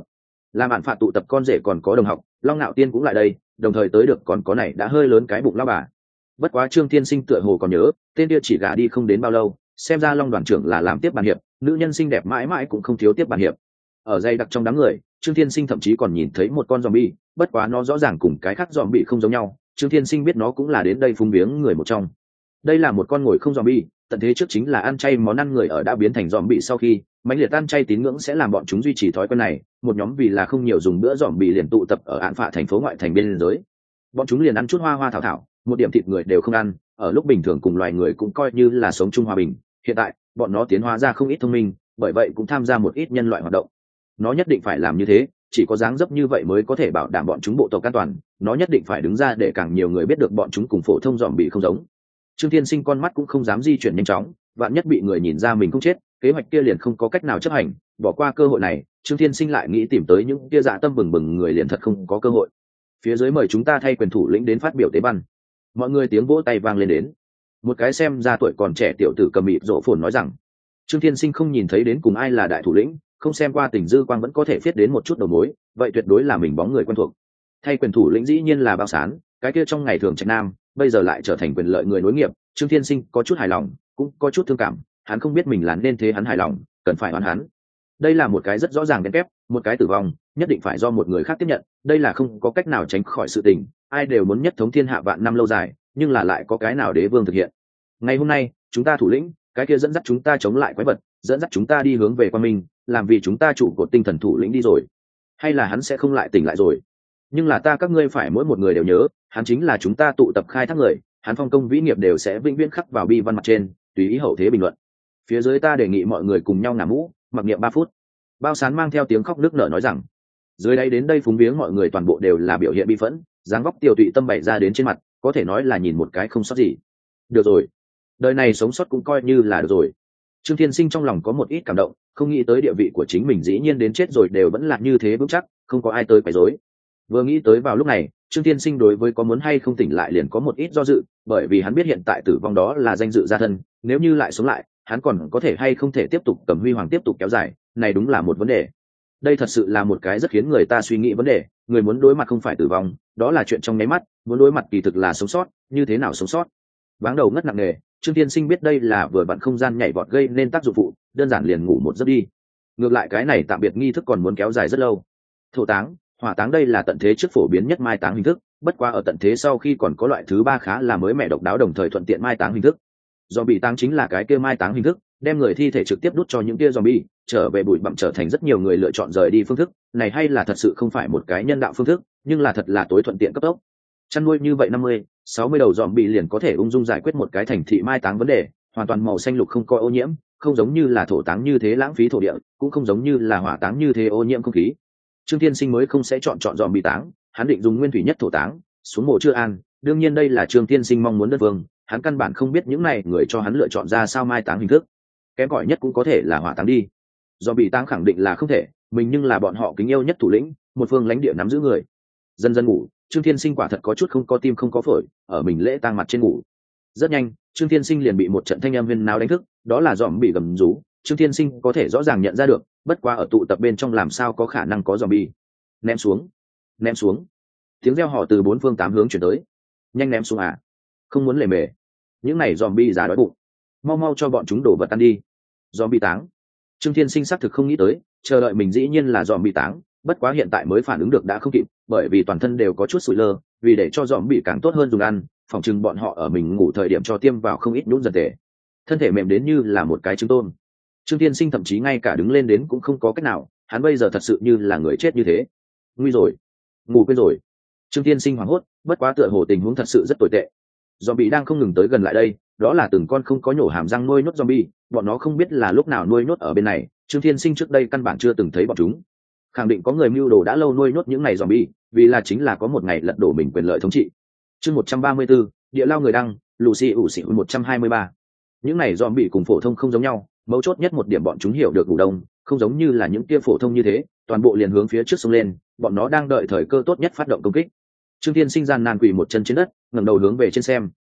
A: làm bạn phạt tụ tập con rể còn có đồng học, Long Nạo Tiên cũng lại đây, đồng thời tới được còn có này đã hơi lớn cái bụng lão bà. Bất quá Trương Thiên Sinh tựa hồ còn nhớ, tên kia chỉ gả đi không đến bao lâu, xem ra Long đoàn trưởng là làm tiếp bàn hiệp, nữ nhân xinh đẹp mãi mãi cũng không thiếu tiếp bàn hiệp. Ở dây đặc trong đám người, Trương Thiên Sinh thậm chí còn nhìn thấy một con zombie, bất quá nó rõ ràng cùng cái khác zombie không giống nhau, Trương Thiên Sinh biết nó cũng là đến đây phúng viếng người một trong. Đây là một con ngồi không zombie, tận thế trước chính là ăn chay món ăn người ở đã biến thành zombie sau khi, mãnh liệt ăn chay tín ngưỡng sẽ làm bọn chúng duy trì thói quen này, một nhóm vì là không nhiều dùng bữa zombie liền tụ tập ở án phạ thành phố ngoại thành biên giới. Bọn chúng liền ăn chút hoa hoa thảo thảo, một điểm thịt người đều không ăn, ở lúc bình thường cùng loài người cũng coi như là sống chung hòa bình, hiện tại, bọn nó tiến hóa ra không ít thông minh, bởi vậy cũng tham gia một ít nhân loại hoạt động. Nó nhất định phải làm như thế, chỉ có dáng dấp như vậy mới có thể bảo đảm bọn chúng bộ tộc an toàn, nó nhất định phải đứng ra để càng nhiều người biết được bọn chúng cùng phổ thông zombie không giống. Trương Thiên Sinh con mắt cũng không dám di chuyển nhanh chóng, vạn nhất bị người nhìn ra mình không chết, kế hoạch kia liền không có cách nào chấp hành, bỏ qua cơ hội này, Trương Thiên Sinh lại nghĩ tìm tới những kia dạ tâm bừng bừng người liền thật không có cơ hội. Phía dưới mời chúng ta thay quyền thủ lĩnh đến phát biểu tế văn. Mọi người tiếng vỗ tay vang lên đến. Một cái xem ra tuổi còn trẻ tiểu tử cầm mịt rộ phồn nói rằng, Trương Thiên Sinh không nhìn thấy đến cùng ai là đại thủ lĩnh, không xem qua tình dư quang vẫn có thể viết đến một chút đầu mối, vậy tuyệt đối là mình bóng người quen thuộc. Thay quyền thủ lĩnh dĩ nhiên là Bao Sán, cái kia trong ngày thường Trạch Nam, bây giờ lại trở thành quyền lợi người nối nghiệp. Trương Thiên Sinh có chút hài lòng, cũng có chút thương cảm, hắn không biết mình là nên thế hắn hài lòng, cần phải oán hắn. Đây là một cái rất rõ ràng đen kép, một cái tử vong, nhất định phải do một người khác tiếp nhận, đây là không có cách nào tránh khỏi sự tình, ai đều muốn nhất thống thiên hạ vạn năm lâu dài, nhưng là lại có cái nào đế vương thực hiện. Ngày hôm nay, chúng ta thủ lĩnh, cái kia dẫn dắt chúng ta chống lại quái vật, dẫn dắt chúng ta đi hướng về quan minh, làm vì chúng ta trụ cột tinh thần thủ lĩnh đi rồi. Hay là hắn sẽ không lại tỉnh lại rồi? Nhưng là ta các ngươi phải mỗi một người đều nhớ, hắn chính là chúng ta tụ tập khai thác người, hắn phong công vĩ nghiệp đều sẽ vĩnh viễn khắc vào bi văn mặt trên, tùy ý hậu thế bình luận. Phía dưới ta đề nghị mọi người cùng nhau ngả mũ, mặc niệm 3 phút. Bao Sán mang theo tiếng khóc nức nở nói rằng, dưới đây đến đây phúng viếng mọi người toàn bộ đều là biểu hiện bi phẫn, dáng vóc tiêu tụy tâm bày ra đến trên mặt, có thể nói là nhìn một cái không sót gì. Được rồi, đời này sống sót cũng coi như là được rồi. Trương Thiên Sinh trong lòng có một ít cảm động, không nghĩ tới địa vị của chính mình dĩ nhiên đến chết rồi đều vẫn là như thế vững chắc, không có ai tới quấy rối. Vừa nghĩ tới vào lúc này, Trương Thiên Sinh đối với có muốn hay không tỉnh lại liền có một ít do dự, bởi vì hắn biết hiện tại tử vong đó là danh dự gia thân, nếu như lại sống lại, hắn còn có thể hay không thể tiếp tục cầm huy hoàng tiếp tục kéo dài, này đúng là một vấn đề. Đây thật sự là một cái rất khiến người ta suy nghĩ vấn đề, người muốn đối mặt không phải tử vong, đó là chuyện trong nháy mắt, muốn đối mặt kỳ thực là sống sót, như thế nào sống sót. Váng đầu ngất nặng nề, Trương Thiên Sinh biết đây là vừa vặn không gian nhảy vọt gây nên tác dụng phụ, đơn giản liền ngủ một giấc đi. Ngược lại cái này tạm biệt nghi thức còn muốn kéo dài rất lâu. Thổ táng, hỏa táng đây là tận thế trước phổ biến nhất mai táng hình thức, bất qua ở tận thế sau khi còn có loại thứ 3 khá là mới mẻ độc đáo đồng thời thuận tiện mai táng hình thức. Zombie táng chính là cái kia mai táng hình thức, đem người thi thể trực tiếp đút cho những kia zombie, trở về bụi bặm trở thành rất nhiều người lựa chọn rời đi phương thức, này hay là thật sự không phải một cái nhân đạo phương thức, nhưng là thật là tối thuận tiện cấp tốc. Chăn nuôi như vậy 50, 60 đầu zombie liền có thể ung dung giải quyết một cái thành thị mai táng vấn đề, hoàn toàn màu xanh lục không có ô nhiễm, không giống như là thổ táng như thế lãng phí thổ địa, cũng không giống như là hỏa táng như thế ô nhiễm không khí. Trương Thiên Sinh mới không sẽ chọn zombie táng, hắn định dùng nguyên thủy nhất thổ táng, xuống mộ chưa an, đương nhiên đây là Trương Thiên Sinh mong muốn đất vương, hắn căn bản không biết những này người cho hắn lựa chọn ra sao mai táng hình thức. Kém cỏi nhất cũng có thể là hỏa táng đi. Zombie táng khẳng định là không thể, mình nhưng là bọn họ kính yêu nhất thủ lĩnh, một phương lãnh địa nắm giữ người. Dần dần ngủ, Trương Thiên Sinh quả thật có chút không có tim không có phổi, ở mình lễ tang mặt trên ngủ. Rất nhanh, Trương Thiên Sinh liền bị một trận thanh âm huyên náo đánh thức, đó là zombie gầm rú, Trương Thiên Sinh có thể rõ ràng nhận ra được, bất quá ở tụ tập bên trong làm sao có khả năng có zombie. Ném xuống, ném xuống. Tiếng reo hò từ 4 phương 8 hướng truyền tới. Nhanh ném xuống à? Không muốn lề mề. Những này zombie già đói bụng. Mau mau cho bọn chúng đổ vật ăn đi. Zombie táng. Trương Thiên Sinh xác thực không nghĩ tới, chờ đợi mình dĩ nhiên là zombie táng, bất quá hiện tại mới phản ứng được đã không kịp, bởi vì toàn thân đều có chút sụi lơ, vì để cho zombie càng tốt hơn dùng ăn, phòng chừng bọn họ ở mình ngủ thời điểm cho tiêm vào không ít nhũn dần tệ. Thân thể mềm đến như là một cái trứng tôm. Trương Thiên Sinh thậm chí ngay cả đứng lên đến cũng không có cách nào, hắn bây giờ thật sự như là người chết như thế. Nguy rồi, ngủ quên rồi. Trương Thiên Sinh hoảng hốt, bất quá tựa hồ tình huống thật sự rất tồi tệ. Zombie đang không ngừng tới gần lại đây, đó là từng con không có nhổ hàm răng nuôi nhốt zombie, bọn nó không biết là lúc nào nuôi nhốt ở bên này, Trương Thiên Sinh trước đây căn bản chưa từng thấy bọn chúng. Khẳng định có người mưu đồ đã lâu nuôi nhốt những này zombie, vì là chính là có một ngày lật đổ mình quyền lợi thống trị. Chương 134, địa lao người đăng, Lucy ủ xỉ 123. Những này zombie cùng phổ thông không giống nhau, mấu chốt nhất một điểm bọn chúng hiểu được ngủ đông, không giống như là những kia phổ thông như thế, toàn bộ liền hướng phía trước xông lên, bọn nó đang đợi thời cơ tốt nhất phát động công kích. Trương Thiên Sinh gian nan quỳ một chân trên đất, ngẩng đầu hướng về trên xem,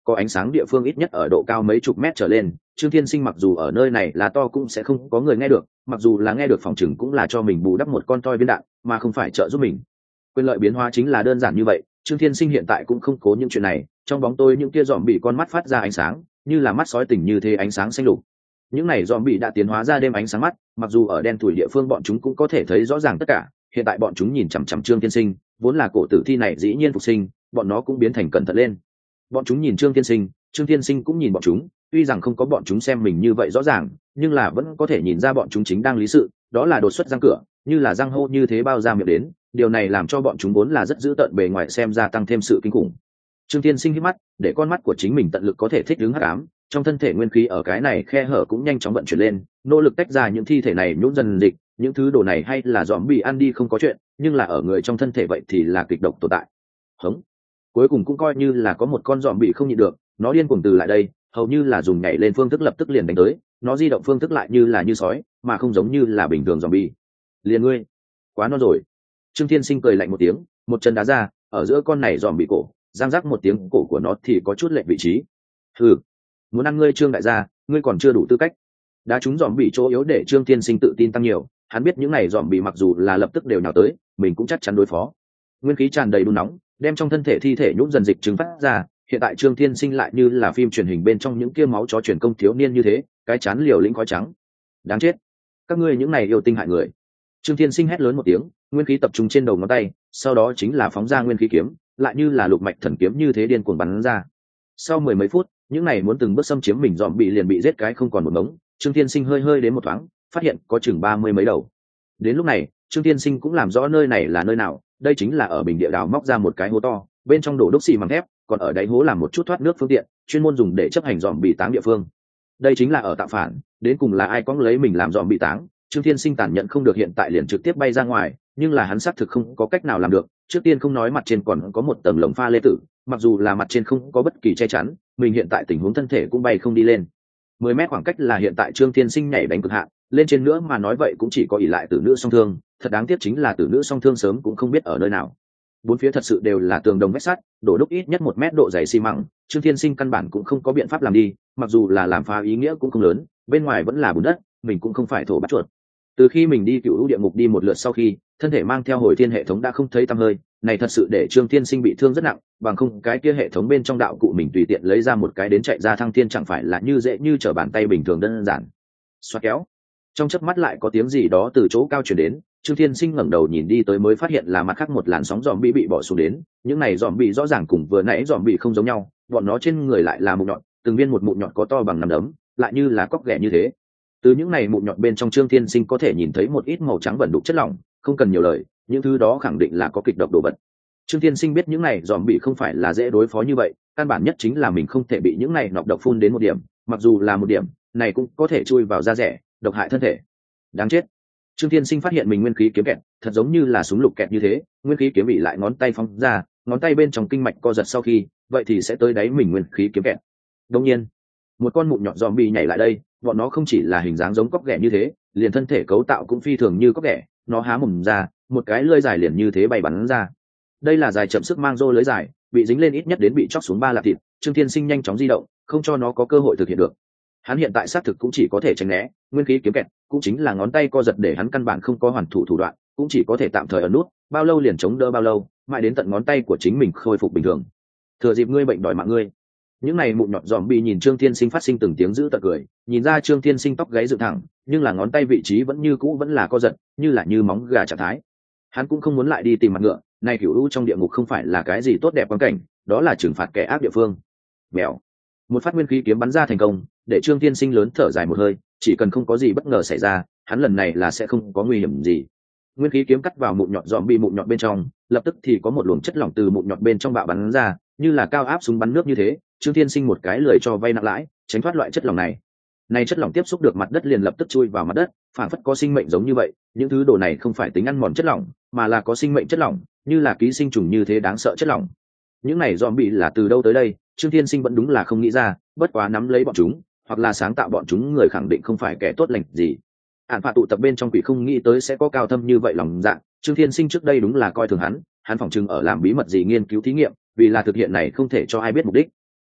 A: có ánh sáng địa phương ít nhất ở độ cao mấy chục mét trở lên. Trương Thiên Sinh mặc dù ở nơi này là to cũng sẽ không có người nghe được, mặc dù là nghe được phòng chừng cũng là cho mình bù đắp một con toi viên đạn mà không phải trợ giúp mình. Quyền lợi biến hóa chính là đơn giản như vậy. Trương Thiên Sinh hiện tại cũng không cố những chuyện này, trong bóng tối những kia dòm bị con mắt phát ra ánh sáng, như là mắt sói tỉnh như thế ánh sáng xanh lục. Những này dòm bị đã tiến hóa ra đêm ánh sáng mắt, mặc dù ở đen thủi địa phương bọn chúng cũng có thể thấy rõ ràng tất cả. Hiện tại bọn chúng nhìn chằm chằm Trương Thiên Sinh, vốn là cổ tử thi này dĩ nhiên phục sinh, bọn nó cũng biến thành cẩn thận lên. Bọn chúng nhìn Trương Thiên Sinh cũng nhìn bọn chúng, tuy rằng không có bọn chúng xem mình như vậy rõ ràng, nhưng là vẫn có thể nhìn ra bọn chúng chính đang lý sự, đó là đột xuất răng cửa, như là răng hô như thế bao ra miệng đến, điều này làm cho bọn chúng vốn là rất dữ tợn bề ngoài xem ra tăng thêm sự kinh khủng. Trương Thiên Sinh hít mắt, để con mắt của chính mình tận lực có thể thích ứng hắc ám, trong thân thể nguyên khí ở cái này khe hở cũng nhanh chóng vận chuyển lên, nỗ lực tách ra những thi thể này nhũn dần dịch, những thứ đồ này hay là dòm bị ăn đi không có chuyện, nhưng là ở người trong thân thể vậy thì là kịch độc tồn tại. Hống. Cuối cùng cũng coi như là có một con dòm bị không nhịn được, nó điên cuồng từ lại đây, hầu như là dùng nhảy lên phương thức lập tức liền đánh tới, nó di động phương thức lại như là như sói, mà không giống như là bình thường dòm bị. Liền ngươi, quá non rồi. Trương Thiên Sinh cười lạnh một tiếng, một chân đá ra, ở giữa con này dòm bị cổ, giang rắc một tiếng, cổ của nó thì có chút lệch vị trí. Hừ, muốn ăn ngươi Trương đại gia, ngươi còn chưa đủ tư cách. Đá trúng dòm bị chỗ yếu để Trương Thiên Sinh tự tin tăng nhiều, hắn biết những này dòm bị mặc dù là lập tức đều nhào tới, mình cũng chắc chắn đối phó. Nguyên khí tràn đầy đun nóng, đem trong thân thể thi thể nhũn dần dịch trứng phát ra. Hiện tại Trương Thiên Sinh lại như là phim truyền hình bên trong những kia máu chó truyền công thiếu niên như thế, cái chán liều lĩnh khói trắng. Đáng chết, các ngươi những này yêu tinh hại người. Trương Thiên Sinh hét lớn một tiếng, nguyên khí tập trung trên đầu ngón tay, sau đó chính là phóng ra nguyên khí kiếm, lại như là lục mạch thần kiếm như thế điên cuồng bắn ra. Sau mười mấy phút, những này muốn từng bước xâm chiếm mình dòm bị liền bị giết cái không còn một mống. Trương Thiên Sinh hơi đến một thoáng, phát hiện có chừng 30 mấy đầu. Đến lúc này, Trương Thiên Sinh cũng làm rõ nơi này là nơi nào, đây chính là ở bình địa đào móc ra một cái hố to, bên trong đổ đúc xi măng thép, còn ở đáy hố làm một chút thoát nước phương tiện, chuyên môn dùng để chấp hành dòm bị táng địa phương. Đây chính là ở tạo phản, đến cùng là ai có lấy mình làm dòm bị táng. Trương Thiên Sinh tàn nhận không được, hiện tại liền trực tiếp bay ra ngoài, nhưng là hắn xác thực không có cách nào làm được. Trước tiên không nói mặt trên còn có một tầng lồng pha lê tử, mặc dù là mặt trên không có bất kỳ che chắn, mình hiện tại tình huống thân thể cũng bay không đi lên. 10 mét khoảng cách là hiện tại Trương Thiên Sinh nhảy đánh cực hạn, lên trên nữa mà nói vậy cũng chỉ có ỷ lại tử nữ song thương, thật đáng tiếc chính là tử nữ song thương sớm cũng không biết ở nơi nào. Bốn phía thật sự đều là tường đồng vách sắt, đổ đúc ít nhất 1 mét độ dày xi măng, Trương Thiên Sinh căn bản cũng không có biện pháp làm đi, mặc dù là làm phá ý nghĩa cũng không lớn, bên ngoài vẫn là bùn đất, mình cũng không phải thổ bắt chuột. Từ khi mình đi Cựu Lũ địa ngục đi một lượt sau khi, thân thể mang theo hồi thiên hệ thống đã không thấy tăm hơi, này thật sự để Trương Thiên Sinh bị thương rất nặng, bằng không cái kia hệ thống bên trong đạo cụ mình tùy tiện lấy ra một cái đến chạy ra thăng thiên chẳng phải là như dễ như trở bàn tay bình thường đơn giản. Xoát kéo. Trong chớp mắt lại có tiếng gì đó từ chỗ cao truyền đến, Trương Thiên Sinh ngẩng đầu nhìn đi tới mới phát hiện là mặt khác một làn sóng dòm bị bỏ xuống đến, những này dòm bị rõ ràng cùng vừa nãy dòm bị không giống nhau, bọn nó trên người lại là mụn nhọn, từng viên một mụn nhọn có to bằng nắm đấm, lại như là cóc ghẻ như thế. Từ những này mụn nhọn bên trong Trương Thiên Sinh có thể nhìn thấy một ít màu trắng vẩn đục chất lỏng, không cần nhiều lời, những thứ đó khẳng định là có kịch độc đồ vật. Trương Thiên Sinh biết những này dòm bị không phải là dễ đối phó như vậy, căn bản nhất chính là mình không thể bị những này nọc độc phun đến một điểm, mặc dù là một điểm, này cũng có thể chui vào da rẻ, độc hại thân thể. Đáng chết. Trương Thiên Sinh phát hiện mình nguyên khí kiếm kẹt, thật giống như là súng lục kẹt như thế, nguyên khí kiếm bị lại ngón tay phóng ra, ngón tay bên trong kinh mạch co giật sau khi, vậy thì sẽ tới đáy mình nguyên khí kiếm kẹt. Đương nhiên, một con mụn nhọn zombie nhảy lại đây, bọn nó không chỉ là hình dáng giống cóc ghẻ như thế, liền thân thể cấu tạo cũng phi thường như cóc ghẻ, nó há mồm ra, một cái lưỡi dài liền như thế bay bắn ra. Đây là dài chậm sức mang rô lưới dài, bị dính lên ít nhất đến bị chóc xuống 3 lạp thịt, Trương Thiên Sinh nhanh chóng di động, không cho nó có cơ hội thực hiện được. Hắn hiện tại xác thực cũng chỉ có thể tránh né, nguyên khí kiếm kẹt, cũng chính là ngón tay co giật để hắn căn bản không có hoàn thủ thủ đoạn, cũng chỉ có thể tạm thời ẩn nút, bao lâu liền chống đỡ bao lâu, mãi đến tận ngón tay của chính mình khôi phục bình thường. Thừa dịp ngươi bệnh đòi mạng ngươi. Những này mụn nhọn dòm bị nhìn Trương Thiên Sinh phát sinh từng tiếng dữ tợn cười, nhìn ra Trương Thiên Sinh tóc gáy dựng thẳng, nhưng là ngón tay vị trí vẫn như cũ vẫn là co giật, như là như móng gà trạng thái. Hắn cũng không muốn lại đi tìm mặt ngựa, này Cửu Lũ trong địa ngục không phải là cái gì tốt đẹp quan cảnh, đó là trừng phạt kẻ ác địa phương. Mèo. Một phát nguyên khí kiếm bắn ra thành công, để Trương Thiên Sinh lớn thở dài một hơi, chỉ cần không có gì bất ngờ xảy ra, hắn lần này là sẽ không có nguy hiểm gì. Nguyên khí kiếm cắt vào mụn nhọn dòm bị mụn nhọn bên trong, lập tức thì có một luồng chất lỏng từ mụn nhọn bên trong bạo bắn ra, như là cao áp súng bắn nước như thế. Trương Thiên Sinh một cái lười cho vay nặng lãi, tránh thoát loại chất lỏng này. Này chất lỏng tiếp xúc được mặt đất liền lập tức chui vào mặt đất, phản phất có sinh mệnh giống như vậy. Những thứ đồ này không phải tính ăn mòn chất lỏng, mà là có sinh mệnh chất lỏng, như là ký sinh trùng như thế đáng sợ chất lỏng. Những này dòm bị là từ đâu tới đây? Trương Thiên Sinh vẫn đúng là không nghĩ ra, bất quá nắm lấy bọn chúng, hoặc là sáng tạo bọn chúng người khẳng định không phải kẻ tốt lành gì. Ản phạt tụ tập bên trong quỷ không nghĩ tới sẽ có cao thâm như vậy lòng dạ. Trương Thiên Sinh trước đây đúng là coi thường hắn phỏng chừng ở làm bí mật gì nghiên cứu thí nghiệm, vì là thực hiện này không thể cho ai biết mục đích.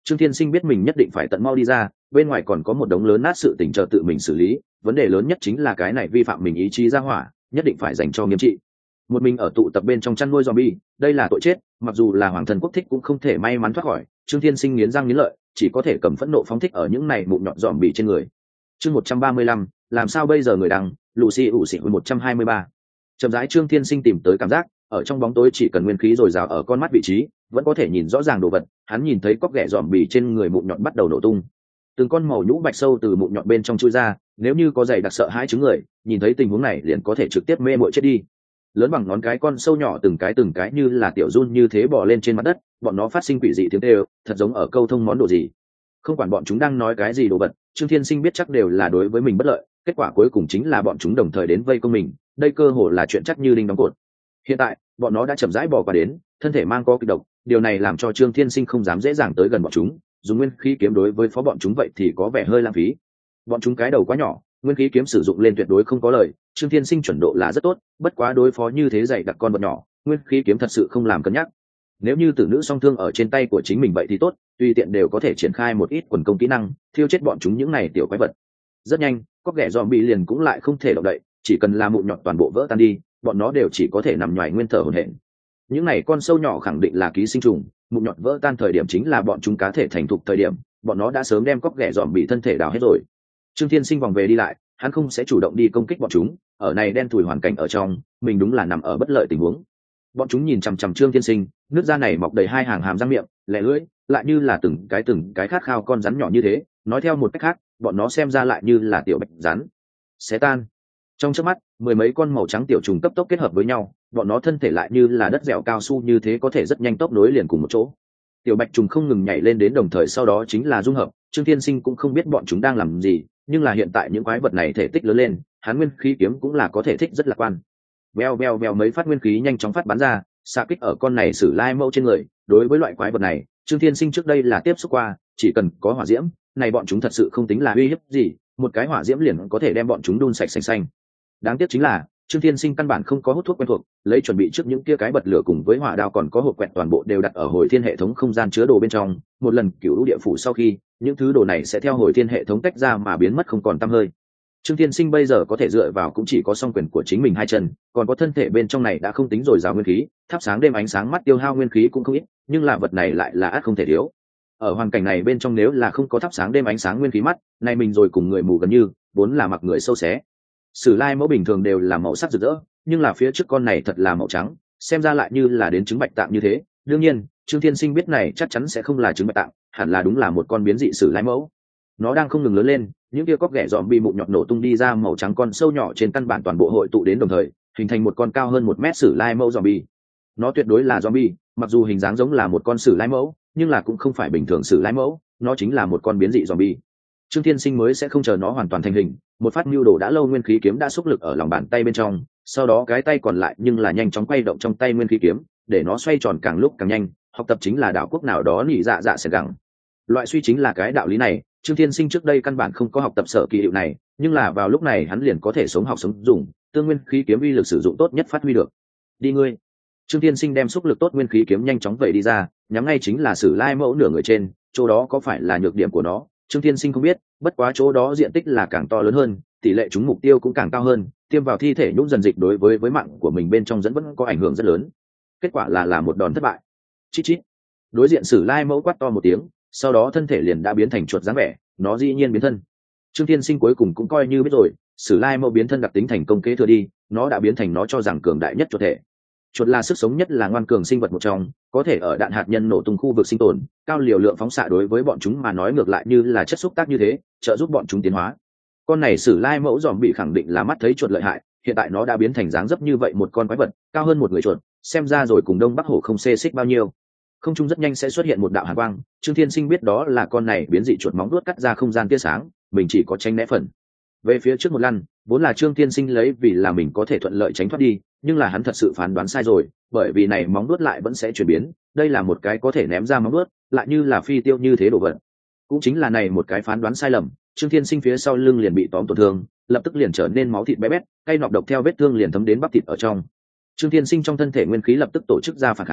A: Trương Thiên Sinh biết mình nhất định phải tận mau đi ra, bên ngoài còn có một đống lớn nát sự tình chờ tự mình xử lý, vấn đề lớn nhất chính là cái này vi phạm mình ý chí ra hỏa, nhất định phải dành cho nghiêm trị. Một mình ở tụ tập bên trong chăn nuôi zombie, đây là tội chết, mặc dù là hoàng thân quốc thích cũng không thể may mắn thoát khỏi. Trương Thiên Sinh nghiến răng nghiến lợi, chỉ có thể cầm phẫn nộ phóng thích ở những này mụn nhọn zombie trên người. Chương 135, làm sao bây giờ người đăng, Lucy ủ xỉn 123. Chậm rãi Trương Thiên Sinh tìm tới cảm giác, ở trong bóng tối chỉ cần nguyên khí dồi dào ở con mắt vị trí, vẫn có thể nhìn rõ ràng đồ vật. Hắn nhìn thấy cóc ghẻ zombie trên người mụn nhọn bắt đầu nổ tung, từng con màu nhũ bạch sâu từ mụn nhọn bên trong chui ra. Nếu như có dày đặc sợ hãi chứng người, nhìn thấy tình huống này liền có thể trực tiếp mê mội chết đi. Lớn bằng ngón cái con sâu nhỏ từng cái như là tiểu run như thế bò lên trên mặt đất, bọn nó phát sinh quỷ dị tiếng kêu, thật giống ở câu thông món đồ gì. Không quản bọn chúng đang nói cái gì đồ vật, Trương Thiên Sinh biết chắc đều là đối với mình bất lợi, kết quả cuối cùng chính là bọn chúng đồng thời đến vây công mình, đây cơ hồ là chuyện chắc như đinh đóng cột. Hiện tại bọn nó đã chậm rãi bò qua đến, thân thể mang có kịch độc, điều này làm cho Trương Thiên Sinh không dám dễ dàng tới gần bọn chúng, dùng nguyên khí kiếm đối với phó bọn chúng vậy thì có vẻ hơi lãng phí. Bọn chúng cái đầu quá nhỏ, nguyên khí kiếm sử dụng lên tuyệt đối không có lời. Trương Thiên Sinh chuẩn độ là rất tốt, bất quá đối phó như thế dày đặc con vật nhỏ, nguyên khí kiếm thật sự không làm cân nhắc. Nếu như tử nữ song thương ở trên tay của chính mình vậy thì tốt, tùy tiện đều có thể triển khai một ít quần công kỹ năng, thiêu chết bọn chúng những này tiểu quái vật. Rất nhanh, cóc ghẻ zombie liền cũng lại không thể động đậy, chỉ cần là mụn nhọn toàn bộ vỡ tan đi, bọn nó đều chỉ có thể nằm nhoài nguyên thở hổn hển. Những này con sâu nhỏ khẳng định là ký sinh trùng, mụn nhọn vỡ tan thời điểm chính là bọn chúng cá thể thành thục thời điểm, bọn nó đã sớm đem cóc ghẻ zombie thân thể đào hết rồi. Trương Thiên Sinh vòng về đi lại, hắn không sẽ chủ động đi công kích bọn chúng, ở này đen thùi hoàn cảnh ở trong, mình đúng là nằm ở bất lợi tình huống. Bọn chúng nhìn chằm chằm Trương Thiên Sinh, nước da này mọc đầy hai hàng hàm răng miệng, lẻ lưỡi, lại như là từng cái khát khao con rắn nhỏ như thế, nói theo một cách khác, bọn nó xem ra lại như là tiểu bạch rắn. Xé tan. Trong chớp mắt, mười mấy con màu trắng tiểu trùng cấp tốc kết hợp với nhau, bọn nó thân thể lại như là đất dẻo cao su như thế có thể rất nhanh tốc nối liền cùng một chỗ. Tiểu bạch trùng không ngừng nhảy lên đến đồng thời sau đó chính là dung hợp. Trương Thiên Sinh cũng không biết bọn chúng đang làm gì, nhưng là hiện tại những quái vật này thể tích lớn lên, hắn nguyên khí kiếm cũng là có thể thích rất lạc quan. Veo veo veo mấy phát nguyên khí nhanh chóng phát bắn ra, xạ kích ở con này Sử Lai Mẫu trên người. Đối với loại quái vật này, Trương Thiên Sinh trước đây là tiếp xúc qua, chỉ cần có hỏa diễm, này bọn chúng thật sự không tính là uy hiếp gì, một cái hỏa diễm liền có thể đem bọn chúng đun sạch xanh xanh. Đáng tiếc chính là Trương Thiên Sinh căn bản không có hút thuốc quen thuộc, lấy chuẩn bị trước những kia cái bật lửa cùng với hỏa đao còn có hộp quẹt toàn bộ đều đặt ở hồi thiên hệ thống không gian chứa đồ bên trong. Một lần cửu lũ địa phủ sau khi, những thứ đồ này sẽ theo hồi thiên hệ thống tách ra mà biến mất không còn tăm hơi. Trương Thiên Sinh bây giờ có thể dựa vào cũng chỉ có song quyền của chính mình hai chân, còn có thân thể bên trong này đã không tính dồi dào nguyên khí, thắp sáng đêm ánh sáng mắt tiêu hao nguyên khí cũng không ít, nhưng là vật này lại là ắt không thể thiếu. Ở hoàn cảnh này bên trong nếu là không có thắp sáng đêm ánh sáng nguyên khí mắt, này mình rồi cùng người mù gần như, vốn là mặc người sâu xé. Sử Lai Mẫu bình thường đều là màu sắc rực rỡ, nhưng là phía trước con này thật là màu trắng, xem ra lại như là đến trứng bạch tạng như thế. Đương nhiên, Trương Thiên Sinh biết này chắc chắn sẽ không là trứng bạch tạng, hẳn là đúng là một con biến dị Sử Lai Mẫu. Nó đang không ngừng lớn lên, những kia cóc ghẻ dòm bị mụn nhọn nổ tung đi ra màu trắng con sâu nhỏ trên căn bản toàn bộ hội tụ đến đồng thời, hình thành một con cao hơn 1 mét Sử Lai Mẫu zombie. Nó tuyệt đối là zombie, mặc dù hình dáng giống là một con Sử Lai Mẫu, nhưng là cũng không phải bình thường Sử Lai Mẫu, nó chính là một con biến dị zombie. Trương Thiên Sinh mới sẽ không chờ nó hoàn toàn thành hình, một phát mưu đồ đã lâu nguyên khí kiếm đã xúc lực ở lòng bàn tay bên trong, sau đó cái tay còn lại nhưng là nhanh chóng quay động trong tay nguyên khí kiếm, để nó xoay tròn càng lúc càng nhanh. Học tập chính là đạo quốc nào đó nỉ dạ dạ sẽ gắng. Loại suy chính là cái đạo lý này, Trương Thiên Sinh trước đây căn bản không có học tập sở kỳ hiệu này, nhưng là vào lúc này hắn liền có thể sống học sống dùng, tương nguyên khí kiếm uy lực sử dụng tốt nhất phát huy được. Đi ngươi. Trương Thiên Sinh đem xúc lực tốt nguyên khí kiếm nhanh chóng vẩy đi ra, nhắm ngay chính là Sử Lai Mẫu nửa người trên, chỗ đó có phải là nhược điểm của nó, Trương Thiên Sinh không biết, bất quá chỗ đó diện tích là càng to lớn hơn, tỷ lệ trúng mục tiêu cũng càng cao hơn, tiêm vào thi thể nhũ dần dịch đối với mạng của mình bên trong dẫn vẫn có ảnh hưởng rất lớn. Kết quả là một đòn thất bại. Chít chít. Đối diện Sử Lai Mẫu quát to một tiếng, sau đó thân thể liền đã biến thành chuột dáng vẻ, nó dĩ nhiên biến thân. Trương Thiên Sinh cuối cùng cũng coi như biết rồi, Sử Lai Mẫu biến thân đặc tính thành công kế thừa đi, nó đã biến thành nó cho rằng cường đại nhất chuột thể. Chuột là sức sống nhất là ngoan cường sinh vật một trong, có thể ở đạn hạt nhân nổ tung khu vực sinh tồn, cao liều lượng phóng xạ đối với bọn chúng mà nói ngược lại như là chất xúc tác như thế, trợ giúp bọn chúng tiến hóa. Con này Sử Lai Mẫu dòm bị khẳng định là mắt thấy chuột lợi hại, hiện tại nó đã biến thành dáng dấp như vậy một con quái vật, cao hơn một người chuột, xem ra rồi cùng Đông Bắc Hổ không xê xích bao nhiêu. Không trung rất nhanh sẽ xuất hiện một đạo hàn quang, Trương Thiên Sinh biết đó là con này biến dị chuột móng vuốt cắt ra không gian tia sáng, mình chỉ có tránh né phần. Về phía trước một lăn, vốn là Trương Thiên Sinh lấy vì là mình có thể thuận lợi tránh thoát đi, nhưng là hắn thật sự phán đoán sai rồi, bởi vì này móng vuốt lại vẫn sẽ chuyển biến, đây là một cái có thể ném ra móng vuốt, lại như là phi tiêu như thế đồ vật. Cũng chính là này một cái phán đoán sai lầm, Trương Thiên Sinh phía sau lưng liền bị tóm tổn thương, lập tức liền trở nên máu thịt bé bét, cay nọc độc theo vết thương liền thấm đến bắp thịt ở trong. Trương Thiên Sinh trong thân thể nguyên khí lập tức tổ chức ra phản kháng,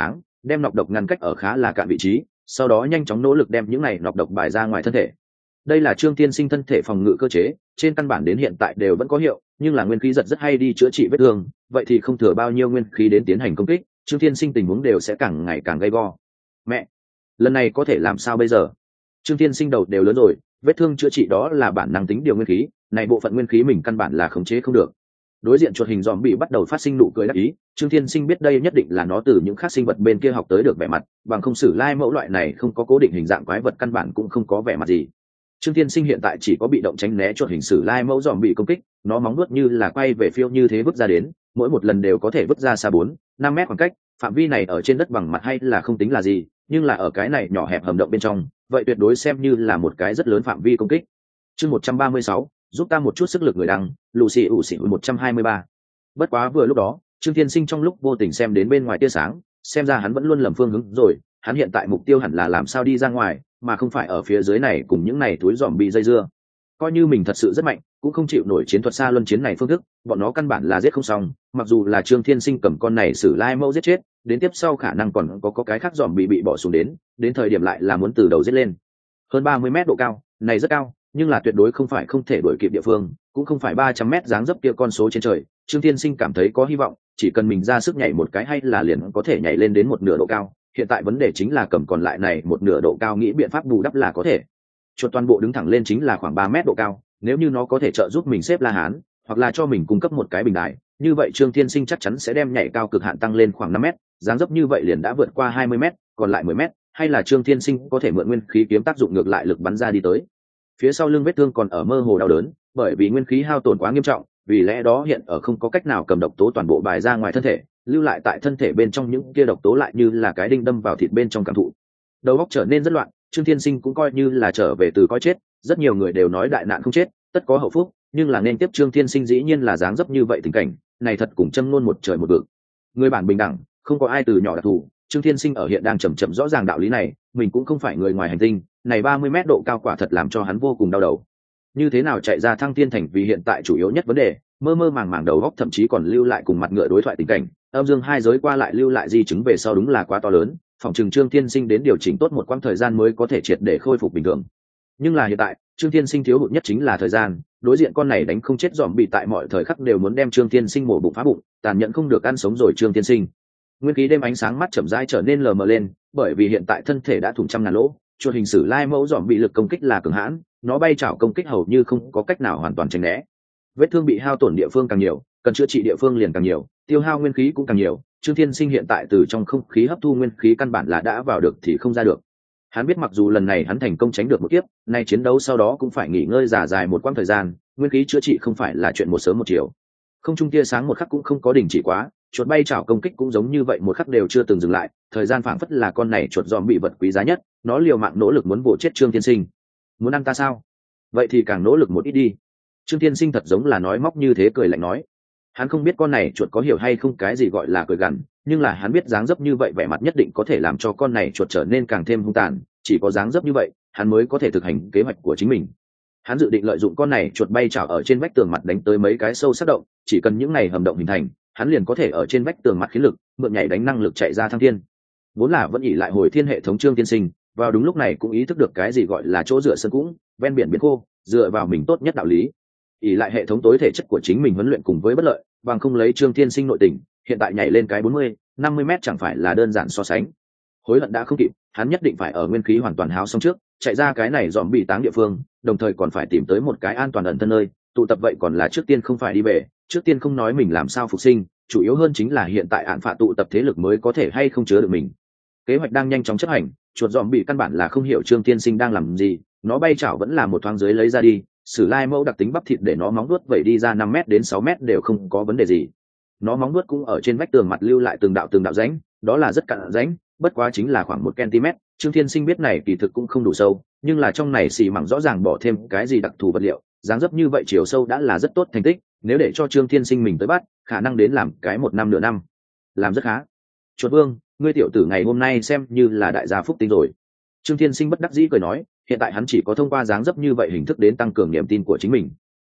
A: đem nọc độc ngăn cách ở khá là cạn vị trí, sau đó nhanh chóng nỗ lực đem những này nọc độc bài ra ngoài thân thể. Đây là Trương Tiên Sinh thân thể phòng ngự cơ chế, trên căn bản đến hiện tại đều vẫn có hiệu, nhưng là nguyên khí giật rất hay đi chữa trị vết thương, vậy thì không thừa bao nhiêu nguyên khí đến tiến hành công kích, Trương Tiên Sinh tình huống đều sẽ càng ngày càng gay go. Mẹ, lần này có thể làm sao bây giờ? Trương Tiên Sinh đầu đều lớn rồi, vết thương chữa trị đó là bản năng tính điều nguyên khí, này bộ phận nguyên khí mình căn bản là khống chế không được. Đối diện chuột hình dòm bị bắt đầu phát sinh nụ cười đắc ý, Trương Thiên Sinh biết đây nhất định là nó từ những khác sinh vật bên kia học tới được vẻ mặt, bằng không sử lai mẫu loại này không có cố định hình dạng quái vật căn bản cũng không có vẻ mặt gì. Trương Thiên Sinh hiện tại chỉ có bị động tránh né chuột hình sử lai mẫu dòm bị công kích, nó móng vuốt như là quay về phiêu như thế vứt ra đến, mỗi một lần đều có thể vứt ra xa 4-5 mét khoảng cách, phạm vi này ở trên đất bằng mặt hay là không tính là gì, nhưng là ở cái này nhỏ hẹp hầm động bên trong, vậy tuyệt đối xem như là một cái rất lớn phạm vi công kích. Chương 136, giúp ta một chút sức lực người đăng, Lucy ủ xỉn 123. Bất quá vừa lúc đó, Trương Thiên Sinh trong lúc vô tình xem đến bên ngoài tia sáng, xem ra hắn vẫn luôn lầm phương hướng rồi, hắn hiện tại mục tiêu hẳn là làm sao đi ra ngoài, mà không phải ở phía dưới này cùng những này túi giòm bị dây dưa. Coi như mình thật sự rất mạnh, cũng không chịu nổi chiến thuật xa luân chiến này phương thức, bọn nó căn bản là giết không xong, mặc dù là Trương Thiên Sinh cầm con này sử lai mẫu giết chết, đến tiếp sau khả năng còn có cái khác giòm bị bỏ xuống đến thời điểm lại là muốn từ đầu giết lên. Hơn 30 mét độ cao, này rất cao, nhưng là tuyệt đối không phải không thể đuổi kịp địa phương, cũng không phải 300 mét dáng dấp kia con số trên trời. Trương Thiên Sinh cảm thấy có hy vọng, chỉ cần mình ra sức nhảy một cái hay là liền có thể nhảy lên đến một nửa độ cao. Hiện tại vấn đề chính là cầm còn lại này một nửa độ cao nghĩ biện pháp bù đắp là có thể. Chuột toàn bộ đứng thẳng lên chính là khoảng 3 mét độ cao, nếu như nó có thể trợ giúp mình xếp La Hán, hoặc là cho mình cung cấp một cái bình đài, như vậy Trương Thiên Sinh chắc chắn sẽ đem nhảy cao cực hạn tăng lên khoảng 5 mét, dáng dấp như vậy liền đã vượt qua 20 mét, còn lại 10 mét, hay là Trương Thiên Sinh có thể mượn nguyên khí kiếm tác dụng ngược lại lực bắn ra đi tới. Phía sau lưng vết thương còn ở mơ hồ đau đớn, bởi vì nguyên khí hao tổn quá nghiêm trọng, vì lẽ đó hiện ở không có cách nào cầm độc tố toàn bộ bài ra ngoài thân thể, lưu lại tại thân thể bên trong những kia độc tố lại như là cái đinh đâm vào thịt bên trong cảm thụ. Đầu óc trở nên rất loạn, Trương Thiên Sinh cũng coi như là trở về từ coi chết, rất nhiều người đều nói đại nạn không chết, tất có hậu phúc, nhưng là nên tiếp Trương Thiên Sinh dĩ nhiên là dáng dấp như vậy tình cảnh, này thật cùng châm ngôn một trời một vực. Người bản bình đẳng, không có ai từ nhỏ đặc thù, Trương Thiên Sinh ở hiện đang chậm chậm rõ ràng đạo lý này, mình cũng không phải người ngoài hành tinh, này 30 mét độ cao quả thật làm cho hắn vô cùng đau đầu. Như thế nào chạy ra thăng tiên thành vì hiện tại chủ yếu nhất vấn đề, mơ mơ màng màng đầu óc thậm chí còn lưu lại cùng mặt ngựa đối thoại tình cảnh, âm dương hai giới qua lại lưu lại di chứng về sau đúng là quá to lớn, phòng trường Trương Thiên Sinh đến điều chỉnh tốt một quãng thời gian mới có thể triệt để khôi phục bình thường. Nhưng là hiện tại, Trương Thiên Sinh thiếu hụt nhất chính là thời gian, đối diện con này đánh không chết dòm bị tại mọi thời khắc đều muốn đem Trương Thiên Sinh mổ bụng phá bụng, tàn nhẫn không được ăn sống rồi Trương Thiên Sinh. Nguyên khí đêm ánh sáng mắt chậm rãi trở nên lờ mờ lên, bởi vì hiện tại thân thể đã thủng trăm ngàn lỗ, chuột hình sử lai mẫu dòm bị lực công kích là cường hãn, nó bay chảo công kích hầu như không có cách nào hoàn toàn tránh né. Vết thương bị hao tổn địa phương càng nhiều, cần chữa trị địa phương liền càng nhiều, tiêu hao nguyên khí cũng càng nhiều. Trương Thiên Sinh hiện tại từ trong không khí hấp thu nguyên khí căn bản là đã vào được thì không ra được. Hắn biết mặc dù lần này hắn thành công tránh được một kiếp, nay chiến đấu sau đó cũng phải nghỉ ngơi dài một quãng thời gian, nguyên khí chữa trị không phải là chuyện một sớm một chiều. Không trung tia sáng một khắc cũng không có đình chỉ quá, chuột bay chảo công kích cũng giống như vậy một khắc đều chưa từng dừng lại, thời gian phảng phất là con này chuột giòm bị vật quý giá nhất, nó liều mạng nỗ lực muốn bổ chết Trương Thiên Sinh. Muốn ăn ta sao? Vậy thì càng nỗ lực một ít đi. Trương Thiên Sinh thật giống là nói móc như thế cười lạnh nói. Hắn không biết con này chuột có hiểu hay không cái gì gọi là cười gằn, nhưng là hắn biết dáng dấp như vậy vẻ mặt nhất định có thể làm cho con này chuột trở nên càng thêm hung tàn, chỉ có dáng dấp như vậy, hắn mới có thể thực hành kế hoạch của chính mình. Hắn dự định lợi dụng con này chuột bay chảo ở trên vách tường mặt đánh tới mấy cái sâu sắc động, chỉ cần những này hầm động hình thành, hắn liền có thể ở trên vách tường mặt khí lực, mượn nhảy đánh năng lực chạy ra thăng thiên. Vốn là vẫn ỉ lại hồi thiên hệ thống Trương Tiên Sinh, vào đúng lúc này cũng ý thức được cái gì gọi là chỗ dựa sân cũng, ven biển biển khô, dựa vào mình tốt nhất đạo lý. ỉ lại hệ thống tối thể chất của chính mình huấn luyện cùng với bất lợi, bằng không lấy Trương Tiên Sinh nội tình, hiện tại nhảy lên cái 40-50 mét chẳng phải là đơn giản so sánh. Hối hận đã không kịp, hắn nhất định phải ở nguyên khí hoàn toàn háo xong trước, chạy ra cái này dòm bị táng địa phương, đồng thời còn phải tìm tới một cái an toàn ẩn thân nơi, tụ tập vậy còn là trước tiên không phải đi về, trước tiên không nói mình làm sao phục sinh, chủ yếu hơn chính là hiện tại án phạt tụ tập thế lực mới có thể hay không chứa được mình. Kế hoạch đang nhanh chóng chấp hành, chuột dòm bị căn bản là không hiểu Trương Tiên Sinh đang làm gì, nó bay chảo vẫn là một thoáng dưới lấy ra đi, sử lai mẫu đặc tính bắp thịt để nó móng vuốt vẩy đi ra 5 mét đến 6 mét đều không có vấn đề gì. Nó móng vuốt cũng ở trên vách tường mặt lưu lại từng đạo rãnh, đó là rất cạn rãnh, bất quá chính là khoảng 1 cm. Trương Thiên Sinh biết này kỳ thực cũng không đủ sâu, nhưng là trong này xì mảng rõ ràng bỏ thêm cái gì đặc thù vật liệu, dáng dấp như vậy chiều sâu đã là rất tốt thành tích, nếu để cho Trương Thiên Sinh mình tới bắt, khả năng đến làm cái 1 năm nửa năm, làm rất khá. Chuột Vương, ngươi tiểu tử ngày hôm nay xem như là đại gia phúc tinh rồi. Trương Thiên Sinh bất đắc dĩ cười nói, hiện tại hắn chỉ có thông qua dáng dấp như vậy hình thức đến tăng cường niềm tin của chính mình.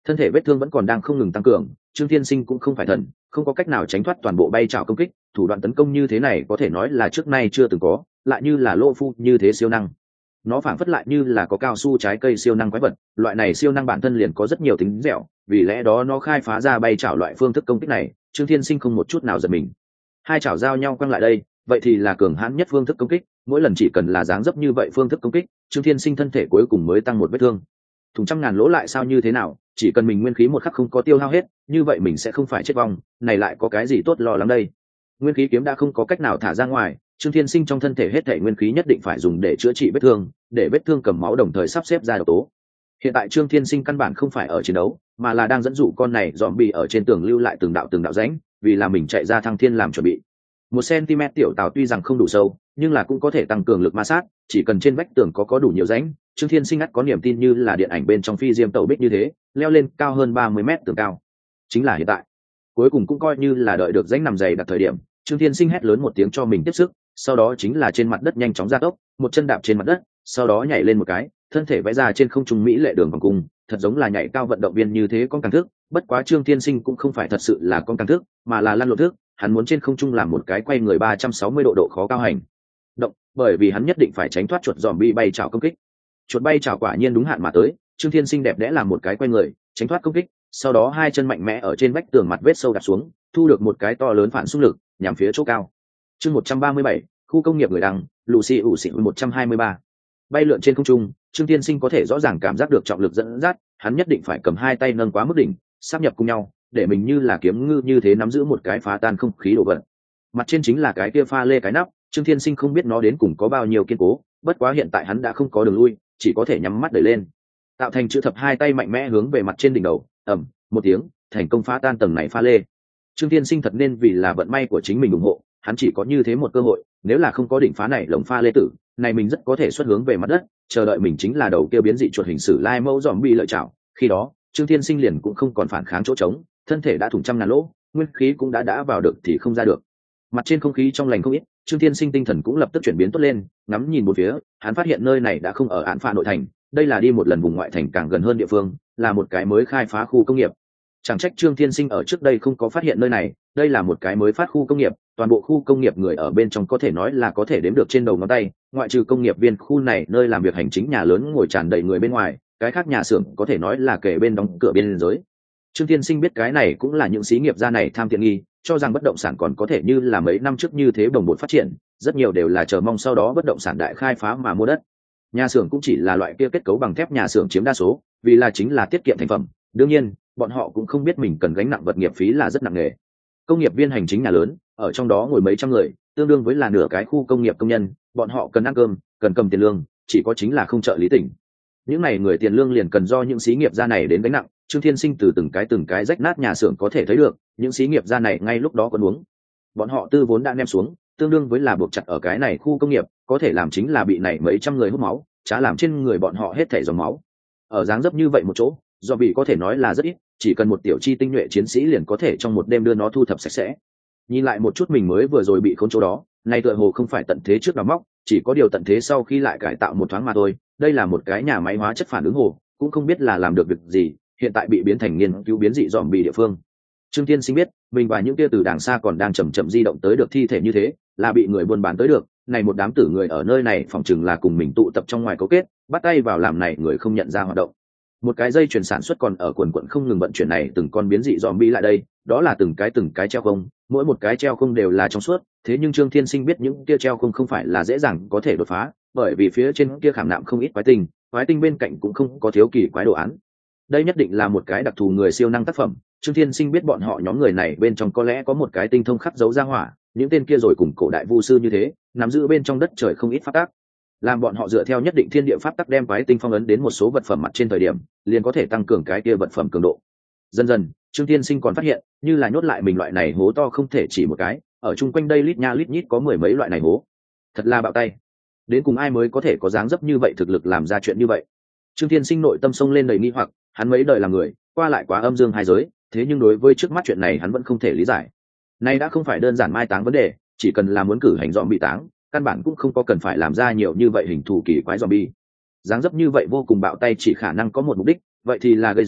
A: Thân thể vết thương vẫn còn đang không ngừng tăng cường, Trương Thiên Sinh cũng không phải thần, không có cách nào tránh thoát toàn bộ bay trảo công kích, thủ đoạn tấn công như thế này có thể nói là trước nay chưa từng có, lại như là Lô Phu như thế siêu năng. Nó phảng phất lại như là có cao su trái cây siêu năng quái vật, loại này siêu năng bản thân liền có rất nhiều tính dẻo, vì lẽ đó nó khai phá ra bay chảo loại phương thức công kích này, Trương Thiên Sinh không một chút nào giật mình. Hai chảo giao nhau quăng lại đây, vậy thì là cường hãn nhất phương thức công kích, mỗi lần chỉ cần là dáng dấp như vậy phương thức công kích, Trương Thiên Sinh thân thể cuối cùng mới tăng một vết thương. Thùng trăm ngàn lỗ lại sao như thế nào, chỉ cần mình nguyên khí một khắc không có tiêu hao hết, như vậy mình sẽ không phải chết vong, này lại có cái gì tốt lo lắng đây. Nguyên khí kiếm đã không có cách nào thả ra ngoài, Trương Thiên Sinh trong thân thể hết thảy nguyên khí nhất định phải dùng để chữa trị vết thương, để vết thương cầm máu đồng thời sắp xếp ra độc tố. Hiện tại Trương Thiên Sinh căn bản không phải ở chiến đấu, mà là đang dẫn dụ con này zombie ở trên tường lưu lại từng đạo rãnh, vì là mình chạy ra thăng thiên làm chuẩn bị. 1 cm tiểu tàu tuy rằng không đủ sâu, nhưng là cũng có thể tăng cường lực ma sát, chỉ cần trên vách tường có đủ nhiều rãnh, Trương Thiên Sinh ngắt có niềm tin như là điện ảnh bên trong phi diêm tàu bích như thế, leo lên cao hơn 30 mét tường cao. Chính là hiện tại. Cuối cùng cũng coi như là đợi được rãnh nằm dày đặt thời điểm, Trương Thiên Sinh hét lớn một tiếng cho mình tiếp sức, sau đó chính là trên mặt đất nhanh chóng gia tốc, một chân đạp trên mặt đất, sau đó nhảy lên một cái, thân thể vẽ ra trên không trung mỹ lệ đường vòng cung, thật giống là nhảy cao vận động viên như thế con càng thức. Bất quá Trương Thiên Sinh cũng không phải thật sự là con càng thức, mà là lăn lộn thức, hắn muốn trên không trung làm một cái quay người 360 độ độ khó cao hành động, bởi vì hắn nhất định phải tránh thoát chuột zombie bay chảo công kích. Chuột bay chảo quả nhiên đúng hạn mà tới, Trương Thiên Sinh đẹp đẽ làm một cái quay người, tránh thoát công kích, sau đó hai chân mạnh mẽ ở trên vách tường mặt vết sâu đạp xuống, thu được một cái to lớn phản xung lực, nhằm phía chỗ cao. Chương 137, khu công nghiệp người đăng, Lucy ủ xị 123. Bay lượn trên không trung, Trương Thiên Sinh có thể rõ ràng cảm giác được trọng lực dẫn dắt, hắn nhất định phải cầm hai tay nâng quá mức đỉnh, sáp nhập cùng nhau, để mình như là kiếm ngư như thế nắm giữ một cái phá tan không khí đồ vật. Mặt trên chính là cái kia pha lê cái nắp, Trương Thiên Sinh không biết nó đến cùng có bao nhiêu kiên cố, bất quá hiện tại hắn đã không có đường lui, chỉ có thể nhắm mắt đẩy lên. Tạo thành chữ thập, hai tay mạnh mẽ hướng về mặt trên đỉnh đầu, ầm, một tiếng, thành công phá tan tầng này pha lê. Trương Thiên Sinh thật nên vì là vận may của chính mình ủng hộ, hắn chỉ có như thế một cơ hội, nếu là không có đỉnh phá này lồng pha lê tử, này mình rất có thể xuất hướng về mặt đất, chờ đợi mình chính là đầu kia biến dị chuột hình sử lai mẫu zombie lợi chảo. Khi đó, Trương Thiên Sinh liền cũng không còn phản kháng chỗ trống, thân thể đã thủng trăm ngàn lỗ, nguyên khí cũng đã vào được thì không ra được. Mặt trên không khí trong lành không ít, Trương Thiên Sinh tinh thần cũng lập tức chuyển biến tốt lên, ngắm nhìn một phía, hắn phát hiện nơi này đã không ở án phạ nội thành, đây là đi một lần vùng ngoại thành càng gần hơn địa phương, là một cái mới khai phá khu công nghiệp. Chẳng trách Trương Thiên Sinh ở trước đây không có phát hiện nơi này, đây là một cái mới phát khu công nghiệp, toàn bộ khu công nghiệp người ở bên trong có thể nói là có thể đếm được trên đầu ngón tay, ngoại trừ công nghiệp viên khu này nơi làm việc hành chính nhà lớn ngồi tràn đầy người bên ngoài, cái khác nhà xưởng có thể nói là kề bên đóng cửa biên giới. Trương Thiên Sinh biết cái này cũng là những xí nghiệp gia này tham tiện nghi, cho rằng bất động sản còn có thể như là mấy năm trước như thế đồng bộ phát triển, rất nhiều đều là chờ mong sau đó bất động sản đại khai phá mà mua đất. Nhà xưởng cũng chỉ là loại kia kết cấu bằng thép nhà xưởng chiếm đa số, vì là chính là tiết kiệm thành phẩm. Đương nhiên, bọn họ cũng không biết mình cần gánh nặng vật nghiệp phí là rất nặng nề. Công nghiệp viên hành chính nhà lớn, ở trong đó ngồi mấy trăm người, tương đương với là nửa cái khu công nghiệp công nhân, bọn họ cần ăn cơm, cần cầm tiền lương, chỉ có chính là không trợ lý tỉnh. Những này người tiền lương liền cần do những xí nghiệp gia này đến gánh nặng. Trương Thiên Sinh từ từng cái rách nát nhà xưởng có thể thấy được, những xí nghiệp gia này ngay lúc đó còn uống. Bọn họ tư vốn đã ném xuống, tương đương với là buộc chặt ở cái này khu công nghiệp, có thể làm chính là bị này mấy trăm người hút máu, chả làm trên người bọn họ hết thảy dòng máu. Ở dáng dấp như vậy một chỗ, do bị có thể nói là rất ít, chỉ cần một tiểu chi tinh nhuệ chiến sĩ liền có thể trong một đêm đưa nó thu thập sạch sẽ. Nhìn lại một chút mình mới vừa rồi bị khốn chỗ đó, nay tựa hồ không phải tận thế trước đào móc, chỉ có điều tận thế sau khi lại cải tạo một thoáng mà thôi. Đây là một cái nhà máy hóa chất phản ứng hồ, cũng không biết là làm được việc gì, hiện tại bị biến thành nghiên cứu biến dị zombie địa phương. Trương Thiên Sinh biết, mình và những kia từ đàng xa còn đang chậm di động tới được thi thể như thế, là bị người buôn bán tới được. Này một đám tử người ở nơi này phòng chừng là cùng mình tụ tập trong ngoài cấu kết, bắt tay vào làm này người không nhận ra hoạt động. Một cái dây chuyển sản xuất còn ở quần quận không ngừng vận chuyển này từng con biến dị zombie lại đây, đó là từng cái treo không, mỗi một cái treo không đều là trong suốt, thế nhưng Trương Thiên Sinh biết những kia treo không phải là dễ dàng có thể đột phá, bởi vì phía trên kia khảm nạm không ít quái tinh bên cạnh cũng không có thiếu kỳ quái đồ án. Đây nhất định là một cái đặc thù người siêu năng tác phẩm. Trương Thiên Sinh biết bọn họ nhóm người này bên trong có lẽ có một cái tinh thông khắc dấu ra hỏa, những tên kia rồi cùng cổ đại vu sư như thế, nắm giữ bên trong đất trời không ít pháp tắc. Làm bọn họ dựa theo nhất định thiên địa pháp tắc đem quái tinh phong ấn đến một số vật phẩm mặt trên thời điểm, liền có thể tăng cường cái kia vật phẩm cường độ. Dần dần, Trương Thiên Sinh còn phát hiện, như là nhốt lại mình loại này hố to không thể chỉ một cái, ở chung quanh đây lít nha lít nhít có mười mấy loại này hố. Thật là bạo tay. Đến cùng ai mới có thể có dáng dấp như vậy thực lực làm ra chuyện như vậy? Trương Thiên Sinh nội tâm sông lên đầy nghi hoặc, hắn mấy đời làm người, qua lại quá âm dương hai giới, thế nhưng đối với trước mắt chuyện này hắn vẫn không thể lý giải. Nay đã không phải đơn giản mai táng vấn đề, chỉ cần là muốn cử hành dọn bị táng, căn bản cũng không có cần phải làm ra nhiều như vậy hình thù kỳ quái zombie. Dáng dấp như vậy vô cùng bạo tay chỉ khả năng có một mục đích, vậy thì là gây giống,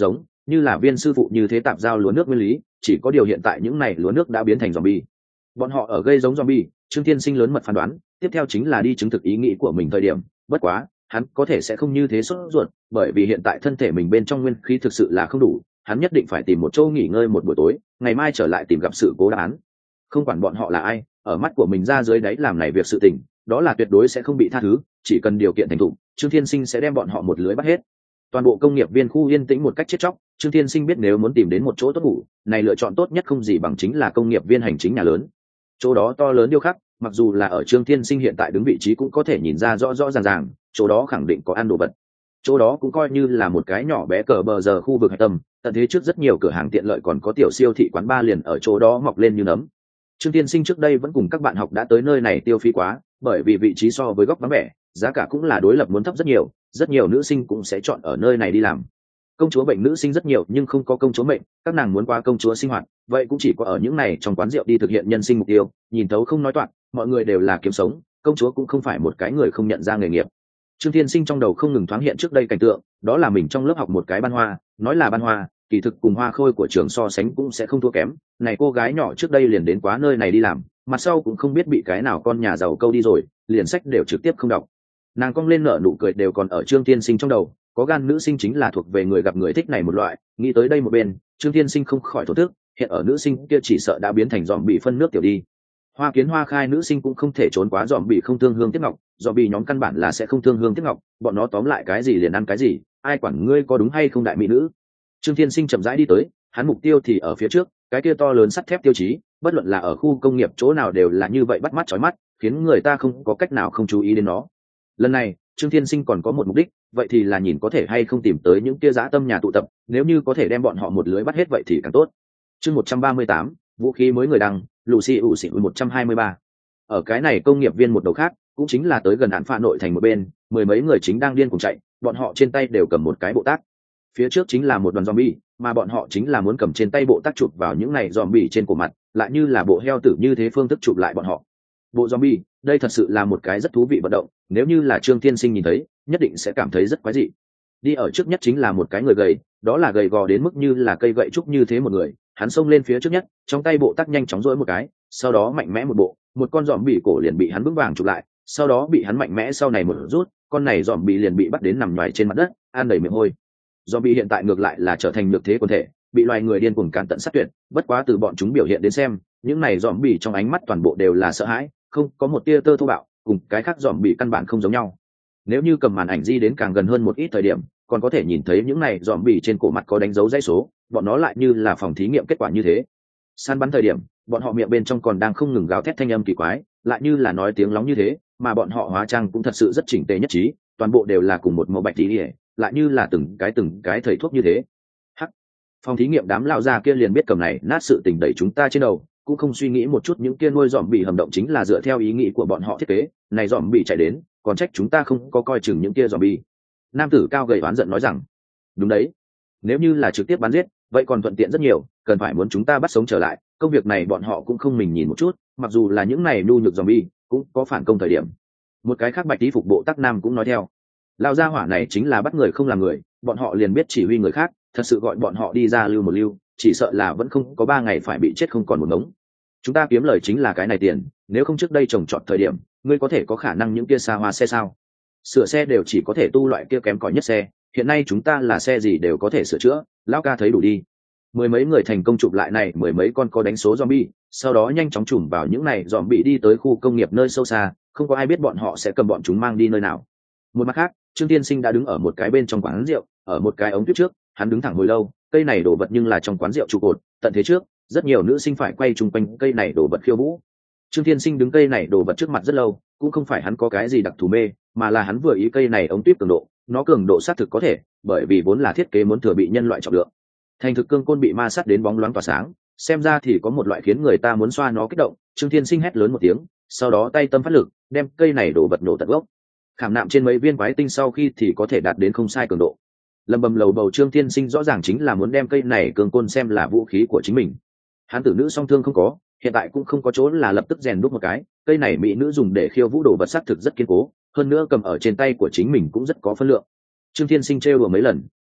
A: như là viên sư phụ như thế tạp giao lúa nước nguyên lý, chỉ có điều hiện tại những này lúa nước đã biến thành zombie. Bọn họ ở gây giống zombie, Trương Thiên Sinh lớn mật phán đoán, tiếp theo chính là đi chứng thực ý nghĩ của mình thời điểm, bất quá, hắn có thể sẽ không như thế sốt ruột, bởi vì hiện tại thân thể mình bên trong nguyên khí thực sự là không đủ, hắn nhất định phải tìm một chỗ nghỉ ngơi một buổi tối, ngày mai trở lại tìm gặp sự cố đáp án. Không quản bọn họ là ai, ở mắt của mình ra dưới đáy làm này việc sự tình, đó là tuyệt đối sẽ không bị tha thứ, chỉ cần điều kiện thành thục, Trương Thiên Sinh sẽ đem bọn họ một lưới bắt hết. Toàn bộ công nghiệp viên khu yên tĩnh một cách chết chóc, Trương Thiên Sinh biết nếu muốn tìm đến một chỗ tốt ngủ, này lựa chọn tốt nhất không gì bằng chính là công nghiệp viên hành chính nhà lớn. Chỗ đó to lớn điêu khắc, mặc dù là ở Trương Thiên Sinh hiện tại đứng vị trí cũng có thể nhìn ra rõ rõ ràng ràng, chỗ đó khẳng định có ăn đồ vật. Chỗ đó cũng coi như là một cái nhỏ bé cờ bờ giờ khu vực hạch tâm, tận thế trước rất nhiều cửa hàng tiện lợi còn có tiểu siêu thị quán bar liền ở chỗ đó mọc lên như nấm. Trương Thiên Sinh trước đây vẫn cùng các bạn học đã tới nơi này tiêu phí quá, bởi vì vị trí so với góc vắng vẻ, giá cả cũng là đối lập muốn thấp rất nhiều nữ sinh cũng sẽ chọn ở nơi này đi làm. Công chúa bệnh nữ sinh rất nhiều nhưng không có công chúa mệnh, các nàng muốn qua công chúa sinh hoạt, vậy cũng chỉ có ở những này trong quán rượu đi thực hiện nhân sinh mục tiêu, nhìn thấu không nói toạc, mọi người đều là kiếm sống, công chúa cũng không phải một cái người không nhận ra nghề nghiệp. Trương Thiên Sinh trong đầu không ngừng thoáng hiện trước đây cảnh tượng, đó là mình trong lớp học một cái ban hoa, nói là ban hoa, kỳ thực cùng hoa khôi của trường so sánh cũng sẽ không thua kém. Này cô gái nhỏ trước đây liền đến quá nơi này đi làm, mặt sau cũng không biết bị cái nào con nhà giàu câu đi rồi, liền sách đều trực tiếp không đọc. Nàng cong lên nở nụ cười đều còn ở Trương Thiên Sinh trong đầu, có gan nữ sinh chính là thuộc về người gặp người thích này một loại. Nghĩ tới đây một bên, Trương Thiên Sinh không khỏi thổ thức, hiện ở nữ sinh kia chỉ sợ đã biến thành dòm bị phân nước tiểu đi. Hoa kiến hoa khai nữ sinh cũng không thể trốn quá dòm bị không thương hương tiếc ngọc, dòm bị nhóm căn bản là sẽ không thương hương tiếc ngọc, bọn nó tóm lại cái gì liền ăn cái gì, ai quản ngươi có đúng hay không đại mỹ nữ. Trương Thiên Sinh chậm rãi đi tới, hắn mục tiêu thì ở phía trước, cái kia to lớn sắt thép tiêu chí, bất luận là ở khu công nghiệp chỗ nào đều là như vậy bắt mắt chói mắt, khiến người ta không có cách nào không chú ý đến nó. Lần này, Trương Thiên Sinh còn có một mục đích, vậy thì là nhìn có thể hay không tìm tới những kia dã tâm nhà tụ tập, nếu như có thể đem bọn họ một lưới bắt hết vậy thì càng tốt. Chương 138, vũ khí mới người đăng, Lucy ủ xỉn 123. Ở cái này công nghiệp viên một đầu khác, cũng chính là tới gần án phạ nội thành một bên, mười mấy người chính đang điên cuồng chạy, bọn họ trên tay đều cầm một cái bộ tác. Phía trước chính là một đoàn zombie, mà bọn họ chính là muốn cầm trên tay bộ tác chụp vào những này zombie trên cổ mặt, lại như là bộ heo tử như thế phương thức chụp lại bọn họ. Bộ zombie, đây thật sự là một cái rất thú vị vận động, nếu như là Trương Thiên Sinh nhìn thấy, nhất định sẽ cảm thấy rất quái dị. Đi ở trước nhất chính là một cái người gầy, đó là gầy gò đến mức như là cây gậy trúc như thế một người, hắn xông lên phía trước nhất, trong tay bộ tác nhanh chóng duỗi một cái, sau đó mạnh mẽ một bộ, một con zombie cổ liền bị hắn vững vàng chụp lại, sau đó bị hắn mạnh mẽ sau này một rút, con này zombie liền bị bắt đến nằm nhoài trên mặt đất, ăn đầy miệng hôi. Zombie hiện tại ngược lại là trở thành nhược thế quần thể, bị loài người điên cuồng càn tận sát tuyệt, bất quá từ bọn chúng biểu hiện đến xem, những này zombie trong ánh mắt toàn bộ đều là sợ hãi, không có một tia tơ thô bạo, cùng cái khác zombie căn bản không giống nhau. Nếu như cầm màn ảnh di đến càng gần hơn một ít thời điểm, còn có thể nhìn thấy những này zombie trên cổ mặt có đánh dấu dãy số, bọn nó lại như là phòng thí nghiệm kết quả như thế. Săn bắn thời điểm, bọn họ miệng bên trong còn đang không ngừng gào thét thanh âm kỳ quái, lại như là nói tiếng lóng như thế, mà bọn họ hóa trang cũng thật sự rất chỉnh tề nhất trí, toàn bộ đều là cùng một màu bạch tí, lại như là từng cái thầy thuốc như thế. Hắc, phòng thí nghiệm đám lão già kia liền biết cầm này nát sự tình đẩy chúng ta trên đầu, cũng không suy nghĩ một chút những kia nuôi dòm bị hầm động chính là dựa theo ý nghĩ của bọn họ thiết kế, này dòm bị chạy đến, còn trách chúng ta không có coi chừng những kia dòm bị. Nam tử cao gầy oán giận nói rằng, đúng đấy, nếu như là trực tiếp bắn giết, vậy còn thuận tiện rất nhiều, cần phải muốn chúng ta bắt sống trở lại, công việc này bọn họ cũng không mình nhìn một chút, mặc dù là những này nhu nhược zombie, cũng có phản công thời điểm. Một cái khác bạch tí phục bộ Tắc Nam cũng nói theo, lao gia hỏa này chính là bắt người không làm người, bọn họ liền biết chỉ huy người khác, thật sự gọi bọn họ đi ra lưu một lưu, chỉ sợ là vẫn không có 3 ngày phải bị chết không còn một ngống. Chúng ta kiếm lời chính là cái này tiền, nếu không trước đây trồng trọt thời điểm, ngươi có thể có khả năng những kia xa hoa xe sao? Sửa xe đều chỉ có thể tu loại kia kém cỏi nhất xe, hiện nay chúng ta là xe gì đều có thể sửa chữa, lão ca thấy đủ đi. Mười mấy người thành công chụp lại này, mười mấy con có đánh số zombie, sau đó nhanh chóng chùm vào những này zombie đi tới khu công nghiệp nơi sâu xa, không có ai biết bọn họ sẽ cầm bọn chúng mang đi nơi nào. Một mặt khác, Trương Tiên Sinh đã đứng ở một cái bên trong quán rượu, ở một cái ống tuyết trước, hắn đứng thẳng hồi lâu, cây này đổ vật nhưng là trong quán rượu trụ cột, tận thế trước, rất nhiều nữ sinh phải quay chung quanh cây này đổ vật khiêu vũ. Trương Tiên Sinh đứng cây này đổ vật trước mặt rất lâu, cũng không phải hắn có cái gì đặc thù mê, mà là hắn vừa ý cây này ống tuyết cường độ, nó cường độ xác thực có thể, bởi vì vốn là thiết kế muốn thừa bị nhân loại trọng lượng. Thành thực cương côn bị ma sát đến bóng loáng tỏa sáng, xem ra thì có một loại khiến người ta muốn xoa nó kích động. Trương Thiên Sinh hét lớn một tiếng, sau đó tay tâm phát lực, đem cây này đổ vật nổ tận gốc. Khảm nạm trên mấy viên quái tinh sau khi thì có thể đạt đến không sai cường độ. Lầm bầm lầu bầu Trương Thiên Sinh rõ ràng chính là muốn đem cây này cương côn xem là vũ khí của chính mình. Hắn tử nữ song thương không có, hiện tại cũng không có chỗ là lập tức rèn đúc một cái, cây này mỹ nữ dùng để khiêu vũ đồ vật xác thực rất kiên cố, hơn nữa cầm ở trên tay của chính mình cũng rất có phân lượng. Trương Thiên Sinh trêu đùa mấy lần,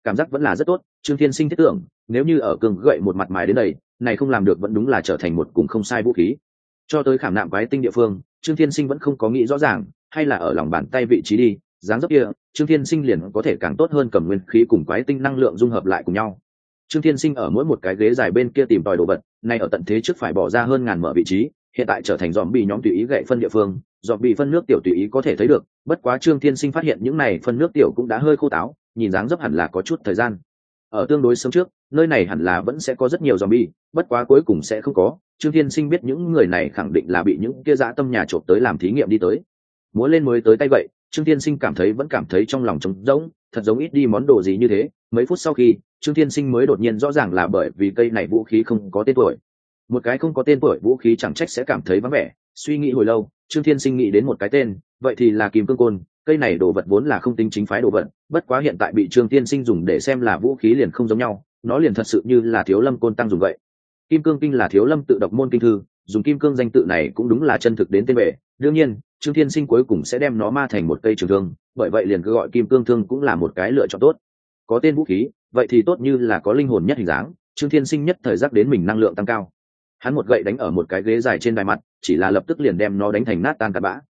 A: cảm giác vẫn là rất tốt. Trương Thiên Sinh thiết tưởng, nếu như ở cương gậy một mặt mài đến đầy, này không làm được vẫn đúng là trở thành một cùng không sai vũ khí. Cho tới khảm nạm quái tinh địa phương, Trương Thiên Sinh vẫn không có nghĩ rõ ràng, hay là ở lòng bàn tay vị trí đi, dáng dấp kia, Trương Thiên Sinh liền có thể càng tốt hơn cầm nguyên khí cùng quái tinh năng lượng dung hợp lại cùng nhau. Trương Thiên Sinh ở mỗi một cái ghế dài bên kia tìm tòi đồ vật, này ở tận thế trước phải bỏ ra hơn ngàn mở vị trí, hiện tại trở thành zombie nhóm tùy ý gậy phân địa phương, zombie phân nước tiểu tùy ý có thể thấy được, bất quá Trương Thiên Sinh phát hiện những này phân nước tiểu cũng đã hơi khô táo, nhìn dáng dấp hẳn là có chút thời gian. Ở tương đối sớm trước, nơi này hẳn là vẫn sẽ có rất nhiều zombie, bất quá cuối cùng sẽ không có. Trương Thiên Sinh biết những người này khẳng định là bị những kia dã tâm nhà trộm tới làm thí nghiệm đi tới. Múa lên mới tới tay vậy, Trương Thiên Sinh vẫn cảm thấy trong lòng trống rỗng, thật giống ít đi món đồ gì như thế. Mấy phút sau khi, Trương Thiên Sinh mới đột nhiên rõ ràng là bởi vì cây này vũ khí không có tên tuổi. Một cái không có tên tuổi vũ khí chẳng trách sẽ cảm thấy vắng vẻ. Suy nghĩ hồi lâu, Trương Thiên Sinh nghĩ đến một cái tên, vậy thì là Kim Cương Côn. Cây này đồ vật vốn là không tính chính phái đồ vật, bất quá hiện tại bị Trương Thiên Sinh dùng để xem là vũ khí liền không giống nhau, nó liền thật sự như là Thiếu Lâm Côn tăng dùng vậy. Kim Cương Kinh là Thiếu Lâm tự độc môn kinh thư, dùng kim cương danh tự này cũng đúng là chân thực đến tên bệ. Đương nhiên, Trương Thiên Sinh cuối cùng sẽ đem nó ma thành một cây trường thương, bởi vậy liền cứ gọi Kim Cương Thương cũng là một cái lựa chọn tốt. Có tên vũ khí, vậy thì tốt như là có linh hồn nhất hình dáng. Trương Thiên Sinh nhất thời giác đến mình năng lượng tăng cao. Hắn một gậy đánh ở một cái ghế dài trên đài mặt, chỉ là lập tức liền đem nó đánh thành nát tan cát bã.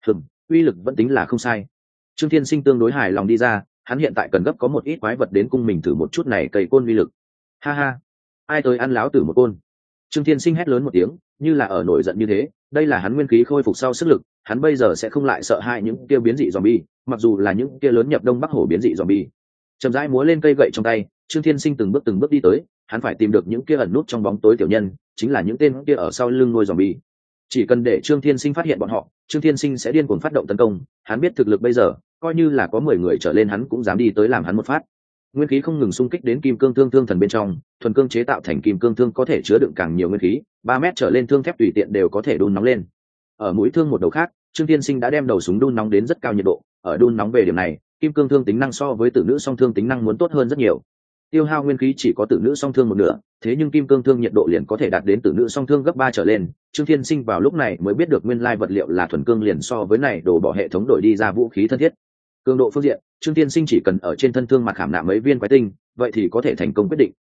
A: Uy lực vẫn tính là không sai. Trương Thiên Sinh tương đối hài lòng đi ra, hắn hiện tại cần gấp có một ít quái vật đến cung mình thử một chút này cây côn uy lực. Ha ha, ai tới ăn láo tử một côn? Trương Thiên Sinh hét lớn một tiếng, như là ở nổi giận như thế. Đây là hắn nguyên khí khôi phục sau sức lực, hắn bây giờ sẽ không lại sợ hãi những kia biến dị zombie, mặc dù là những kia lớn nhập đông bắc hổ biến dị zombie. Chậm rãi múa lên cây gậy trong tay, Trương Thiên Sinh từng bước đi tới, hắn phải tìm được những kia ẩn nút trong bóng tối tiểu nhân, chính là những tên kia ở sau lưng nuôi zombie. Chỉ cần để Trương Thiên Sinh phát hiện bọn họ, Trương Thiên Sinh sẽ điên cuồng phát động tấn công. Hắn biết thực lực bây giờ, coi như là có 10 người trở lên hắn cũng dám đi tới làm hắn một phát. Nguyên khí không ngừng xung kích đến kim cương thương thương thần bên trong, thuần cương chế tạo thành kim cương thương có thể chứa đựng càng nhiều nguyên khí, 3 mét trở lên thương thép tùy tiện đều có thể đun nóng lên. Ở mũi thương một đầu khác, Trương Thiên Sinh đã đem đầu súng đun nóng đến rất cao nhiệt độ, ở đun nóng về điểm này, kim cương thương tính năng so với tử nữ song thương tính năng muốn tốt hơn rất nhiều. Tiêu hao nguyên khí chỉ có tử nữ song thương một nửa, thế nhưng kim cương thương nhiệt độ liền có thể đạt đến tử nữ song thương gấp 3 trở lên. Trương Thiên Sinh vào lúc này mới biết được nguyên lai vật liệu là thuần cương liền so với này đổ bỏ hệ thống đổi đi ra vũ khí thân thiết. Cường độ phương diện, Trương Thiên Sinh chỉ cần ở trên thân thương mặt khảm nạm mấy viên quái tinh, vậy thì có thể thành công quyết định,